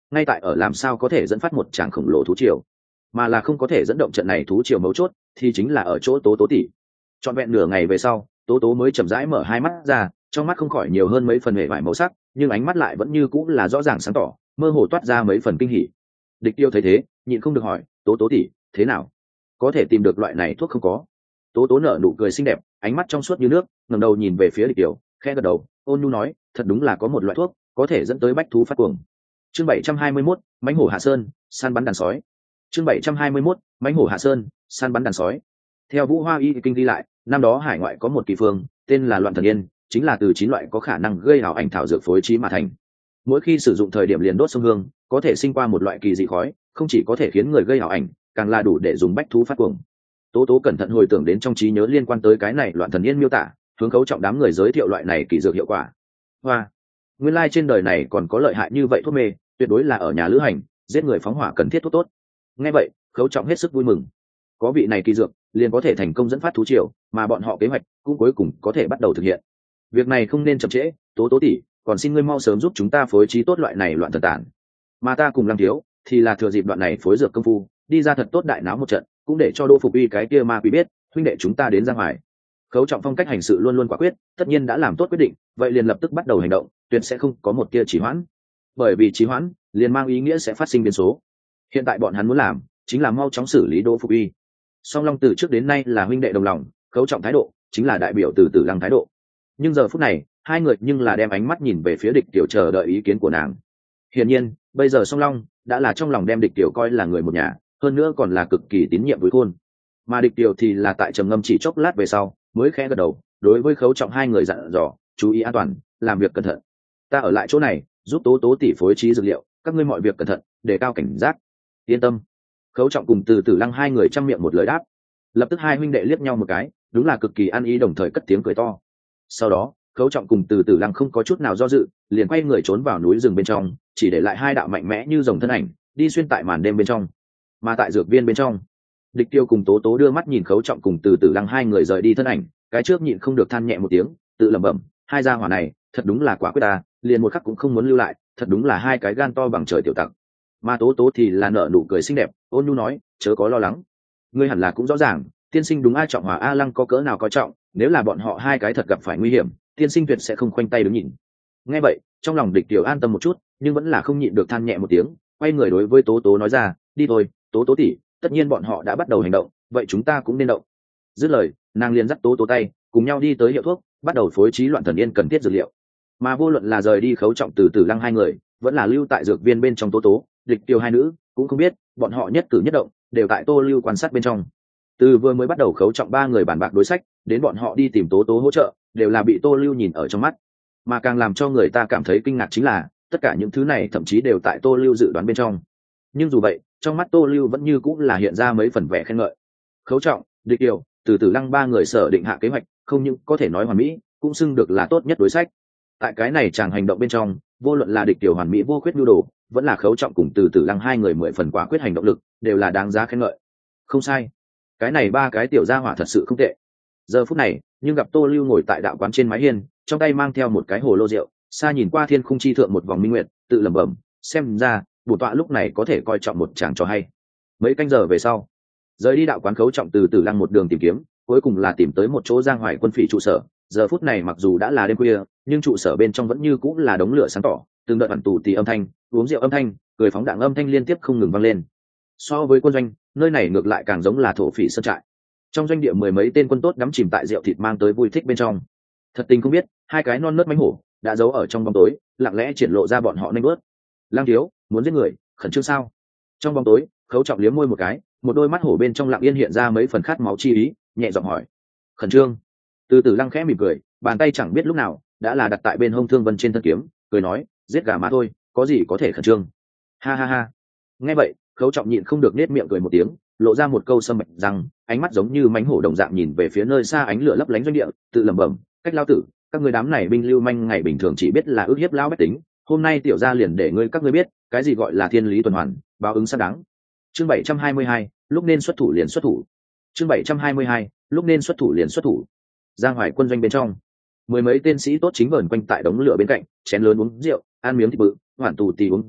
Speaker 1: ngay tại ở làm sao có thể dẫn phát một tràng khổng lồ thú triều, mà là không có thể dẫn động trận này thú triều mấu chốt thì chính là ở chỗ tố tố tỷ. Trọn vẹn nửa ngày về sau, tố tố mới chậm rãi mở hai mắt ra, trong mắt không khỏi nhiều hơn mấy phần hệ vải màu sắc, nhưng ánh mắt lại vẫn như cũng là rõ ràng sáng tỏ, mơ hồ toát ra mấy phần kinh hỉ. Địch Tiêu thấy thế, nhịn không được hỏi, tố tố tỷ, thế nào, có thể tìm được loại này thuốc không có? Tố tố nở nụ cười xinh đẹp, ánh mắt trong suốt như nước, ngẩng đầu nhìn về phía Địch Tiêu, khẽ gật đầu, ôn nhu nói, thật đúng là có một loại thuốc có thể dẫn tới bách thú phát cuồng. Chương bảy trăm hai mươi mốt, mãnh hổ hạ sơn, săn bắn đàn sói. Chương bảy trăm hai mươi mốt, mãnh hổ hạ sơn, săn bắn đàn sói. Theo Vũ Hoa Y kinh ghi lại, năm đó hải ngoại có một kỳ phương, tên là Loạn Thần Yên, chính là từ chín loại có khả năng gây ảo ảnh thảo dược phối trí mà thành. Mỗi khi sử dụng thời điểm liền đốt sông hương, có thể sinh qua một loại kỳ dị khói, không chỉ có thể khiến người gây ảo ảnh, càng là đủ để dùng bách thú phát cuồng. Tố tố cẩn thận hồi tưởng đến trong trí nhớ liên quan tới cái này Loạn Thần Yên miêu tả, hướng Khấu Trọng đám người giới thiệu loại này kỳ dược hiệu quả. Hoa, nguyên lai trên đời này còn có lợi hại như vậy thuốc mê, tuyệt đối là ở nhà lữ hành giết người phóng hỏa cần thiết thuốc tốt. Nghe vậy, Khấu Trọng hết sức vui mừng. Có vị này kỳ dược, liền có thể thành công dẫn phát thú triều, mà bọn họ kế hoạch cũng cuối cùng có thể bắt đầu thực hiện. Việc này không nên chậm trễ, tố tố tỷ, còn xin ngươi mau sớm giúp chúng ta phối trí tốt loại này loạn thần tản. Mà ta cùng Lăng thiếu thì là thừa dịp đoạn này phối dược công phu, đi ra thật tốt đại náo một trận, cũng để cho Đỗ Phục Uy cái kia ma quỷ biết, huynh đệ chúng ta đến ra ngoài. Khấu Trọng phong cách hành sự luôn luôn quả quyết, tất nhiên đã làm tốt quyết định, vậy liền lập tức bắt đầu hành động, tuyệt sẽ không có một tia trì hoãn. Bởi vì trì hoãn, liền mang ý nghĩa sẽ phát sinh biến số. Hiện tại bọn hắn muốn làm, chính là mau chóng xử lý Đỗ Phục Uy. Song Long từ trước đến nay là huynh đệ đồng lòng, Khấu Trọng thái độ chính là đại biểu từ Tử Lăng thái độ. Nhưng giờ phút này, hai người nhưng là đem ánh mắt nhìn về phía Địch Tiểu chờ đợi ý kiến của nàng. Hiển nhiên, bây giờ Song Long đã là trong lòng đem Địch Tiểu coi là người một nhà, hơn nữa còn là cực kỳ tín nhiệm với khôn. Mà Địch Tiểu thì là tại trầm ngâm chỉ chốc lát về sau, mới khẽ gật đầu, đối với Khấu Trọng hai người dặn dò, chú ý an toàn, làm việc cẩn thận. Ta ở lại chỗ này, giúp Tố Tố tỷ phối trí dược liệu, các ngươi mọi việc cẩn thận, đề cao cảnh giác. Yên tâm. Khấu Trọng cùng Từ Tử Lăng hai người trăm miệng một lời đáp. Lập tức hai huynh đệ liếc nhau một cái, đúng là cực kỳ ăn ý, đồng thời cất tiếng cười to. Sau đó, Khấu Trọng cùng Từ Tử Lăng không có chút nào do dự, liền quay người trốn vào núi rừng bên trong, chỉ để lại hai đạo mạnh mẽ như rồng thân ảnh, đi xuyên tại màn đêm bên trong. Mà tại dược viên bên trong, Địch Tiêu cùng Tố Tố đưa mắt nhìn Khấu Trọng cùng Từ Tử Lăng hai người rời đi thân ảnh, cái trước nhịn không được than nhẹ một tiếng, tự lẩm bẩm, hai gia hỏa này, thật đúng là quả quyết ta, liền một khắc cũng không muốn lưu lại, thật đúng là hai cái gan to bằng trời tiểu tặc. Mà Tố Tố thì là nở nụ cười xinh đẹp, ôn nhu nói, chớ có lo lắng, ngươi hẳn là cũng rõ ràng, tiên sinh đúng A Trọng Hòa A Lăng có cỡ nào coi trọng, nếu là bọn họ hai cái thật gặp phải nguy hiểm, tiên sinh tuyệt sẽ không khoanh tay đứng nhìn. Nghe vậy, trong lòng Địch Tiểu an tâm một chút, nhưng vẫn là không nhịn được than nhẹ một tiếng, quay người đối với Tố Tố nói ra, đi thôi, Tố Tố tỷ, tất nhiên bọn họ đã bắt đầu hành động, vậy chúng ta cũng nên động. Dứt lời, nàng liền dắt Tố Tố tay, cùng nhau đi tới hiệu thuốc, bắt đầu phối trí Loạn Thần Yên cần thiết dược liệu. Mà vô luận là rời đi Khấu Trọng Từ Tử Lăng hai người, vẫn là lưu tại dược viên bên trong Tố Tố, Địch Tiêu hai nữ, cũng không biết bọn họ nhất cử nhất động đều tại Tô Lưu quan sát bên trong. Từ vừa mới bắt đầu Khấu Trọng ba người bàn bạc đối sách, đến bọn họ đi tìm Tố Tố hỗ trợ, đều là bị Tô Lưu nhìn ở trong mắt. Mà càng làm cho người ta cảm thấy kinh ngạc chính là, tất cả những thứ này thậm chí đều tại Tô Lưu dự đoán bên trong. Nhưng dù vậy, trong mắt Tô Lưu vẫn như cũng là hiện ra mấy phần vẻ khen ngợi. Khấu Trọng, Địch Tiêu, Từ Tử Lăng ba người sở định hạ kế hoạch, không những có thể nói hoàn mỹ, cũng xưng được là tốt nhất đối sách. Tại cái này chàng hành động bên trong, vô luận là Địch Tiểu hoàn mỹ vô khuyết nhu đồ, vẫn là Khấu Trọng cùng Từ Tử Lăng hai người mười phần quả quyết hành động lực, đều là đáng giá khen ngợi. Không sai, cái này ba cái tiểu gia hỏa thật sự không tệ. Giờ phút này, nhưng gặp Tô Lưu ngồi tại đạo quán trên mái hiên, trong tay mang theo một cái hồ lô rượu, xa nhìn qua thiên khung chi thượng một vòng minh nguyệt, tự lẩm bẩm, xem ra bổn tọa lúc này có thể coi trọng một chàng trò hay. Mấy canh giờ về sau, rời đi đạo quán Khấu Trọng Từ Tử Lăng một đường tìm kiếm, cuối cùng là tìm tới một chỗ Giang Hoài quân phỉ trụ sở. Giờ phút này mặc dù đã là đêm khuya, nhưng trụ sở bên trong vẫn như cũng là đống lửa sáng tỏ, từng đợt ẩn tù tì âm thanh, uống rượu âm thanh, cười phóng đạn âm thanh liên tiếp không ngừng vang lên. So với quân doanh, nơi này ngược lại càng giống là thổ phỉ sơn trại. Trong doanh địa mười mấy tên quân tốt đắm chìm tại rượu thịt mang tới vui thích bên trong. Thật tình không biết, hai cái non nớt mánh hổ đã giấu ở trong bóng tối, lặng lẽ triển lộ ra bọn họ nhanh bớt. Lang thiếu, muốn giết người, khẩn trương sao? Trong bóng tối, Khấu Trọng liếm môi một cái, một đôi mắt hổ bên trong lặng yên hiện ra mấy phần khát máu chi ý, nhẹ giọng hỏi. Khẩn trương? Từ Từ Lăng khẽ mỉm cười, bàn tay chẳng biết lúc nào đã là đặt tại bên hông Thương Vân trên thân kiếm, cười nói, giết gà mà thôi, có gì có thể khẩn trương? Ha ha ha. Nghe vậy, Khấu Trọng nhịn không được nết miệng cười một tiếng, lộ ra một câu sâm mạch rằng, ánh mắt giống như mánh hổ đồng dạng nhìn về phía nơi xa ánh lửa lấp lánh doanh địa, tự lẩm bẩm, cách lao tử, các ngươi đám này binh lưu manh ngày bình thường chỉ biết là ước hiếp lao bách tính, hôm nay tiểu gia liền để ngươi các ngươi biết, cái gì gọi là thiên lý tuần hoàn, báo ứng xác đáng. Chương bảy trăm hai mươi hai, lúc nên xuất thủ liền xuất thủ. Chương bảy trăm hai mươi hai, lúc nên xuất thủ liền xuất thủ. Giang Hoài quân doanh bên trong, mười mấy tên sĩ tốt chính vờn quanh tại đống lửa bên cạnh, chén lớn uống rượu, ăn miếng thịt bự, hoàn tù tì uống rượu,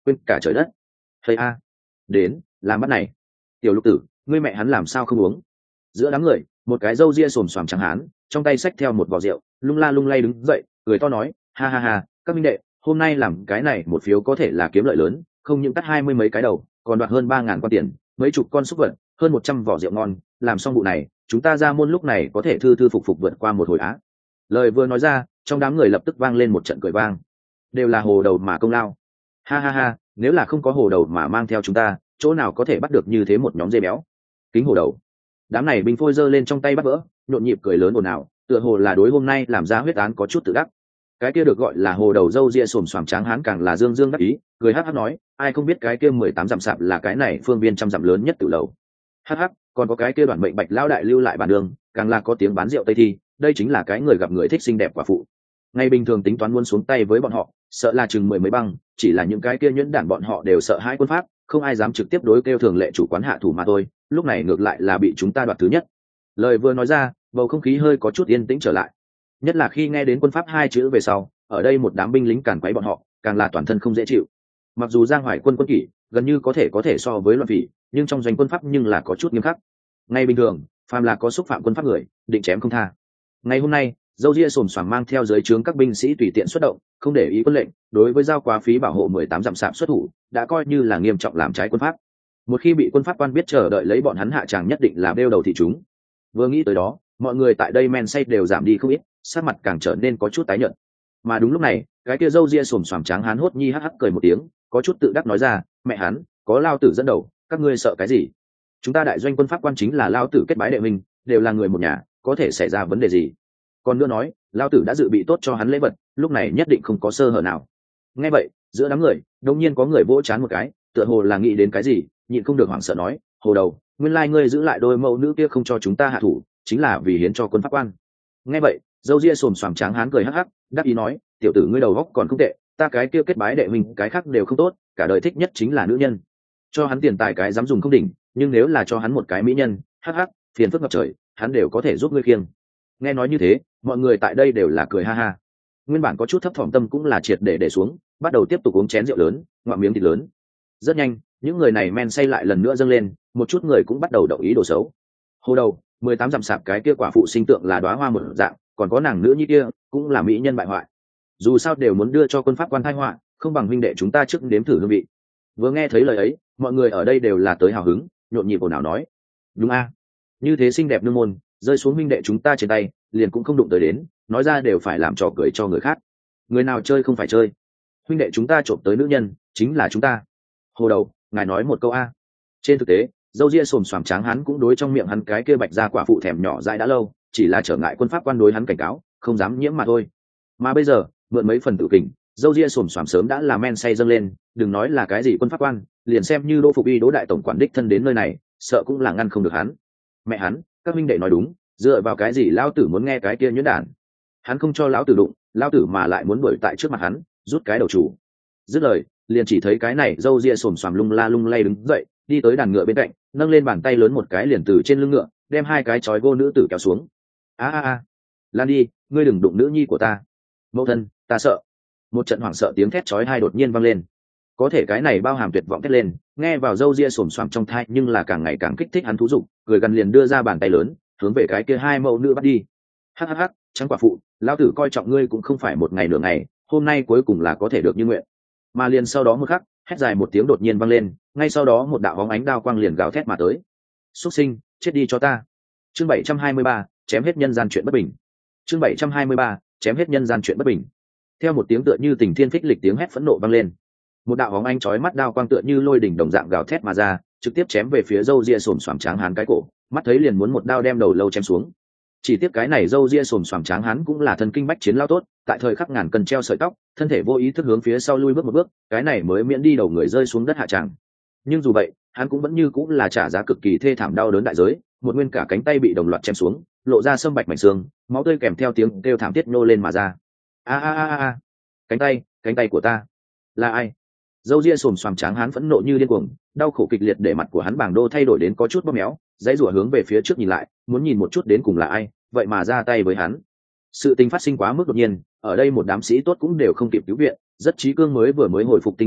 Speaker 1: quên cả trời đất. Thầy a, đến làm bắt này. Tiểu Lục Tử, ngươi mẹ hắn làm sao không uống? Giữa đám người, một cái râu ria xồm xoàm trắng hán, trong tay xách theo một vò rượu, lung la lung lay đứng dậy, cười to nói, ha ha ha, các minh đệ, hôm nay làm cái này một phiếu có thể là kiếm lợi lớn, không những cắt hai mươi mấy cái đầu, còn đoạt hơn ba ngàn quan tiền, mấy chục con súc vật, hơn một trăm vỏ rượu ngon, làm xong vụ này, chúng ta ra môn lúc này có thể thư thư phục phục vượt qua một hồi á. Lời vừa nói ra, trong đám người lập tức vang lên một trận cười vang. Đều là hồ đầu mà công lao. Ha ha ha, nếu là không có hồ đầu mà mang theo chúng ta, chỗ nào có thể bắt được như thế một nhóm dê béo. Kính hồ đầu. Đám này binh phôi giơ lên trong tay bắt vỡ, nhộn nhịp cười lớn ồn ào, tựa hồ là đối hôm nay làm ra huyết án có chút tự đắc. Cái kia được gọi là hồ đầu râu ria xồm xoàm tráng hán càng là dương dương đắc ý, cười hắc hắc nói, ai không biết cái kia mười tám dặm sạp là cái này phương viên trăm dặm lớn nhất tự lầu. Hắc hắc, còn có cái kia đoàn mệnh bạch lao đại lưu lại bản đường, càng là có tiếng bán rượu tây thi, đây chính là cái người gặp người thích xinh đẹp quả phụ. Ngày bình thường tính toán muốn xuống tay với bọn họ, sợ là chừng mười mấy băng, chỉ là những cái kia nhuyễn đản bọn họ đều sợ hãi quân pháp, không ai dám trực tiếp đối kêu thường lệ chủ quán hạ thủ mà thôi, lúc này ngược lại là bị chúng ta đoạt thứ nhất. Lời vừa nói ra, bầu không khí hơi có chút yên tĩnh trở lại, nhất là khi nghe đến quân pháp hai chữ về sau, ở đây một đám binh lính càn quấy bọn họ, càng là toàn thân không dễ chịu. Mặc dù Giang Hoài quân quân kỷ gần như có thể có thể so với loạn phỉ, nhưng trong doanh quân pháp nhưng là có chút nghiêm khắc. Ngay bình thường, phàm là có xúc phạm quân pháp người, định chém không tha. Ngày hôm nay, dâu ria xồm xoàm mang theo dưới trướng các binh sĩ tùy tiện xuất động, không để ý quân lệnh, đối với giao quá phí bảo hộ mười tám dặm sạp xuất thủ, đã coi như là nghiêm trọng làm trái quân pháp. Một khi bị quân pháp quan biết chờ đợi lấy bọn hắn hạ tràng nhất định là đeo đầu thị chúng. Vừa nghĩ tới đó, mọi người tại đây men say đều giảm đi không ít, sắc mặt càng trở nên có chút tái nhợt. Mà đúng lúc này, cái kia râu ria xồm xoàm tráng hán hốt nhi hắc hắc cười một tiếng, có chút tự đắc nói ra, mẹ hắn, có lao tử dẫn đầu, các ngươi sợ cái gì? Chúng ta đại doanh quân pháp quan chính là lao tử kết bái đệ minh, đều là người một nhà, có thể xảy ra vấn đề gì? Còn nữa nói, lao tử đã dự bị tốt cho hắn lễ vật, lúc này nhất định không có sơ hở nào. Nghe vậy, giữa đám người, đột nhiên có người vỗ chán một cái, tựa hồ là nghĩ đến cái gì, nhịn không được hoảng sợ nói, hồ đầu, nguyên lai ngươi giữ lại đôi mẫu nữ kia không cho chúng ta hạ thủ, chính là vì hiến cho quân pháp quan. Nghe vậy, dâu ria xồm xoàm tráng hán cười hắc hắc, đáp ý nói, tiểu tử ngươi đầu góc còn không tệ, ta cái kia kết bái đệ minh cái khác đều không tốt, cả đời thích nhất chính là nữ nhân. Cho hắn tiền tài cái dám dùng không đỉnh, nhưng nếu là cho hắn một cái mỹ nhân, hắc hắc, phiền phức ngập trời, hắn đều có thể giúp ngươi khiêng. Nghe nói như thế, mọi người tại đây đều là cười ha ha. Nguyên bản có chút thấp thỏm tâm cũng là triệt để để xuống, bắt đầu tiếp tục uống chén rượu lớn, ngoạm miếng thịt lớn. Rất nhanh, những người này men say lại lần nữa dâng lên, một chút người cũng bắt đầu động ý đồ xấu. Hồ đầu, mười tám dặm sạp cái kia quả phụ sinh tượng là đóa hoa một dạng, còn có nàng nữ như kia, cũng là mỹ nhân bại hoại. Dù sao đều muốn đưa cho quân pháp quan thai họa, không bằng huynh đệ chúng ta trước đếm thử hương vị. Vừa nghe thấy lời ấy, mọi người ở đây đều là tới hào hứng, nhộn nhịp ồn ào nói, đúng a, như thế xinh đẹp nương môn, rơi xuống huynh đệ chúng ta trên tay, liền cũng không đụng tới đến, nói ra đều phải làm trò cười cho người khác. Người nào chơi không phải chơi, huynh đệ chúng ta trộm tới nữ nhân, chính là chúng ta. Hồ đầu, ngài nói một câu a. Trên thực tế, dâu ria xồm xoàm tráng hắn cũng đối trong miệng hắn cái kia bạch ra quả phụ thèm nhỏ dại đã lâu, chỉ là trở ngại quân pháp quan đối hắn cảnh cáo, không dám nhiễm mà thôi. Mà bây giờ, mượn mấy phần tự kình, dâu ria xồm xoàm sớm đã là men say dâng lên, đừng nói là cái gì quân pháp quan, liền xem như Đỗ Phục Y Đỗ đại tổng quản đích thân đến nơi này, sợ cũng là ngăn không được hắn. Mẹ hắn, các huynh đệ nói đúng, dựa vào cái gì lão tử muốn nghe cái kia nhuyễn đản? Hắn không cho lão tử đụng, lão tử mà lại muốn đuổi tại trước mặt hắn, rút cái đầu chủ. Dứt lời, liền chỉ thấy cái này dâu ria xồm xoàm lung la lung lay đứng dậy, đi tới đàn ngựa bên cạnh, nâng lên bàn tay lớn một cái liền từ trên lưng ngựa, đem hai cái chói gô nữ tử kéo xuống. A a a, lan đi, ngươi đừng đụng nữ nhi của ta. Mẫu thân, ta sợ. Một trận hoảng sợ tiếng thét chói tai đột nhiên vang lên. Có thể cái này bao hàm tuyệt vọng thét lên, nghe vào dâu ria xồm xoàm trong thai nhưng là càng ngày càng kích thích hắn thú dục, cười gần liền đưa ra bàn tay lớn, hướng về cái kia hai mẫu nữ bắt đi. Hắc hắc hắc, trắng quả phụ, lão tử coi trọng ngươi cũng không phải một ngày nửa ngày, hôm nay cuối cùng là có thể được như nguyện. Mà liền sau đó một khắc, hét dài một tiếng đột nhiên vang lên, ngay sau đó một đạo bóng ánh đao quang liền gào thét mà tới. Xuất sinh, chết đi cho ta. Chương bảy trăm hai mươi ba, chém hết nhân gian chuyện bất bình. Chương bảy trăm hai mươi ba, chém hết nhân gian chuyện bất bình. Theo một tiếng tựa như tình thiên phích lịch tiếng hét phẫn nộ vang lên, một đạo bóng ánh chói mắt đao quang tựa như lôi đỉnh đồng dạng gào thét mà ra, trực tiếp chém về phía râu ria xồm xoàm tráng hán cái cổ, mắt thấy liền muốn một đao đem đầu lâu chém xuống. Chỉ tiếc cái này râu ria xồm xoàm tráng hán cũng là thân kinh bách chiến lao tốt, tại thời khắc ngàn cân treo sợi tóc, thân thể vô ý thức hướng phía sau lui bước một bước, cái này mới miễn đi đầu người rơi xuống đất hạ tràng. Nhưng dù vậy, hắn cũng vẫn như cũng là trả giá cực kỳ thê thảm đau đớn đại giới, một nguyên cả cánh tay bị đồng loạt chém xuống, lộ ra sâm bạch mảnh xương, máu tươi kèm theo tiếng kêu thảm thiết nô lên mà ra. A a a a, cánh tay, cánh tay của ta. Là ai? Dâu ria xồm xoàm tráng hán phẫn nộ như điên cuồng, đau khổ kịch liệt để mặt của hắn bảng đô thay đổi đến có chút bóp méo, dãy rủa hướng về phía trước nhìn lại, muốn nhìn một chút đến cùng là ai, vậy mà ra tay với hắn. Sự tình phát sinh quá mức đột nhiên, ở đây một đám sĩ tốt cũng đều không kịp cứu viện, rất trí cương mới vừa mới hồi phục tinh thần lại,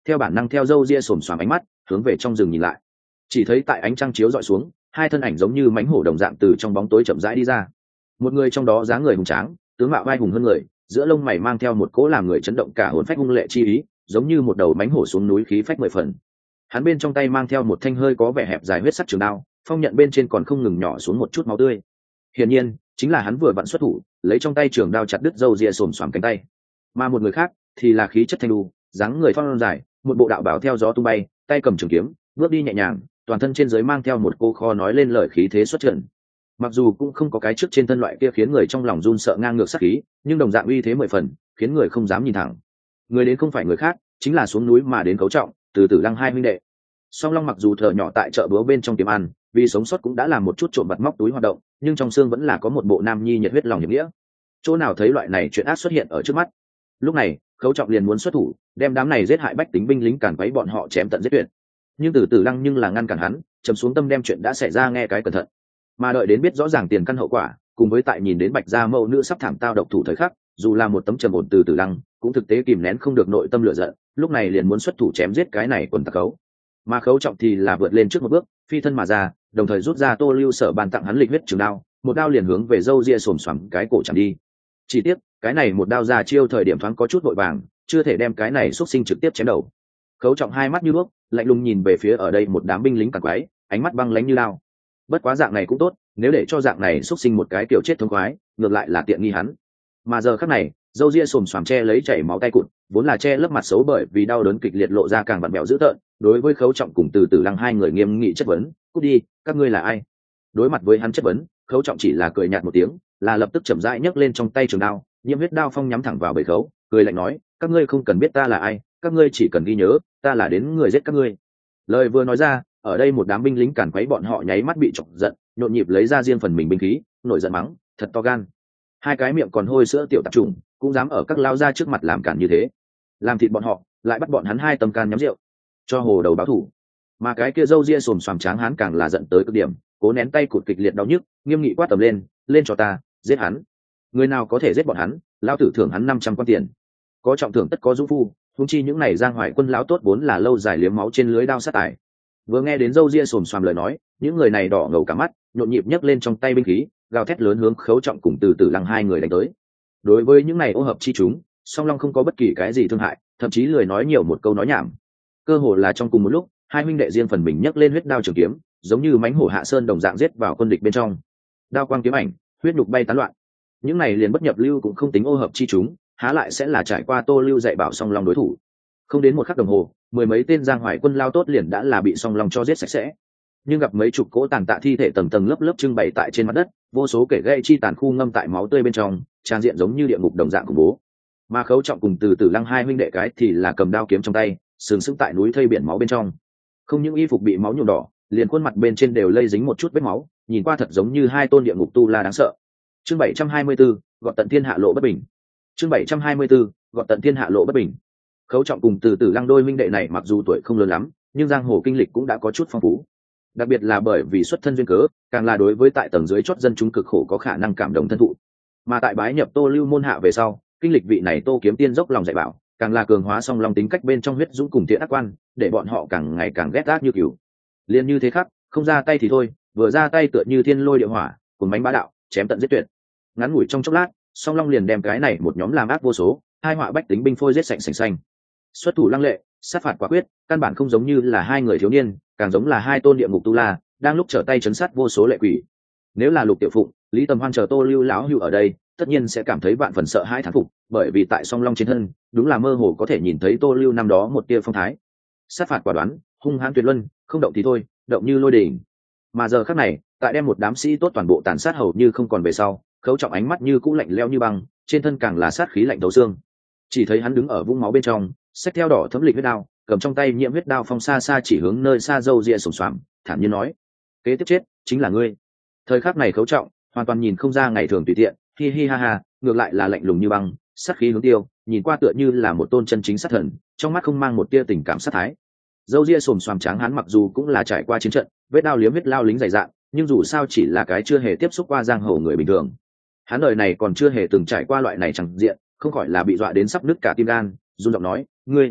Speaker 1: theo bản năng theo râu ria xồm xoàm ánh mắt hướng về trong rừng nhìn lại. Chỉ thấy tại ánh trăng chiếu dọi xuống, hai thân ảnh giống như mãnh hổ đồng dạng từ trong bóng tối chậm rãi đi ra. Một người trong đó dáng người hùng tráng, tướng mạo vai hùng hơn người, giữa lông mày mang theo một cỗ làm người chấn động cả hồn phách hung lệ chi ý, giống như một đầu mãnh hổ xuống núi khí phách mười phần. Hắn bên trong tay mang theo một thanh hơi có vẻ hẹp dài huyết sắc trường đao, phong nhận bên trên còn không ngừng nhỏ xuống một chút máu tươi. Hiển nhiên, chính là hắn vừa vặn xuất thủ, lấy trong tay trường đao chặt đứt râu ria xồm xoàm cánh tay. Mà một người khác thì là khí chất thanh đu, dáng người thon dài, một bộ đạo bào theo gió tung bay, tay cầm trường kiếm, bước đi nhẹ nhàng, toàn thân trên dưới mang theo một cô kho nói lên lời khí thế xuất trận. Mặc dù cũng không có cái trước trên thân loại kia khiến người trong lòng run sợ ngang ngược sát khí, nhưng đồng dạng uy thế mười phần, khiến người không dám nhìn thẳng. Người đến không phải người khác, chính là xuống núi mà đến Cấu Trọng, từ Tử Lăng hai huynh đệ. Song Long mặc dù thở nhỏ tại chợ búa bên trong kiếm ăn, vì sống sót cũng đã làm một chút trộm vặt móc túi hoạt động, nhưng trong xương vẫn là có một bộ nam nhi nhiệt huyết lòng hiệp nghĩa. Chỗ nào thấy loại này chuyện ác xuất hiện ở trước mắt. Lúc này, Cấu Trọng liền muốn xuất thủ, đem đám này giết hại bách tính binh lính càn quấy bọn họ chém tận giết tuyệt. Nhưng Từ Tử Lăng nhưng là ngăn cản hắn, trầm xuống tâm đem chuyện đã xảy ra nghe cái cẩn thận. Mà đợi đến biết rõ ràng tiền căn hậu quả, cùng với tại nhìn đến Bạch gia mẫu nữ sắp thảm tao độc thủ thời khắc, dù là một tấm trầm ổn Từ Tử Lăng, cũng thực tế kìm nén không được nội tâm lửa giận, lúc này liền muốn xuất thủ chém giết cái này quần tặc Cấu. Mà Cấu Trọng thì là vượt lên trước một bước, phi thân mà ra, đồng thời rút ra Tô Lưu Sở bàn tặng hắn lịch huyết trường đao, một đao liền hướng về râu ria xồm xoàm cái cổ chạm đi. Chỉ tiếc, cái này một đao ra chiêu thời điểm thoáng có chút vội vàng, chưa thể đem cái này xuất sinh trực tiếp chém đầu. Cấu Trọng hai mắt như đuốc, lạnh lùng nhìn về phía ở đây một đám binh lính càn quái, ánh mắt băng lãnh như lao. Bất quá dạng này cũng tốt, nếu để cho dạng này xuất sinh một cái kiểu chết thống khoái, ngược lại là tiện nghi hắn. Mà giờ khắc này, râu ria xồm xoàm che lấy chảy máu tay cụt, vốn là che lớp mặt xấu bởi vì đau đớn kịch liệt lộ ra càng vặn vẹo dữ tợn. Đối với Cấu Trọng cùng Từ Tử Lăng hai người nghiêm nghị chất vấn, cút đi, các ngươi là ai? Đối mặt với hắn chất vấn, Cấu Trọng chỉ là cười nhạt một tiếng, là lập tức chậm rãi nhấc lên trong tay trường đao, nhiễm huyết đao phong nhắm thẳng vào bầy Khấu, cười lạnh nói, các ngươi không cần biết ta là ai, các ngươi chỉ cần ghi nhớ, ta là đến người giết các ngươi. Lời vừa nói ra, ở đây một đám binh lính càn quấy bọn họ nháy mắt bị chọc giận, nhộn nhịp lấy ra riêng phần mình binh khí, nổi giận mắng, thật to gan. Hai cái miệng còn hôi sữa tiểu tạp trùng, cũng dám ở các lao ra trước mặt làm cản như thế. Làm thịt bọn họ, lại bắt bọn hắn hai tấm can nhắm rượu, cho hồ đầu báo thủ. Mà cái kia râu ria xồm xoàm tráng hắn càng là giận tới cực điểm, cố nén tay cụt kịch liệt đau nhức, nghiêm nghị quát tầm lên, lên cho ta, giết hắn. Người nào có thể giết bọn hắn, lao tử thưởng hắn năm trăm quan tiền. Có trọng thưởng tất có dũng phu, huống chi những này giang hoài quân lão tốt vốn là lâu dài liếm máu trên lưới đao sát tài. Vừa nghe đến râu ria xồm xoàm lời nói, những người này đỏ ngầu cả mắt, nhộn nhịp nhấc lên trong tay binh khí, gào thét lớn hướng Cấu Trọng cùng Từ Tử Lăng hai người đánh tới. Đối với những này ô hợp chi chúng, Song Long không có bất kỳ cái gì thương hại, thậm chí lười nói nhiều một câu nói nhảm. Cơ hồ là trong cùng một lúc, hai huynh đệ riêng phần mình nhấc lên huyết đao trường kiếm, giống như mãnh hổ hạ sơn đồng dạng giết vào quân địch bên trong. Đao quang kiếm ảnh, huyết nhục bay tán loạn. Những này liền bất nhập lưu cũng không tính ô hợp chi chúng, há lại sẽ là trải qua Tô Lưu dạy bảo Song Long đối thủ. Không đến một khắc đồng hồ, mười mấy tên giang hoài quân lao tốt liền đã là bị Song Long cho giết sạch sẽ. Nhưng gặp mấy chục cỗ tàn tạ thi thể tầng tầng lớp lớp trưng bày tại trên mặt đất, vô số kẻ gây chi tàn khu ngâm tại máu tươi bên trong, trang diện giống như địa ngục đồng dạng khủng bố. Mà Cấu Trọng cùng Từ Tử Lăng hai huynh đệ cái thì là cầm đao kiếm trong tay, sừng sững tại núi thây biển máu bên trong. Không những y phục bị máu nhuộm đỏ, liền khuôn mặt bên trên đều lây dính một chút vết máu, nhìn qua thật giống như hai tôn địa ngục tu la đáng sợ. Chương bảy trăm hai mươi tư, gọt tận thiên hạ lộ bất bình. Chương bảy trăm hai mươi tư, gọt tận thiên hạ lộ bất bình. Cấu Trọng cùng Từ Tử Lăng đôi huynh đệ này mặc dù tuổi không lớn lắm, nhưng giang hồ kinh lịch cũng đã có chút phong phú. Đặc biệt là bởi vì xuất thân duyên cớ, càng là đối với tại tầng dưới chót dân chúng cực khổ có khả năng cảm động thân thụ. Mà tại bái nhập Tô Lưu môn hạ về sau, kinh lịch vị này Tô Kiếm Tiên dốc lòng dạy bảo, càng là cường hóa Song Long tính cách bên trong huyết dũng cùng thiện ác quan, để bọn họ càng ngày càng ghét ác như cừu. Liên như thế khắc, không ra tay thì thôi, vừa ra tay tựa như thiên lôi địa hỏa, cuốn bánh bá đạo, chém tận giết tuyệt. Ngắn ngủi trong chốc lát, Song Long liền đem cái này một nhóm làm ác vô số, hai họa bách tính binh phôi giết sạch sành xanh. Xuất thủ lăng lệ, sát phạt quả quyết, căn bản không giống như là hai người thiếu niên, càng giống là hai tôn địa ngục tu la, đang lúc trở tay chấn sát vô số lệ quỷ. Nếu là Lục Tiểu Phụng, Lý Tầm Hoan chờ Tô Lưu lão hưu ở đây, tất nhiên sẽ cảm thấy vạn phần sợ hãi thán phục, bởi vì tại Song Long trên thân, đúng là mơ hồ có thể nhìn thấy Tô Lưu năm đó một tia phong thái. Sát phạt quả đoán, hung hãn tuyệt luân, không động thì thôi, động như lôi đình. Mà giờ khắc này, tại đem một đám sĩ tốt toàn bộ tàn sát hầu như không còn về sau, Cấu Trọng ánh mắt như cũ lạnh lẽo như băng, trên thân càng là sát khí lạnh thấu xương. Chỉ thấy hắn đứng ở vũng máu bên trong, xách theo đỏ thấm lịch huyết đao, cầm trong tay nhiễm huyết đao phong xa xa chỉ hướng nơi xa râu ria sùng xoàm, thản nhiên nói: kế tiếp chết chính là ngươi. Thời khắc này Cấu Trọng hoàn toàn nhìn không ra ngày thường tùy tiện, hi hi ha ha, ngược lại là lạnh lùng như băng, sát khí hướng tiêu, nhìn qua tựa như là một tôn chân chính sát thần, trong mắt không mang một tia tình cảm sát thái. Râu ria sồm xoàm tráng hắn mặc dù cũng là trải qua chiến trận, vết đao liếm huyết lao lính dày dạn, nhưng dù sao chỉ là cái chưa hề tiếp xúc qua giang hồ người bình thường. Hắn đời này còn chưa hề từng trải qua loại này chẳng diện, không khỏi là bị dọa đến sắp nứt cả tim gan, run giọng nói: ngươi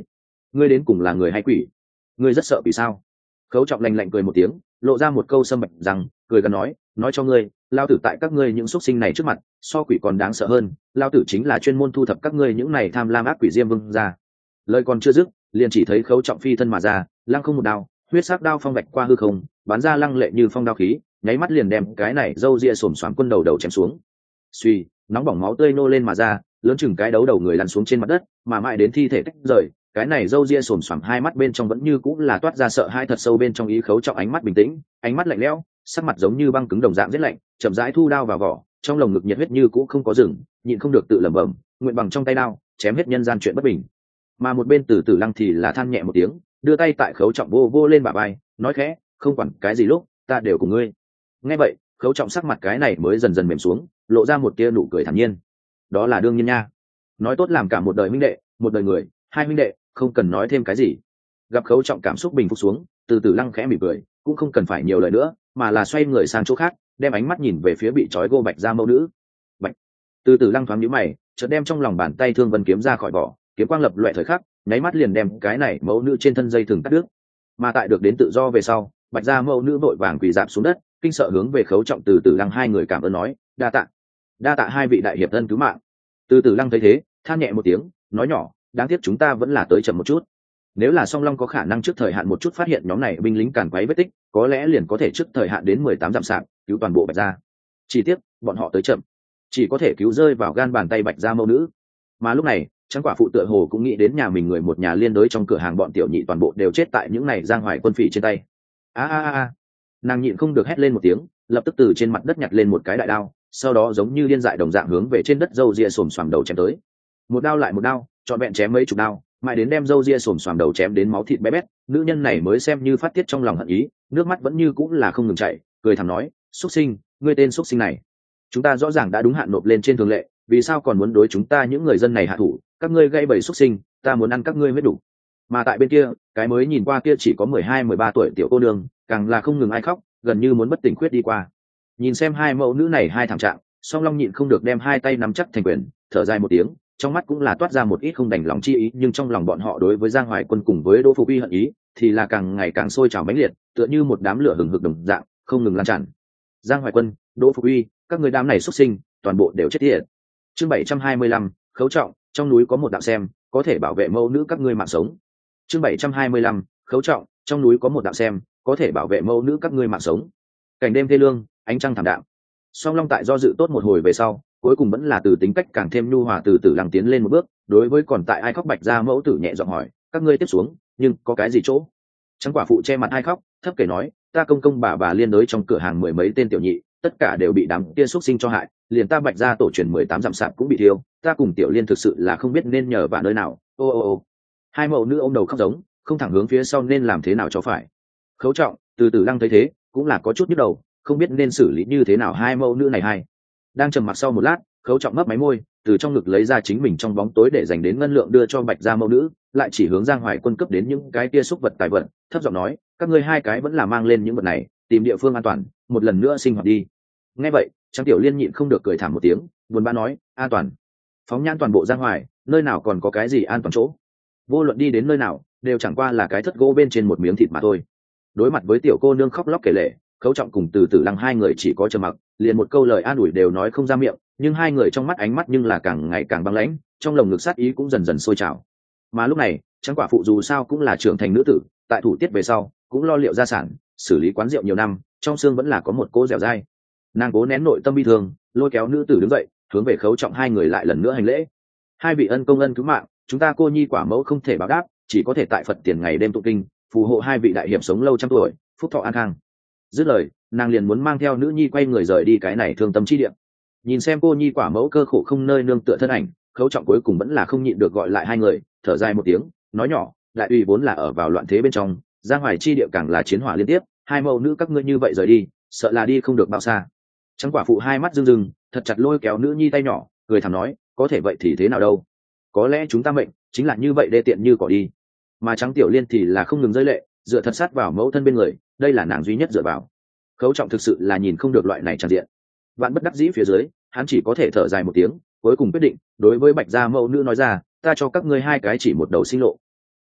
Speaker 1: ngươi đến cùng là người hay quỷ? Ngươi rất sợ quỷ sao? Khấu Trọng lạnh lạnh cười một tiếng, lộ ra một câu sâm bạch rằng, cười gần nói, nói cho ngươi, lao tử tại các ngươi những xuất sinh này trước mặt, so quỷ còn đáng sợ hơn, lao tử chính là chuyên môn thu thập các ngươi những này tham lam ác quỷ diêm vương ra. Lời còn chưa dứt, liền chỉ thấy Khấu Trọng phi thân mà ra, lăng không một đao, huyết sắc đao phong vạch qua hư không, bắn ra lăng lệ như phong đao khí, nháy mắt liền đem cái này râu ria xồm xoàm quân đầu đầu chém xuống. Suy, nóng bỏng máu tươi nô lên mà ra, lớn chừng cái đấu đầu người lăn xuống trên mặt đất, mà mãi đến thi thể tách rời, cái này râu ria xồm xoàm hai mắt bên trong vẫn như cũng là toát ra sợ hãi thật sâu bên trong ý. Khấu Trọng ánh mắt bình tĩnh, ánh mắt lạnh lẽo, sắc mặt giống như băng cứng đồng dạng rất lạnh, chậm rãi thu đao vào vỏ, trong lồng ngực nhiệt huyết như cũ không có dừng, nhịn không được tự lẩm bẩm, nguyện bằng trong tay đao chém hết nhân gian chuyện bất bình. Mà một bên Từ Tử Lăng thì là than nhẹ một tiếng, đưa tay tại Khấu Trọng vô vô lên bả vai, nói khẽ, không quản cái gì lúc, ta đều cùng ngươi. Nghe vậy, Khấu Trọng sắc mặt cái này mới dần dần mềm xuống, lộ ra một tia nụ cười thản nhiên. Đó là đương nhiên nha, nói tốt làm cả một đời huynh đệ, một đời người, hai huynh đệ, không cần nói thêm cái gì. Gặp Khấu Trọng cảm xúc bình phục xuống, Từ Tử Lăng khẽ mỉm cười, cũng không cần phải nhiều lời nữa, mà là xoay người sang chỗ khác, đem ánh mắt nhìn về phía bị trói gô Bạch Gia mẫu nữ. Bạch. Từ Tử Lăng thoáng nhíu mày, chợt đem trong lòng bàn tay Thương Vân kiếm ra khỏi vỏ, kiếm quang lập loè thời khắc, nháy mắt liền đem cái này mẫu nữ trên thân dây thừng cắt đứt. Mà tại được đến tự do về sau, Bạch Gia mẫu nữ vội vàng quỳ rạp xuống đất, kinh sợ hướng về Khấu Trọng Từ Tử Lăng hai người cảm ơn nói, đa tạ, đa tạ hai vị đại hiệp ân cứu mạng. Từ Tử Lăng thấy thế, than nhẹ một tiếng, nói nhỏ, đáng tiếc chúng ta vẫn là tới chậm một chút. Nếu là Song Long có khả năng trước thời hạn một chút phát hiện nhóm này binh lính càn quấy vết tích, có lẽ liền có thể trước thời hạn đến mười tám dặm sạp, cứu toàn bộ Bạch Gia. Chỉ tiếc, bọn họ tới chậm, chỉ có thể cứu rơi vào gan bàn tay Bạch Gia mẫu nữ. Mà lúc này, Trắng Quả Phụ tựa hồ cũng nghĩ đến nhà mình người một nhà liên đới trong cửa hàng bọn tiểu nhị toàn bộ đều chết tại những này giang hoài quân phỉ trên tay. A a a, nàng nhịn không được hét lên một tiếng, lập tức từ trên mặt đất nhặt lên một cái đại đao, sau đó giống như điên dại đồng dạng hướng về trên đất râu ria xồm xoàm đầu chém tới. Một đao lại một đao, trọn vẹn chém mấy chục đao, mãi đến đem râu ria xồm xoàm đầu chém đến máu thịt bé bét, nữ nhân này mới xem như phát tiết trong lòng hận ý, nước mắt vẫn như cũng là không ngừng chảy, cười thầm nói, xuất sinh, ngươi tên xuất sinh này, chúng ta rõ ràng đã đúng hạn nộp lên trên thường lệ, vì sao còn muốn đối chúng ta những người dân này hạ thủ? Các ngươi gây bầy xuất sinh, ta muốn ăn các ngươi mới đủ. Mà tại bên kia, cái mới nhìn qua kia chỉ có mười hai mười ba tuổi tiểu cô nương, càng là không ngừng ai khóc, gần như muốn bất tỉnh khuyết đi qua. Nhìn xem hai mẫu nữ này hai thảm trạng, Song Long nhịn không được đem hai tay nắm chắc thành quyền, thở dài một tiếng, trong mắt cũng là toát ra một ít không đành lòng chi ý, nhưng trong lòng bọn họ đối với Giang Hoài Quân cùng với Đỗ Phục Uy hận ý thì là càng ngày càng sôi trào mãnh liệt, tựa như một đám lửa hừng hực đồng dạng, không ngừng lan tràn. Giang Hoài Quân, Đỗ Phục Uy, các người đám này xuất sinh, toàn bộ đều chết tiệt. Chương bảy trăm hai mươi lăm, Khấu Trọng, trong núi có một đạo xem, có thể bảo vệ mẫu nữ các ngươi mạng sống. Chương bảy trăm hai mươi lăm, Khấu Trọng, trong núi có một đạo xem, có thể bảo vệ mẫu nữ các ngươi mạng sống. Cảnh đêm thê lương, ánh trăng thảm đạm. Song Long tại do dự tốt một hồi về sau, cuối cùng vẫn là từ tính cách càng thêm nhu hòa Từ Tử Lăng tiến lên một bước, đối với còn tại ai khóc Bạch Gia mẫu tử nhẹ giọng hỏi, các ngươi tiếp xuống, nhưng có cái gì chỗ? Trắng Quả Phụ che mặt ai khóc, thấp kể nói, ta công công bà bà liên đới trong cửa hàng mười mấy tên tiểu nhị, tất cả đều bị đám kia xuất sinh cho hại, liền ta Bạch Gia tổ truyền mười tám dặm sạp cũng bị thiêu, ta cùng tiểu liên thực sự là không biết nên nhờ vào nơi nào. Ô ô ô. Hai mẫu nữ ôm đầu khóc giống, không thẳng hướng phía sau nên làm thế nào cho phải. Khấu Trọng, Từ Tử Lăng thấy thế, cũng là có chút nhức đầu, không biết nên xử lý như thế nào hai mẫu nữ này hai. Đang trầm mặc sau một lát, Khấu Trọng mấp máy môi, từ trong ngực lấy ra chính mình trong bóng tối để dành đến ngân lượng đưa cho Bạch Gia mẫu nữ, lại chỉ hướng Giang Hoài Quân cấp đến những cái kia xúc vật tài vật, thấp giọng nói, các ngươi hai cái vẫn là mang lên những vật này, tìm địa phương an toàn, một lần nữa sinh hoạt đi. Nghe vậy, Trang Tiểu Liên nhịn không được cười thảm một tiếng, buồn bã nói, an toàn? Phóng nhãn toàn bộ Giang Hoài, nơi nào còn có cái gì an toàn chỗ? Vô luận đi đến nơi nào, đều chẳng qua là cái thất gỗ bên trên một miếng thịt mà thôi. Đối mặt với tiểu cô nương khóc lóc kể lể, Khấu Trọng cùng Từ Tử Lăng hai người chỉ có trầm mặc, liền một câu lời an ủi đều nói không ra miệng, nhưng hai người trong mắt ánh mắt nhưng là càng ngày càng băng lãnh, trong lồng ngực sát ý cũng dần dần sôi trào. Mà lúc này, Trắng Quả Phụ dù sao cũng là trưởng thành nữ tử, tại thủ tiết về sau, cũng lo liệu gia sản, xử lý quán rượu nhiều năm, trong xương vẫn là có một cô dẻo dai. Nàng cố nén nội tâm bi thương, lôi kéo nữ tử đứng dậy, hướng về Khấu Trọng hai người lại lần nữa hành lễ. Hai vị ân công ân cứu mạng, chúng ta cô nhi quả mẫu không thể báo đáp, chỉ có thể tại Phật tiền ngày đêm tụng kinh, phù hộ hai vị đại hiệp sống lâu trăm tuổi, phúc thọ an khang. Dứt lời, nàng liền muốn mang theo nữ nhi quay người rời đi cái này thương tâm chi địa. Nhìn xem cô nhi quả mẫu cơ khổ không nơi nương tựa thân ảnh, Khấu Trọng cuối cùng vẫn là không nhịn được gọi lại hai người, thở dài một tiếng, nói nhỏ, đại uy vốn là ở vào loạn thế bên trong, Giang Hoài chi địa càng là chiến hỏa liên tiếp, hai mẫu nữ các ngươi như vậy rời đi, sợ là đi không được bao xa. Trắng Quả Phụ hai mắt rưng rưng, thật chặt lôi kéo nữ nhi tay nhỏ, cười thầm nói, có thể vậy thì thế nào đâu, có lẽ chúng ta mệnh chính là như vậy đê tiện như cỏ đi. Mà Trắng Tiểu Liên thì là không ngừng rơi lệ, dựa thật sát vào mẫu thân bên người, đây là nàng duy nhất dựa vào. Khấu Trọng thực sự là nhìn không được loại này tràn diện, vạn bất đắc dĩ phía dưới, hắn chỉ có thể thở dài một tiếng, cuối cùng quyết định đối với Bạch Gia mẫu nữ nói ra, ta cho các ngươi hai cái chỉ một đầu sinh lộ,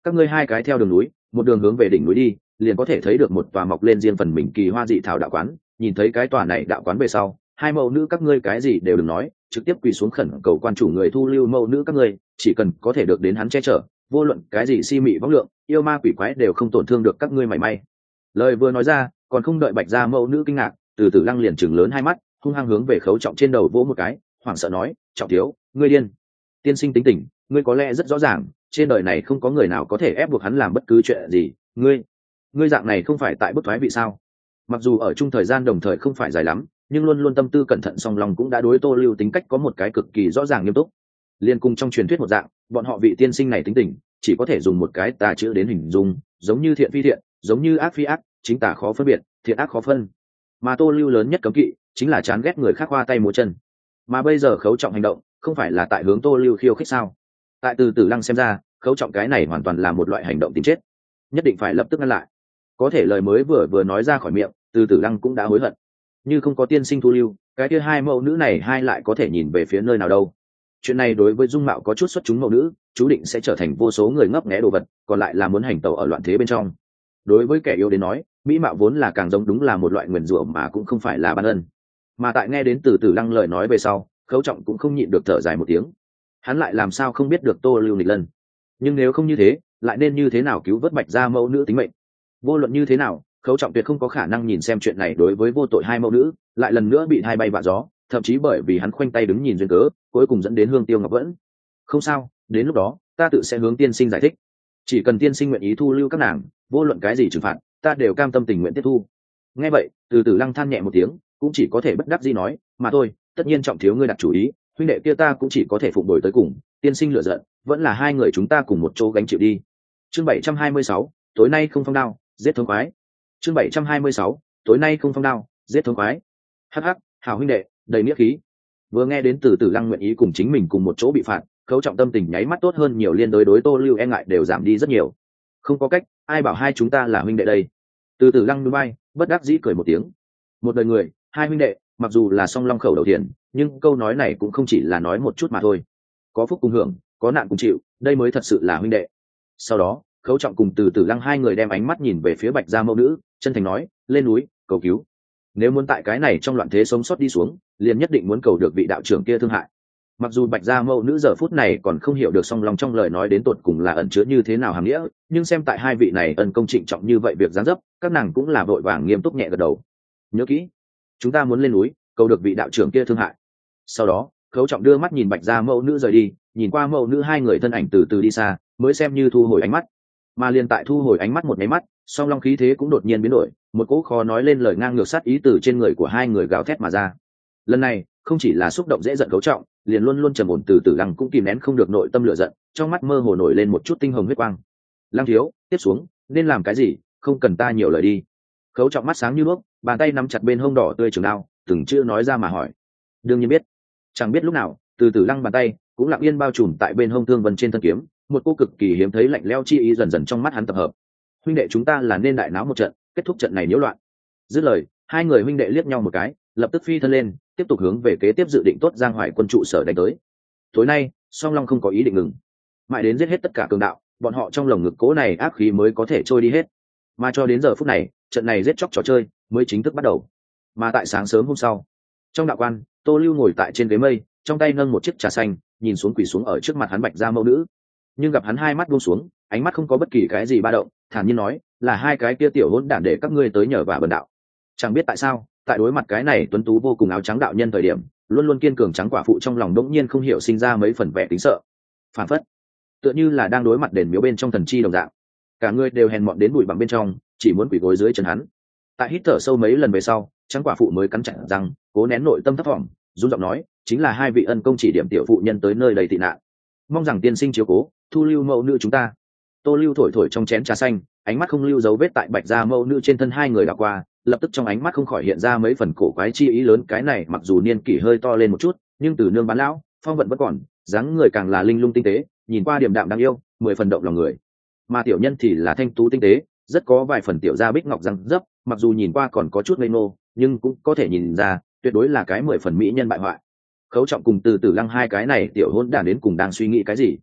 Speaker 1: các ngươi hai cái theo đường núi một đường hướng về đỉnh núi đi, liền có thể thấy được một tòa mọc lên riêng phần mình kỳ hoa dị thảo đạo quán. Nhìn thấy cái tòa này đạo quán về sau, hai mẫu nữ các ngươi cái gì đều đừng nói, trực tiếp quỳ xuống khẩn cầu quan chủ người thu lưu mẫu nữ các ngươi, chỉ cần có thể được đến hắn che chở, vô luận cái gì si mị võng lượng, yêu ma quỷ quái đều không tổn thương được các ngươi mảy may. Lời vừa nói ra, còn không đợi Bạch gia mẫu nữ kinh ngạc, từ từ Lăng liền chừng lớn hai mắt, hung hăng hướng về Khấu Trọng trên đầu vỗ một cái, hoảng sợ nói: "Trọng thiếu, ngươi điên! Tiên sinh tính tình, ngươi có lẽ rất rõ ràng, trên đời này không có người nào có thể ép buộc hắn làm bất cứ chuyện gì, ngươi, ngươi dạng này không phải tại bức thoái vị sao?" Mặc dù ở chung thời gian đồng thời không phải dài lắm, nhưng luôn luôn tâm tư cẩn thận song lòng cũng đã đối Tô Lưu tính cách có một cái cực kỳ rõ ràng nghiêm túc. Liên cùng trong truyền thuyết một dạng, bọn họ vị tiên sinh này tính tình, chỉ có thể dùng một cái tà chữ đến hình dung, giống như thiện phi thiện, giống như ác phi ác, chính tà khó phân biệt, thiện ác khó phân. Mà Tô Lưu lớn nhất cấm kỵ chính là chán ghét người khác khoa tay múa chân. Mà bây giờ Khấu Trọng hành động, không phải là tại hướng Tô Lưu khiêu khích sao? Tại Từ Tử Lăng xem ra, Khấu Trọng cái này hoàn toàn là một loại hành động tìm chết, nhất định phải lập tức ngăn lại. Có thể lời mới vừa vừa nói ra khỏi miệng, Từ Tử Lăng cũng đã hối hận. Như không có tiên sinh thu lưu, cái kia hai mẫu nữ này hai lại có thể nhìn về phía nơi nào đâu? Chuyện này đối với dung mạo có chút xuất chúng mẫu nữ, chú định sẽ trở thành vô số người ngấp nghé đồ vật, còn lại là muốn hành tẩu ở loạn thế bên trong. Đối với kẻ yếu đến nói, mỹ mạo vốn là càng giống đúng là một loại nguyền rủa mà cũng không phải là ban ân. Mà tại nghe đến Từ Tử Lăng lời nói về sau, Khấu Trọng cũng không nhịn được thở dài một tiếng. Hắn lại làm sao không biết được Tô Lưu nghịch lân? Nhưng nếu không như thế, lại nên như thế nào cứu vớt Bạch gia mẫu nữ tính mệnh? Vô luận như thế nào, Khấu Trọng tuyệt không có khả năng nhìn xem chuyện này đối với vô tội hai mẫu nữ lại lần nữa bị hai bay vạ gió, thậm chí bởi vì hắn khoanh tay đứng nhìn duyên cớ, cuối cùng dẫn đến Hương Tiêu Ngọc Vẫn. Không sao, đến lúc đó ta tự sẽ hướng tiên sinh giải thích. Chỉ cần tiên sinh nguyện ý thu lưu các nàng, vô luận cái gì trừng phạt, ta đều cam tâm tình nguyện tiếp thu. Nghe vậy, Từ Tử Lăng than nhẹ một tiếng, cũng chỉ có thể bất đắc dĩ nói, mà thôi, tất nhiên Trọng thiếu ngươi đặt chủ ý, huynh đệ kia ta cũng chỉ có thể phụng đổi tới cùng, tiên sinh lựa giận, vẫn là hai người chúng ta cùng một chỗ gánh chịu đi. Chương bảy trăm hai mươi sáu, tối nay không phong đao, giết thống khoái. Chương bảy trăm hai mươi sáu, tối nay không phong đao, giết thống khoái. Hắc hắc, hảo huynh đệ, đầy nghĩa khí. Vừa nghe đến Từ Tử Lăng nguyện ý cùng chính mình cùng một chỗ bị phạt, Khấu Trọng tâm tình nháy mắt tốt hơn nhiều, liên đối đối Tô Lưu e ngại đều giảm đi rất nhiều. Không có cách, ai bảo hai chúng ta là huynh đệ đây? Từ Tử Lăng núi bay, bất đắc dĩ cười một tiếng. Một đời người, hai huynh đệ, mặc dù là song long khẩu đầu tiền, nhưng câu nói này cũng không chỉ là nói một chút mà thôi. Có phúc cùng hưởng, có nạn cùng chịu, đây mới thật sự là huynh đệ. Sau đó, Khấu Trọng cùng Từ Tử Lăng hai người đem ánh mắt nhìn về phía Bạch gia mẫu nữ, chân thành nói: lên núi cầu cứu. Nếu muốn tại cái này trong loạn thế sống sót đi xuống, liền nhất định muốn cầu được vị đạo trưởng kia thương hại. Mặc dù Bạch gia mẫu nữ giờ phút này còn không hiểu được song long trong lời nói đến tột cùng là ẩn chứa như thế nào hàm nghĩa, nhưng xem tại hai vị này ân công trịnh trọng như vậy việc giáng dấp, các nàng cũng là vội vàng nghiêm túc nhẹ gật đầu. Nhớ kỹ, chúng ta muốn lên núi cầu được vị đạo trưởng kia thương hại. Sau đó, Khấu Trọng đưa mắt nhìn Bạch gia mẫu nữ rời đi, nhìn qua mẫu nữ hai người thân ảnh từ từ đi xa, mới xem như thu hồi ánh mắt. Mà liền tại thu hồi ánh mắt một máy mắt, song long khí thế cũng đột nhiên biến đổi, một cỗ khó nói lên lời ngang ngược sát ý từ trên người của hai người gào thét mà ra. Lần này không chỉ là xúc động dễ giận Khấu Trọng, liền luôn luôn trầm ổn Từ Tử Lăng cũng kìm nén không được nội tâm lửa giận, trong mắt mơ hồ nổi lên một chút tinh hồng huyết quang. Lăng thiếu, tiếp xuống nên làm cái gì, không cần ta nhiều lời đi. Khấu Trọng mắt sáng như đuốc, bàn tay nắm chặt bên hông đỏ tươi trường đao, từng chữ nói ra mà hỏi. Đương nhiên biết. Chẳng biết lúc nào, Từ Tử Lăng bàn tay cũng lặng yên bao trùm tại bên hông thương vân trên thân kiếm, một cô cực kỳ hiếm thấy lạnh lẽo chi ý dần dần trong mắt hắn tập hợp. Huynh đệ chúng ta là nên đại náo một trận, kết thúc trận này nhiễu loạn. Dứt lời, hai người huynh đệ liếc nhau một cái, lập tức phi thân lên, tiếp tục hướng về kế tiếp dự định tốt Giang Hoài quân trụ sở đánh tới. Tối nay, Song Long không có ý định ngừng, mãi đến giết hết tất cả cường đạo, bọn họ trong lồng ngực cố này ác khí mới có thể trôi đi hết. Mà cho đến giờ phút này, trận này giết chóc trò chơi mới chính thức bắt đầu. Mà tại sáng sớm hôm sau, trong đạo quan, Tô Lưu ngồi tại trên ghế mây, trong tay nâng một chiếc trà xanh, nhìn xuống quỳ xuống ở trước mặt hắn Bạch gia mẫu nữ. Nhưng gặp hắn hai mắt buông xuống, ánh mắt không có bất kỳ cái gì ba động, thản nhiên nói, là hai cái kia tiểu hỗn đản để các ngươi tới nhờ vả bần đạo. Chẳng biết tại sao, tại đối mặt cái này tuấn tú vô cùng áo trắng đạo nhân thời điểm, luôn luôn kiên cường trắng quả phụ trong lòng đống nhiên không hiểu sinh ra mấy phần vẻ tính sợ. Phản phất, tựa như là đang đối mặt đền miếu bên trong thần chi đồng dạng, cả người đều hèn mọn đến bụi bằng bên trong, chỉ muốn quỳ gối dưới chân hắn. Tại hít thở sâu mấy lần về sau, trắng quả phụ mới cắn chặt răng, cố nén nội tâm thấp thỏm, run giọng nói, chính là hai vị ân công chỉ điểm tiểu phụ nhân tới nơi đầy tị nạn, mong rằng tiên sinh chiếu cố, thu lưu mẫu nữ chúng ta. Tô Lưu thổi thổi trong chén trà xanh, ánh mắt không lưu dấu vết tại Bạch gia mẫu nữ trên thân hai người đảo qua, lập tức trong ánh mắt không khỏi hiện ra mấy phần cổ quái chi ý lớn. Cái này mặc dù niên kỷ hơi to lên một chút, nhưng từ nương bán lão, phong vận vẫn còn, dáng người càng là linh lung tinh tế, nhìn qua điềm đạm đáng yêu, mười phần động lòng người. Mà tiểu nhân thì là thanh tú tinh tế, rất có vài phần tiểu gia bích ngọc răng dấp, mặc dù nhìn qua còn có chút ngây ngô, nhưng cũng có thể nhìn ra, tuyệt đối là cái mười phần mỹ nhân bại hoại. Khấu Trọng cùng Từ Tử Lăng hai cái này tiểu hỗn đản đến cùng đang suy nghĩ cái gì?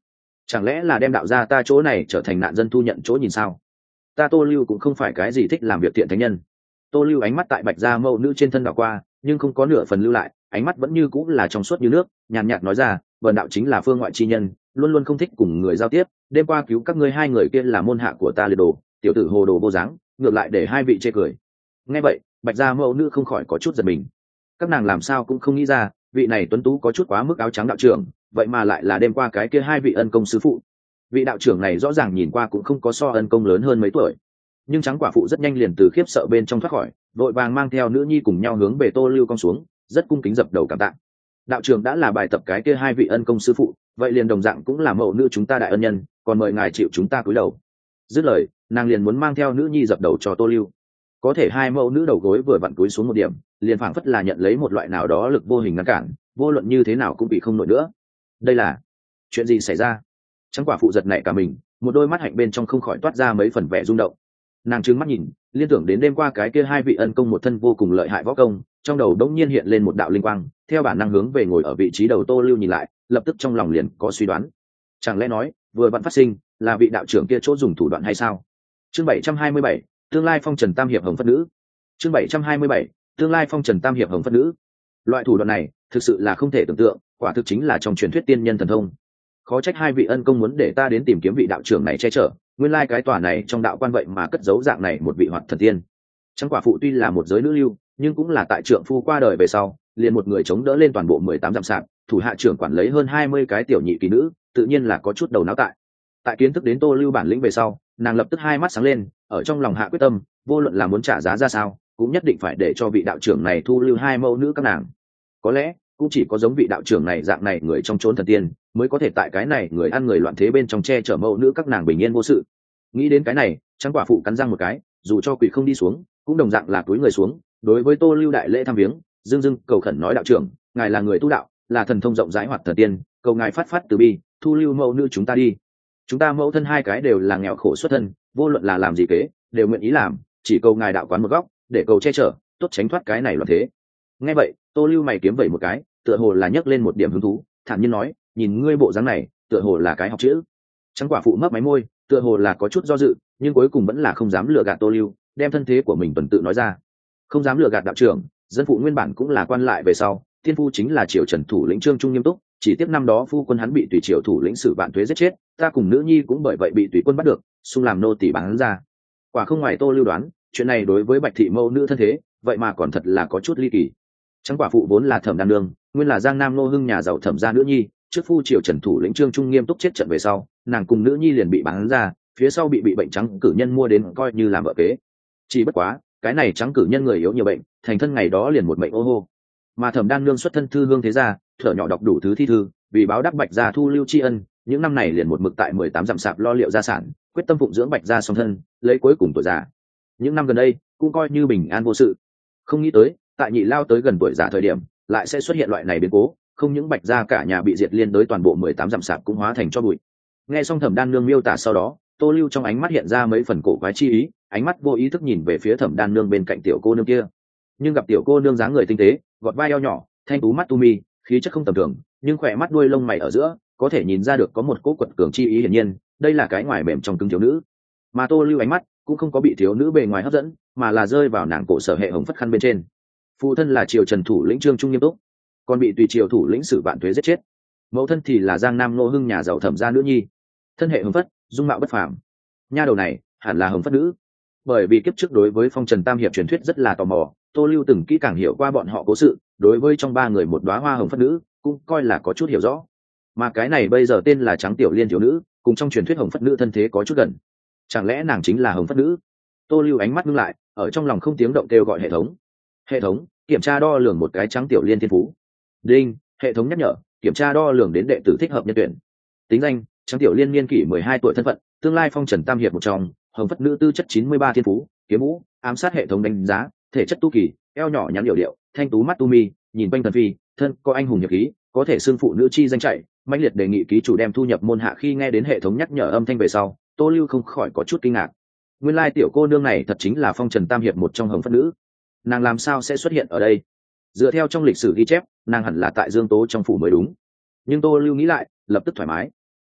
Speaker 1: chẳng lẽ là đem đạo gia ta chỗ này trở thành nạn dân thu nhận chỗ nhìn sao? Ta Tô Lưu cũng không phải cái gì thích làm việc thiện thánh nhân. Tô Lưu ánh mắt tại bạch gia mẫu nữ trên thân đảo qua, nhưng không có nửa phần lưu lại, ánh mắt vẫn như cũng là trong suốt như nước, nhàn nhạt nói ra, vần đạo chính là phương ngoại chi nhân, luôn luôn không thích cùng người giao tiếp, đêm qua cứu các ngươi hai người kia là môn hạ của ta liệt đồ, tiểu tử hồ đồ vô dáng, ngược lại để hai vị chê cười. Nghe vậy, bạch gia mẫu nữ không khỏi có chút giật mình. Các nàng làm sao cũng không nghĩ ra, vị này tuấn tú có chút quá mức áo trắng đạo trưởng, vậy mà lại là đêm qua cái kia hai vị ân công sư phụ. Vị đạo trưởng này rõ ràng nhìn qua cũng không có so ân công lớn hơn mấy tuổi, nhưng trắng quả phụ rất nhanh liền từ khiếp sợ bên trong thoát khỏi, vội vàng mang theo nữ nhi cùng nhau hướng về Tô Lưu cong xuống, rất cung kính dập đầu cảm tạ. Đạo trưởng đã là bài tập cái kia hai vị ân công sư phụ, vậy liền đồng dạng cũng là mẫu nữ chúng ta đại ân nhân, còn mời ngài chịu chúng ta cúi đầu. Dứt lời, nàng liền muốn mang theo nữ nhi dập đầu cho Tô Lưu. Có thể hai mẫu nữ đầu gối vừa vặn cúi xuống một điểm, liền phảng phất là nhận lấy một loại nào đó lực vô hình ngăn cản, vô luận như thế nào cũng bị không nổi nữa. Đây là chuyện gì xảy ra? Trắng quả phụ giật nảy cả mình, một đôi mắt hạnh bên trong không khỏi toát ra mấy phần vẻ rung động. Nàng trừng mắt nhìn, liên tưởng đến đêm qua cái kia hai vị ân công một thân vô cùng lợi hại võ công, trong đầu đống nhiên hiện lên một đạo linh quang, theo bản năng hướng về ngồi ở vị trí đầu Tô Lưu nhìn lại, lập tức trong lòng liền có suy đoán. Chẳng lẽ nói, vừa vặn phát sinh, là vị đạo trưởng kia chỗ dùng thủ đoạn hay sao? Chương bảy trăm hai mươi bảy, tương lai phong trần tam hiệp hồng phất nữ. Chương bảy trăm hai mươi bảy, tương lai phong trần tam hiệp hồng phất nữ. Loại thủ đoạn này, thực sự là không thể tưởng tượng, quả thực chính là trong truyền thuyết tiên nhân thần thông. Khó trách hai vị ân công muốn để ta đến tìm kiếm vị đạo trưởng này che chở, nguyên lai cái tòa này trong đạo quan vậy mà cất giấu dạng này một vị hoạt thần tiên. Trắng quả phụ tuy là một giới nữ lưu, nhưng cũng là tại trượng phu qua đời về sau, liền một người chống đỡ lên toàn bộ mười tám dặm sạp, thủ hạ trưởng quản lấy hơn hai mươi cái tiểu nhị kỳ nữ, tự nhiên là có chút đầu não tại. Tại kiến thức đến Tô Lưu bản lĩnh về sau, nàng lập tức hai mắt sáng lên, ở trong lòng hạ quyết tâm, vô luận là muốn trả giá ra sao, cũng nhất định phải để cho vị đạo trưởng này thu lưu hai mẫu nữ các nàng. Có lẽ cũng chỉ có giống vị đạo trưởng này dạng này người trong chốn thần tiên, mới có thể tại cái này người ăn người loạn thế bên trong che chở mẫu nữ các nàng bình yên vô sự. Nghĩ đến cái này, Trắng quả phụ cắn răng một cái, dù cho quỷ không đi xuống, cũng đồng dạng là túi người xuống, đối với Tô Lưu đại lễ thăm viếng, dưng dưng cầu khẩn nói, đạo trưởng, ngài là người tu đạo, là thần thông rộng rãi hoạt thần tiên, cầu ngài phát phát từ bi, thu lưu mẫu nữ chúng ta đi. Chúng ta mẫu thân hai cái đều là nghèo khổ xuất thân, vô luận là làm gì kế, đều nguyện ý làm, chỉ cầu ngài đạo quán một góc, để cầu che chở, tốt tránh thoát cái này loạn thế. Nghe vậy, Tô Lưu mày kiếm vẩy một cái, tựa hồ là nhấc lên một điểm hứng thú, thản nhiên nói, nhìn ngươi bộ dáng này, tựa hồ là cái học chữ. Trắng quả phụ mấp máy môi, tựa hồ là có chút do dự, nhưng cuối cùng vẫn là không dám lừa gạt Tô Lưu, đem thân thế của mình tuần tự nói ra. Không dám lừa gạt đạo trưởng, dân phụ nguyên bản cũng là quan lại về sau, thiên phu chính là triều Trần thủ lĩnh Trương Trung nghiêm túc, chỉ tiếp năm đó phu quân hắn bị tùy triều thủ lĩnh Sử Vạn Tuế giết chết, ta cùng nữ nhi cũng bởi vậy bị tùy quân bắt được, xung làm nô tỳ bán ra. Quả không ngoài Tô Lưu đoán, chuyện này đối với Bạch thị mẫu nữ thân thế, vậy mà còn thật là có chút ly kỳ. Trắng quả phụ vốn là Thẩm Đan Nương, nguyên là Giang Nam nô hưng nhà giàu Thẩm gia nữ nhi, trước phu triều Trần thủ lĩnh Trương Trung nghiêm túc chết trận về sau, nàng cùng nữ nhi liền bị bán ra, phía sau bị bị bệnh trắng cử nhân mua đến coi như làm vợ kế. Chỉ bất quá, cái này trắng cử nhân người yếu nhiều bệnh, thành thân ngày đó liền một mệnh ô hô. Mà Thẩm Đan Nương xuất thân thư hương thế gia, thở nhỏ đọc đủ thứ thi thư, vì báo đáp Bạch gia thu lưu tri ân, những năm này liền một mực tại mười tám dặm sạp lo liệu gia sản, quyết tâm phụng dưỡng Bạch gia song thân, lấy cuối cùng tuổi già. Những năm gần đây, cũng coi như bình an vô sự. Không nghĩ tới, tại nhị lao tới gần tuổi già thời điểm, lại sẽ xuất hiện loại này biến cố, không những Bạch gia cả nhà bị diệt liên đối toàn bộ mười tám dặm sạp cũng hóa thành cho bụi. Nghe xong Thẩm Đan Nương miêu tả sau đó, Tô Lưu trong ánh mắt hiện ra mấy phần cổ quái chi ý, ánh mắt vô ý thức nhìn về phía Thẩm Đan Nương bên cạnh tiểu cô nương kia. Nhưng gặp tiểu cô nương dáng người tinh tế, gọt vai eo nhỏ, thanh tú mắt tu mi, khí chất không tầm thường, nhưng khỏe mắt đuôi lông mày ở giữa, có thể nhìn ra được có một cỗ quật cường chi ý hiển nhiên, đây là cái ngoài mềm trong cứng thiếu nữ. Mà Tô Lưu ánh mắt cũng không có bị thiếu nữ bề ngoài hấp dẫn, mà là rơi vào nàng cổ sở hệ hồng phất khăn bên trên. Phụ thân là triều Trần thủ lĩnh Trương Trung nghiêm túc, còn bị tùy triều thủ lĩnh Sử Vạn Tuế giết chết. Mẫu thân thì là Giang Nam nô hưng nhà giàu Thẩm gia nữ nhi, thân hệ hồng phất, dung mạo bất phàm. Nha đầu này hẳn là hồng phất nữ. Bởi vì kiếp trước đối với phong trần tam hiệp truyền thuyết rất là tò mò, Tô Lưu từng kỹ càng hiểu qua bọn họ cố sự, đối với trong ba người một đóa hoa hồng phất nữ cũng coi là có chút hiểu rõ. Mà cái này bây giờ tên là Trắng Tiểu Liên thiếu nữ, cùng trong truyền thuyết hồng phất nữ thân thế có chút gần. Chẳng lẽ nàng chính là hồng phất nữ? Tô Lưu ánh mắt ngưng lại, ở trong lòng không tiếng động kêu gọi hệ thống. Hệ thống, kiểm tra đo lường một cái Trắng Tiểu Liên thiên phú. Đinh, hệ thống nhắc nhở, kiểm tra đo lường đến đệ tử thích hợp nhân tuyển. Tính danh, Trắng Tiểu Liên niên kỷ mười hai tuổi, thân phận, tương lai phong trần tam hiệp một trong, hồng phất nữ tư chất chín mươi ba thiên phú, kiếm vũ, ám sát hệ thống đánh giá, thể chất tu kỳ, eo nhỏ nhắn điệu điệu, thanh tú mắt tu mi, nhìn quanh thần phi, thân có anh hùng hiệp khí, có thể xưng phụ nữ chi danh chạy, mãnh liệt đề nghị ký chủ đem thu nhập môn hạ. Khi nghe đến hệ thống nhắc nhở âm thanh về sau, Tô Lưu không khỏi có chút kinh ngạc. Nguyên lai tiểu cô nương này thật chính là phong trần tam hiệp một trong hồng phất nữ. Nàng làm sao sẽ xuất hiện ở đây? Dựa theo trong lịch sử ghi chép, nàng hẳn là tại Dương Tố trong phủ mới đúng. Nhưng Tô Lưu nghĩ lại, lập tức thoải mái.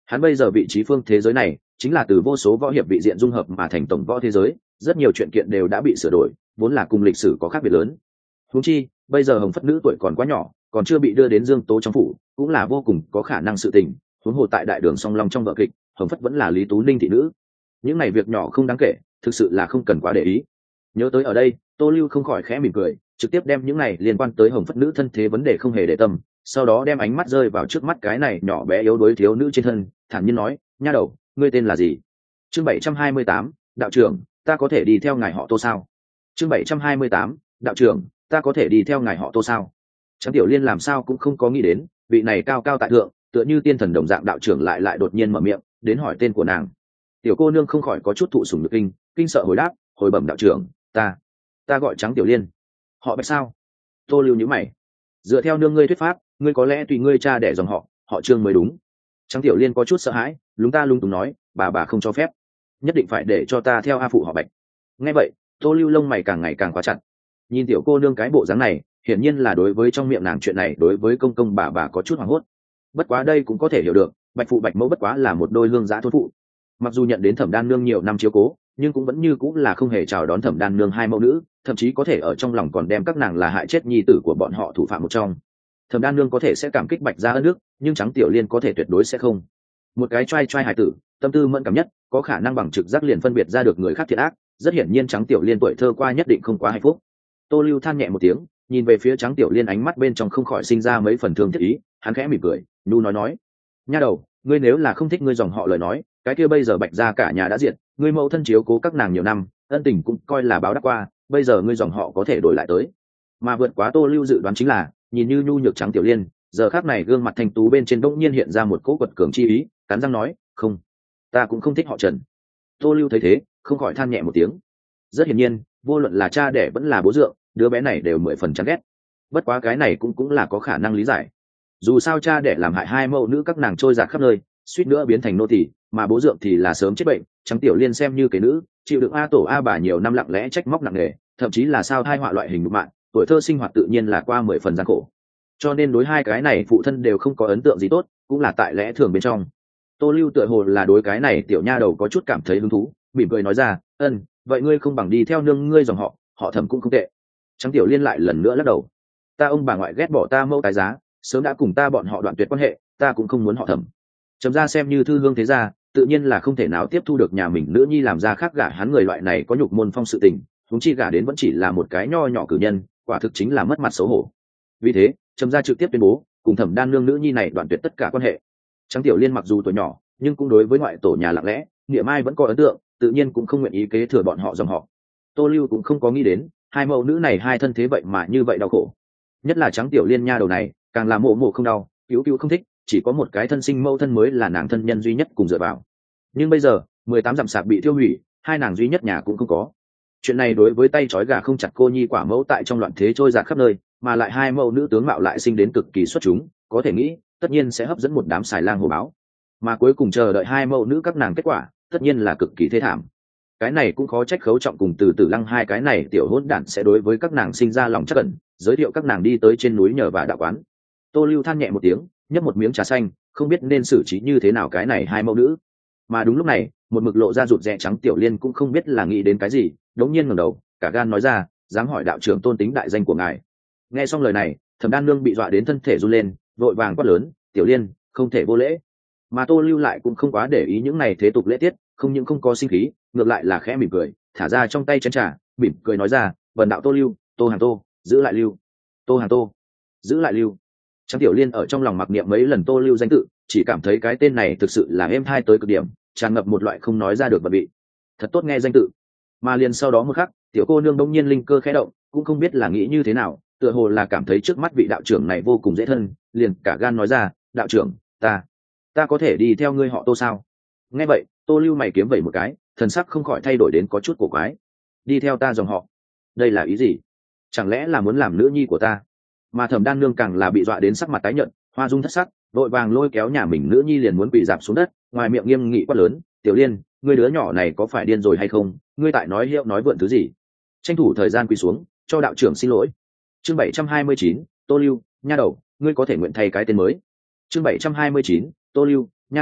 Speaker 1: Hắn bây giờ vị trí phương thế giới này chính là từ vô số võ hiệp vị diện dung hợp mà thành tổng võ thế giới, rất nhiều chuyện kiện đều đã bị sửa đổi, vốn là cùng lịch sử có khác biệt lớn. Huống chi bây giờ Hồng Phất nữ tuổi còn quá nhỏ, còn chưa bị đưa đến Dương Tố trong phủ, cũng là vô cùng có khả năng sự tình. Huống hồ tại đại đường song long trong vở kịch, Hồng Phất vẫn là Lý Tú Ninh thị nữ. Những này việc nhỏ không đáng kể, thực sự là không cần quá để ý. Nhớ tới ở đây, Tô Lưu không khỏi khẽ mỉm cười, trực tiếp đem những này liên quan tới Hồng Phất nữ thân thế vấn đề không hề để tâm, sau đó đem ánh mắt rơi vào trước mắt cái này nhỏ bé yếu đuối thiếu nữ trên thân, thản nhiên nói: "Nha đầu, ngươi tên là gì?" Chương bảy trăm hai mươi tám, đạo trưởng, ta có thể đi theo ngài họ Tô sao? Chương bảy trăm hai mươi tám, đạo trưởng, ta có thể đi theo ngài họ Tô sao? Tráng Tiểu Liên làm sao cũng không có nghĩ đến, vị này cao cao tại thượng, tựa như tiên thần đồng dạng đạo trưởng lại lại đột nhiên mở miệng, đến hỏi tên của nàng. Tiểu cô nương không khỏi có chút thụ sủng nhược kinh, kinh sợ hồi đáp: "Hồi bẩm đạo trưởng, ta, ta gọi Tráng Tiểu Liên." "Họ Bạch sao?" Tô Lưu nhíu mày. "Dựa theo nương ngươi thuyết pháp, ngươi có lẽ tùy ngươi cha đẻ dòng họ, họ Trương mới đúng." Tráng Tiểu Liên có chút sợ hãi, lúng ta lung túng nói: "Bà bà không cho phép, nhất định phải để cho ta theo a phụ họ Bạch." Nghe vậy, Tô Lưu lông mày càng ngày càng quá chặt. Nhìn tiểu cô nương cái bộ dáng này, hiển nhiên là đối với trong miệng nàng chuyện này đối với công công bà bà có chút hoảng hốt. Bất quá đây cũng có thể hiểu được, Bạch phụ Bạch mẫu bất quá là một đôi lương giã thôn phụ. Mặc dù nhận đến Thẩm Đan nương nhiều năm chiếu cố, nhưng cũng vẫn như cũng là không hề chào đón Thẩm Đan nương hai mẫu nữ, thậm chí có thể ở trong lòng còn đem các nàng là hại chết nhi tử của bọn họ thủ phạm một trong. Thẩm Đan nương có thể sẽ cảm kích Bạch gia ân đức, nhưng Trắng Tiểu Liên có thể tuyệt đối sẽ không. Một cái trai trai hài tử, tâm tư mẫn cảm nhất, có khả năng bằng trực giác liền phân biệt ra được người khác thiện ác, rất hiển nhiên Trắng Tiểu Liên tuổi thơ qua nhất định không quá hạnh phúc. Tô Lưu than nhẹ một tiếng, nhìn về phía Trắng Tiểu Liên, ánh mắt bên trong không khỏi sinh ra mấy phần thương tiếc ý, hắn khẽ mỉm cười, nhu nói nói: "Nha đầu, ngươi nếu là không thích ngươi dòng họ lời nói, cái kia bây giờ Bạch gia cả nhà đã diệt, ngươi mẫu thân chiếu cố các nàng nhiều năm, ân tình cũng coi là báo đáp qua, bây giờ ngươi dòng họ có thể đổi lại tới." Mà vượt quá Tô Lưu dự đoán chính là, nhìn như nhu nhược Trắng Tiểu Liên, giờ khắc này gương mặt thanh tú bên trên bỗng nhiên hiện ra một cỗ quật cường chi ý, cắn răng nói: "Không, ta cũng không thích họ Trần." Tô Lưu thấy thế, không khỏi than nhẹ một tiếng. Rất hiển nhiên, vô luận là cha đẻ vẫn là bố dượng, đứa bé này đều mười phần chán ghét. Bất quá cái này cũng cũng là có khả năng lý giải. Dù sao cha đẻ làm hại hai mẫu nữ các nàng trôi dạt khắp nơi, suýt nữa biến thành nô tỳ, mà bố dượng thì là sớm chết bệnh, Trắng Tiểu Liên xem như cái nữ, chịu đựng a tổ a bà nhiều năm lặng lẽ trách móc nặng nề, thậm chí là sao thai họa loại hình nhục mạ, tuổi thơ sinh hoạt tự nhiên là qua mười phần gian khổ. Cho nên đối hai cái này phụ thân đều không có ấn tượng gì tốt, cũng là tại lẽ thường bên trong. Tô Lưu tựa hồ là đối cái này tiểu nha đầu có chút cảm thấy hứng thú, mỉm cười nói ra: "Ân, vậy ngươi không bằng đi theo nương ngươi dòng họ, họ Thẩm cũng không tệ." Trắng Tiểu Liên lại lần nữa lắc đầu: "Ta ông bà ngoại ghét bỏ ta mẫu cái giá, sớm đã cùng ta bọn họ đoạn tuyệt quan hệ, ta cũng không muốn họ Thẩm." Trầm gia xem như thư hương thế gia, tự nhiên là không thể nào tiếp thu được nhà mình nữ nhi làm ra khác gả hắn người loại này có nhục môn phong sự tình, huống chi gả đến vẫn chỉ là một cái nho nhỏ cử nhân, quả thực chính là mất mặt xấu hổ. Vì thế, Trầm gia trực tiếp tuyên bố, cùng Thẩm Đan nương nữ nhi này đoạn tuyệt tất cả quan hệ. Trắng Tiểu Liên mặc dù tuổi nhỏ, nhưng cũng đối với ngoại tổ nhà lặng lẽ, nghĩa mai vẫn có ấn tượng, tự nhiên cũng không nguyện ý kế thừa bọn họ dòng họ. Tô Lưu cũng không có nghĩ đến, hai mẫu nữ này hai thân thế vậy mà như vậy đau khổ. Nhất là Trắng Tiểu Liên nha đầu này, càng là mộ mộ không đau, cứu cứu không thích, chỉ có một cái thân sinh mẫu thân mới là nàng thân nhân duy nhất cùng dựa vào. Nhưng bây giờ, mười tám dặm sạp bị tiêu hủy, hai nàng duy nhất nhà cũng không có. Chuyện này đối với tay trói gà không chặt cô nhi quả mẫu tại trong loạn thế trôi dạt khắp nơi, mà lại hai mẫu nữ tướng mạo lại sinh đến cực kỳ xuất chúng, có thể nghĩ, tất nhiên sẽ hấp dẫn một đám xài lang hổ báo. Mà cuối cùng chờ đợi hai mẫu nữ các nàng kết quả, tất nhiên là cực kỳ thê thảm. Cái này cũng khó trách Khấu Trọng cùng Từ Tử Lăng hai cái này tiểu hỗn đản sẽ đối với các nàng sinh ra lòng trắc ẩn, giới thiệu các nàng đi tới trên núi nhờ và đạo quán. Tô Lưu than nhẹ một tiếng, nhấp một miếng trà xanh, không biết nên xử trí như thế nào cái này hai mẫu nữ. Mà đúng lúc này, một mực lộ ra rụt rè Trắng Tiểu Liên cũng không biết là nghĩ đến cái gì, đống nhiên ngẩng đầu, cả gan nói ra: "Dám hỏi đạo trưởng tôn tính đại danh của ngài?" Nghe xong lời này, Thẩm Đan nương bị dọa đến thân thể run lên, vội vàng quát lớn: "Tiểu Liên, không thể vô lễ." Mà Tô Lưu lại cũng không quá để ý những này thế tục lễ tiết, không những không có sinh khí, ngược lại là khẽ mỉm cười, thả ra trong tay chén trà, mỉm cười nói ra: "Vần đạo Tô Lưu, Tô Hàng Tô, giữ lại Lưu. Tô Hàng Tô, giữ lại Lưu." Trắng Tiểu Liên ở trong lòng mặc niệm mấy lần Tô Lưu danh tự, chỉ cảm thấy cái tên này thực sự là êm tai tới cực điểm, tràn ngập một loại không nói ra được vật vị. Thật tốt nghe danh tự. Mà liền sau đó một khắc, tiểu cô nương bỗng nhiên linh cơ khẽ động, cũng không biết là nghĩ như thế nào, tựa hồ là cảm thấy trước mắt vị đạo trưởng này vô cùng dễ thân, liền cả gan nói ra: "Đạo trưởng, ta, ta có thể đi theo ngươi họ Tô sao?" Nghe vậy, Tô Lưu mày kiếm vẩy một cái, thần sắc không khỏi thay đổi đến có chút cổ quái. "Đi theo ta dòng họ? Đây là ý gì? Chẳng lẽ là muốn làm nữ nhi của ta?" Mà Thẩm Đan nương càng là bị dọa đến sắc mặt tái nhợt, hoa dung thất sắc, vội vàng lôi kéo nhà mình nữ nhi liền muốn quỳ dạp xuống đất, ngoài miệng nghiêm nghị quát lớn: "Tiểu Liên, ngươi đứa nhỏ này có phải điên rồi hay không? Ngươi tại nói hiệu nói vượn thứ gì? Tranh thủ thời gian quỳ xuống, cho đạo trưởng xin lỗi." Chương bảy trăm hai mươi chín, Tô Lưu, nha đầu, ngươi có thể nguyện thay cái tên mới. Chương bảy trăm hai mươi chín, Tô Lưu, nha đầu,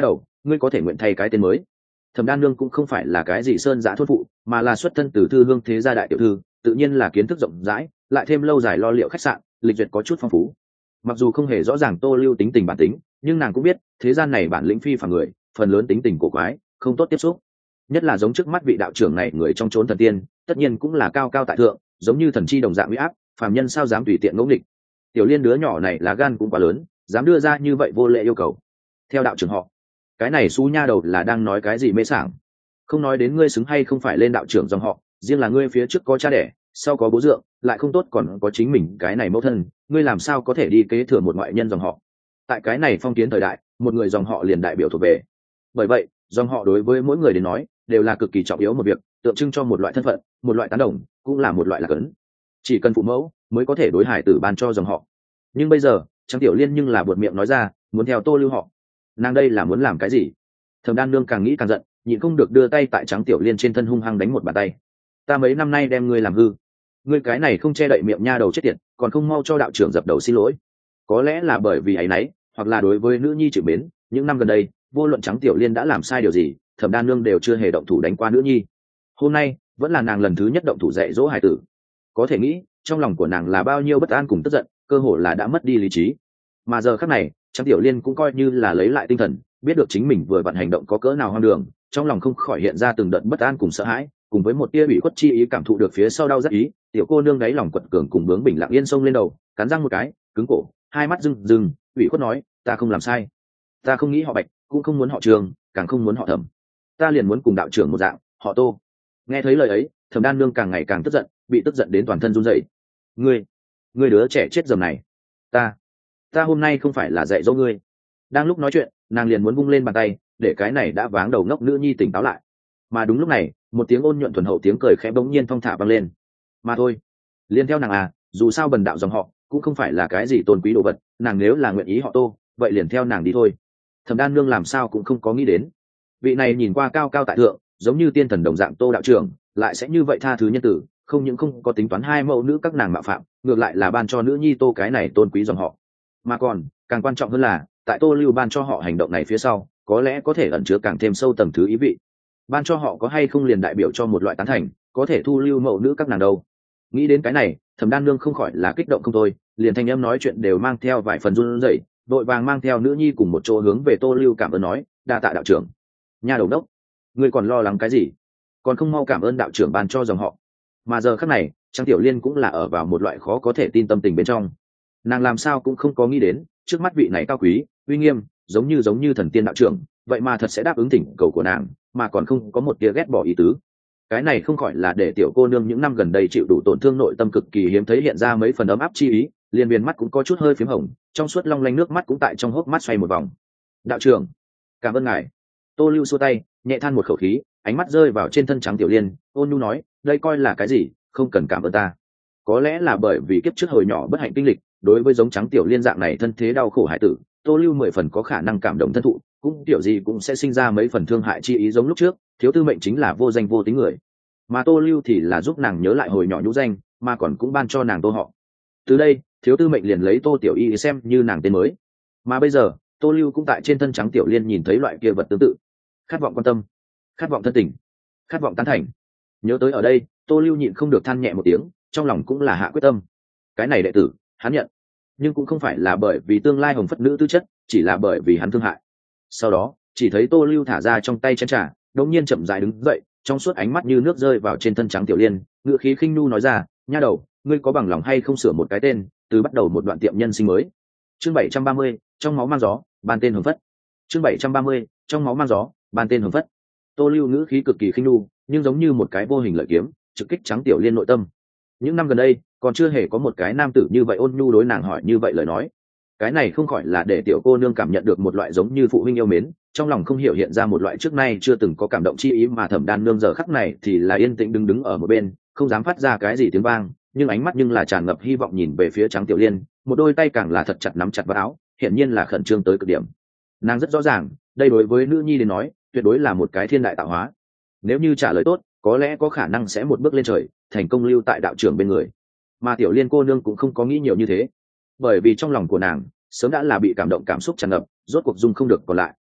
Speaker 1: ngươi có thể nguyện thay cái tên mới. Thẩm Đan Nương cũng không phải là cái gì sơn giã thôn phụ, mà là xuất thân từ thư hương thế gia đại tiểu thư, tự nhiên là kiến thức rộng rãi, lại thêm lâu dài lo liệu khách sạn, lịch duyệt có chút phong phú. Mặc dù không hề rõ ràng Tô Lưu tính tình bản tính, nhưng nàng cũng biết thế gian này bản lĩnh phi phàm người, phần lớn tính tình cổ quái, không tốt tiếp xúc. Nhất là giống trước mắt vị đạo trưởng này, người trong chốn thần tiên, tất nhiên cũng là cao cao tại thượng, giống như thần chi đồng dạng uy áp, phàm nhân sao dám tùy tiện ngỗ nghịch. Tiểu Liên đứa nhỏ này lá gan cũng quá lớn, dám đưa ra như vậy vô lệ yêu cầu. Theo đạo trưởng họ, cái này xú nha đầu là đang nói cái gì mê sảng. Không nói đến ngươi xứng hay không phải lên đạo trưởng dòng họ, riêng là ngươi phía trước có cha đẻ, sau có bố dượng, lại không tốt còn có chính mình cái này mẫu thân, ngươi làm sao có thể đi kế thừa một ngoại nhân dòng họ. Tại cái này phong kiến thời đại, một người dòng họ liền đại biểu thuộc về. Bởi vậy dòng họ đối với mỗi người đến nói đều là cực kỳ trọng yếu một việc, tượng trưng cho một loại thân phận, một loại tán đồng, cũng là một loại lạc ấn. Chỉ cần phụ mẫu mới có thể đối hải tử ban cho dòng họ. Nhưng bây giờ Trang Tiểu Liên nhưng là buột miệng nói ra muốn theo Tô Lưu họ. Nàng đây là muốn làm cái gì? Thẩm Đan Nương càng nghĩ càng giận, nhịn không được đưa tay tại Trắng Tiểu Liên trên thân hung hăng đánh một bàn tay. Ta mấy năm nay đem ngươi làm hư, ngươi cái này không che đậy miệng nha đầu chết tiệt, còn không mau cho đạo trưởng dập đầu xin lỗi. Có lẽ là bởi vì ấy nấy, hoặc là đối với nữ nhi chịu mến, những năm gần đây vô luận Trắng Tiểu Liên đã làm sai điều gì, Thẩm Đan Nương đều chưa hề động thủ đánh qua nữ nhi. Hôm nay vẫn là nàng lần thứ nhất động thủ dạy dỗ hải tử. Có thể nghĩ trong lòng của nàng là bao nhiêu bất an cùng tức giận, cơ hồ là đã mất đi lý trí. Mà giờ khắc này Trắng Tiểu Liên cũng coi như là lấy lại tinh thần, biết được chính mình vừa vận hành động có cỡ nào hoang đường, trong lòng không khỏi hiện ra từng đợt bất an cùng sợ hãi, cùng với một tia bị khuất chi ý cảm thụ được phía sau đau rất ý. Tiểu cô nương đáy lòng quật cường cùng bướng bỉnh lặng yên xông lên đầu, cắn răng một cái, cứng cổ, hai mắt rưng rưng, ủy khuất nói, ta không làm sai, ta không nghĩ họ Bạch, cũng không muốn họ Trường, càng không muốn họ Thẩm, ta liền muốn cùng đạo trưởng một dạng, họ Tô. Nghe thấy lời ấy, Thẩm Đan Nương càng ngày càng tức giận, bị tức giận đến toàn thân run rẩy. Ngươi, ngươi đứa trẻ chết dầm này, ta, ta hôm nay không phải là dạy dỗ ngươi. Đang lúc nói chuyện, nàng liền muốn vung lên bàn tay, để cái này đã váng đầu ngốc nữ nhi tỉnh táo lại. Mà đúng lúc này, một tiếng ôn nhuận thuần hậu tiếng cười khẽ bỗng nhiên thong thả vang lên. Mà thôi, liên theo nàng à, dù sao bần đạo dòng họ cũng không phải là cái gì tôn quý đồ vật, nàng nếu là nguyện ý họ Tô, vậy liền theo nàng đi thôi. Thẩm Đan Nương làm sao cũng không có nghĩ đến, vị này nhìn qua cao cao tại thượng, giống như tiên thần đồng dạng Tô đạo trưởng, lại sẽ như vậy tha thứ nhân tử, không những không có tính toán hai mẫu nữ các nàng mạo phạm, ngược lại là ban cho nữ nhi Tô cái này tôn quý dòng họ. Mà còn càng quan trọng hơn là, tại Tô Lưu ban cho họ hành động này phía sau, có lẽ có thể ẩn chứa càng thêm sâu tầng thứ ý vị. Ban cho họ có hay không liền đại biểu cho một loại tán thành, có thể thu lưu mẫu nữ các nàng đâu. Nghĩ đến cái này, Thẩm Đan Nương không khỏi là kích động không thôi, liền thanh âm nói chuyện đều mang theo vài phần run rẩy, đội vàng mang theo nữ nhi cùng một chỗ hướng về Tô Lưu cảm ơn nói, đa tạ đạo trưởng. Nha đầu đốc, ngươi còn lo lắng cái gì? Còn không mau cảm ơn đạo trưởng ban cho dòng họ. Mà giờ khắc này, Trang Tiểu Liên cũng là ở vào một loại khó có thể tin tâm tình bên trong. Nàng làm sao cũng không có nghĩ đến, trước mắt vị này cao quý, uy nghiêm, giống như giống như thần tiên đạo trưởng, vậy mà thật sẽ đáp ứng thỉnh cầu của nàng, mà còn không có một tia ghét bỏ ý tứ. Cái này không khỏi là để tiểu cô nương những năm gần đây chịu đủ tổn thương nội tâm cực kỳ hiếm thấy hiện ra mấy phần ấm áp chi ý, liền viền mắt cũng có chút hơi phím hồng, trong suốt long lanh nước mắt cũng tại trong hốc mắt xoay một vòng. Đạo trưởng, cảm ơn ngài. Tô Lưu xua tay, nhẹ than một khẩu khí, ánh mắt rơi vào trên thân Trắng Tiểu Liên, ôn nhu nói, đây coi là cái gì, không cần cảm ơn ta. Có lẽ là bởi vì kiếp trước hồi nhỏ bất hạnh kinh lịch, đối với giống Trắng Tiểu Liên dạng này thân thế đau khổ hải tử, Tô Lưu mười phần có khả năng cảm động thân thụ, cũng kiểu gì cũng sẽ sinh ra mấy phần thương hại chi ý giống lúc trước, thiếu tư mệnh chính là vô danh vô tính người, mà Tô Lưu thì là giúp nàng nhớ lại hồi nhỏ nhũ danh, mà còn cũng ban cho nàng Tô họ. Từ đây, thiếu tư mệnh liền lấy Tô Tiểu Y xem như nàng tên mới. Mà bây giờ, Tô Lưu cũng tại trên thân Trắng Tiểu Liên nhìn thấy loại kia vật tương tự, khát vọng quan tâm, khát vọng thân tình, khát vọng tán thành. Nhớ tới ở đây, Tô Lưu nhịn không được than nhẹ một tiếng, trong lòng cũng là hạ quyết tâm. Cái này đệ tử, hắn nhận, nhưng cũng không phải là bởi vì tương lai hồng phất nữ tư chất, chỉ là bởi vì hắn thương hại. Sau đó, chỉ thấy Tô Lưu thả ra trong tay chén trà, đột nhiên chậm rãi đứng dậy, trong suốt ánh mắt như nước rơi vào trên thân Trắng Tiểu Liên, ngữ khí khinh nu nói ra, nha đầu, ngươi có bằng lòng hay không sửa một cái tên, từ bắt đầu một đoạn tiệm nhân sinh mới. Chương bảy trăm ba mươi, trong máu mang gió, ban tên hồng phất. Chương bảy trăm ba mươi, trong máu mang gió, ban tên hồng phất. Tô Lưu ngữ khí cực kỳ khinh nu, nhưng giống như một cái vô hình lợi kiếm, trực kích Trắng Tiểu Liên nội tâm. Những năm gần đây, còn chưa hề có một cái nam tử như vậy ôn nhu đối nàng hỏi như vậy lời nói. Cái này không khỏi là để tiểu cô nương cảm nhận được một loại giống như phụ huynh yêu mến, trong lòng không hiểu hiện ra một loại trước nay chưa từng có cảm động chi ý, mà Thẩm Đan Nương giờ khắc này thì là yên tĩnh đứng đứng ở một bên, không dám phát ra cái gì tiếng vang, nhưng ánh mắt nhưng là tràn ngập hy vọng nhìn về phía Trắng Tiểu Liên, một đôi tay càng là thật chặt nắm chặt vào áo, hiển nhiên là khẩn trương tới cực điểm. Nàng rất rõ ràng, đây đối với nữ nhi đến nói, tuyệt đối là một cái thiên đại tạo hóa. Nếu như trả lời tốt, có lẽ có khả năng sẽ một bước lên trời, thành công lưu tại đạo trưởng bên người. Mà Tiểu Liên cô nương cũng không có nghĩ nhiều như thế, bởi vì trong lòng của nàng sớm đã là bị cảm động cảm xúc tràn ngập, rốt cuộc dung không được còn lại.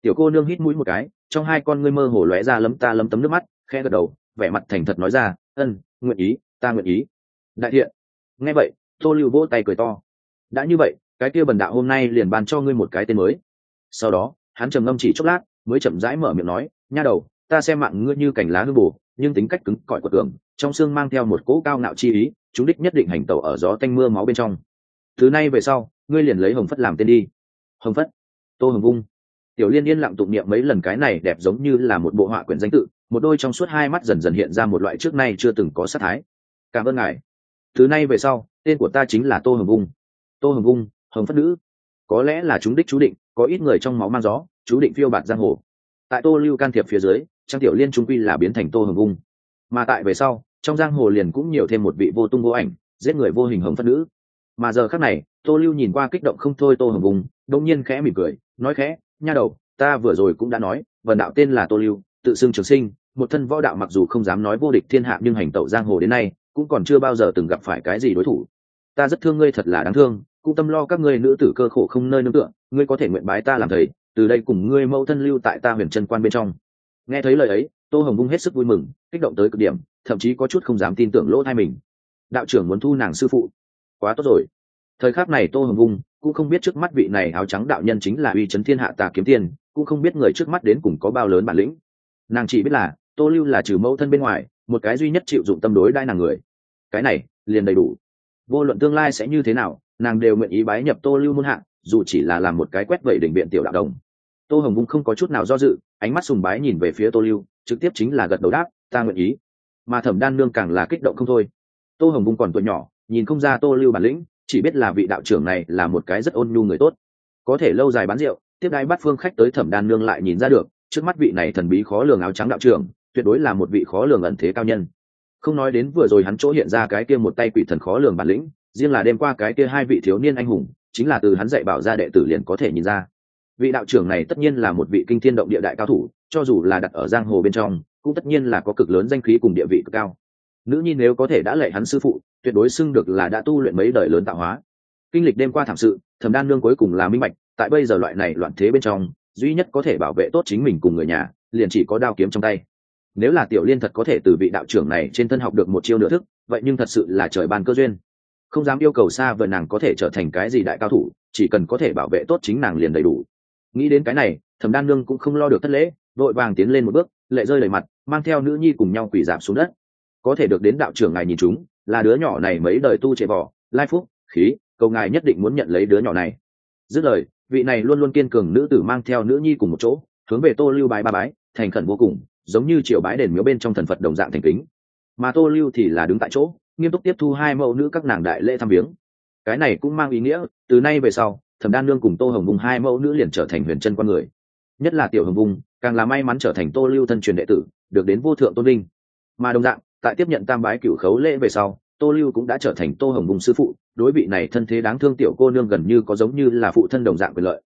Speaker 1: Tiểu cô nương hít mũi một cái, trong hai con ngươi mơ hồ lóe ra lấm ta lấm tấm nước mắt, khẽ gật đầu, vẻ mặt thành thật nói ra, ân, nguyện ý, ta nguyện ý. Đại thiện. Nghe vậy, Tô Lưu vỗ tay cười to. Đã như vậy, cái kia bần đạo hôm nay liền ban cho ngươi một cái tên mới. Sau đó, hắn trầm ngâm chỉ chốc lát, mới chậm rãi mở miệng nói, nha đầu, ta xem mạng ngươi như cành lá hương bổ, nhưng tính cách cứng cỏi quật cường, trong xương mang theo một cỗ cao ngạo chi ý, chúng đích nhất định hành tẩu ở gió tanh mưa máu bên trong. Thứ nay về sau, ngươi liền lấy Hồng Phất làm tên đi. Hồng Phất. Tô Hồng Vung. Tiểu Liên yên lặng tụng niệm mấy lần cái này đẹp giống như là một bộ họa quyển danh tự, một đôi trong suốt hai mắt dần dần hiện ra một loại trước nay chưa từng có sát thái. Cảm ơn ngài. Thứ nay về sau, tên của ta chính là Tô Hồng Vung. Tô Hồng Vung, Hồng Phất nữ. Có lẽ là chúng đích chú định, có ít người trong máu mang gió, chú định phiêu bạt giang hồ. Tại Tô Lưu can thiệp phía dưới, Trang Tiểu Liên trung quy là biến thành Tô Hồng Vung. Mà tại về sau, trong giang hồ liền cũng nhiều thêm một vị vô tung vô ảnh, giết người vô hình Hồng Phất nữ. Mà giờ khắc này, Tô Lưu nhìn qua kích động không thôi Tô Hồng Vung, đột nhiên khẽ mỉm cười, nói khẽ, nha đầu, ta vừa rồi cũng đã nói, vần đạo tên là Tô Lưu, tự xưng trường sinh, một thân võ đạo mặc dù không dám nói vô địch thiên hạ nhưng hành tẩu giang hồ đến nay, cũng còn chưa bao giờ từng gặp phải cái gì đối thủ. Ta rất thương ngươi thật là đáng thương, cũng tâm lo các ngươi nữ tử cơ khổ không nơi nương tựa, ngươi có thể nguyện bái ta làm thầy, từ đây cùng ngươi mẫu thân lưu tại ta Huyền Chân Quan bên trong. Nghe thấy lời ấy, Tô Hồng Vung hết sức vui mừng, kích động tới cực điểm, thậm chí có chút không dám tin tưởng lỗ tai mình. Đạo trưởng muốn thu nàng sư phụ, quá tốt rồi. Thời khắc này Tô Hồng Vung cũng không biết trước mắt vị này áo trắng đạo nhân chính là uy chấn thiên hạ Tà Kiếm Tiên, cũng không biết người trước mắt đến cùng có bao lớn bản lĩnh. Nàng chỉ biết là Tô Lưu là trừ mẫu thân bên ngoài một cái duy nhất chịu dụng tâm đối đãi nàng người. Cái này liền đầy đủ. Vô luận tương lai sẽ như thế nào, nàng đều nguyện ý bái nhập Tô Lưu môn hạ, dù chỉ là làm một cái quét vẩy đỉnh viện tiểu đạo đồng. Tô Hồng Vung không có chút nào do dự, ánh mắt sùng bái nhìn về phía Tô Lưu, trực tiếp chính là gật đầu đáp, ta nguyện ý. Mà Thẩm Đan Nương càng là kích động không thôi. Tô Hồng Vung còn tuổi nhỏ, nhìn không ra Tô Lưu bản lĩnh, chỉ biết là vị đạo trưởng này là một cái rất ôn nhu người tốt, có thể lâu dài bán rượu, tiếp đãi bắt phương khách tới Thẩm Đan Nương lại nhìn ra được, trước mắt vị này thần bí khó lường áo trắng đạo trưởng, tuyệt đối là một vị khó lường ẩn thế cao nhân. Không nói đến vừa rồi hắn chỗ hiện ra cái kia một tay quỷ thần khó lường bản lĩnh, riêng là đêm qua cái kia hai vị thiếu niên anh hùng, chính là từ hắn dạy bảo ra đệ tử liền có thể nhìn ra. Vị đạo trưởng này tất nhiên là một vị kinh thiên động địa đại cao thủ, cho dù là đặt ở giang hồ bên trong, cũng tất nhiên là có cực lớn danh khí cùng địa vị cực cao. Nữ nhi nếu có thể đã lệ hắn sư phụ, tuyệt đối xưng được là đã tu luyện mấy đời lớn tạo hóa. Kinh lịch đêm qua thảm sự, Thẩm Đan Nương cuối cùng là minh bạch, tại bây giờ loại này loạn thế bên trong, duy nhất có thể bảo vệ tốt chính mình cùng người nhà, liền chỉ có đao kiếm trong tay. Nếu là Tiểu Liên thật có thể từ vị đạo trưởng này trên thân học được một chiêu nửa thức, vậy nhưng thật sự là trời ban cơ duyên. Không dám yêu cầu xa vời nàng có thể trở thành cái gì đại cao thủ, chỉ cần có thể bảo vệ tốt chính nàng liền đầy đủ. Nghĩ đến cái này, Thẩm Đan Nương cũng không lo được thất lễ, vội vàng tiến lên một bước, lệ rơi đầy mặt, mang theo nữ nhi cùng nhau quỳ rạp xuống đất. Có thể được đến đạo trưởng ngài nhìn chúng, là đứa nhỏ này mấy đời tu trệ vỏ, lai phúc, khí, cầu ngài nhất định muốn nhận lấy đứa nhỏ này. Dứt lời, vị này luôn luôn kiên cường nữ tử mang theo nữ nhi cùng một chỗ, hướng về Tô Lưu bái ba bái, thành khẩn vô cùng, giống như triều bái đền miếu bên trong thần Phật đồng dạng thành kính. Mà Tô Lưu thì là đứng tại chỗ, nghiêm túc tiếp thu hai mẫu nữ các nàng đại lễ thăm viếng. Cái này cũng mang ý nghĩa, từ nay về sau, Thẩm Đan Nương cùng Tô Hồng Vung hai mẫu nữ liền trở thành Huyền Chân Quan người. Nhất là Tiểu Hồng Vung, càng là may mắn trở thành Tô Lưu thân truyền đệ tử, được đến vô thượng tôn vinh. Mà đồng dạng, tại tiếp nhận tam bái cửu khấu lễ về sau, Tô Lưu cũng đã trở thành Tô Hồng Vung sư phụ, đối vị này thân thế đáng thương tiểu cô nương gần như có giống như là phụ thân đồng dạng quyền lợi.